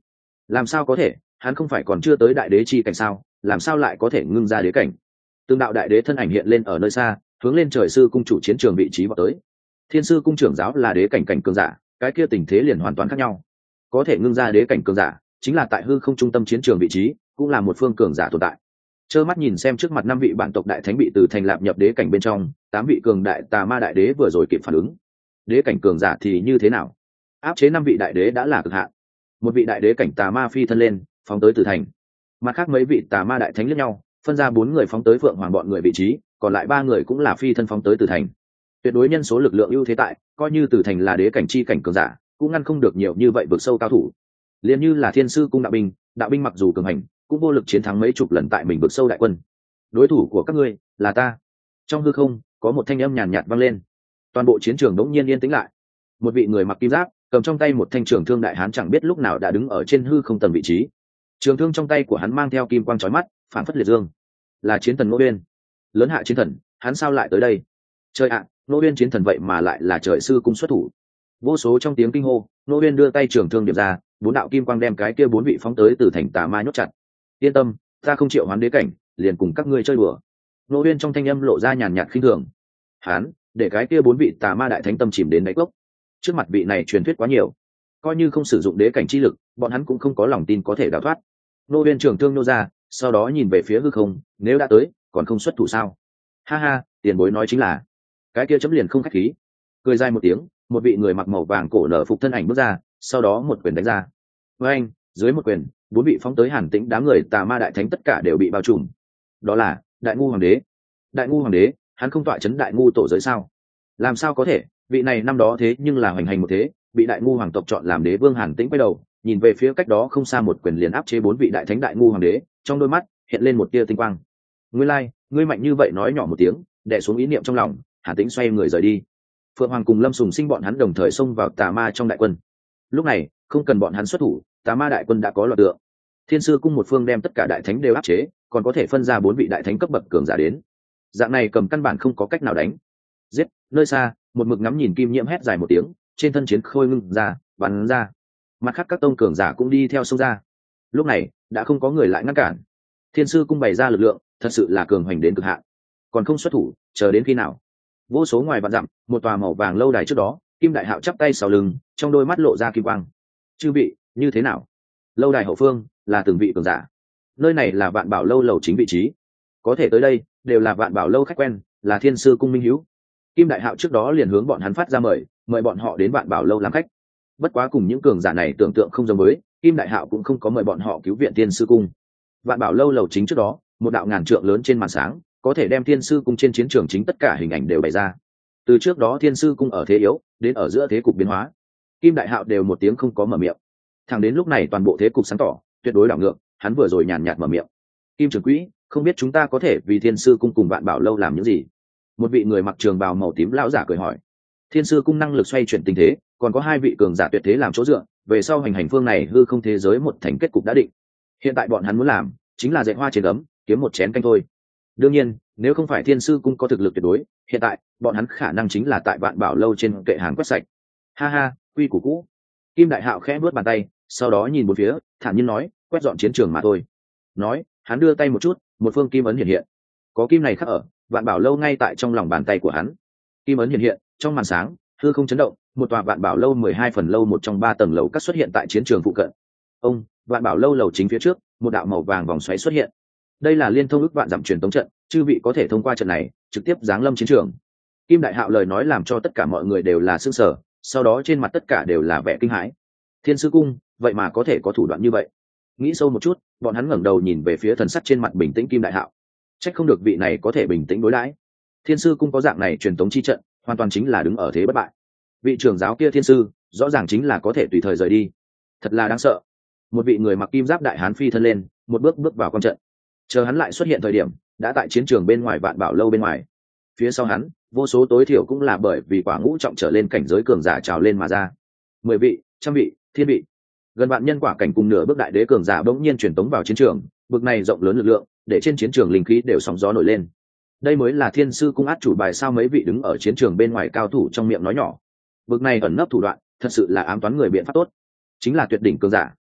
Làm sao có thể, hắn không phải còn chưa tới đại đế chi cảnh sao, làm sao lại có thể ngưng ra đế cảnh? Từng đạo đại đế thân ảnh hiện lên ở nơi xa, hướng lên trời sư cung chủ chiến trường vị trí vào tới. Thiên sư cung trưởng giáo là đế cảnh cảnh cường giả, cái kia tình thế liền hoàn toàn khác nhau. Có thể ngưng ra đế cảnh cường giả, chính là tại hư không trung tâm chiến trường vị trí, cũng là một phương cường giả tồn tại. Trơ mắt nhìn xem trước mặt năm vị bản tộc đại thánh bị từ thành lạp nhập đế cảnh bên trong, tám vị cường đại tà ma đại đế vừa rồi kịp phản ứng. Đế cảnh cường giả thì như thế nào? Áp chế năm vị đại đế đã là cực hạn. Một vị đại đế cảnh tà ma phi thân lên, phóng tới tử thành. Mặt khác mấy vị tà ma đại thánh lẫn nhau, phân ra bốn người phóng tới phượng hoàng bọn người vị trí, còn lại ba người cũng là phi thân phóng tới tử thành. Tuyệt đối nhân số lực lượng ưu thế tại, coi như tử thành là đế cảnh chi cảnh cường giả, cũng ngăn không được nhiều như vậy vượt sâu cao thủ. Liên như là thiên sư cung đạo binh, đạo binh mặc dù cường hành, cũng vô lực chiến thắng mấy chục lần tại mình vượt sâu đại quân. Đối thủ của các ngươi là ta. Trong hư không có một thanh âm nhàn nhạt vang lên, toàn bộ chiến trường đống nhiên yên tĩnh lại. Một vị người mặc kim giáp, cầm trong tay một thanh trường thương đại hán chẳng biết lúc nào đã đứng ở trên hư không tầng vị trí. Trường thương trong tay của hắn mang theo kim quang chói mắt, phản phất liệt dương. Là chiến thần Ngô Uyên. Lớn hạ chiến thần, hắn sao lại tới đây? Trời ạ, à, Ngô Uyên chiến thần vậy mà lại là trời sư cung xuất thủ. Vô số trong tiếng kinh hô, Ngô Uyên đưa tay trường thương điểm ra, bốn đạo kim quang đem cái kia bốn vị phóng tới từ thành tà ma nhốt chặt. Yên tâm, ta không chịu hoán đế cảnh, liền cùng các ngươi chơi đùa. Ngô Uyên trong thanh âm lộ ra nhàn nhạt khinh thường. Hắn, để cái kia bốn vị tà ma đại thánh tâm chìm đến đáy cốc. Trước mặt vị này truyền thuyết quá nhiều, coi như không sử dụng đế cảnh chi lực, bọn hắn cũng không có lòng tin có thể đào thoát. Ngô Uyên trường thương nô ra, sau đó nhìn về phía hư không, nếu đã tới, còn không xuất thủ sao? Ha ha, tiền bối nói chính là, cái kia chấm liền không khách khí. Cười dài một tiếng, một vị người mặc màu vàng cổ nở phục thân ảnh bước ra, sau đó một quyền đánh ra. Với anh, dưới một quyền, bốn vị phóng tới Hàn Tĩnh đám người tà ma đại thánh tất cả đều bị bao trùm. Đó là Đại Ngu Hoàng đế. Đại Ngu Hoàng đế, hắn không tọa chấn Đại Ngu tổ giới sao? Làm sao có thể, vị này năm đó thế nhưng là hoành hành một thế, bị Đại Ngu Hoàng tộc chọn làm đế vương. Hàn Tĩnh quay đầu, nhìn về phía cách đó không xa một quyền liền áp chế bốn vị đại thánh Đại Ngu Hoàng đế, trong đôi mắt hiện lên một tia tinh quang. Ngươi lai, like, ngươi mạnh như vậy, nói nhỏ một tiếng, đè xuống ý niệm trong lòng. Hàn Tĩnh xoay người rời đi. Phượng Hoàng cùng Lâm Sùng Sinh bọn hắn đồng thời xông vào tà ma trong đại quân. Lúc này, không cần bọn hắn xuất thủ, tà ma đại quân đã có loạt tượng. Thiên sư cung một phương đem tất cả đại thánh đều áp chế, còn có thể phân ra bốn vị đại thánh cấp bậc cường giả đến. Dạng này cầm căn bản không có cách nào đánh. Giết, nơi xa, một mực ngắm nhìn Kim Nhiễm hét dài một tiếng, trên thân chiến khôi ngưng ra, bắn ra. Mặt khác các tông cường giả cũng đi theo xông ra. Lúc này, đã không có người lại ngăn cản. Thiên sư cung bày ra lực lượng, thật sự là cường hoành đến cực hạn. Còn không xuất thủ, chờ đến khi nào? Vô số ngoài vạn dặm, một tòa màu vàng lâu đài trước đó, Kim Đại Hạo chắp tay sau lưng, trong đôi mắt lộ ra kim quang. Chư vị, như thế nào? Lâu đài hậu phương là từng vị cường giả. Nơi này là Vạn Bảo lâu lầu chính vị trí. Có thể tới đây, đều là Vạn Bảo lâu khách quen, là Thiên sư cung minh hữu. Kim Đại Hạo trước đó liền hướng bọn hắn phát ra mời, mời bọn họ đến Vạn Bảo lâu làm khách. Bất quá cùng những cường giả này tưởng tượng không giống với, Kim Đại Hạo cũng không có mời bọn họ cứu viện Thiên sư cung. Vạn Bảo lâu lầu chính trước đó, một đạo ngàn trượng lớn trên màn sáng, có thể đem Thiên sư cung trên chiến trường chính tất cả hình ảnh đều bày ra. Từ trước đó Thiên sư cung ở thế yếu, đến ở giữa thế cục biến hóa, Kim Đại Hạo đều một tiếng không có mở miệng. Thẳng đến lúc này toàn bộ thế cục sáng tỏ, tuyệt đối đảo ngược, hắn vừa rồi nhàn nhạt mở miệng. Kim trưởng quỹ, không biết chúng ta có thể vì Thiên sư cung cùng Vạn Bảo lâu làm những gì? Một vị người mặc trường bào màu tím lão giả cười hỏi. Thiên sư cung năng lực xoay chuyển tình thế, còn có hai vị cường giả tuyệt thế làm chỗ dựa, về sau hành hành phương này hư không thế giới một thành kết cục đã định. Hiện tại bọn hắn muốn làm, chính là dạy hoa trên ấm, kiếm một chén canh thôi. Đương nhiên, nếu không phải Thiên sư cung có thực lực tuyệt đối, hiện tại bọn hắn khả năng chính là tại Vạn Bảo lâu trên kệ hàng quét sạch. Ha ha, quy củ cũ. Kim Đại Hạo khẽ bước bàn tay, sau đó nhìn một phía, thản nhiên nói, quét dọn chiến trường mà thôi. Nói, hắn đưa tay một chút, một phương kim ấn hiện hiện. Có kim này khắc ở, Vạn Bảo lâu ngay tại trong lòng bàn tay của hắn. Kim ấn hiện hiện, trong màn sáng, hư không chấn động, một tòa Vạn Bảo lâu mười hai phần lâu một trong ba tầng lầu các xuất hiện tại chiến trường phụ cận. Ông, Vạn Bảo lâu lầu chính phía trước, một đạo màu vàng vòng xoáy xuất hiện. Đây là liên thông ức vạn dặm truyền tống trận, chư vị có thể thông qua trận này, trực tiếp giáng lâm chiến trường. Kim Đại Hạo lời nói làm cho tất cả mọi người đều là sửng sở, sau đó trên mặt tất cả đều là vẻ kinh hãi. Thiên sư cung, vậy mà có thể có thủ đoạn như vậy. Nghĩ sâu một chút, bọn hắn ngẩng đầu nhìn về phía thần sắc trên mặt bình tĩnh Kim Đại Hạo. Trách không được vị này có thể bình tĩnh đối đãi. Thiên sư cung có dạng này truyền tống chi trận, hoàn toàn chính là đứng ở thế bất bại. Vị trưởng giáo kia thiên sư, rõ ràng chính là có thể tùy thời rời đi. Thật là đáng sợ. Một vị người mặc kim giáp đại hán phi thân lên, một bước bước vào quan trận. Chờ hắn lại xuất hiện thời điểm, đã tại chiến trường bên ngoài Vạn Bảo lâu bên ngoài. Phía sau hắn, vô số tối thiểu cũng là bởi vì quả ngũ trọng trở lên cảnh giới cường giả trào lên mà ra. Mười vị, trăm vị, thiên vị, gần vạn nhân quả cảnh cùng nửa bước đại đế cường giả bỗng nhiên truyền tống vào chiến trường, bực này rộng lớn lực lượng, để trên chiến trường linh khí đều sóng gió nổi lên. Đây mới là Thiên sư cung át chủ bài sao? Mấy vị đứng ở chiến trường bên ngoài cao thủ trong miệng nói nhỏ. Bực này ẩn nấp thủ đoạn, thật sự là ám toán người biện pháp tốt. Chính là tuyệt đỉnh cường giả,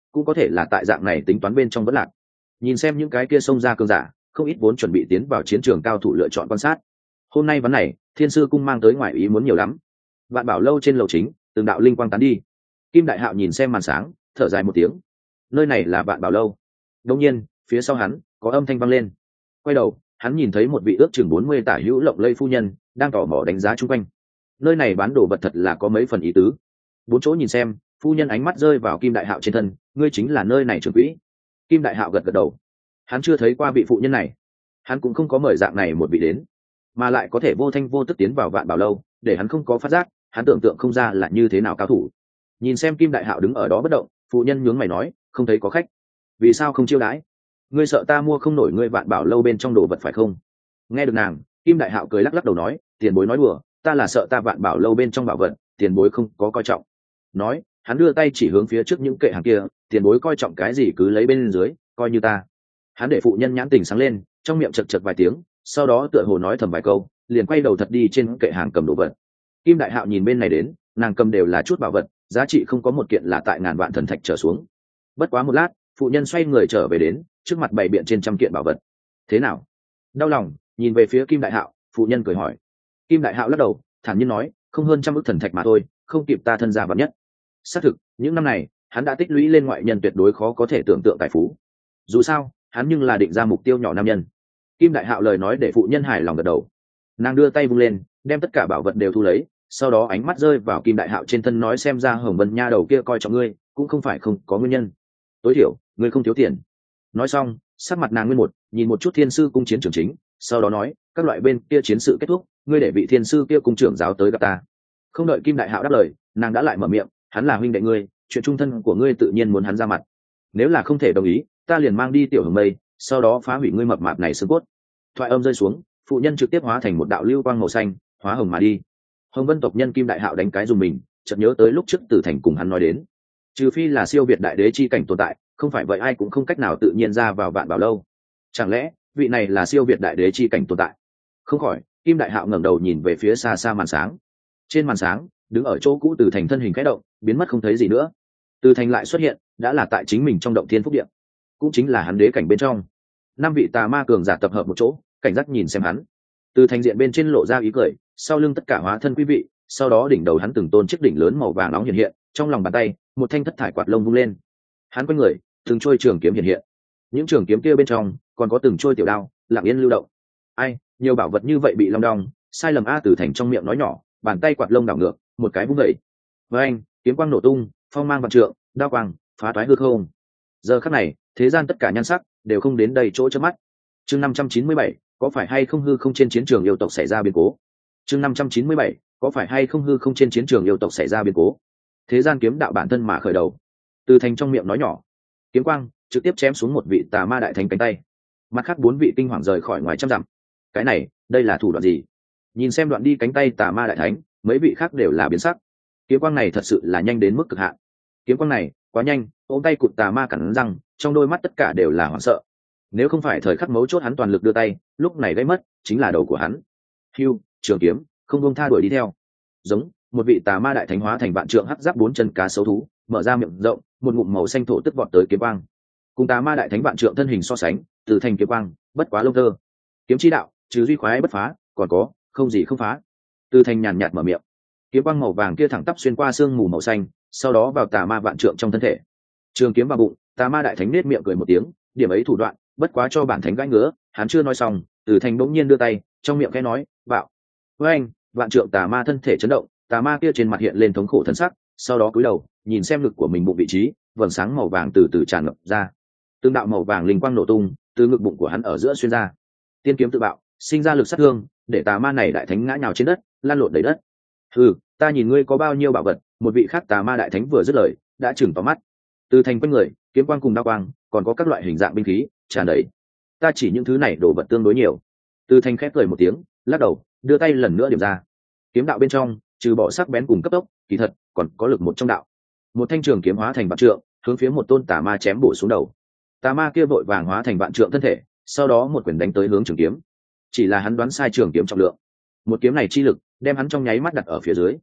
cũng có thể là tại dạng này tính toán bên trong vẫn lạc. Nhìn xem những cái kia xông ra cường giả, không ít vốn chuẩn bị tiến vào chiến trường cao thủ lựa chọn quan sát. Hôm nay ván này, Thiên Sư cung mang tới ngoại ý muốn nhiều lắm. Vạn Bảo lâu trên lầu chính, từng đạo linh quang tán đi. Kim Đại Hạo nhìn xem màn sáng, thở dài một tiếng. Nơi này là Vạn Bảo lâu. Đột nhiên, phía sau hắn có âm thanh vang lên. Quay đầu, hắn nhìn thấy một vị ước chừng bốn mươi tả hữu lộng lây phu nhân đang tỏ mò đánh giá chung quanh. Nơi này bán đồ vật thật là có mấy phần ý tứ. Bốn chỗ nhìn xem, phu nhân ánh mắt rơi vào Kim Đại Hạo trên thân, ngươi chính là nơi này trưởng quỹ. Kim Đại Hạo gật gật đầu. Hắn chưa thấy qua vị phụ nhân này, hắn cũng không có mời dạng này một vị đến, mà lại có thể vô thanh vô tức tiến vào Vạn Bảo lâu, để hắn không có phát giác, hắn tưởng tượng không ra là như thế nào cao thủ. Nhìn xem Kim Đại Hạo đứng ở đó bất động, phụ nhân nhướng mày nói, không thấy có khách, vì sao không chiêu đãi? Ngươi sợ ta mua không nổi ngươi Vạn Bảo lâu bên trong đồ vật phải không? Nghe được nàng, Kim Đại Hạo cười lắc lắc đầu nói, tiền bối nói đùa, ta là sợ ta Vạn Bảo lâu bên trong bảo vật, tiền bối không có coi trọng. Nói, hắn đưa tay chỉ hướng phía trước những kệ hàng kia, tiền bối coi trọng cái gì cứ lấy bên dưới, coi như ta. Hắn để phụ nhân nhãn tình sáng lên, trong miệng chật chật vài tiếng, sau đó tựa hồ nói thầm vài câu, liền quay đầu thật đi trên kệ hàng cầm đồ vật. Kim Đại Hạo nhìn bên này đến, nàng cầm đều là chút bảo vật, giá trị không có một kiện là tại ngàn vạn thần thạch trở xuống. Bất quá một lát, phụ nhân xoay người trở về đến, trước mặt bày biện trên trăm kiện bảo vật. Thế nào? Đau lòng, nhìn về phía Kim Đại Hạo, phụ nhân cười hỏi. Kim Đại Hạo lắc đầu, thản nhiên nói, không hơn trăm ức thần thạch mà thôi, không kịp ta thân gia vạn nhất. Xác thực, những năm này, hắn đã tích lũy lên ngoại nhân tuyệt đối khó có thể tưởng tượng tài phú. Dù sao, hắn nhưng là định ra mục tiêu nhỏ nam nhân. Kim Đại Hạo lời nói để phụ nhân hài lòng gật đầu. Nàng đưa tay vung lên, đem tất cả bảo vật đều thu lấy, sau đó ánh mắt rơi vào Kim Đại Hạo trên thân nói, xem ra Hồng Vân nha đầu kia coi trọng ngươi, cũng không phải không có nguyên nhân. Tối thiểu, ngươi không thiếu tiền. Nói xong, sắc mặt nàng nguyên một, nhìn một chút Thiên Sư cung chiến trường chính, sau đó nói, các loại bên kia chiến sự kết thúc, ngươi để vị thiên sư kia cung trưởng giáo tới gặp ta. Không đợi Kim Đại Hạo đáp lời, nàng đã lại mở miệng, hắn là huynh đệ ngươi, chuyện trung thân của ngươi tự nhiên muốn hắn ra mặt. Nếu là không thể đồng ý, ta liền mang đi Tiểu Hồng Mây, sau đó phá hủy ngươi mập mạp này xương cốt. Thoại âm rơi xuống, phụ nhân trực tiếp hóa thành một đạo lưu quang màu xanh, hóa hồng mà đi. Hồng Vân tộc nhân Kim Đại Hạo đánh cái dùng mình, chợt nhớ tới lúc trước Tử Thành cùng hắn nói đến, trừ phi là siêu việt đại đế chi cảnh tồn tại, không phải vậy ai cũng không cách nào tự nhiên ra vào Vạn Bảo lâu. Chẳng lẽ vị này là siêu việt đại đế chi cảnh tồn tại? Không khỏi, Kim Đại Hạo ngẩng đầu nhìn về phía xa xa màn sáng. Trên màn sáng, đứng ở chỗ cũ Tử Thành thân hình khẽ động, biến mất không thấy gì nữa. Tử Thành lại xuất hiện, đã là tại chính mình trong động thiên phúc điện, cũng chính là hắn đế cảnh bên trong. Năm vị tà ma cường giả tập hợp một chỗ, cảnh giác nhìn xem hắn. Từ thành diện bên trên lộ ra ý cười, sau lưng tất cả hóa thân quý vị, sau đó đỉnh đầu hắn từng tôn chiếc đỉnh lớn màu vàng nóng hiện hiện, trong lòng bàn tay, một thanh thất thải quạt lông vung lên. Hắn quanh người, từng trôi trường kiếm hiện hiện. Những trường kiếm kia bên trong còn có từng trôi tiểu đao, lặng yên lưu động. Ai, nhiều bảo vật như vậy bị long đong, sai lầm a. Từ thành trong miệng nói nhỏ, bàn tay quạt lông đảo ngược, một cái vung dậy. Với anh, kiếm quang nổ tung, phong mang vạn trượng, đao quang phá toái hư không. Giờ khắc này, thế gian tất cả nhan sắc đều không đến đầy chỗ trước mắt. Chương năm trăm chín mươi bảy, có phải hay không hư không trên chiến trường yêu tộc xảy ra biến cố? Chương năm trăm chín mươi bảy, có phải hay không hư không trên chiến trường yêu tộc xảy ra biến cố? Thế gian kiếm đạo bản thân mà khởi đầu. Từ thành trong miệng nói nhỏ, kiếm quang trực tiếp chém xuống một vị tà ma đại thánh cánh tay. Mặt khác bốn vị kinh hoàng rời khỏi ngoài trăm dặm. Cái này, đây là thủ đoạn gì? Nhìn xem đoạn đi cánh tay tà ma đại thánh, mấy vị khác đều là biến sắc. Kiếm quang này thật sự là nhanh đến mức cực hạn. Kiếm quang này quá nhanh, ôm tay cụt tà ma cắn răng, trong đôi mắt tất cả đều là hoảng sợ. Nếu không phải thời khắc mấu chốt hắn toàn lực đưa tay, lúc này gây mất chính là đầu của hắn. Hưu, trường kiếm, không buông tha đuổi đi theo. Giống một vị tà ma đại thánh hóa thành vạn trượng hắc giáp bốn chân cá sấu thú, mở ra miệng rộng, một ngụm màu xanh thổ tức vọt tới kiếm quang. Cùng tà ma đại thánh vạn trượng thân hình so sánh, từ thành kiếm quang, bất quá lông tơ. Kiếm chi đạo, trừ duy khoái bất phá, còn có không gì không phá. Từ thành nhàn nhạt mở miệng, kiếm quang màu vàng kia thẳng tắp xuyên qua xương mù màu xanh, sau đó vào tà ma vạn trượng trong thân thể. Trường kiếm vào bụng, tà ma đại thánh nết miệng cười một tiếng, điểm ấy thủ đoạn, bất quá cho bản thánh gãi ngứa. Hắn chưa nói xong, Từ Thành bỗng nhiên đưa tay, trong miệng khẽ nói, "Bạo." Với anh, vạn trượng tà ma thân thể chấn động, tà ma kia trên mặt hiện lên thống khổ thân sắc, sau đó cúi đầu, nhìn xem ngực của mình bụng vị trí, vầng sáng màu vàng từ từ tràn ngập ra. Tương đạo màu vàng linh quang nổ tung, từ ngực bụng của hắn ở giữa xuyên ra. Tiên kiếm tự bạo, sinh ra lực sát thương, để tà ma này đại thánh ngã nhào trên đất, lăn lộn đầy đất. "Hừ, ta nhìn ngươi có bao nhiêu bảo vật." Một vị khác tà ma đại thánh vừa dứt lời, đã chừng tóm mắt. Từ Thành quanh người, kiếm quang cùng đao quang, còn có các loại hình dạng binh khí tràn đầy. Ta chỉ những thứ này đồ vật tương đối nhiều. Từ Thành khép cười một tiếng, lắc đầu, đưa tay lần nữa điểm ra. Kiếm đạo bên trong, trừ bỏ sắc bén cùng cấp tốc, kỳ thật còn có lực một trong đạo. Một thanh trường kiếm hóa thành vạn trượng, hướng phía một tôn tà ma chém bổ xuống đầu. Tà ma kia vội vàng hóa thành vạn trượng thân thể, sau đó một quyền đánh tới hướng trường kiếm. Chỉ là hắn đoán sai trường kiếm trọng lượng. Một kiếm này chi lực, đem hắn trong nháy mắt đặt ở phía dưới.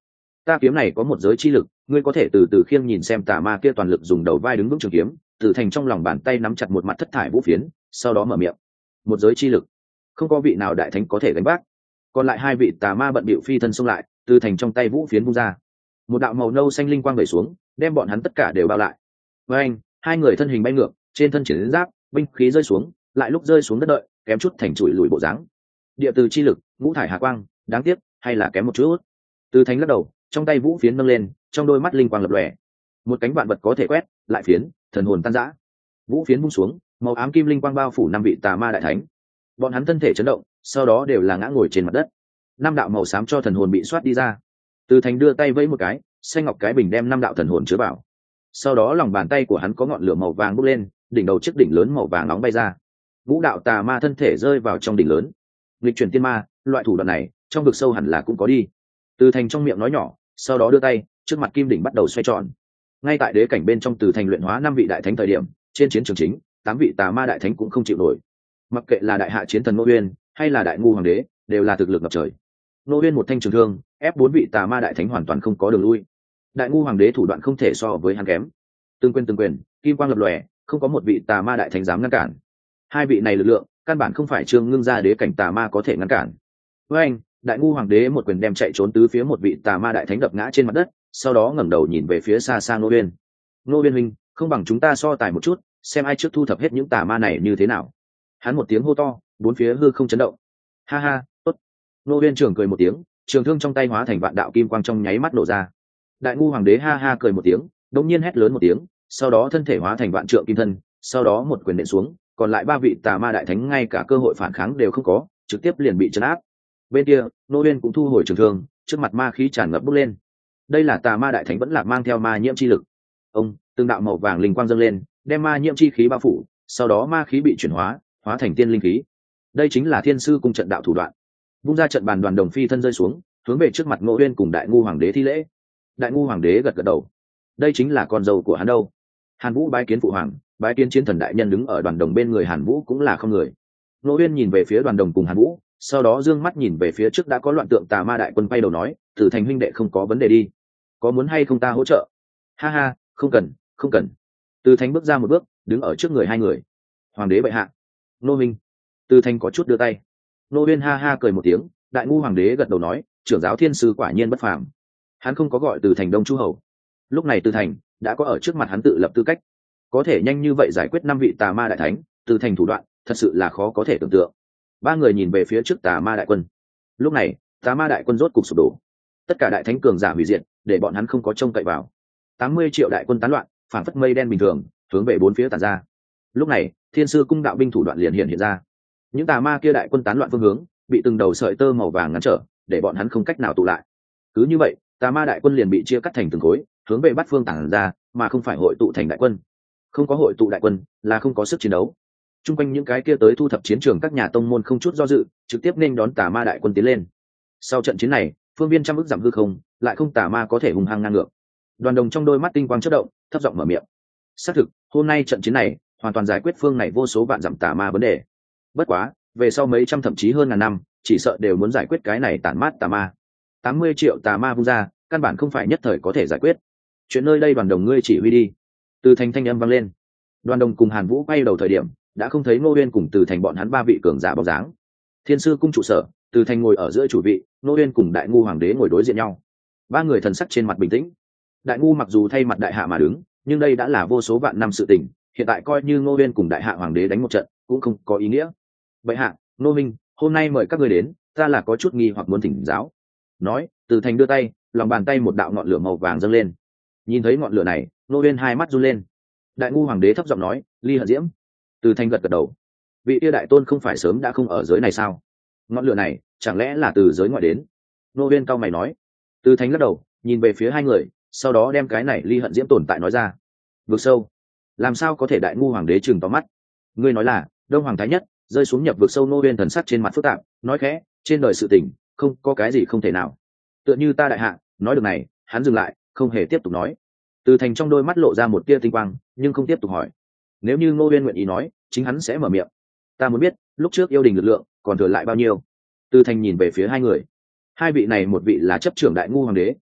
ta kiếm này có một giới chi lực, ngươi có thể từ từ khiêng nhìn xem tà ma kia toàn lực dùng đầu vai đứng vững trường kiếm. Từ Thành trong lòng bàn tay nắm chặt một mặt thất thải vũ phiến, sau đó mở miệng. Một giới chi lực, không có vị nào đại thánh có thể gánh vác. Còn lại hai vị tà ma bận bịu phi thân xông lại, Từ Thành trong tay vũ phiến vung ra, một đạo màu nâu xanh linh quang vẩy xuống, đem bọn hắn tất cả đều bao lại. Với anh, hai người thân hình bay ngược, trên thân triển giáp, binh khí rơi xuống, lại lúc rơi xuống đất đợi, kém chút thành chuỗi lùi bộ dáng. Địa từ chi lực, ngũ thải hạ quang, đáng tiếc, hay là kém một chút. Từ Thành lắc đầu, trong tay vũ phiến nâng lên, trong đôi mắt linh quang lập lòe. Một cánh vạn vật có thể quét, lại phiến, thần hồn tan rã. Vũ phiến bung xuống, màu ám kim linh quang bao phủ năm vị tà ma đại thánh. Bọn hắn thân thể chấn động, sau đó đều là ngã ngồi trên mặt đất. Năm đạo màu xám cho thần hồn bị xoát đi ra. Từ Thành đưa tay vẫy một cái, xanh ngọc cái bình đem năm đạo thần hồn chứa vào. Sau đó lòng bàn tay của hắn có ngọn lửa màu vàng bốc lên, đỉnh đầu chiếc đỉnh lớn màu vàng nóng bay ra. Ngũ đạo tà ma thân thể rơi vào trong đỉnh lớn. Nghịch chuyển tiên ma, loại thủ đoạn này, trong vực sâu hẳn là cũng có đi. Từ Thành trong miệng nói nhỏ, sau đó đưa tay, trước mặt kim đỉnh bắt đầu xoay tròn. Ngay tại đế cảnh bên trong Từ Thành luyện hóa năm vị đại thánh thời điểm, trên chiến trường chính, tám vị tà ma đại thánh cũng không chịu nổi. Mặc kệ là đại hạ chiến thần Ngô Uyên, hay là đại ngu hoàng đế, đều là thực lực ngập trời. Ngô Uyên một thanh trường thương, ép bốn vị tà ma đại thánh hoàn toàn không có đường lui. Đại ngu hoàng đế thủ đoạn không thể so với hắn kém. Từng quyền từng quyền, kim quang lập lòe, không có một vị tà ma đại thánh dám ngăn cản. Hai vị này lực lượng, căn bản không phải Trương Ngưng ra đế cảnh tà ma có thể ngăn cản. Với anh, đại ngu hoàng đế một quyền đem chạy trốn tứ phía một vị tà ma đại thánh đập ngã trên mặt đất, sau đó ngẩng đầu nhìn về phía xa xa Ngô Uyên. Ngô Uyên huynh, không bằng chúng ta so tài một chút, xem ai trước thu thập hết những tà ma này như thế nào. Hắn một tiếng hô to, bốn phía hư không chấn động. Ha ha, tốt. Ngô Uyên trưởng cười một tiếng, trường thương trong tay hóa thành vạn đạo kim quang trong nháy mắt nổ ra. Đại ngu hoàng đế ha ha cười một tiếng, đống nhiên hét lớn một tiếng, sau đó thân thể hóa thành vạn trượng kim thân, sau đó một quyền nện xuống, còn lại ba vị tà ma đại thánh ngay cả cơ hội phản kháng đều không có, trực tiếp liền bị trấn áp. Bên kia, Ngô Uyên cũng thu hồi trường thương, trước mặt ma khí tràn ngập bốc lên. Đây là tà ma đại thánh vẫn lạc mang theo ma nhiễm chi lực. Ông, từng đạo màu vàng linh quang dâng lên, đem ma nhiễm chi khí bao phủ, sau đó ma khí bị chuyển hóa, hóa thành tiên linh khí. Đây chính là Thiên Sư cung trận đạo thủ đoạn. Vung ra trận bàn đoàn đồng phi thân rơi xuống, hướng về trước mặt Ngô Uyên cùng đại ngu hoàng đế thi lễ. Đại ngu hoàng đế gật gật đầu. Đây chính là con dâu của hắn đâu. Hàn Vũ bái kiến phụ hoàng, bái kiến chiến thần đại nhân đứng ở đoàn đồng bên người Hàn Vũ cũng là không người. Ngô Uyên nhìn về phía đoàn đồng cùng Hàn Vũ, sau đó dương mắt nhìn về phía trước đã có loạn tượng tà ma đại quân quay đầu nói, Tử Thành huynh đệ không có vấn đề đi, có muốn hay không ta hỗ trợ? Ha ha, không cần, không cần. Từ Thành bước ra một bước, đứng ở trước người hai người. Hoàng đế bệ hạ. Nô minh. Từ Thành có chút đưa tay. Nô Uyên ha ha cười một tiếng, đại ngu hoàng đế gật đầu nói, trưởng giáo thiên sư quả nhiên bất phàm. Hắn không có gọi Từ Thành đông chu hầu. Lúc này Từ Thành đã có ở trước mặt hắn tự lập tư cách, có thể nhanh như vậy giải quyết năm vị tà ma đại thánh. Từ Thành thủ đoạn thật sự là khó có thể tưởng tượng. Ba người nhìn về phía trước tà ma đại quân. Lúc này tà ma đại quân rốt cục sụp đổ, tất cả đại thánh cường giả hủy diệt, để bọn hắn không có trông cậy vào. Tám mươi triệu đại quân tán loạn, phản phất mây đen bình thường, hướng về bốn phía tản ra. Lúc này Thiên Sư cung đạo binh thủ đoạn liền hiện hiện ra. Những tà ma kia đại quân tán loạn phương hướng bị từng đầu sợi tơ màu vàng ngăn trở, để bọn hắn không cách nào tụ lại. Cứ như vậy tà ma đại quân liền bị chia cắt thành từng khối, hướng về bát phương tản ra, mà không phải hội tụ thành đại quân. Không có hội tụ đại quân là không có sức chiến đấu. Trung quanh những cái kia tới thu thập chiến trường các nhà tông môn không chút do dự, trực tiếp nên đón tà ma đại quân tiến lên. Sau trận chiến này, phương viên trăm ức giảm hư không, lại không tà ma có thể hung hăng ngang ngược. Đoàn đồng trong đôi mắt tinh quang chớp động, thấp giọng mở miệng. Xác thực, hôm nay trận chiến này hoàn toàn giải quyết phương này vô số vạn giảm tà ma vấn đề. Bất quá, về sau mấy trăm thậm chí hơn ngàn năm, chỉ sợ đều muốn giải quyết cái này tản mát tà ma. Tám mươi triệu tà ma vung ra, căn bản không phải nhất thời có thể giải quyết. Chuyện nơi đây đoàn đồng ngươi chỉ huy đi. Từ Thành thanh âm vang lên. Đoàn đồng cùng Hàn Vũ quay đầu thời điểm, đã không thấy Ngô Uyên cùng Từ Thành bọn hắn ba vị cường giả bóng dáng. Thiên Sư cung trụ sở, Từ Thành ngồi ở giữa chủ vị, Ngô Uyên cùng đại ngu hoàng đế ngồi đối diện nhau. Ba người thần sắc trên mặt bình tĩnh. Đại ngu mặc dù thay mặt đại hạ mà đứng, nhưng đây đã là vô số vạn năm sự tình, hiện tại coi như Ngô Uyên cùng đại hạ hoàng đế đánh một trận, cũng không có ý nghĩa. Bệ hạ, Ngô minh, hôm nay mời các ngươi đến, ta là có chút nghi hoặc muốn thỉnh giáo. Nói, Từ Thành đưa tay, lòng bàn tay một đạo ngọn lửa màu vàng dâng lên. Nhìn thấy ngọn lửa này, Ngô Uyên hai mắt run lên. Đại ngu hoàng đế thấp giọng nói, ly hận diễm. Từ Thành gật gật đầu. Vị yêu đại tôn không phải sớm đã không ở giới này sao? Ngọn lửa này chẳng lẽ là từ giới ngoại đến? Ngô Uyên cao mày nói. Từ Thành lắc đầu, nhìn về phía hai người, sau đó đem cái này ly hận diễm tồn tại nói ra. Vực sâu, làm sao có thể? Đại ngu hoàng đế trừng to mắt. Ngươi nói là Đông Hoàng Thái Nhất rơi xuống nhập vực sâu? Ngô Uyên thần sắc trên mặt phức tạp, nói khẽ, trên đời sự tình không có cái gì không thể nào. Tựa như ta đại hạ. Nói được này, hắn dừng lại, không hề tiếp tục nói. Từ Thành trong đôi mắt lộ ra một tia tinh quang, nhưng không tiếp tục hỏi. Nếu như Ngô Uyên nguyện ý nói, chính hắn sẽ mở miệng. Ta muốn biết, lúc trước yêu đình lực lượng còn thừa lại bao nhiêu? Từ Thành nhìn về phía hai người. Hai vị này, một vị là chấp trưởng đại ngu hoàng đế,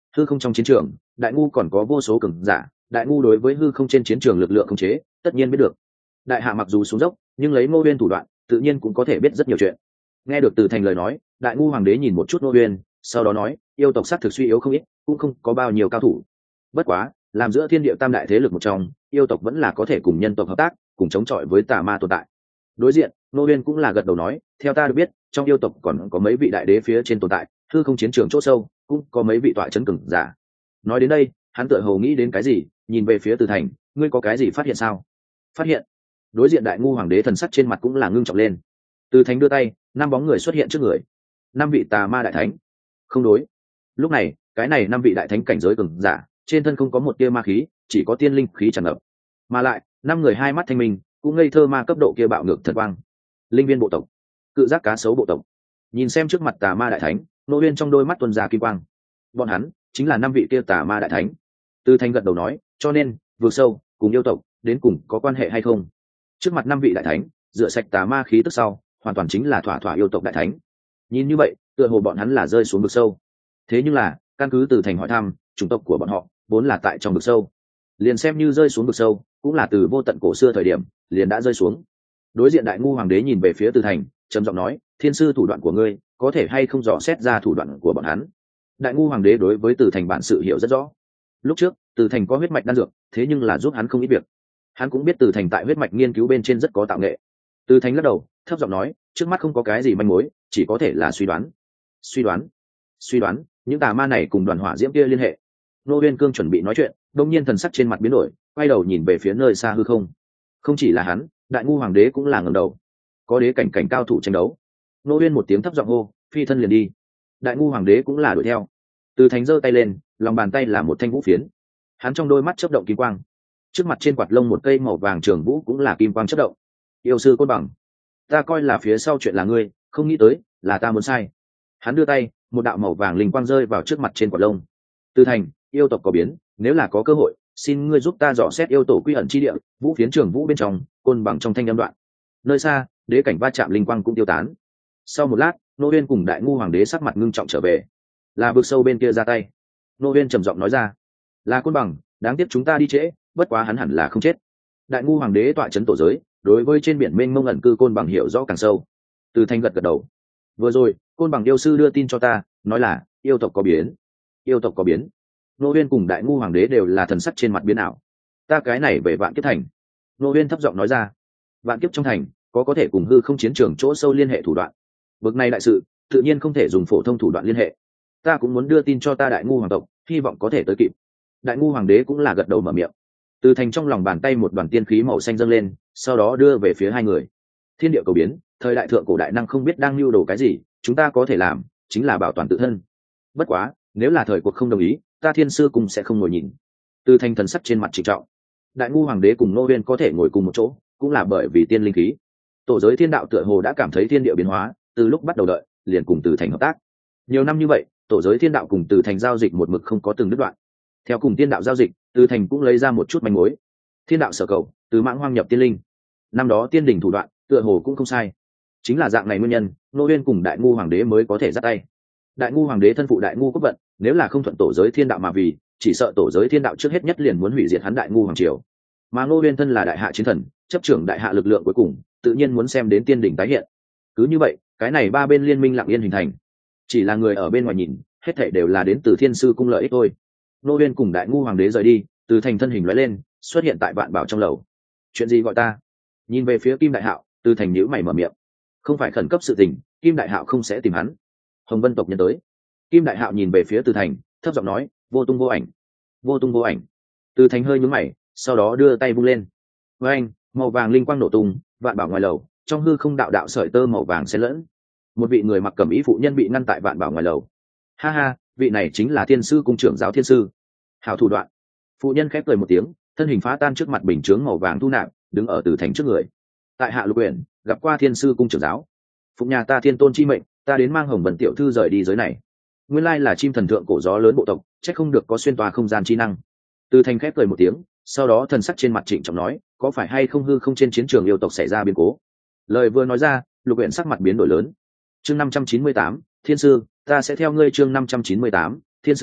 hư không trong chiến trường đại ngu còn có vô số cường giả, đại ngu đối với hư không trên chiến trường lực lượng khống chế tất nhiên biết được. Đại hạ mặc dù xuống dốc nhưng lấy Ngô Uyên thủ đoạn tự nhiên cũng có thể biết rất nhiều chuyện. Nghe được Từ Thành lời nói, đại ngu hoàng đế nhìn một chút Ngô Uyên, sau đó nói, yêu tộc sát thực suy yếu không ít, cũng không có bao nhiêu cao thủ. Bất quá làm giữa thiên địa tam đại thế lực một trong, yêu tộc vẫn là có thể cùng nhân tộc hợp tác, cùng chống chọi với tà ma tồn tại. Đối diện Ngô Uyên cũng là gật đầu nói, theo ta được biết trong yêu tộc còn có mấy vị đại đế phía trên tồn tại, hư không chiến trường chỗ sâu cũng có mấy vị tọa chấn cường giả. Nói đến đây hắn tựa hồ nghĩ đến cái gì, nhìn về phía Từ Thành, ngươi có cái gì phát hiện sao? Phát hiện? Đối diện đại ngu hoàng đế thần sắc trên mặt cũng là ngưng trọng lên. Từ Thành đưa tay, năm bóng người xuất hiện trước người. Năm vị tà ma đại thánh. Không đối. Lúc này cái này năm vị đại thánh cảnh giới cường giả, trên thân không có một tia ma khí, chỉ có tiên linh khí tràn ngập. Mà lại năm người hai mắt thanh minh, cũng ngây thơ ma cấp độ kia bạo ngược thật quang. Linh viên bộ tộc, cự giác cá sấu bộ tộc. Nhìn xem trước mặt tà ma đại thánh, Ngô Uyên trong đôi mắt tuôn ra kim quang. Bọn hắn chính là năm vị kia tà ma đại thánh. Từ Thành gật đầu nói, cho nên vượt sâu cùng yêu tộc đến cùng có quan hệ hay không? Trước mặt năm vị đại thánh rửa sạch tà ma khí tức sau, hoàn toàn chính là thỏa thỏa yêu tộc đại thánh. Nhìn như vậy tựa hồ bọn hắn là rơi xuống vực sâu. Thế nhưng là căn cứ Từ Thành hỏi thăm, chủng tộc của bọn họ vốn là tại trong vực sâu. Liền xem như rơi xuống vực sâu cũng là từ vô tận cổ xưa thời điểm liền đã rơi xuống. Đối diện đại ngu hoàng đế nhìn về phía Từ Thành, trầm giọng nói, thiên sư thủ đoạn của ngươi có thể hay không dò xét ra thủ đoạn của bọn hắn? Đại ngu hoàng đế đối với Từ Thành bản sự hiểu rất rõ. Lúc trước Từ Thành có huyết mạch đan dược, thế nhưng là giúp hắn không ít việc. Hắn cũng biết Từ Thành tại huyết mạch nghiên cứu bên trên rất có tạo nghệ. Từ Thành lắc đầu thấp giọng nói, trước mắt không có cái gì manh mối, chỉ có thể là suy đoán. Suy đoán? Suy đoán những tà ma này cùng đoàn hỏa diễm kia liên hệ. Nô Uyên Cương chuẩn bị nói chuyện, đông nhiên thần sắc trên mặt biến đổi, quay đầu nhìn về phía nơi xa hư không. Không chỉ là hắn, đại ngu hoàng đế cũng là ngẩng đầu. Có đế cảnh cảnh cao thủ tranh đấu. Nô Uyên một tiếng thấp giọng hô, phi thân liền đi. Đại ngu hoàng đế cũng là đuổi theo. Từ Thành giơ tay lên, lòng bàn tay là một thanh vũ phiến. Hắn trong đôi mắt chớp động kim quang. Trước mặt trên quạt lông một cây màu vàng trường vũ cũng là kim quang chớp động. Yêu sư Côn Bằng, ta coi là phía sau chuyện là ngươi, không nghĩ tới là ta muốn sai. Hắn đưa tay, một đạo màu vàng linh quang rơi vào trước mặt trên quạt lông. Từ Thành, yêu tộc có biến, nếu là có cơ hội, xin ngươi giúp ta dò xét yêu tổ quy ẩn chi địa, vũ phiến trường vũ bên trong, Côn Bằng trong thanh âm đoạn. Nơi xa, đế cảnh va chạm linh quang cũng tiêu tán. Sau một lát, Nô Uyên cùng đại ngu hoàng đế sắc mặt ngưng trọng trở về. Là vực sâu bên kia ra tay. Nô Uyên trầm giọng nói ra, là Côn Bằng, đáng tiếc chúng ta đi trễ, bất quá hắn hẳn là không chết. Đại ngu hoàng đế tọa chấn tổ giới, đối với trên biển mênh mông ẩn cư Côn Bằng hiểu rõ càng sâu. Từ Thanh gật gật đầu. Vừa rồi Côn Bằng yêu sư đưa tin cho ta, nói là yêu tộc có biến. Yêu tộc có biến? Nô Uyên cùng đại ngu hoàng đế đều là thần sắc trên mặt biến ảo. Ta cái này về Vạn Kiếp Thành. Nô Uyên thấp giọng nói ra, Vạn Kiếp trong thành có có thể cùng hư không chiến trường chỗ sâu liên hệ thủ đoạn. Bực này đại sự tự nhiên không thể dùng phổ thông thủ đoạn liên hệ. Ta cũng muốn đưa tin cho ta đại ngu hoàng tộc, hy vọng có thể tới kịp. Đại ngu hoàng đế cũng là gật đầu mở miệng. Từ Thành trong lòng bàn tay một đoàn tiên khí màu xanh dâng lên, sau đó đưa về phía hai người. Thiên địa cầu biến, thời đại thượng cổ đại năng không biết đang lưu đồ cái gì, chúng ta có thể làm chính là bảo toàn tự thân. Bất quá nếu là thời cuộc không đồng ý, ta thiên sư cùng sẽ không ngồi nhìn. Từ Thành thần sắc trên mặt trịnh trọng. Đại ngu hoàng đế cùng Nô Uyên có thể ngồi cùng một chỗ, cũng là bởi vì tiên linh khí. Tổ giới thiên đạo tựa hồ đã cảm thấy thiên địa biến hóa, từ lúc bắt đầu đợi liền cùng Từ Thành hợp tác. Nhiều năm như vậy, tổ giới thiên đạo cùng Từ Thành giao dịch một mực không có từng đứt đoạn. Theo cùng tiên đạo giao dịch, Từ Thành cũng lấy ra một chút manh mối. Thiên đạo sở cầu, từ mãng hoang nhập tiên linh. Năm đó tiên đỉnh thủ đoạn, tựa hồ cũng không sai. Chính là dạng này nguyên nhân, Nô Uyên cùng đại ngu hoàng đế mới có thể dắt tay. Đại ngu hoàng đế thân phụ đại ngu quốc vận, nếu là không thuận tổ giới thiên đạo mà vì, chỉ sợ tổ giới thiên đạo trước hết nhất liền muốn hủy diệt hắn đại ngu hoàng triều. Mà Nô Uyên thân là đại hạ chiến thần, chấp trưởng đại hạ lực lượng cuối cùng, tự nhiên muốn xem đến tiên đỉnh tái hiện. Cứ như vậy, cái này ba bên liên minh lặng yên hình thành. Chỉ là người ở bên ngoài nhìn, hết thảy đều là đến từ thiên sư cung lợi ích thôi. Nô Uyên cùng đại ngu hoàng đế rời đi, Từ Thành thân hình lóe lên, xuất hiện tại vạn bảo trong lầu. Chuyện gì gọi ta? Nhìn về phía Kim Đại Hạo, Từ Thành nhíu mày mở miệng. Không phải khẩn cấp sự tình, Kim Đại Hạo không sẽ tìm hắn. Hồng Vân tộc nhân tới. Kim Đại Hạo nhìn về phía Từ Thành, thấp giọng nói, vô tung vô ảnh. Vô tung vô ảnh. Từ Thành hơi nhướng mày, sau đó đưa tay vung lên. Với anh, màu vàng linh quang nổ tung, vạn bảo ngoài lầu, trong hư không đạo đạo sợi tơ màu vàng xen lẫn. Một vị người mặc cẩm y phụ nhân bị ngăn tại vạn bảo ngoài lầu. Ha ha, vị này chính là thiên sư cung trưởng giáo thiên sư. Hảo thủ đoạn. Phụ nhân khép cười một tiếng, thân hình phá tan trước mặt bình chướng màu vàng thu nạp, đứng ở Từ Thành trước người. Tại hạ lục uyển gặp qua thiên sư cung trưởng giáo. Phụng nhà ta thiên tôn chi mệnh, ta đến mang Hồng Vân tiểu thư rời đi giới này. Nguyên lai là chim thần thượng cổ gió lớn bộ tộc, chắc không được có xuyên tòa không gian chi năng. Từ Thành khép cười một tiếng, sau đó thần sắc trên mặt trịnh trọng nói, có phải hay không hư không trên chiến trường yêu tộc xảy ra biến cố? Lời vừa nói ra, lục uyển sắc mặt biến đổi lớn. Chương năm trăm chín mươi tám, thiên sư, ta sẽ theo ngươi. Chương năm trăm chín mươi tám, thiên sư,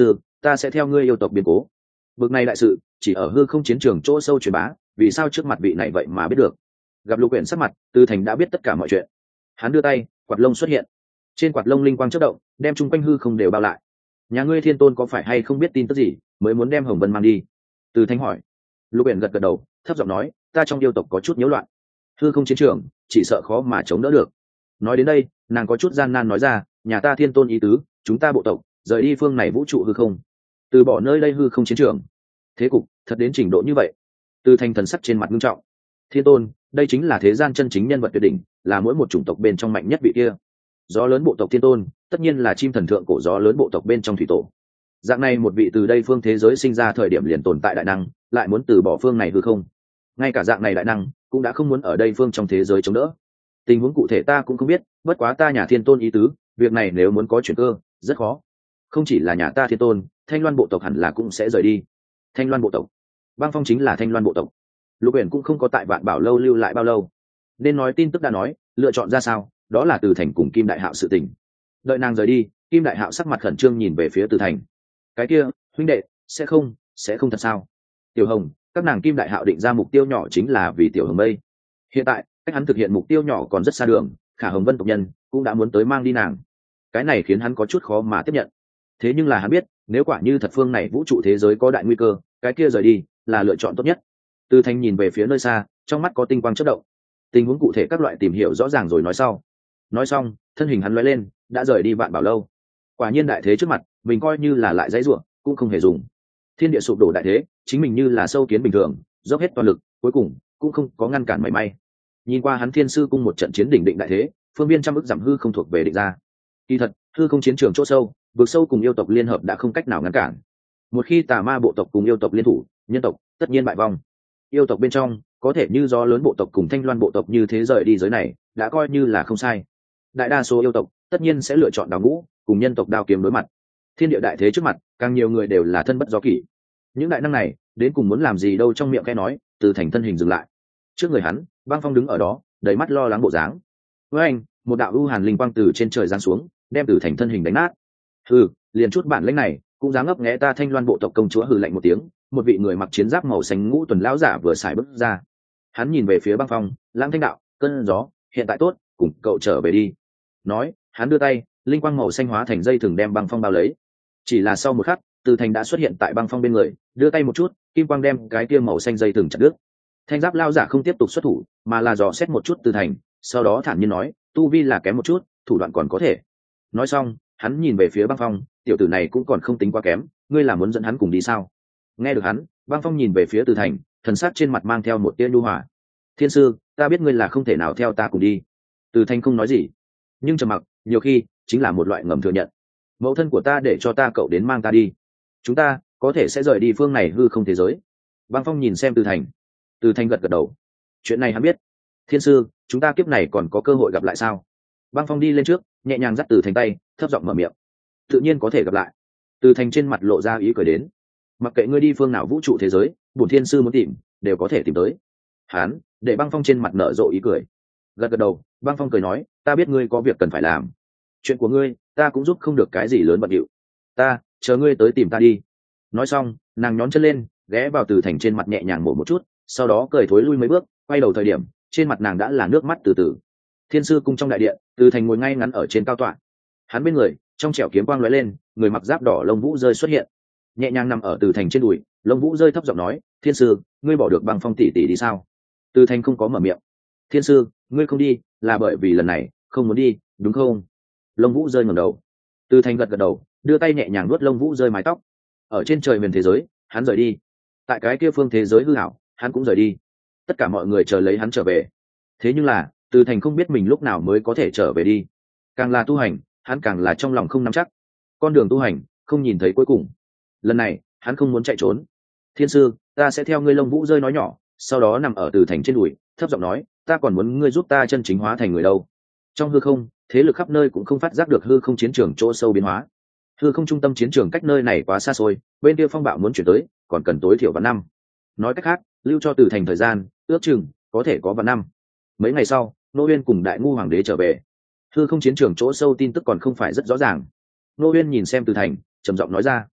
ta sẽ theo ngươi yêu tộc biến cố. Bực này đại sự chỉ ở hư không chiến trường chỗ sâu truyền bá, vì sao trước mặt vị này vậy mà biết được? Gặp Lục Uyển sắc mặt, Từ Thành đã biết tất cả mọi chuyện. Hắn đưa tay, quạt lông xuất hiện, trên quạt lông linh quang chớp động, đem chung quanh hư không đều bao lại. Nhà ngươi Thiên Tôn có phải hay không biết tin tức gì, mới muốn đem Hồng Vân mang đi? Từ Thành hỏi. Lục Uyển gật gật đầu, thấp giọng nói, ta trong yêu tộc có chút nhiễu loạn, hư không chiến trường chỉ sợ khó mà chống đỡ được. Nói đến đây, nàng có chút gian nan nói ra, nhà ta Thiên Tôn ý tứ, chúng ta bộ tộc rời đi phương này vũ trụ hư không, từ bỏ nơi đây hư không chiến trường. Thế cục thật đến trình độ như vậy? Từ Thành thần sắc trên mặt nghiêm trọng. Thiên Tôn, đây chính là thế gian chân chính nhân vật tuyệt đỉnh, là mỗi một chủng tộc bên trong mạnh nhất vị kia. Gió lớn bộ tộc Thiên Tôn, tất nhiên là chim thần thượng cổ gió lớn bộ tộc bên trong thủy tổ. Dạng này một vị từ đây phương thế giới sinh ra thời điểm liền tồn tại đại năng, lại muốn từ bỏ phương này hư không. Ngay cả dạng này đại năng cũng đã không muốn ở đây phương trong thế giới chống đỡ. Tình huống cụ thể ta cũng không biết, bất quá ta nhà Thiên Tôn ý tứ, việc này nếu muốn có chuyển cơ, rất khó. Không chỉ là nhà ta Thiên Tôn, Thanh Loan bộ tộc hẳn là cũng sẽ rời đi. Thanh Loan bộ tộc? Băng Phong chính là Thanh Loan bộ tộc. Lục Uyển cũng không có tại Vạn Bảo lâu lưu lại bao lâu, nên nói tin tức đã nói, lựa chọn ra sao, đó là Từ Thành cùng Kim Đại Hạo sự tình. Đợi nàng rời đi, Kim Đại Hạo sắc mặt khẩn trương nhìn về phía Từ Thành. Cái kia, huynh đệ, sẽ không, sẽ không thật sao? Tiểu Hồng, các nàng Kim Đại Hạo định ra mục tiêu nhỏ chính là vì Tiểu Hồng Mây. Hiện tại, cách hắn thực hiện mục tiêu nhỏ còn rất xa đường, Khả Hồng Vân tộc nhân cũng đã muốn tới mang đi nàng. Cái này khiến hắn có chút khó mà tiếp nhận. Thế nhưng là hắn biết, nếu quả như thật phương này vũ trụ thế giới có đại nguy cơ, cái kia rời đi là lựa chọn tốt nhất. Từ Thành nhìn về phía nơi xa, trong mắt có tinh quang chớp động. Tình huống cụ thể các loại tìm hiểu rõ ràng rồi nói sau. Nói xong, thân hình hắn lóe lên, đã rời đi Vạn Bảo lâu. Quả nhiên đại thế trước mặt, mình coi như là lại dãy rủa, cũng không hề dùng. Thiên địa sụp đổ đại thế, chính mình như là sâu kiến bình thường, dốc hết toàn lực, cuối cùng cũng không có ngăn cản mảy may. Nhìn qua hắn Thiên Sư cung một trận chiến đỉnh định đại thế, phương viên trăm ức giảm hư không thuộc về định ra. Kỳ thật, hư không chiến trường chỗ sâu, vực sâu cùng yêu tộc liên hợp đã không cách nào ngăn cản. Một khi tà ma bộ tộc cùng yêu tộc liên thủ, nhân tộc tất nhiên bại vong. Yêu tộc bên trong có thể như gió lớn bộ tộc cùng Thanh Loan bộ tộc như thế rời đi giới này, đã coi như là không sai. Đại đa số yêu tộc tất nhiên sẽ lựa chọn đào ngũ, cùng nhân tộc đao kiếm đối mặt. Thiên địa đại thế trước mặt, càng nhiều người đều là thân bất do kỷ. Những đại năng này đến cùng muốn làm gì đâu, trong miệng khẽ nói, Từ Thành thân hình dừng lại. Trước người hắn, Băng Phong đứng ở đó, đầy mắt lo lắng bộ dáng. Với anh, một đạo u hàn linh quang từ trên trời giáng xuống, đem Từ Thành thân hình đánh nát. Hừ, liền chút bản lĩnh này, cũng dám ngấp nghé ta Thanh Loan bộ tộc công chúa? Hừ lạnh một tiếng, một vị người mặc chiến giáp màu xanh ngũ tuần lão giả vừa xài bước ra. Hắn nhìn về phía Băng Phong, Lãng Thanh đạo, cơn gió, hiện tại tốt, cùng cậu trở về đi. Nói, hắn đưa tay, linh quang màu xanh hóa thành dây thừng đem Băng Phong bao lấy. Chỉ là sau một khắc, Từ Thành đã xuất hiện tại Băng Phong bên người, đưa tay một chút, kim quang đem cái kia màu xanh dây thừng chặt đứt. Thanh giáp lão giả không tiếp tục xuất thủ, mà là dò xét một chút Từ Thành, sau đó thản nhiên nói, tu vi là kém một chút, thủ đoạn còn có thể. Nói xong, hắn nhìn về phía Băng Phong, tiểu tử này cũng còn không tính quá kém, ngươi là muốn dẫn hắn cùng đi sao? Nghe được hắn, Băng Phong nhìn về phía Từ Thành, thần sắc trên mặt mang theo một tia nhu hòa. Thiên sư, ta biết ngươi là không thể nào theo ta cùng đi. Từ Thành không nói gì, nhưng trầm mặc nhiều khi chính là một loại ngầm thừa nhận. Mẫu thân của ta để cho ta cậu đến mang ta đi, chúng ta có thể sẽ rời đi phương này hư không thế giới. Băng Phong nhìn xem Từ Thành. Từ Thành gật gật đầu, chuyện này hắn biết. Thiên sư, chúng ta kiếp này còn có cơ hội gặp lại sao? Băng Phong đi lên trước, nhẹ nhàng dắt Từ Thành tay, thấp giọng mở miệng, tự nhiên có thể gặp lại. Từ Thành trên mặt lộ ra ý cười đến, mặc kệ ngươi đi phương nào vũ trụ thế giới, bổn thiên sư muốn tìm đều có thể tìm tới. Hán để Băng Phong trên mặt nở rộ ý cười, gật gật đầu. Băng Phong cười nói, ta biết ngươi có việc cần phải làm, chuyện của ngươi ta cũng giúp không được cái gì lớn bận điệu, ta chờ ngươi tới tìm ta đi. Nói xong, nàng nhón chân lên, ghé vào Từ Thành trên mặt nhẹ nhàng mổ một chút, sau đó cười thối lui mấy bước, quay đầu thời điểm trên mặt nàng đã là nước mắt từ từ. Thiên sư cung trong đại điện, Từ Thành ngồi ngay ngắn ở trên cao tọa, hắn bên người trong trẻo kiếm quang lóe lên, người mặc giáp đỏ lông vũ rơi xuất hiện, nhẹ nhàng nằm ở Từ Thành trên đùi. Lông vũ rơi thấp giọng nói, thiên sư, ngươi bỏ được Băng Phong tỷ tỷ đi sao? Từ Thành không có mở miệng. Thiên sư, ngươi không đi là bởi vì lần này không muốn đi đúng không? Lông vũ rơi ngẩng đầu. Từ Thành gật gật đầu, đưa tay nhẹ nhàng nuốt lông vũ rơi mái tóc. Ở trên trời miền thế giới, hắn rời đi. Tại cái kia phương thế giới hư ảo, hắn cũng rời đi. Tất cả mọi người chờ lấy hắn trở về. Thế nhưng là, Từ Thành không biết mình lúc nào mới có thể trở về đi. Càng là tu hành, hắn càng là trong lòng không nắm chắc. Con đường tu hành không nhìn thấy cuối cùng. Lần này hắn không muốn chạy trốn. Thiên sư, ta sẽ theo ngươi. Lông vũ rơi nói nhỏ, sau đó nằm ở Từ Thành trên đùi, thấp giọng nói, ta còn muốn ngươi giúp ta chân chính hóa thành người đâu. Trong hư không, thế lực khắp nơi cũng không phát giác được hư không chiến trường chỗ sâu biến hóa. Hư không trung tâm chiến trường cách nơi này quá xa xôi, bên kia phong bạo muốn chuyển tới còn cần tối thiểu vạn năm. Nói cách khác, lưu cho Từ Thành thời gian ước chừng có thể có vạn năm. Mấy ngày sau, Nô Uyên cùng Đại Ngu Hoàng đế trở về. Hư không chiến trường chỗ sâu tin tức còn không phải rất rõ ràng. Nô Uyên nhìn xem Từ Thành, trầm giọng nói ra,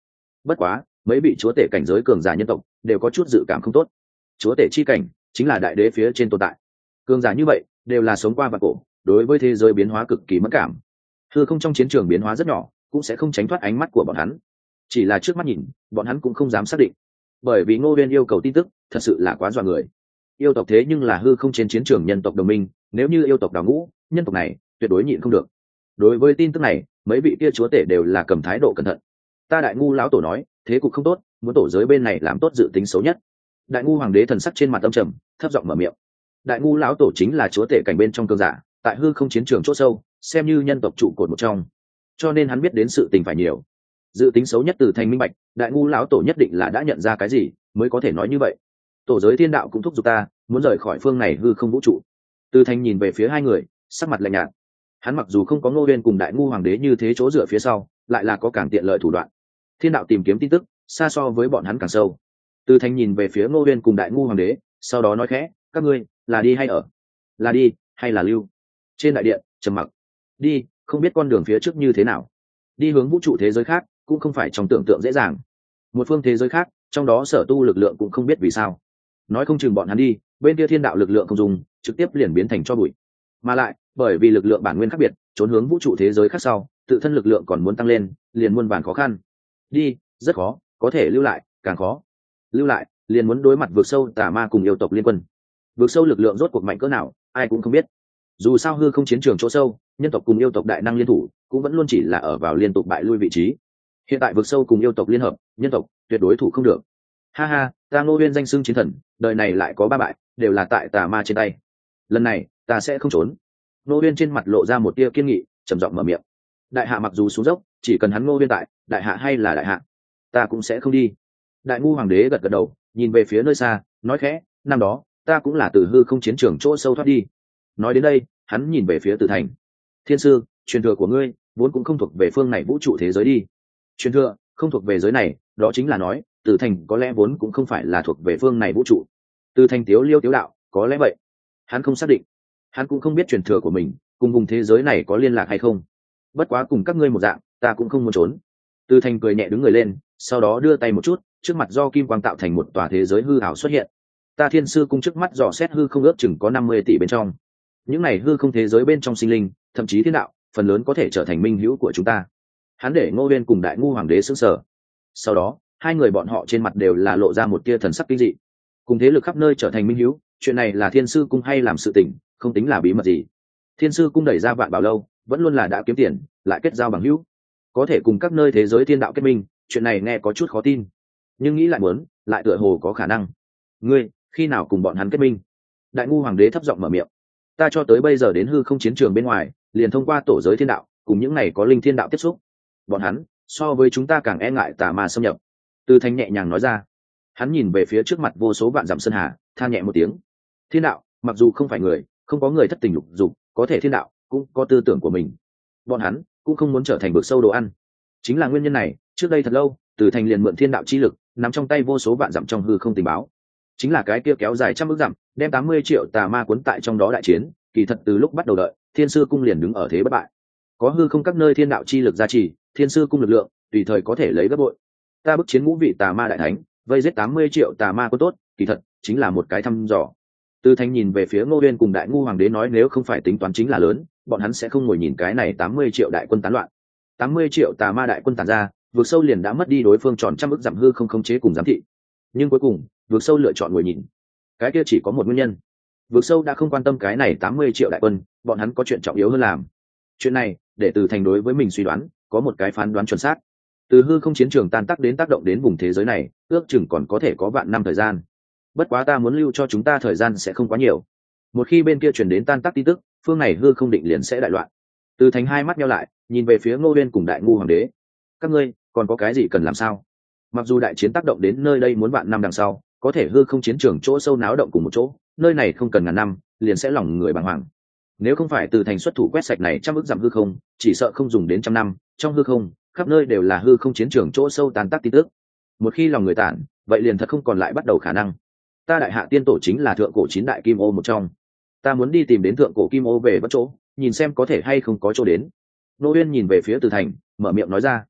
Bất quá mấy vị chúa tể cảnh giới cường giả nhân tộc đều có chút dự cảm không tốt. Chúa tể chi cảnh chính là đại đế phía trên tồn tại, cường giả như vậy đều là sống qua vạn cổ, đối với thế giới biến hóa cực kỳ mất cảm. Hư không trong chiến trường biến hóa rất nhỏ cũng sẽ không tránh thoát ánh mắt của bọn hắn, chỉ là trước mắt nhìn bọn hắn cũng không dám xác định, bởi vì Ngô Uyên yêu cầu tin tức thật sự là quá dọa người. Yêu tộc thế nhưng là hư không trên chiến trường nhân tộc đồng minh, nếu như yêu tộc đào ngũ, nhân tộc này tuyệt đối nhịn không được. Đối với tin tức này mấy vị kia chúa tể đều là cầm thái độ cẩn thận. Ta Đại Ngu lão tổ nói thế cục không tốt, muốn tổ giới bên này làm tốt dự tính xấu nhất. Đại Ngu hoàng đế thần sắc trên mặt âm trầm, thấp giọng mở miệng. Đại Ngu lão tổ chính là chúa tể cảnh bên trong cường giả, tại hư không chiến trường chỗ sâu xem như nhân tộc trụ cột một trong, cho nên hắn biết đến sự tình phải nhiều. Dự tính xấu nhất từ thành minh bạch, Đại Ngu lão tổ nhất định là đã nhận ra cái gì mới có thể nói như vậy. Tổ giới thiên đạo cũng thúc giục ta muốn rời khỏi phương này hư không vũ trụ. Từ thành nhìn về phía hai người, sắc mặt lạnh nhạt. Hắn mặc dù không có Ngô Uyên cùng Đại Ngu hoàng đế như thế chỗ dựa phía sau, lại là có càng tiện lợi thủ đoạn. Thiên đạo tìm kiếm tin tức xa so với bọn hắn càng sâu. Từ thành nhìn về phía Ngô Uyên cùng Đại Ngu hoàng đế, sau đó nói khẽ, các ngươi là đi hay ở? Là đi hay là lưu? Trên đại điện trầm mặc. Đi, không biết con đường phía trước như thế nào. Đi hướng vũ trụ thế giới khác cũng không phải trong tưởng tượng dễ dàng. Một phương thế giới khác, trong đó sở tu lực lượng cũng không biết vì sao, nói không chừng bọn hắn đi bên kia thiên đạo lực lượng không dùng, trực tiếp liền biến thành cho bụi. Mà lại bởi vì lực lượng bản nguyên khác biệt, trốn hướng vũ trụ thế giới khác sau tự thân lực lượng còn muốn tăng lên, liền muôn vàn khó khăn. Đi rất khó, có thể lưu lại càng khó. Lưu lại liền muốn đối mặt vượt sâu tà ma cùng yêu tộc liên quân. Vượt sâu lực lượng rốt cuộc mạnh cỡ nào ai cũng không biết, dù sao hư không chiến trường chỗ sâu nhân tộc cùng yêu tộc đại năng liên thủ cũng vẫn luôn chỉ là ở vào liên tục bại lui vị trí. Hiện tại vượt sâu cùng yêu tộc liên hợp, nhân tộc tuyệt đối thủ không được. Ha ha, ta Ngô Uyên danh xưng chiến thần, đời này lại có ba bại, đều là tại tà ma trên tay. Lần này ta sẽ không trốn. Ngô Uyên trên mặt lộ ra một tia kiên nghị, trầm giọng mở miệng. Đại hạ mặc dù xuống dốc, chỉ cần hắn Ngô Uyên tại, đại hạ hay là đại hạ, ta cũng sẽ không đi. Đại Ngu hoàng đế gật gật đầu, nhìn về phía nơi xa, nói khẽ, năm đó ta cũng là từ hư không chiến trường chỗ sâu thoát đi. Nói đến đây hắn nhìn về phía Từ Thành. Thiên sư, truyền thừa của ngươi vốn cũng không thuộc về phương này vũ trụ thế giới đi. Truyền thừa không thuộc về giới này, đó chính là nói Từ Thành có lẽ vốn cũng không phải là thuộc về phương này vũ trụ. Từ Thành tiếu liêu tiếu đạo, có lẽ vậy. Hắn không xác định, hắn cũng không biết truyền thừa của mình cùng vùng thế giới này có liên lạc hay không. Bất quá cùng các ngươi một dạng, ta cũng không muốn trốn. Từ Thành cười nhẹ đứng người lên, sau đó đưa tay một chút, trước mặt do kim quang tạo thành một tòa thế giới hư ảo xuất hiện. Ta Thiên sư cung trước mắt dò xét hư không ước chừng có năm mươi tỷ bên trong. Những này hư không thế giới bên trong sinh linh, thậm chí thiên đạo, phần lớn có thể trở thành minh hữu của chúng ta. Hắn để Ngô Uyên cùng Đại Ngu hoàng đế sững sờ. Sau đó hai người bọn họ trên mặt đều là lộ ra một tia thần sắc kinh dị. Cùng thế lực khắp nơi trở thành minh hữu, chuyện này là Thiên sư cung hay làm sự tình, không tính là bí mật gì. Thiên sư cung đẩy ra vạn bảo lâu, vẫn luôn là đã kiếm tiền, lại kết giao bằng hữu, có thể cùng các nơi thế giới thiên đạo kết minh, chuyện này nghe có chút khó tin, nhưng nghĩ lại muốn, lại tựa hồ có khả năng. Ngươi khi nào cùng bọn hắn kết minh? Đại Ngu hoàng đế thấp giọng mở miệng. Ta cho tới bây giờ đến hư không chiến trường bên ngoài, liền thông qua tổ giới thiên đạo cùng những này có linh thiên đạo tiếp xúc. Bọn hắn so với chúng ta càng e ngại tà ma xâm nhập. Từ Thanh nhẹ nhàng nói ra. Hắn nhìn về phía trước mặt vô số vạn dặm sơn hà, than nhẹ một tiếng. Thiên đạo mặc dù không phải người, không có người thất tình lục dục, có thể thiên đạo cũng có tư tưởng của mình. Bọn hắn cũng không muốn trở thành vực sâu đồ ăn. Chính là nguyên nhân này, trước đây thật lâu, Từ Thanh liền mượn thiên đạo chi lực, nắm trong tay vô số vạn dặm trong hư không tình báo. Chính là cái kia kéo dài trăm ức dặm, đem tám mươi triệu tà ma cuốn tại trong đó đại chiến, kỳ thật từ lúc bắt đầu đợi, Thiên sư cung liền đứng ở thế bất bại. Có hư không các nơi thiên đạo chi lực gia trì, Thiên sư cung lực lượng tùy thời có thể lấy gấp bội. Ta bức chiến ngũ vị tà ma đại thánh, vây giết tám mươi triệu tà ma có tốt, kỳ thật chính là một cái thăm dò. Từ Thanh nhìn về phía Ngô Uyên cùng Đại Ngu hoàng đế nói, nếu không phải tính toán chính là lớn, bọn hắn sẽ không ngồi nhìn cái này tám mươi triệu đại quân tán loạn. tám mươi triệu tà ma đại quân tản ra, vượt sâu liền đã mất đi đối phương tròn trăm ức dặm hư không khống chế cùng giám thị. Nhưng cuối cùng vượt sâu lựa chọn ngồi nhìn, cái kia chỉ có một nguyên nhân: vượt sâu đã không quan tâm cái này tám mươi triệu đại quân, bọn hắn có chuyện trọng yếu hơn làm. Chuyện này để Từ Thành đối với mình suy đoán có một cái phán đoán chuẩn xác. Từ hư không chiến trường tan tác đến tác động đến vùng thế giới này, ước chừng còn có thể có vạn năm thời gian. Bất quá ta muốn lưu cho chúng ta thời gian sẽ không quá nhiều. Một khi bên kia truyền đến tan tác tin tức, phương này hư không định liền sẽ đại loạn. Từ Thành hai mắt nheo lại, nhìn về phía Ngô Uyên cùng Đại Ngu hoàng đế. Các ngươi còn có cái gì cần làm sao? Mặc dù đại chiến tác động đến nơi đây muốn vạn năm đằng sau, có thể hư không chiến trường chỗ sâu náo động cùng một chỗ, nơi này không cần ngàn năm liền sẽ lòng người bàng hoàng. Nếu không phải Từ Thành xuất thủ quét sạch này trăm ức dặm hư không, chỉ sợ không dùng đến trăm năm, trong hư không khắp nơi đều là hư không chiến trường chỗ sâu tàn tác tin tức. Một khi lòng người tản, vậy liền thật không còn lại bắt đầu khả năng. Ta đại hạ tiên tổ chính là thượng cổ chín đại kim ô một trong, ta muốn đi tìm đến thượng cổ kim ô về bắt chỗ, nhìn xem có thể hay không có chỗ đến. Nô Uyên nhìn về phía Từ Thành, mở miệng nói ra.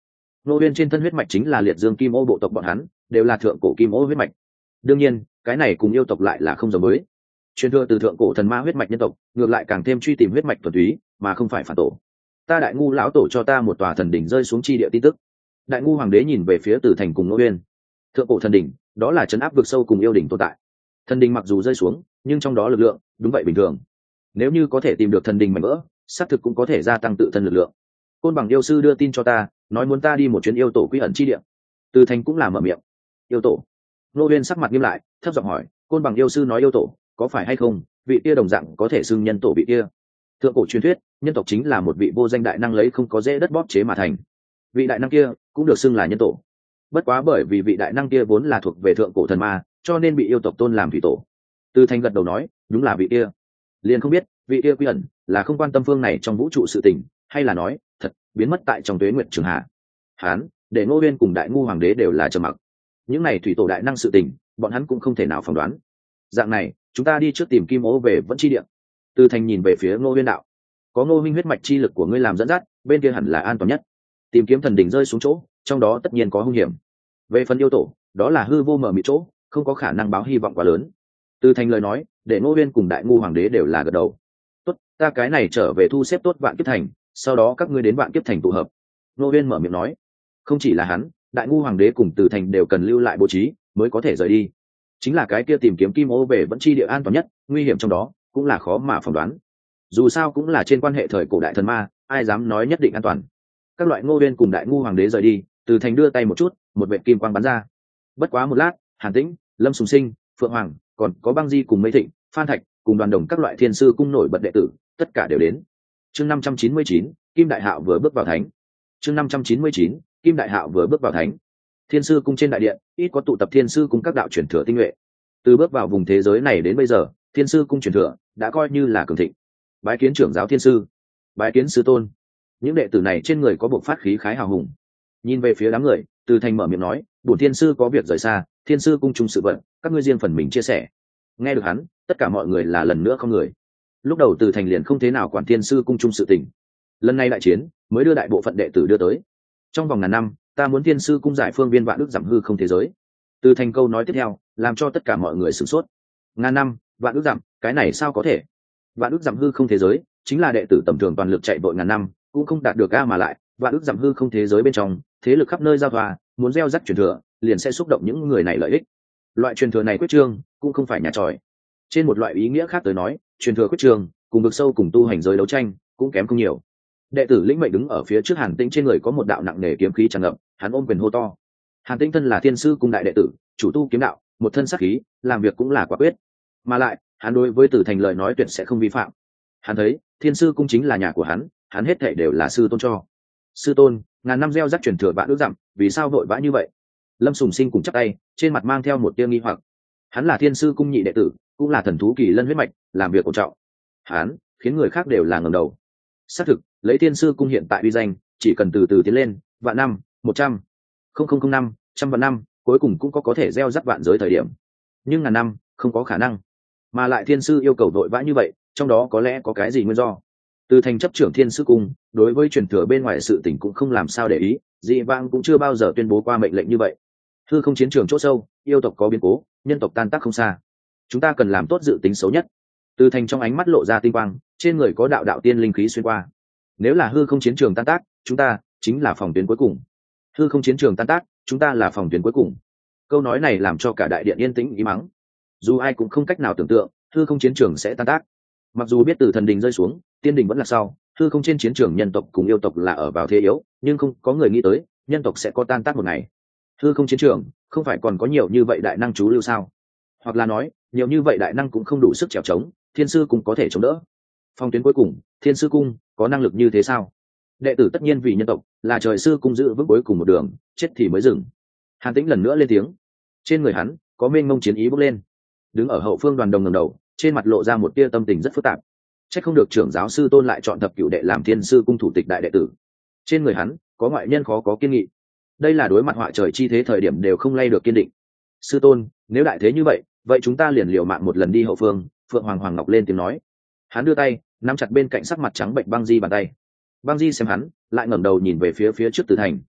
Ngô Uyên trên thân huyết mạch chính là liệt dương kim ô bộ tộc bọn hắn, đều là thượng cổ kim ô huyết mạch. Đương nhiên, cái này cùng yêu tộc lại là không giống với. Truyền thừa từ thượng cổ thần ma huyết mạch nhân tộc, ngược lại càng thêm truy tìm huyết mạch thuần túy, mà không phải phản tổ. Ta đại ngu lão tổ cho ta một tòa thần đỉnh rơi xuống chi địa tin tức. Đại ngu hoàng đế nhìn về phía Tử Thành cùng Ngô Uyên. Thượng cổ thần đỉnh, đó là trấn áp vực sâu cùng yêu đỉnh tồn tại. Thần đỉnh mặc dù rơi xuống, nhưng trong đó lực lượng, đúng vậy bình thường. Nếu như có thể tìm được thần đỉnh mảnh vỡ, xác thực cũng có thể gia tăng tự thân lực lượng. Côn Bằng yêu sư đưa tin cho ta, nói muốn ta đi một chuyến yêu tổ quy ẩn chi địa. Từ Thành cũng là mở miệng. Yêu tổ? Ngô Uyên sắc mặt nghiêm lại, thấp giọng hỏi, Côn Bằng yêu sư nói yêu tổ, có phải hay không? Vị kia đồng dạng có thể xưng nhân tổ vị kia. Thượng cổ truyền thuyết, nhân tộc chính là một vị vô danh đại năng lấy không có dễ đất bóp chế mà thành. Vị đại năng kia cũng được xưng là nhân tổ. Bất quá bởi vì vị đại năng kia vốn là thuộc về thượng cổ thần ma, cho nên bị yêu tộc tôn làm thủy tổ. Từ Thành gật đầu nói, đúng là vị kia. Liền không biết, vị kia quy ẩn là không quan tâm phương này trong vũ trụ sự tình, hay là nói thật biến mất tại trong tuế nguyệt trường hạ. Hán, để Ngô Uyên cùng đại ngu hoàng đế đều là trầm mặc. Những này thủy tổ đại năng sự tình, bọn hắn cũng không thể nào phỏng đoán. Dạng này, chúng ta đi trước tìm Kim Ô về vẫn chi địa. Từ Thành nhìn về phía Ngô Uyên đạo, có Ngô minh huyết mạch chi lực của ngươi làm dẫn dắt, bên kia hẳn là an toàn nhất. Tìm kiếm thần đỉnh rơi xuống chỗ, trong đó tất nhiên có hung hiểm. Về phần yêu tổ, đó là hư vô mờ mịt chỗ, không có khả năng báo hy vọng quá lớn. Từ Thành lời nói, để Ngô Uyên cùng đại ngu hoàng đế đều là gật đầu. Tốt, ta cái này trở về thu xếp tốt Vạn Kiếp Thành, sau đó các ngươi đến Vạn Kiếp Thành tụ hợp. Ngô Uyên mở miệng nói, không chỉ là hắn, đại ngu hoàng đế cùng Từ Thành đều cần lưu lại bố trí, mới có thể rời đi. Chính là cái kia tìm kiếm Kim Ô về vẫn chi địa an toàn nhất, nguy hiểm trong đó cũng là khó mà phỏng đoán. Dù sao cũng là trên quan hệ thời cổ đại thần ma, ai dám nói nhất định an toàn. Các loại Ngô Uyên cùng đại ngu hoàng đế rời đi, Từ Thành đưa tay một chút, một vệt kim quang bắn ra. Bất quá một lát, Hàn Tĩnh, Lâm Sùng Sinh, Phượng Hoàng, còn có Băng Di cùng Mây Thịnh, Phan Thạch, cùng đoàn đồng các loại thiên sư cung nổi bật đệ tử, tất cả đều đến. Chương năm trăm chín mươi chín, Kim Đại Hạo vừa bước vào thánh. Chương năm trăm chín mươi chín, Kim Đại Hạo vừa bước vào thánh. Thiên sư cung trên đại điện, ít có tụ tập thiên sư cung các đạo truyền thừa tinh nhuệ. Từ bước vào vùng thế giới này đến bây giờ, thiên sư cung truyền thừa đã coi như là cường thịnh. Bái kiến trưởng giáo thiên sư, bái kiến sư tôn. Những đệ tử này trên người có bộc phát khí khái hào hùng. Nhìn về phía đám người, Từ Thành mở miệng nói, bổn thiên sư có việc rời xa, thiên sư cung chung sự vận, các ngươi riêng phần mình chia sẻ. Nghe được hắn, tất cả mọi người là lần nữa không người. Lúc đầu Từ Thành liền không thế nào quản thiên sư cung chung sự tình. Lần này đại chiến mới đưa đại bộ phận đệ tử đưa tới. Trong vòng ngàn năm, ta muốn thiên sư cung giải phương viên vạn ước giảm hư không thế giới. Từ Thành câu nói tiếp theo, làm cho tất cả mọi người sửng sốt. Ngàn năm, vạn ước giảm, cái này sao có thể? Vạn ước giảm hư không thế giới, chính là đệ tử tầm thường toàn lực chạy vội ngàn năm, cũng không đạt được a mà lại, vạn ước giảm hư không thế giới bên trong, thế lực khắp nơi giao thoa, muốn gieo rắc truyền thừa, liền sẽ xúc động những người này lợi ích. Loại truyền thừa này quyết trương, cũng không phải nhà tròi. Trên một loại ý nghĩa khác tới nói, truyền thừa quyết trương, cùng vực sâu cùng tu hành giới đấu tranh, cũng kém không nhiều. Đệ tử lĩnh mệnh đứng ở phía trước Hàn Tĩnh, trên người có một đạo nặng nề kiếm khí tràn ngập, hắn ôm quyền hô to. Hàn Tĩnh thân là thiên sư cung đại đệ tử, chủ tu kiếm đạo, một thân sát khí, làm việc cũng là quả quyết. Mà lại, hắn đối với Tử Thành lời nói tuyệt sẽ không vi phạm. Hắn thấy, thiên sư cung chính là nhà của hắn, hắn hết thảy đều là sư tôn cho. Sư tôn, ngàn năm gieo rắc truyền thừa bạn ước dặm, vì sao vội vã như vậy? Lâm Sùng Sinh cùng chắp tay, trên mặt mang theo một tia nghi hoặc. Hắn là thiên sư cung nhị đệ tử, cũng là thần thú kỳ lân huyết mạch, làm việc cổ trọng. Hắn khiến người khác đều là ngẩng đầu. Xác thực, lấy thiên sư cung hiện tại uy danh, chỉ cần từ từ tiến lên, vạn năm, một trăm, không không không năm, trăm vạn năm, cuối cùng cũng có có thể gieo rắc vạn giới thời điểm. Nhưng ngàn năm, không có khả năng. Mà lại thiên sư yêu cầu vội vã như vậy, trong đó có lẽ có cái gì nguyên do? Từ Thành chấp trưởng thiên sư cung, đối với truyền thừa bên ngoài sự tình cũng không làm sao để ý, dị vãng cũng chưa bao giờ tuyên bố qua mệnh lệnh như vậy. Hư không chiến trường chỗ sâu, yêu tộc có biến cố, nhân tộc tan tác không xa. Chúng ta cần làm tốt dự tính xấu nhất. Từ Thành trong ánh mắt lộ ra tinh quang, trên người có đạo đạo tiên linh khí xuyên qua. Nếu là hư không chiến trường tan tác, chúng ta chính là phòng tuyến cuối cùng. Hư không chiến trường tan tác, chúng ta là phòng tuyến cuối cùng. Câu nói này làm cho cả đại điện yên tĩnh ý mắng. Dù ai cũng không cách nào tưởng tượng, hư không chiến trường sẽ tan tác. Mặc dù biết từ thần đình rơi xuống, tiên đình vẫn là sau, hư không trên chiến trường nhân tộc cùng yêu tộc là ở vào thế yếu, nhưng không có người nghĩ tới nhân tộc sẽ có tan tác một ngày. Hư không chiến trường không phải còn có nhiều như vậy đại năng chú lưu sao? Hoặc là nói, nhiều như vậy đại năng cũng không đủ sức chèo chống, thiên sư cũng có thể chống đỡ. Phong tuyến cuối cùng, thiên sư cung có năng lực như thế sao? Đệ tử tất nhiên vì nhân tộc, là trời sư cung giữ vững cuối cùng một đường, chết thì mới dừng. Hàn Tĩnh lần nữa lên tiếng, trên người hắn có mênh mông chiến ý bốc lên. Đứng ở hậu phương đoàn đồng ngẩng đầu, trên mặt lộ ra một tia tâm tình rất phức tạp. Chắc không được trưởng giáo sư tôn lại chọn thập cửu đệ làm thiên sư cung thủ tịch đại đệ tử. Trên người hắn có ngoại nhân khó có kiên nghị. Đây là đối mặt họa trời chi thế thời điểm đều không lay được kiên định. Sư tôn, nếu đại thế như vậy, vậy chúng ta liền liều mạng một lần đi hậu phương. Phượng Hoàng Hoàng Ngọc lên tiếng nói. Hắn đưa tay nắm chặt bên cạnh sắc mặt trắng bệnh Băng Di bàn tay. Băng Di xem hắn, lại ngẩng đầu nhìn về phía phía trước Từ Thành,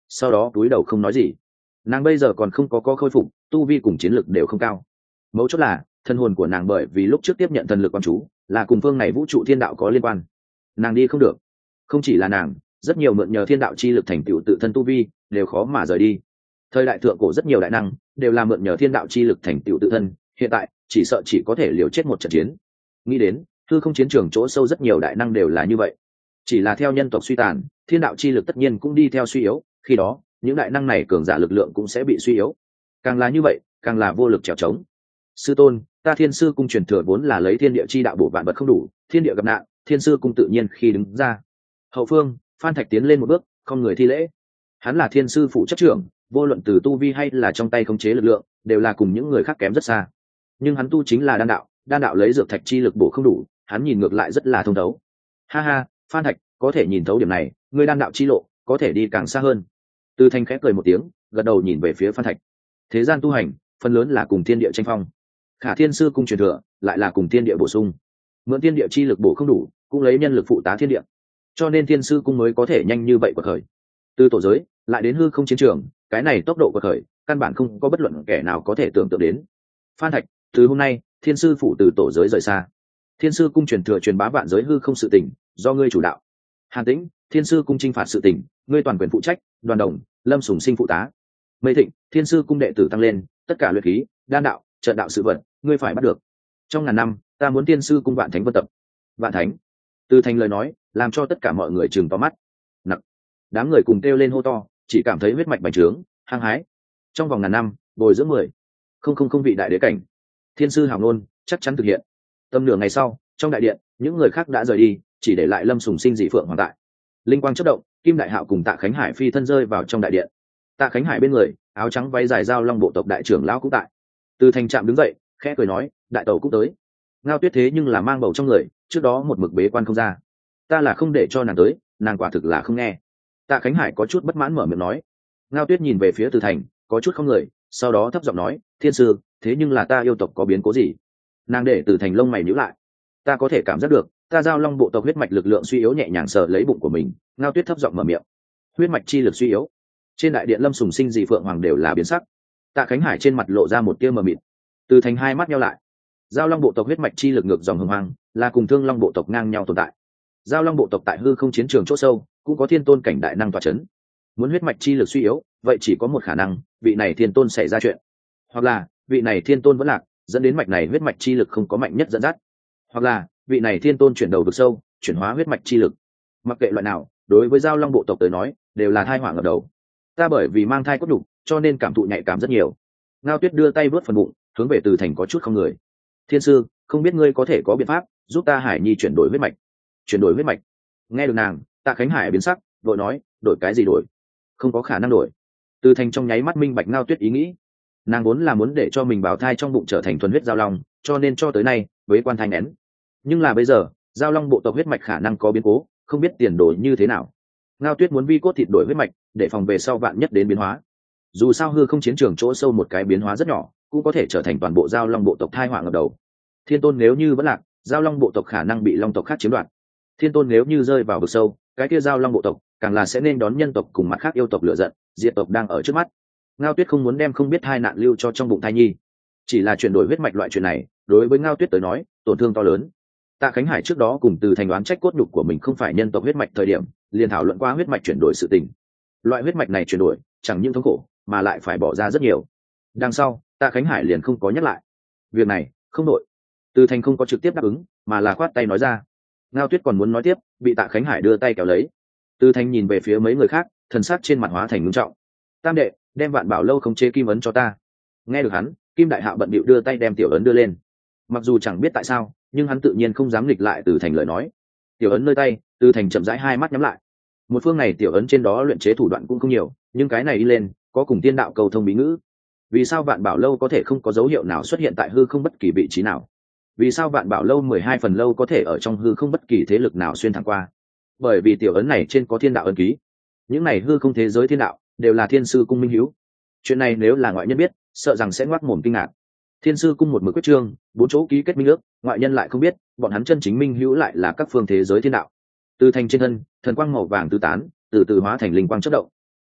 sau đó túi đầu không nói gì. Nàng bây giờ còn không có có khôi phục, tu vi cùng chiến lực đều không cao. Mấu chốt là thân hồn của nàng bởi vì lúc trước tiếp nhận thần lực quan chú là cùng phương này vũ trụ thiên đạo có liên quan, nàng đi không được. Không chỉ là nàng, rất nhiều mượn nhờ thiên đạo chi lực thành tựu tự thân tu vi đều khó mà rời đi. Thời đại thượng cổ rất nhiều đại năng đều là mượn nhờ thiên đạo chi lực thành tựu tự thân, hiện tại chỉ sợ chỉ có thể liều chết một trận chiến. Nghĩ đến hư không chiến trường chỗ sâu rất nhiều đại năng đều là như vậy, chỉ là theo nhân tộc suy tàn, thiên đạo chi lực tất nhiên cũng đi theo suy yếu, khi đó những đại năng này cường giả lực lượng cũng sẽ bị suy yếu. Càng là như vậy càng là vô lực trèo trống. Sư tôn, ta thiên sư cung truyền thừa vốn là lấy thiên địa chi đạo bổ vạn vật không đủ, thiên địa gặp nạn, thiên sư cung tự nhiên khi đứng ra. Hậu phương Phan Thạch tiến lên một bước, không người thi lễ. Hắn là thiên sư phụ chất trưởng, vô luận từ tu vi hay là trong tay khống chế lực lượng đều là cùng những người khác kém rất xa, nhưng hắn tu chính là đan đạo, đan đạo lấy dược thạch chi lực bổ không đủ, hắn nhìn ngược lại rất là thông thấu. Ha ha, Phan Thạch có thể nhìn thấu điểm này, ngươi đan đạo chi lộ có thể đi càng xa hơn. Từ Thanh khẽ cười một tiếng, gật đầu nhìn về phía Phan Thạch. Thế gian tu hành phần lớn là cùng thiên địa tranh phong, Khả thiên sư cung truyền thừa lại là cùng thiên địa bổ sung, mượn thiên địa chi lực bổ không đủ, cũng lấy nhân lực phụ tá thiên địa, cho nên thiên sư cung mới có thể nhanh như vậy quật khởi. Từ tổ giới lại đến hư không chiến trường, cái này tốc độ quật khởi căn bản không có bất luận kẻ nào có thể tưởng tượng đến. Phan Thạch, từ hôm nay thiên sư phụ từ tổ giới rời xa, thiên sư cung truyền thừa truyền bá vạn giới hư không sự tình do ngươi chủ đạo. Hàn Tĩnh, thiên sư cung chinh phạt sự tình ngươi toàn quyền phụ trách. Đoàn Đồng, Lâm Sùng Sinh phụ tá. Mây Thịnh, thiên sư cung đệ tử tăng lên, tất cả luyện khí, đan đạo, trận đạo sự vật ngươi phải bắt được. Trong ngàn năm ta muốn thiên sư cung vạn thánh vân tập. Vạn thánh. Từ Thành lời nói làm cho tất cả mọi người chừng to mắt. Nặng. Đám người cùng kêu lên hô to, chỉ cảm thấy huyết mạch bành trướng, hăng hái. Trong vòng ngàn năm bồi dưỡng mười không không không vị đại đế cảnh, thiên sư hào ngôn chắc chắn thực hiện. Tầm nửa ngày sau, trong đại điện những người khác đã rời đi, chỉ để lại Lâm Sùng Sinh dị phượng hoàng tại. Linh quang chớp động, Kim Đại Hạo cùng Tạ Khánh Hải phi thân rơi vào trong đại điện. Tạ Khánh Hải bên người, áo trắng váy dài giao long bộ tộc đại trưởng lão cũng tại. Từ Thành Trạm đứng dậy, khẽ cười nói, đại tẩu cũng tới. Ngao Tuyết thế nhưng là mang bầu trong người, trước đó một mực bế quan không ra, ta là không để cho nàng tới, nàng quả thực là không nghe. Tạ Khánh Hải có chút bất mãn mở miệng nói. Ngao Tuyết nhìn về phía Từ Thành, có chút không người, sau đó thấp giọng nói, thiên sư, thế nhưng là ta yêu tộc có biến cố gì? Nàng để Từ Thành lông mày nhíu lại. Ta có thể cảm giác được, ta giao long bộ tộc huyết mạch lực lượng suy yếu, nhẹ nhàng sờ lấy bụng của mình. Ngao Tuyết thấp giọng mở miệng. Huyết mạch chi lực suy yếu. Trên đại điện Lâm Sùng Sinh dị phượng hoàng đều là biến sắc. Tạ Khánh Hải trên mặt lộ ra một tia mờ mịt. Từ Thành hai mắt nheo lại. Giao long bộ tộc huyết mạch chi lực ngược dòng hồng hoang, là cùng thương long bộ tộc ngang nhau tồn tại. Giao long bộ tộc tại hư không chiến trường chỗ sâu cũng có thiên tôn cảnh đại năng tọa chấn. Muốn huyết mạch chi lực suy yếu, vậy chỉ có một khả năng, vị này thiên tôn xảy ra chuyện, hoặc là vị này thiên tôn vẫn lạc, dẫn đến mạch này huyết mạch chi lực không có mạnh nhất dẫn dắt, hoặc là vị này thiên tôn chuyển đầu vực sâu, chuyển hóa huyết mạch chi lực. Mặc kệ loại nào, đối với giao long bộ tộc tới nói đều là thai họa ngập đầu. Ta bởi vì mang thai cốt đục, cho nên cảm thụ nhạy cảm rất nhiều. Ngao Tuyết đưa tay vớt phần bụng, hướng về Từ Thành có chút không người. Thiên sư, không biết ngươi có thể có biện pháp giúp ta Hải Nhi chuyển đổi huyết mạch? Chuyển đổi huyết mạch? Nghe được nàng, Tạ Khánh Hải biến sắc, vội nói, đổi cái gì đổi? Không có khả năng đổi. Từ Thành trong nháy mắt minh bạch Ngao Tuyết ý nghĩ. Nàng vốn là muốn để cho mình bào thai trong bụng trở thành thuần huyết giao long, cho nên cho tới nay với quan thai nén. Nhưng là bây giờ, giao long bộ tộc huyết mạch khả năng có biến cố, không biết tiền đổi như thế nào. Ngao Tuyết muốn vi cốt thịt đổi huyết mạch, để phòng về sau vạn nhất đến biến hóa. Dù sao hư không chiến trường chỗ sâu một cái biến hóa rất nhỏ, cũng có thể trở thành toàn bộ giao long bộ tộc thai họa ngập đầu. Thiên tôn nếu như vẫn lạc, giao long bộ tộc khả năng bị long tộc khác chiếm đoạt. Thiên tôn nếu như rơi vào vực sâu, cái kia giao long bộ tộc càng là sẽ nên đón nhân tộc cùng mặt khác yêu tộc lựa giận, diệt tộc đang ở trước mắt. Ngao Tuyết không muốn đem không biết hai nạn lưu cho trong bụng thai nhi. Chỉ là chuyển đổi huyết mạch loại chuyện này, đối với Ngao Tuyết tới nói tổn thương to lớn. Tạ Khánh Hải trước đó cùng Từ Thành đoán trách cốt nhục của mình không phải nhân tộc huyết mạch thời điểm, liền thảo luận qua huyết mạch chuyển đổi sự tình. Loại huyết mạch này chuyển đổi chẳng những thống khổ, mà lại phải bỏ ra rất nhiều. Đằng sau Tạ Khánh Hải liền không có nhắc lại việc này, không nội. Từ Thành không có trực tiếp đáp ứng, mà là khoát tay nói ra. Ngao Tuyết còn muốn nói tiếp, bị Tạ Khánh Hải đưa tay kéo lấy. Từ Thành nhìn về phía mấy người khác, thần sắc trên mặt hóa thành ngưng trọng. Tam đệ, đem Vạn Bảo lâu không chế kim ấn cho ta. Nghe được hắn, Kim Đại Hạo bận bịu đưa tay đem tiểu ấn đưa lên. Mặc dù chẳng biết tại sao, nhưng hắn tự nhiên không dám nghịch lại Từ Thành lời nói. Tiểu ấn nơi tay, Từ Thành chậm rãi hai mắt nhắm lại. Một phương này tiểu ấn trên đó luyện chế thủ đoạn cũng không nhiều, nhưng cái này đi lên có cùng tiên đạo cầu thông bí ngữ. Vì sao Vạn Bảo lâu có thể không có dấu hiệu nào xuất hiện tại hư không bất kỳ vị trí nào? Vì sao Vạn Bảo lâu mười hai phần lâu có thể ở trong hư không bất kỳ thế lực nào xuyên thẳng qua? Bởi vì tiểu ấn này trên có thiên đạo ấn ký. Những này hư không thế giới thiên đạo đều là thiên sư cung minh hữu. Chuyện này nếu là ngoại nhân biết, sợ rằng sẽ ngoác mồm kinh ngạc. Thiên sư cung một mực quyết trương, bốn chỗ ký kết minh ước, ngoại nhân lại không biết, bọn hắn chân chính minh hữu lại là các phương thế giới thiên đạo. Từ Thành trên thân, thần quang màu vàng tứ tán, từ từ hóa thành linh quang chớp động.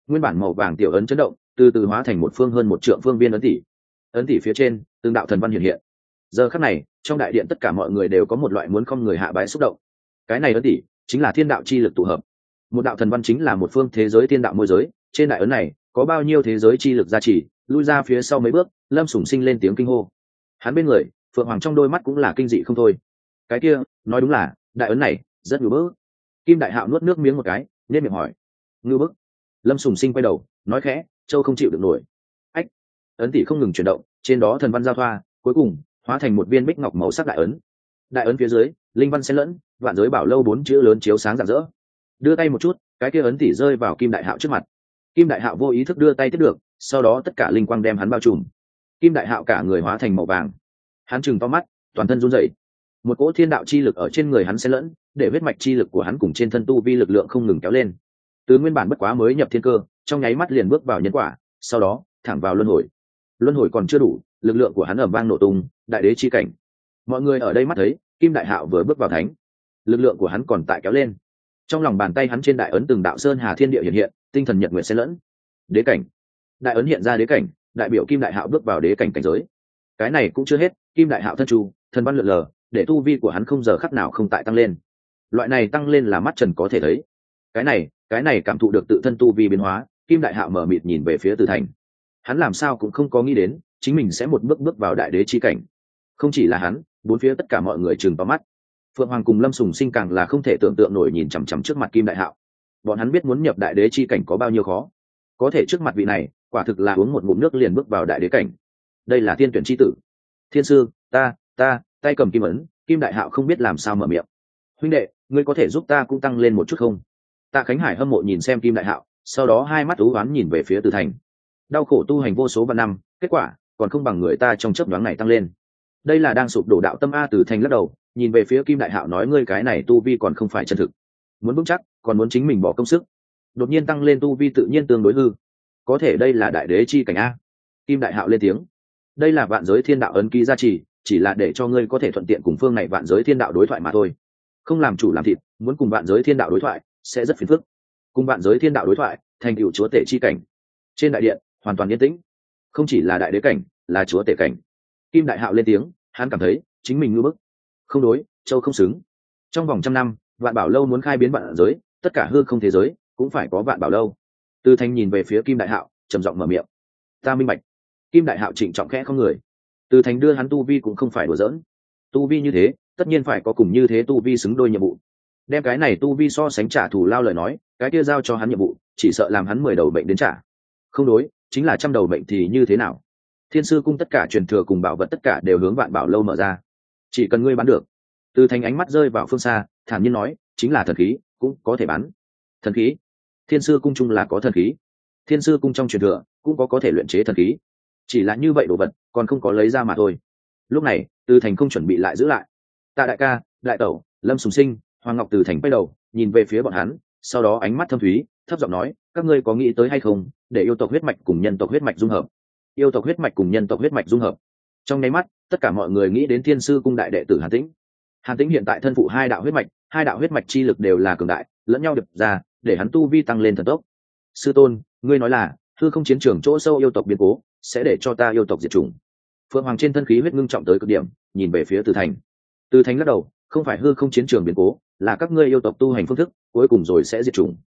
nguyên bản màu vàng tiểu ấn chấn động, từ từ hóa thành một phương hơn một trượng phương viên ấn tỷ. Ấn tỷ phía trên từng đạo thần văn hiện hiện. Giờ khắc này trong đại điện tất cả mọi người đều có một loại muốn không người hạ bái xúc động. Cái này ấn tỷ chính là thiên đạo chi lực tụ hợp. Một đạo thần văn chính là một phương thế giới thiên đạo môi giới, trên đại ấn này có bao nhiêu thế giới chi lực gia trì. Lui ra phía sau mấy bước, Lâm Sủng Sinh lên tiếng kinh hô. Hắn bên người Phượng Hoàng trong đôi mắt cũng là kinh dị không thôi. Cái kia nói đúng là đại ấn này rất ngư bức. Kim Đại Hạo nuốt nước miếng một cái, nên miệng hỏi: ngư bức? Lâm Sủng Sinh quay đầu nói khẽ: châu không chịu được nổi. Ách! Ấn tỷ không ngừng chuyển động, trên đó thần văn giao thoa, cuối cùng hóa thành một viên bích ngọc màu sắc đại ấn. Đại ấn phía dưới linh văn xen lẫn, vạn giới bảo lâu bốn chữ lớn chiếu sáng rạng rỡ. Đưa tay một chút, cái kia ấn tỷ rơi vào Kim Đại Hạo trước mặt. Kim Đại Hạo vô ý thức đưa tay tiếp được, sau đó tất cả linh quang đem hắn bao trùm. Kim Đại Hạo cả người hóa thành màu vàng, hắn trừng to mắt, toàn thân run rẩy. Một cỗ thiên đạo chi lực ở trên người hắn xen lẫn, để huyết mạch chi lực của hắn cùng trên thân tu vi lực lượng không ngừng kéo lên. Từ nguyên bản bất quá mới nhập thiên cơ, trong nháy mắt liền bước vào nhân quả, sau đó thẳng vào luân hồi. Luân hồi còn chưa đủ, lực lượng của hắn ầm vang nổ tung, đại đế chi cảnh. Mọi người ở đây mắt thấy, Kim Đại Hạo vừa bước vào thánh, lực lượng của hắn còn tại kéo lên. Trong lòng bàn tay hắn trên đại ấn từng đạo sơn hà thiên địa hiện hiện, tinh thần nhật nguyệt xen lẫn. Đế cảnh. Đại ấn hiện ra đế cảnh, đại biểu Kim Đại Hạo bước vào đế cảnh cảnh giới. Cái này cũng chưa hết, Kim Đại Hạo thân chu, thần văn lượn lờ, để tu vi của hắn không giờ khắc nào không tại tăng lên. Loại này tăng lên là mắt trần có thể thấy. Cái này, cái này cảm thụ được tự thân tu vi biến hóa, Kim Đại Hạo mở mịt nhìn về phía Từ Thành. Hắn làm sao cũng không có nghĩ đến, chính mình sẽ một bước bước vào đại đế chi cảnh. Không chỉ là hắn, bốn phía tất cả mọi người trừng to mắt. Phượng Hoàng cùng Lâm Sùng Sinh càng là không thể tưởng tượng nổi nhìn chằm chằm trước mặt Kim Đại Hạo. Bọn hắn biết muốn nhập đại đế chi cảnh có bao nhiêu khó. Có thể trước mặt vị này, quả thực là uống một ngụm nước liền bước vào đại đế cảnh. Đây là thiên tuyển chi tử. Thiên sư, ta, ta, tay cầm kim ấn. Kim Đại Hạo không biết làm sao mở miệng. Huynh đệ, ngươi có thể giúp ta cũng tăng lên một chút không? Tạ Khánh Hải hâm mộ nhìn xem Kim Đại Hạo, sau đó hai mắt ú oán nhìn về phía Từ Thành. Đau khổ tu hành vô số vạn năm, kết quả còn không bằng người ta trong chớp nhoáng này tăng lên. Đây là đang sụp đổ đạo tâm a. Từ Thành lắc đầu, nhìn về phía Kim Đại Hạo nói: ngươi cái này tu vi còn không phải chân thực, muốn vững chắc còn muốn chính mình bỏ công sức, đột nhiên tăng lên tu vi tự nhiên tương đối hư. Có thể đây là đại đế chi cảnh a. Kim Đại Hạo lên tiếng: đây là vạn giới thiên đạo ấn ký gia trì, chỉ là để cho ngươi có thể thuận tiện cùng phương này vạn giới thiên đạo đối thoại mà thôi. Không làm chủ làm thịt, muốn cùng vạn giới thiên đạo đối thoại sẽ rất phiền phức. Cùng vạn giới thiên đạo đối thoại, thành tựu chúa tể chi cảnh. Trên đại điện hoàn toàn yên tĩnh, không chỉ là đại đế cảnh, là chúa tể cảnh. Kim Đại Hạo lên tiếng, hắn cảm thấy chính mình ngưỡng bức. Không đối, châu không xứng. Trong vòng trăm năm, vạn bảo lâu muốn khai biến vạn giới, tất cả hư không thế giới cũng phải có vạn bảo lâu. Từ Thanh nhìn về phía Kim Đại Hạo, trầm giọng mở miệng: ta minh bạch. Kim Đại Hạo trịnh trọng khẽ không người. Từ Thanh đưa hắn tu vi cũng không phải đùa giỡn. Tu vi như thế, tất nhiên phải có cùng như thế tu vi xứng đôi nhiệm vụ. Đem cái này tu vi so sánh trả thù lao lời nói, cái kia giao cho hắn nhiệm vụ, chỉ sợ làm hắn mười đầu bệnh đến trả. Không đối, chính là trăm đầu bệnh thì như thế nào? Thiên sư cung tất cả truyền thừa cùng bảo vật tất cả đều hướng vạn bảo lâu mở ra. Chỉ cần ngươi bán được. Từ Thanh ánh mắt rơi vào phương xa, thản nhiên nói: chính là thần khí, cũng có thể bán. Thần khí? Thiên sư cung chung là có thần khí. Thiên sư cung trong truyền thừa cũng có có thể luyện chế thần khí. Chỉ là như vậy đồ vật, còn không có lấy ra mà thôi. Lúc này, Từ Thành không chuẩn bị lại giữ lại. Tạ đại ca, đại tẩu, Lâm Sùng Sinh, Hoàng Ngọc Từ Thành quay đầu, nhìn về phía bọn hắn, sau đó ánh mắt thâm thúy, thấp giọng nói: các ngươi có nghĩ tới hay không, để yêu tộc huyết mạch cùng nhân tộc huyết mạch dung hợp? Yêu tộc huyết mạch cùng nhân tộc huyết mạch dung hợp. Trong nháy mắt, tất cả mọi người nghĩ đến Thiên sư cung đại đệ tử Hàn Tĩnh. Hàn Tĩnh hiện tại thân phụ hai đạo huyết mạch, hai đạo huyết mạch chi lực đều là cường đại, lẫn nhau đập ra, để hắn tu vi tăng lên thần tốc. Sư tôn, ngươi nói là hư không chiến trường chỗ sâu yêu tộc biến cố, sẽ để cho ta yêu tộc diệt chủng? Phượng Hoàng trên thân khí huyết ngưng trọng tới cực điểm, nhìn về phía Từ Thành. Từ Thành lắc đầu: không phải hư không chiến trường biến cố, là các ngươi yêu tộc tu hành phương thức, cuối cùng rồi sẽ diệt chủng.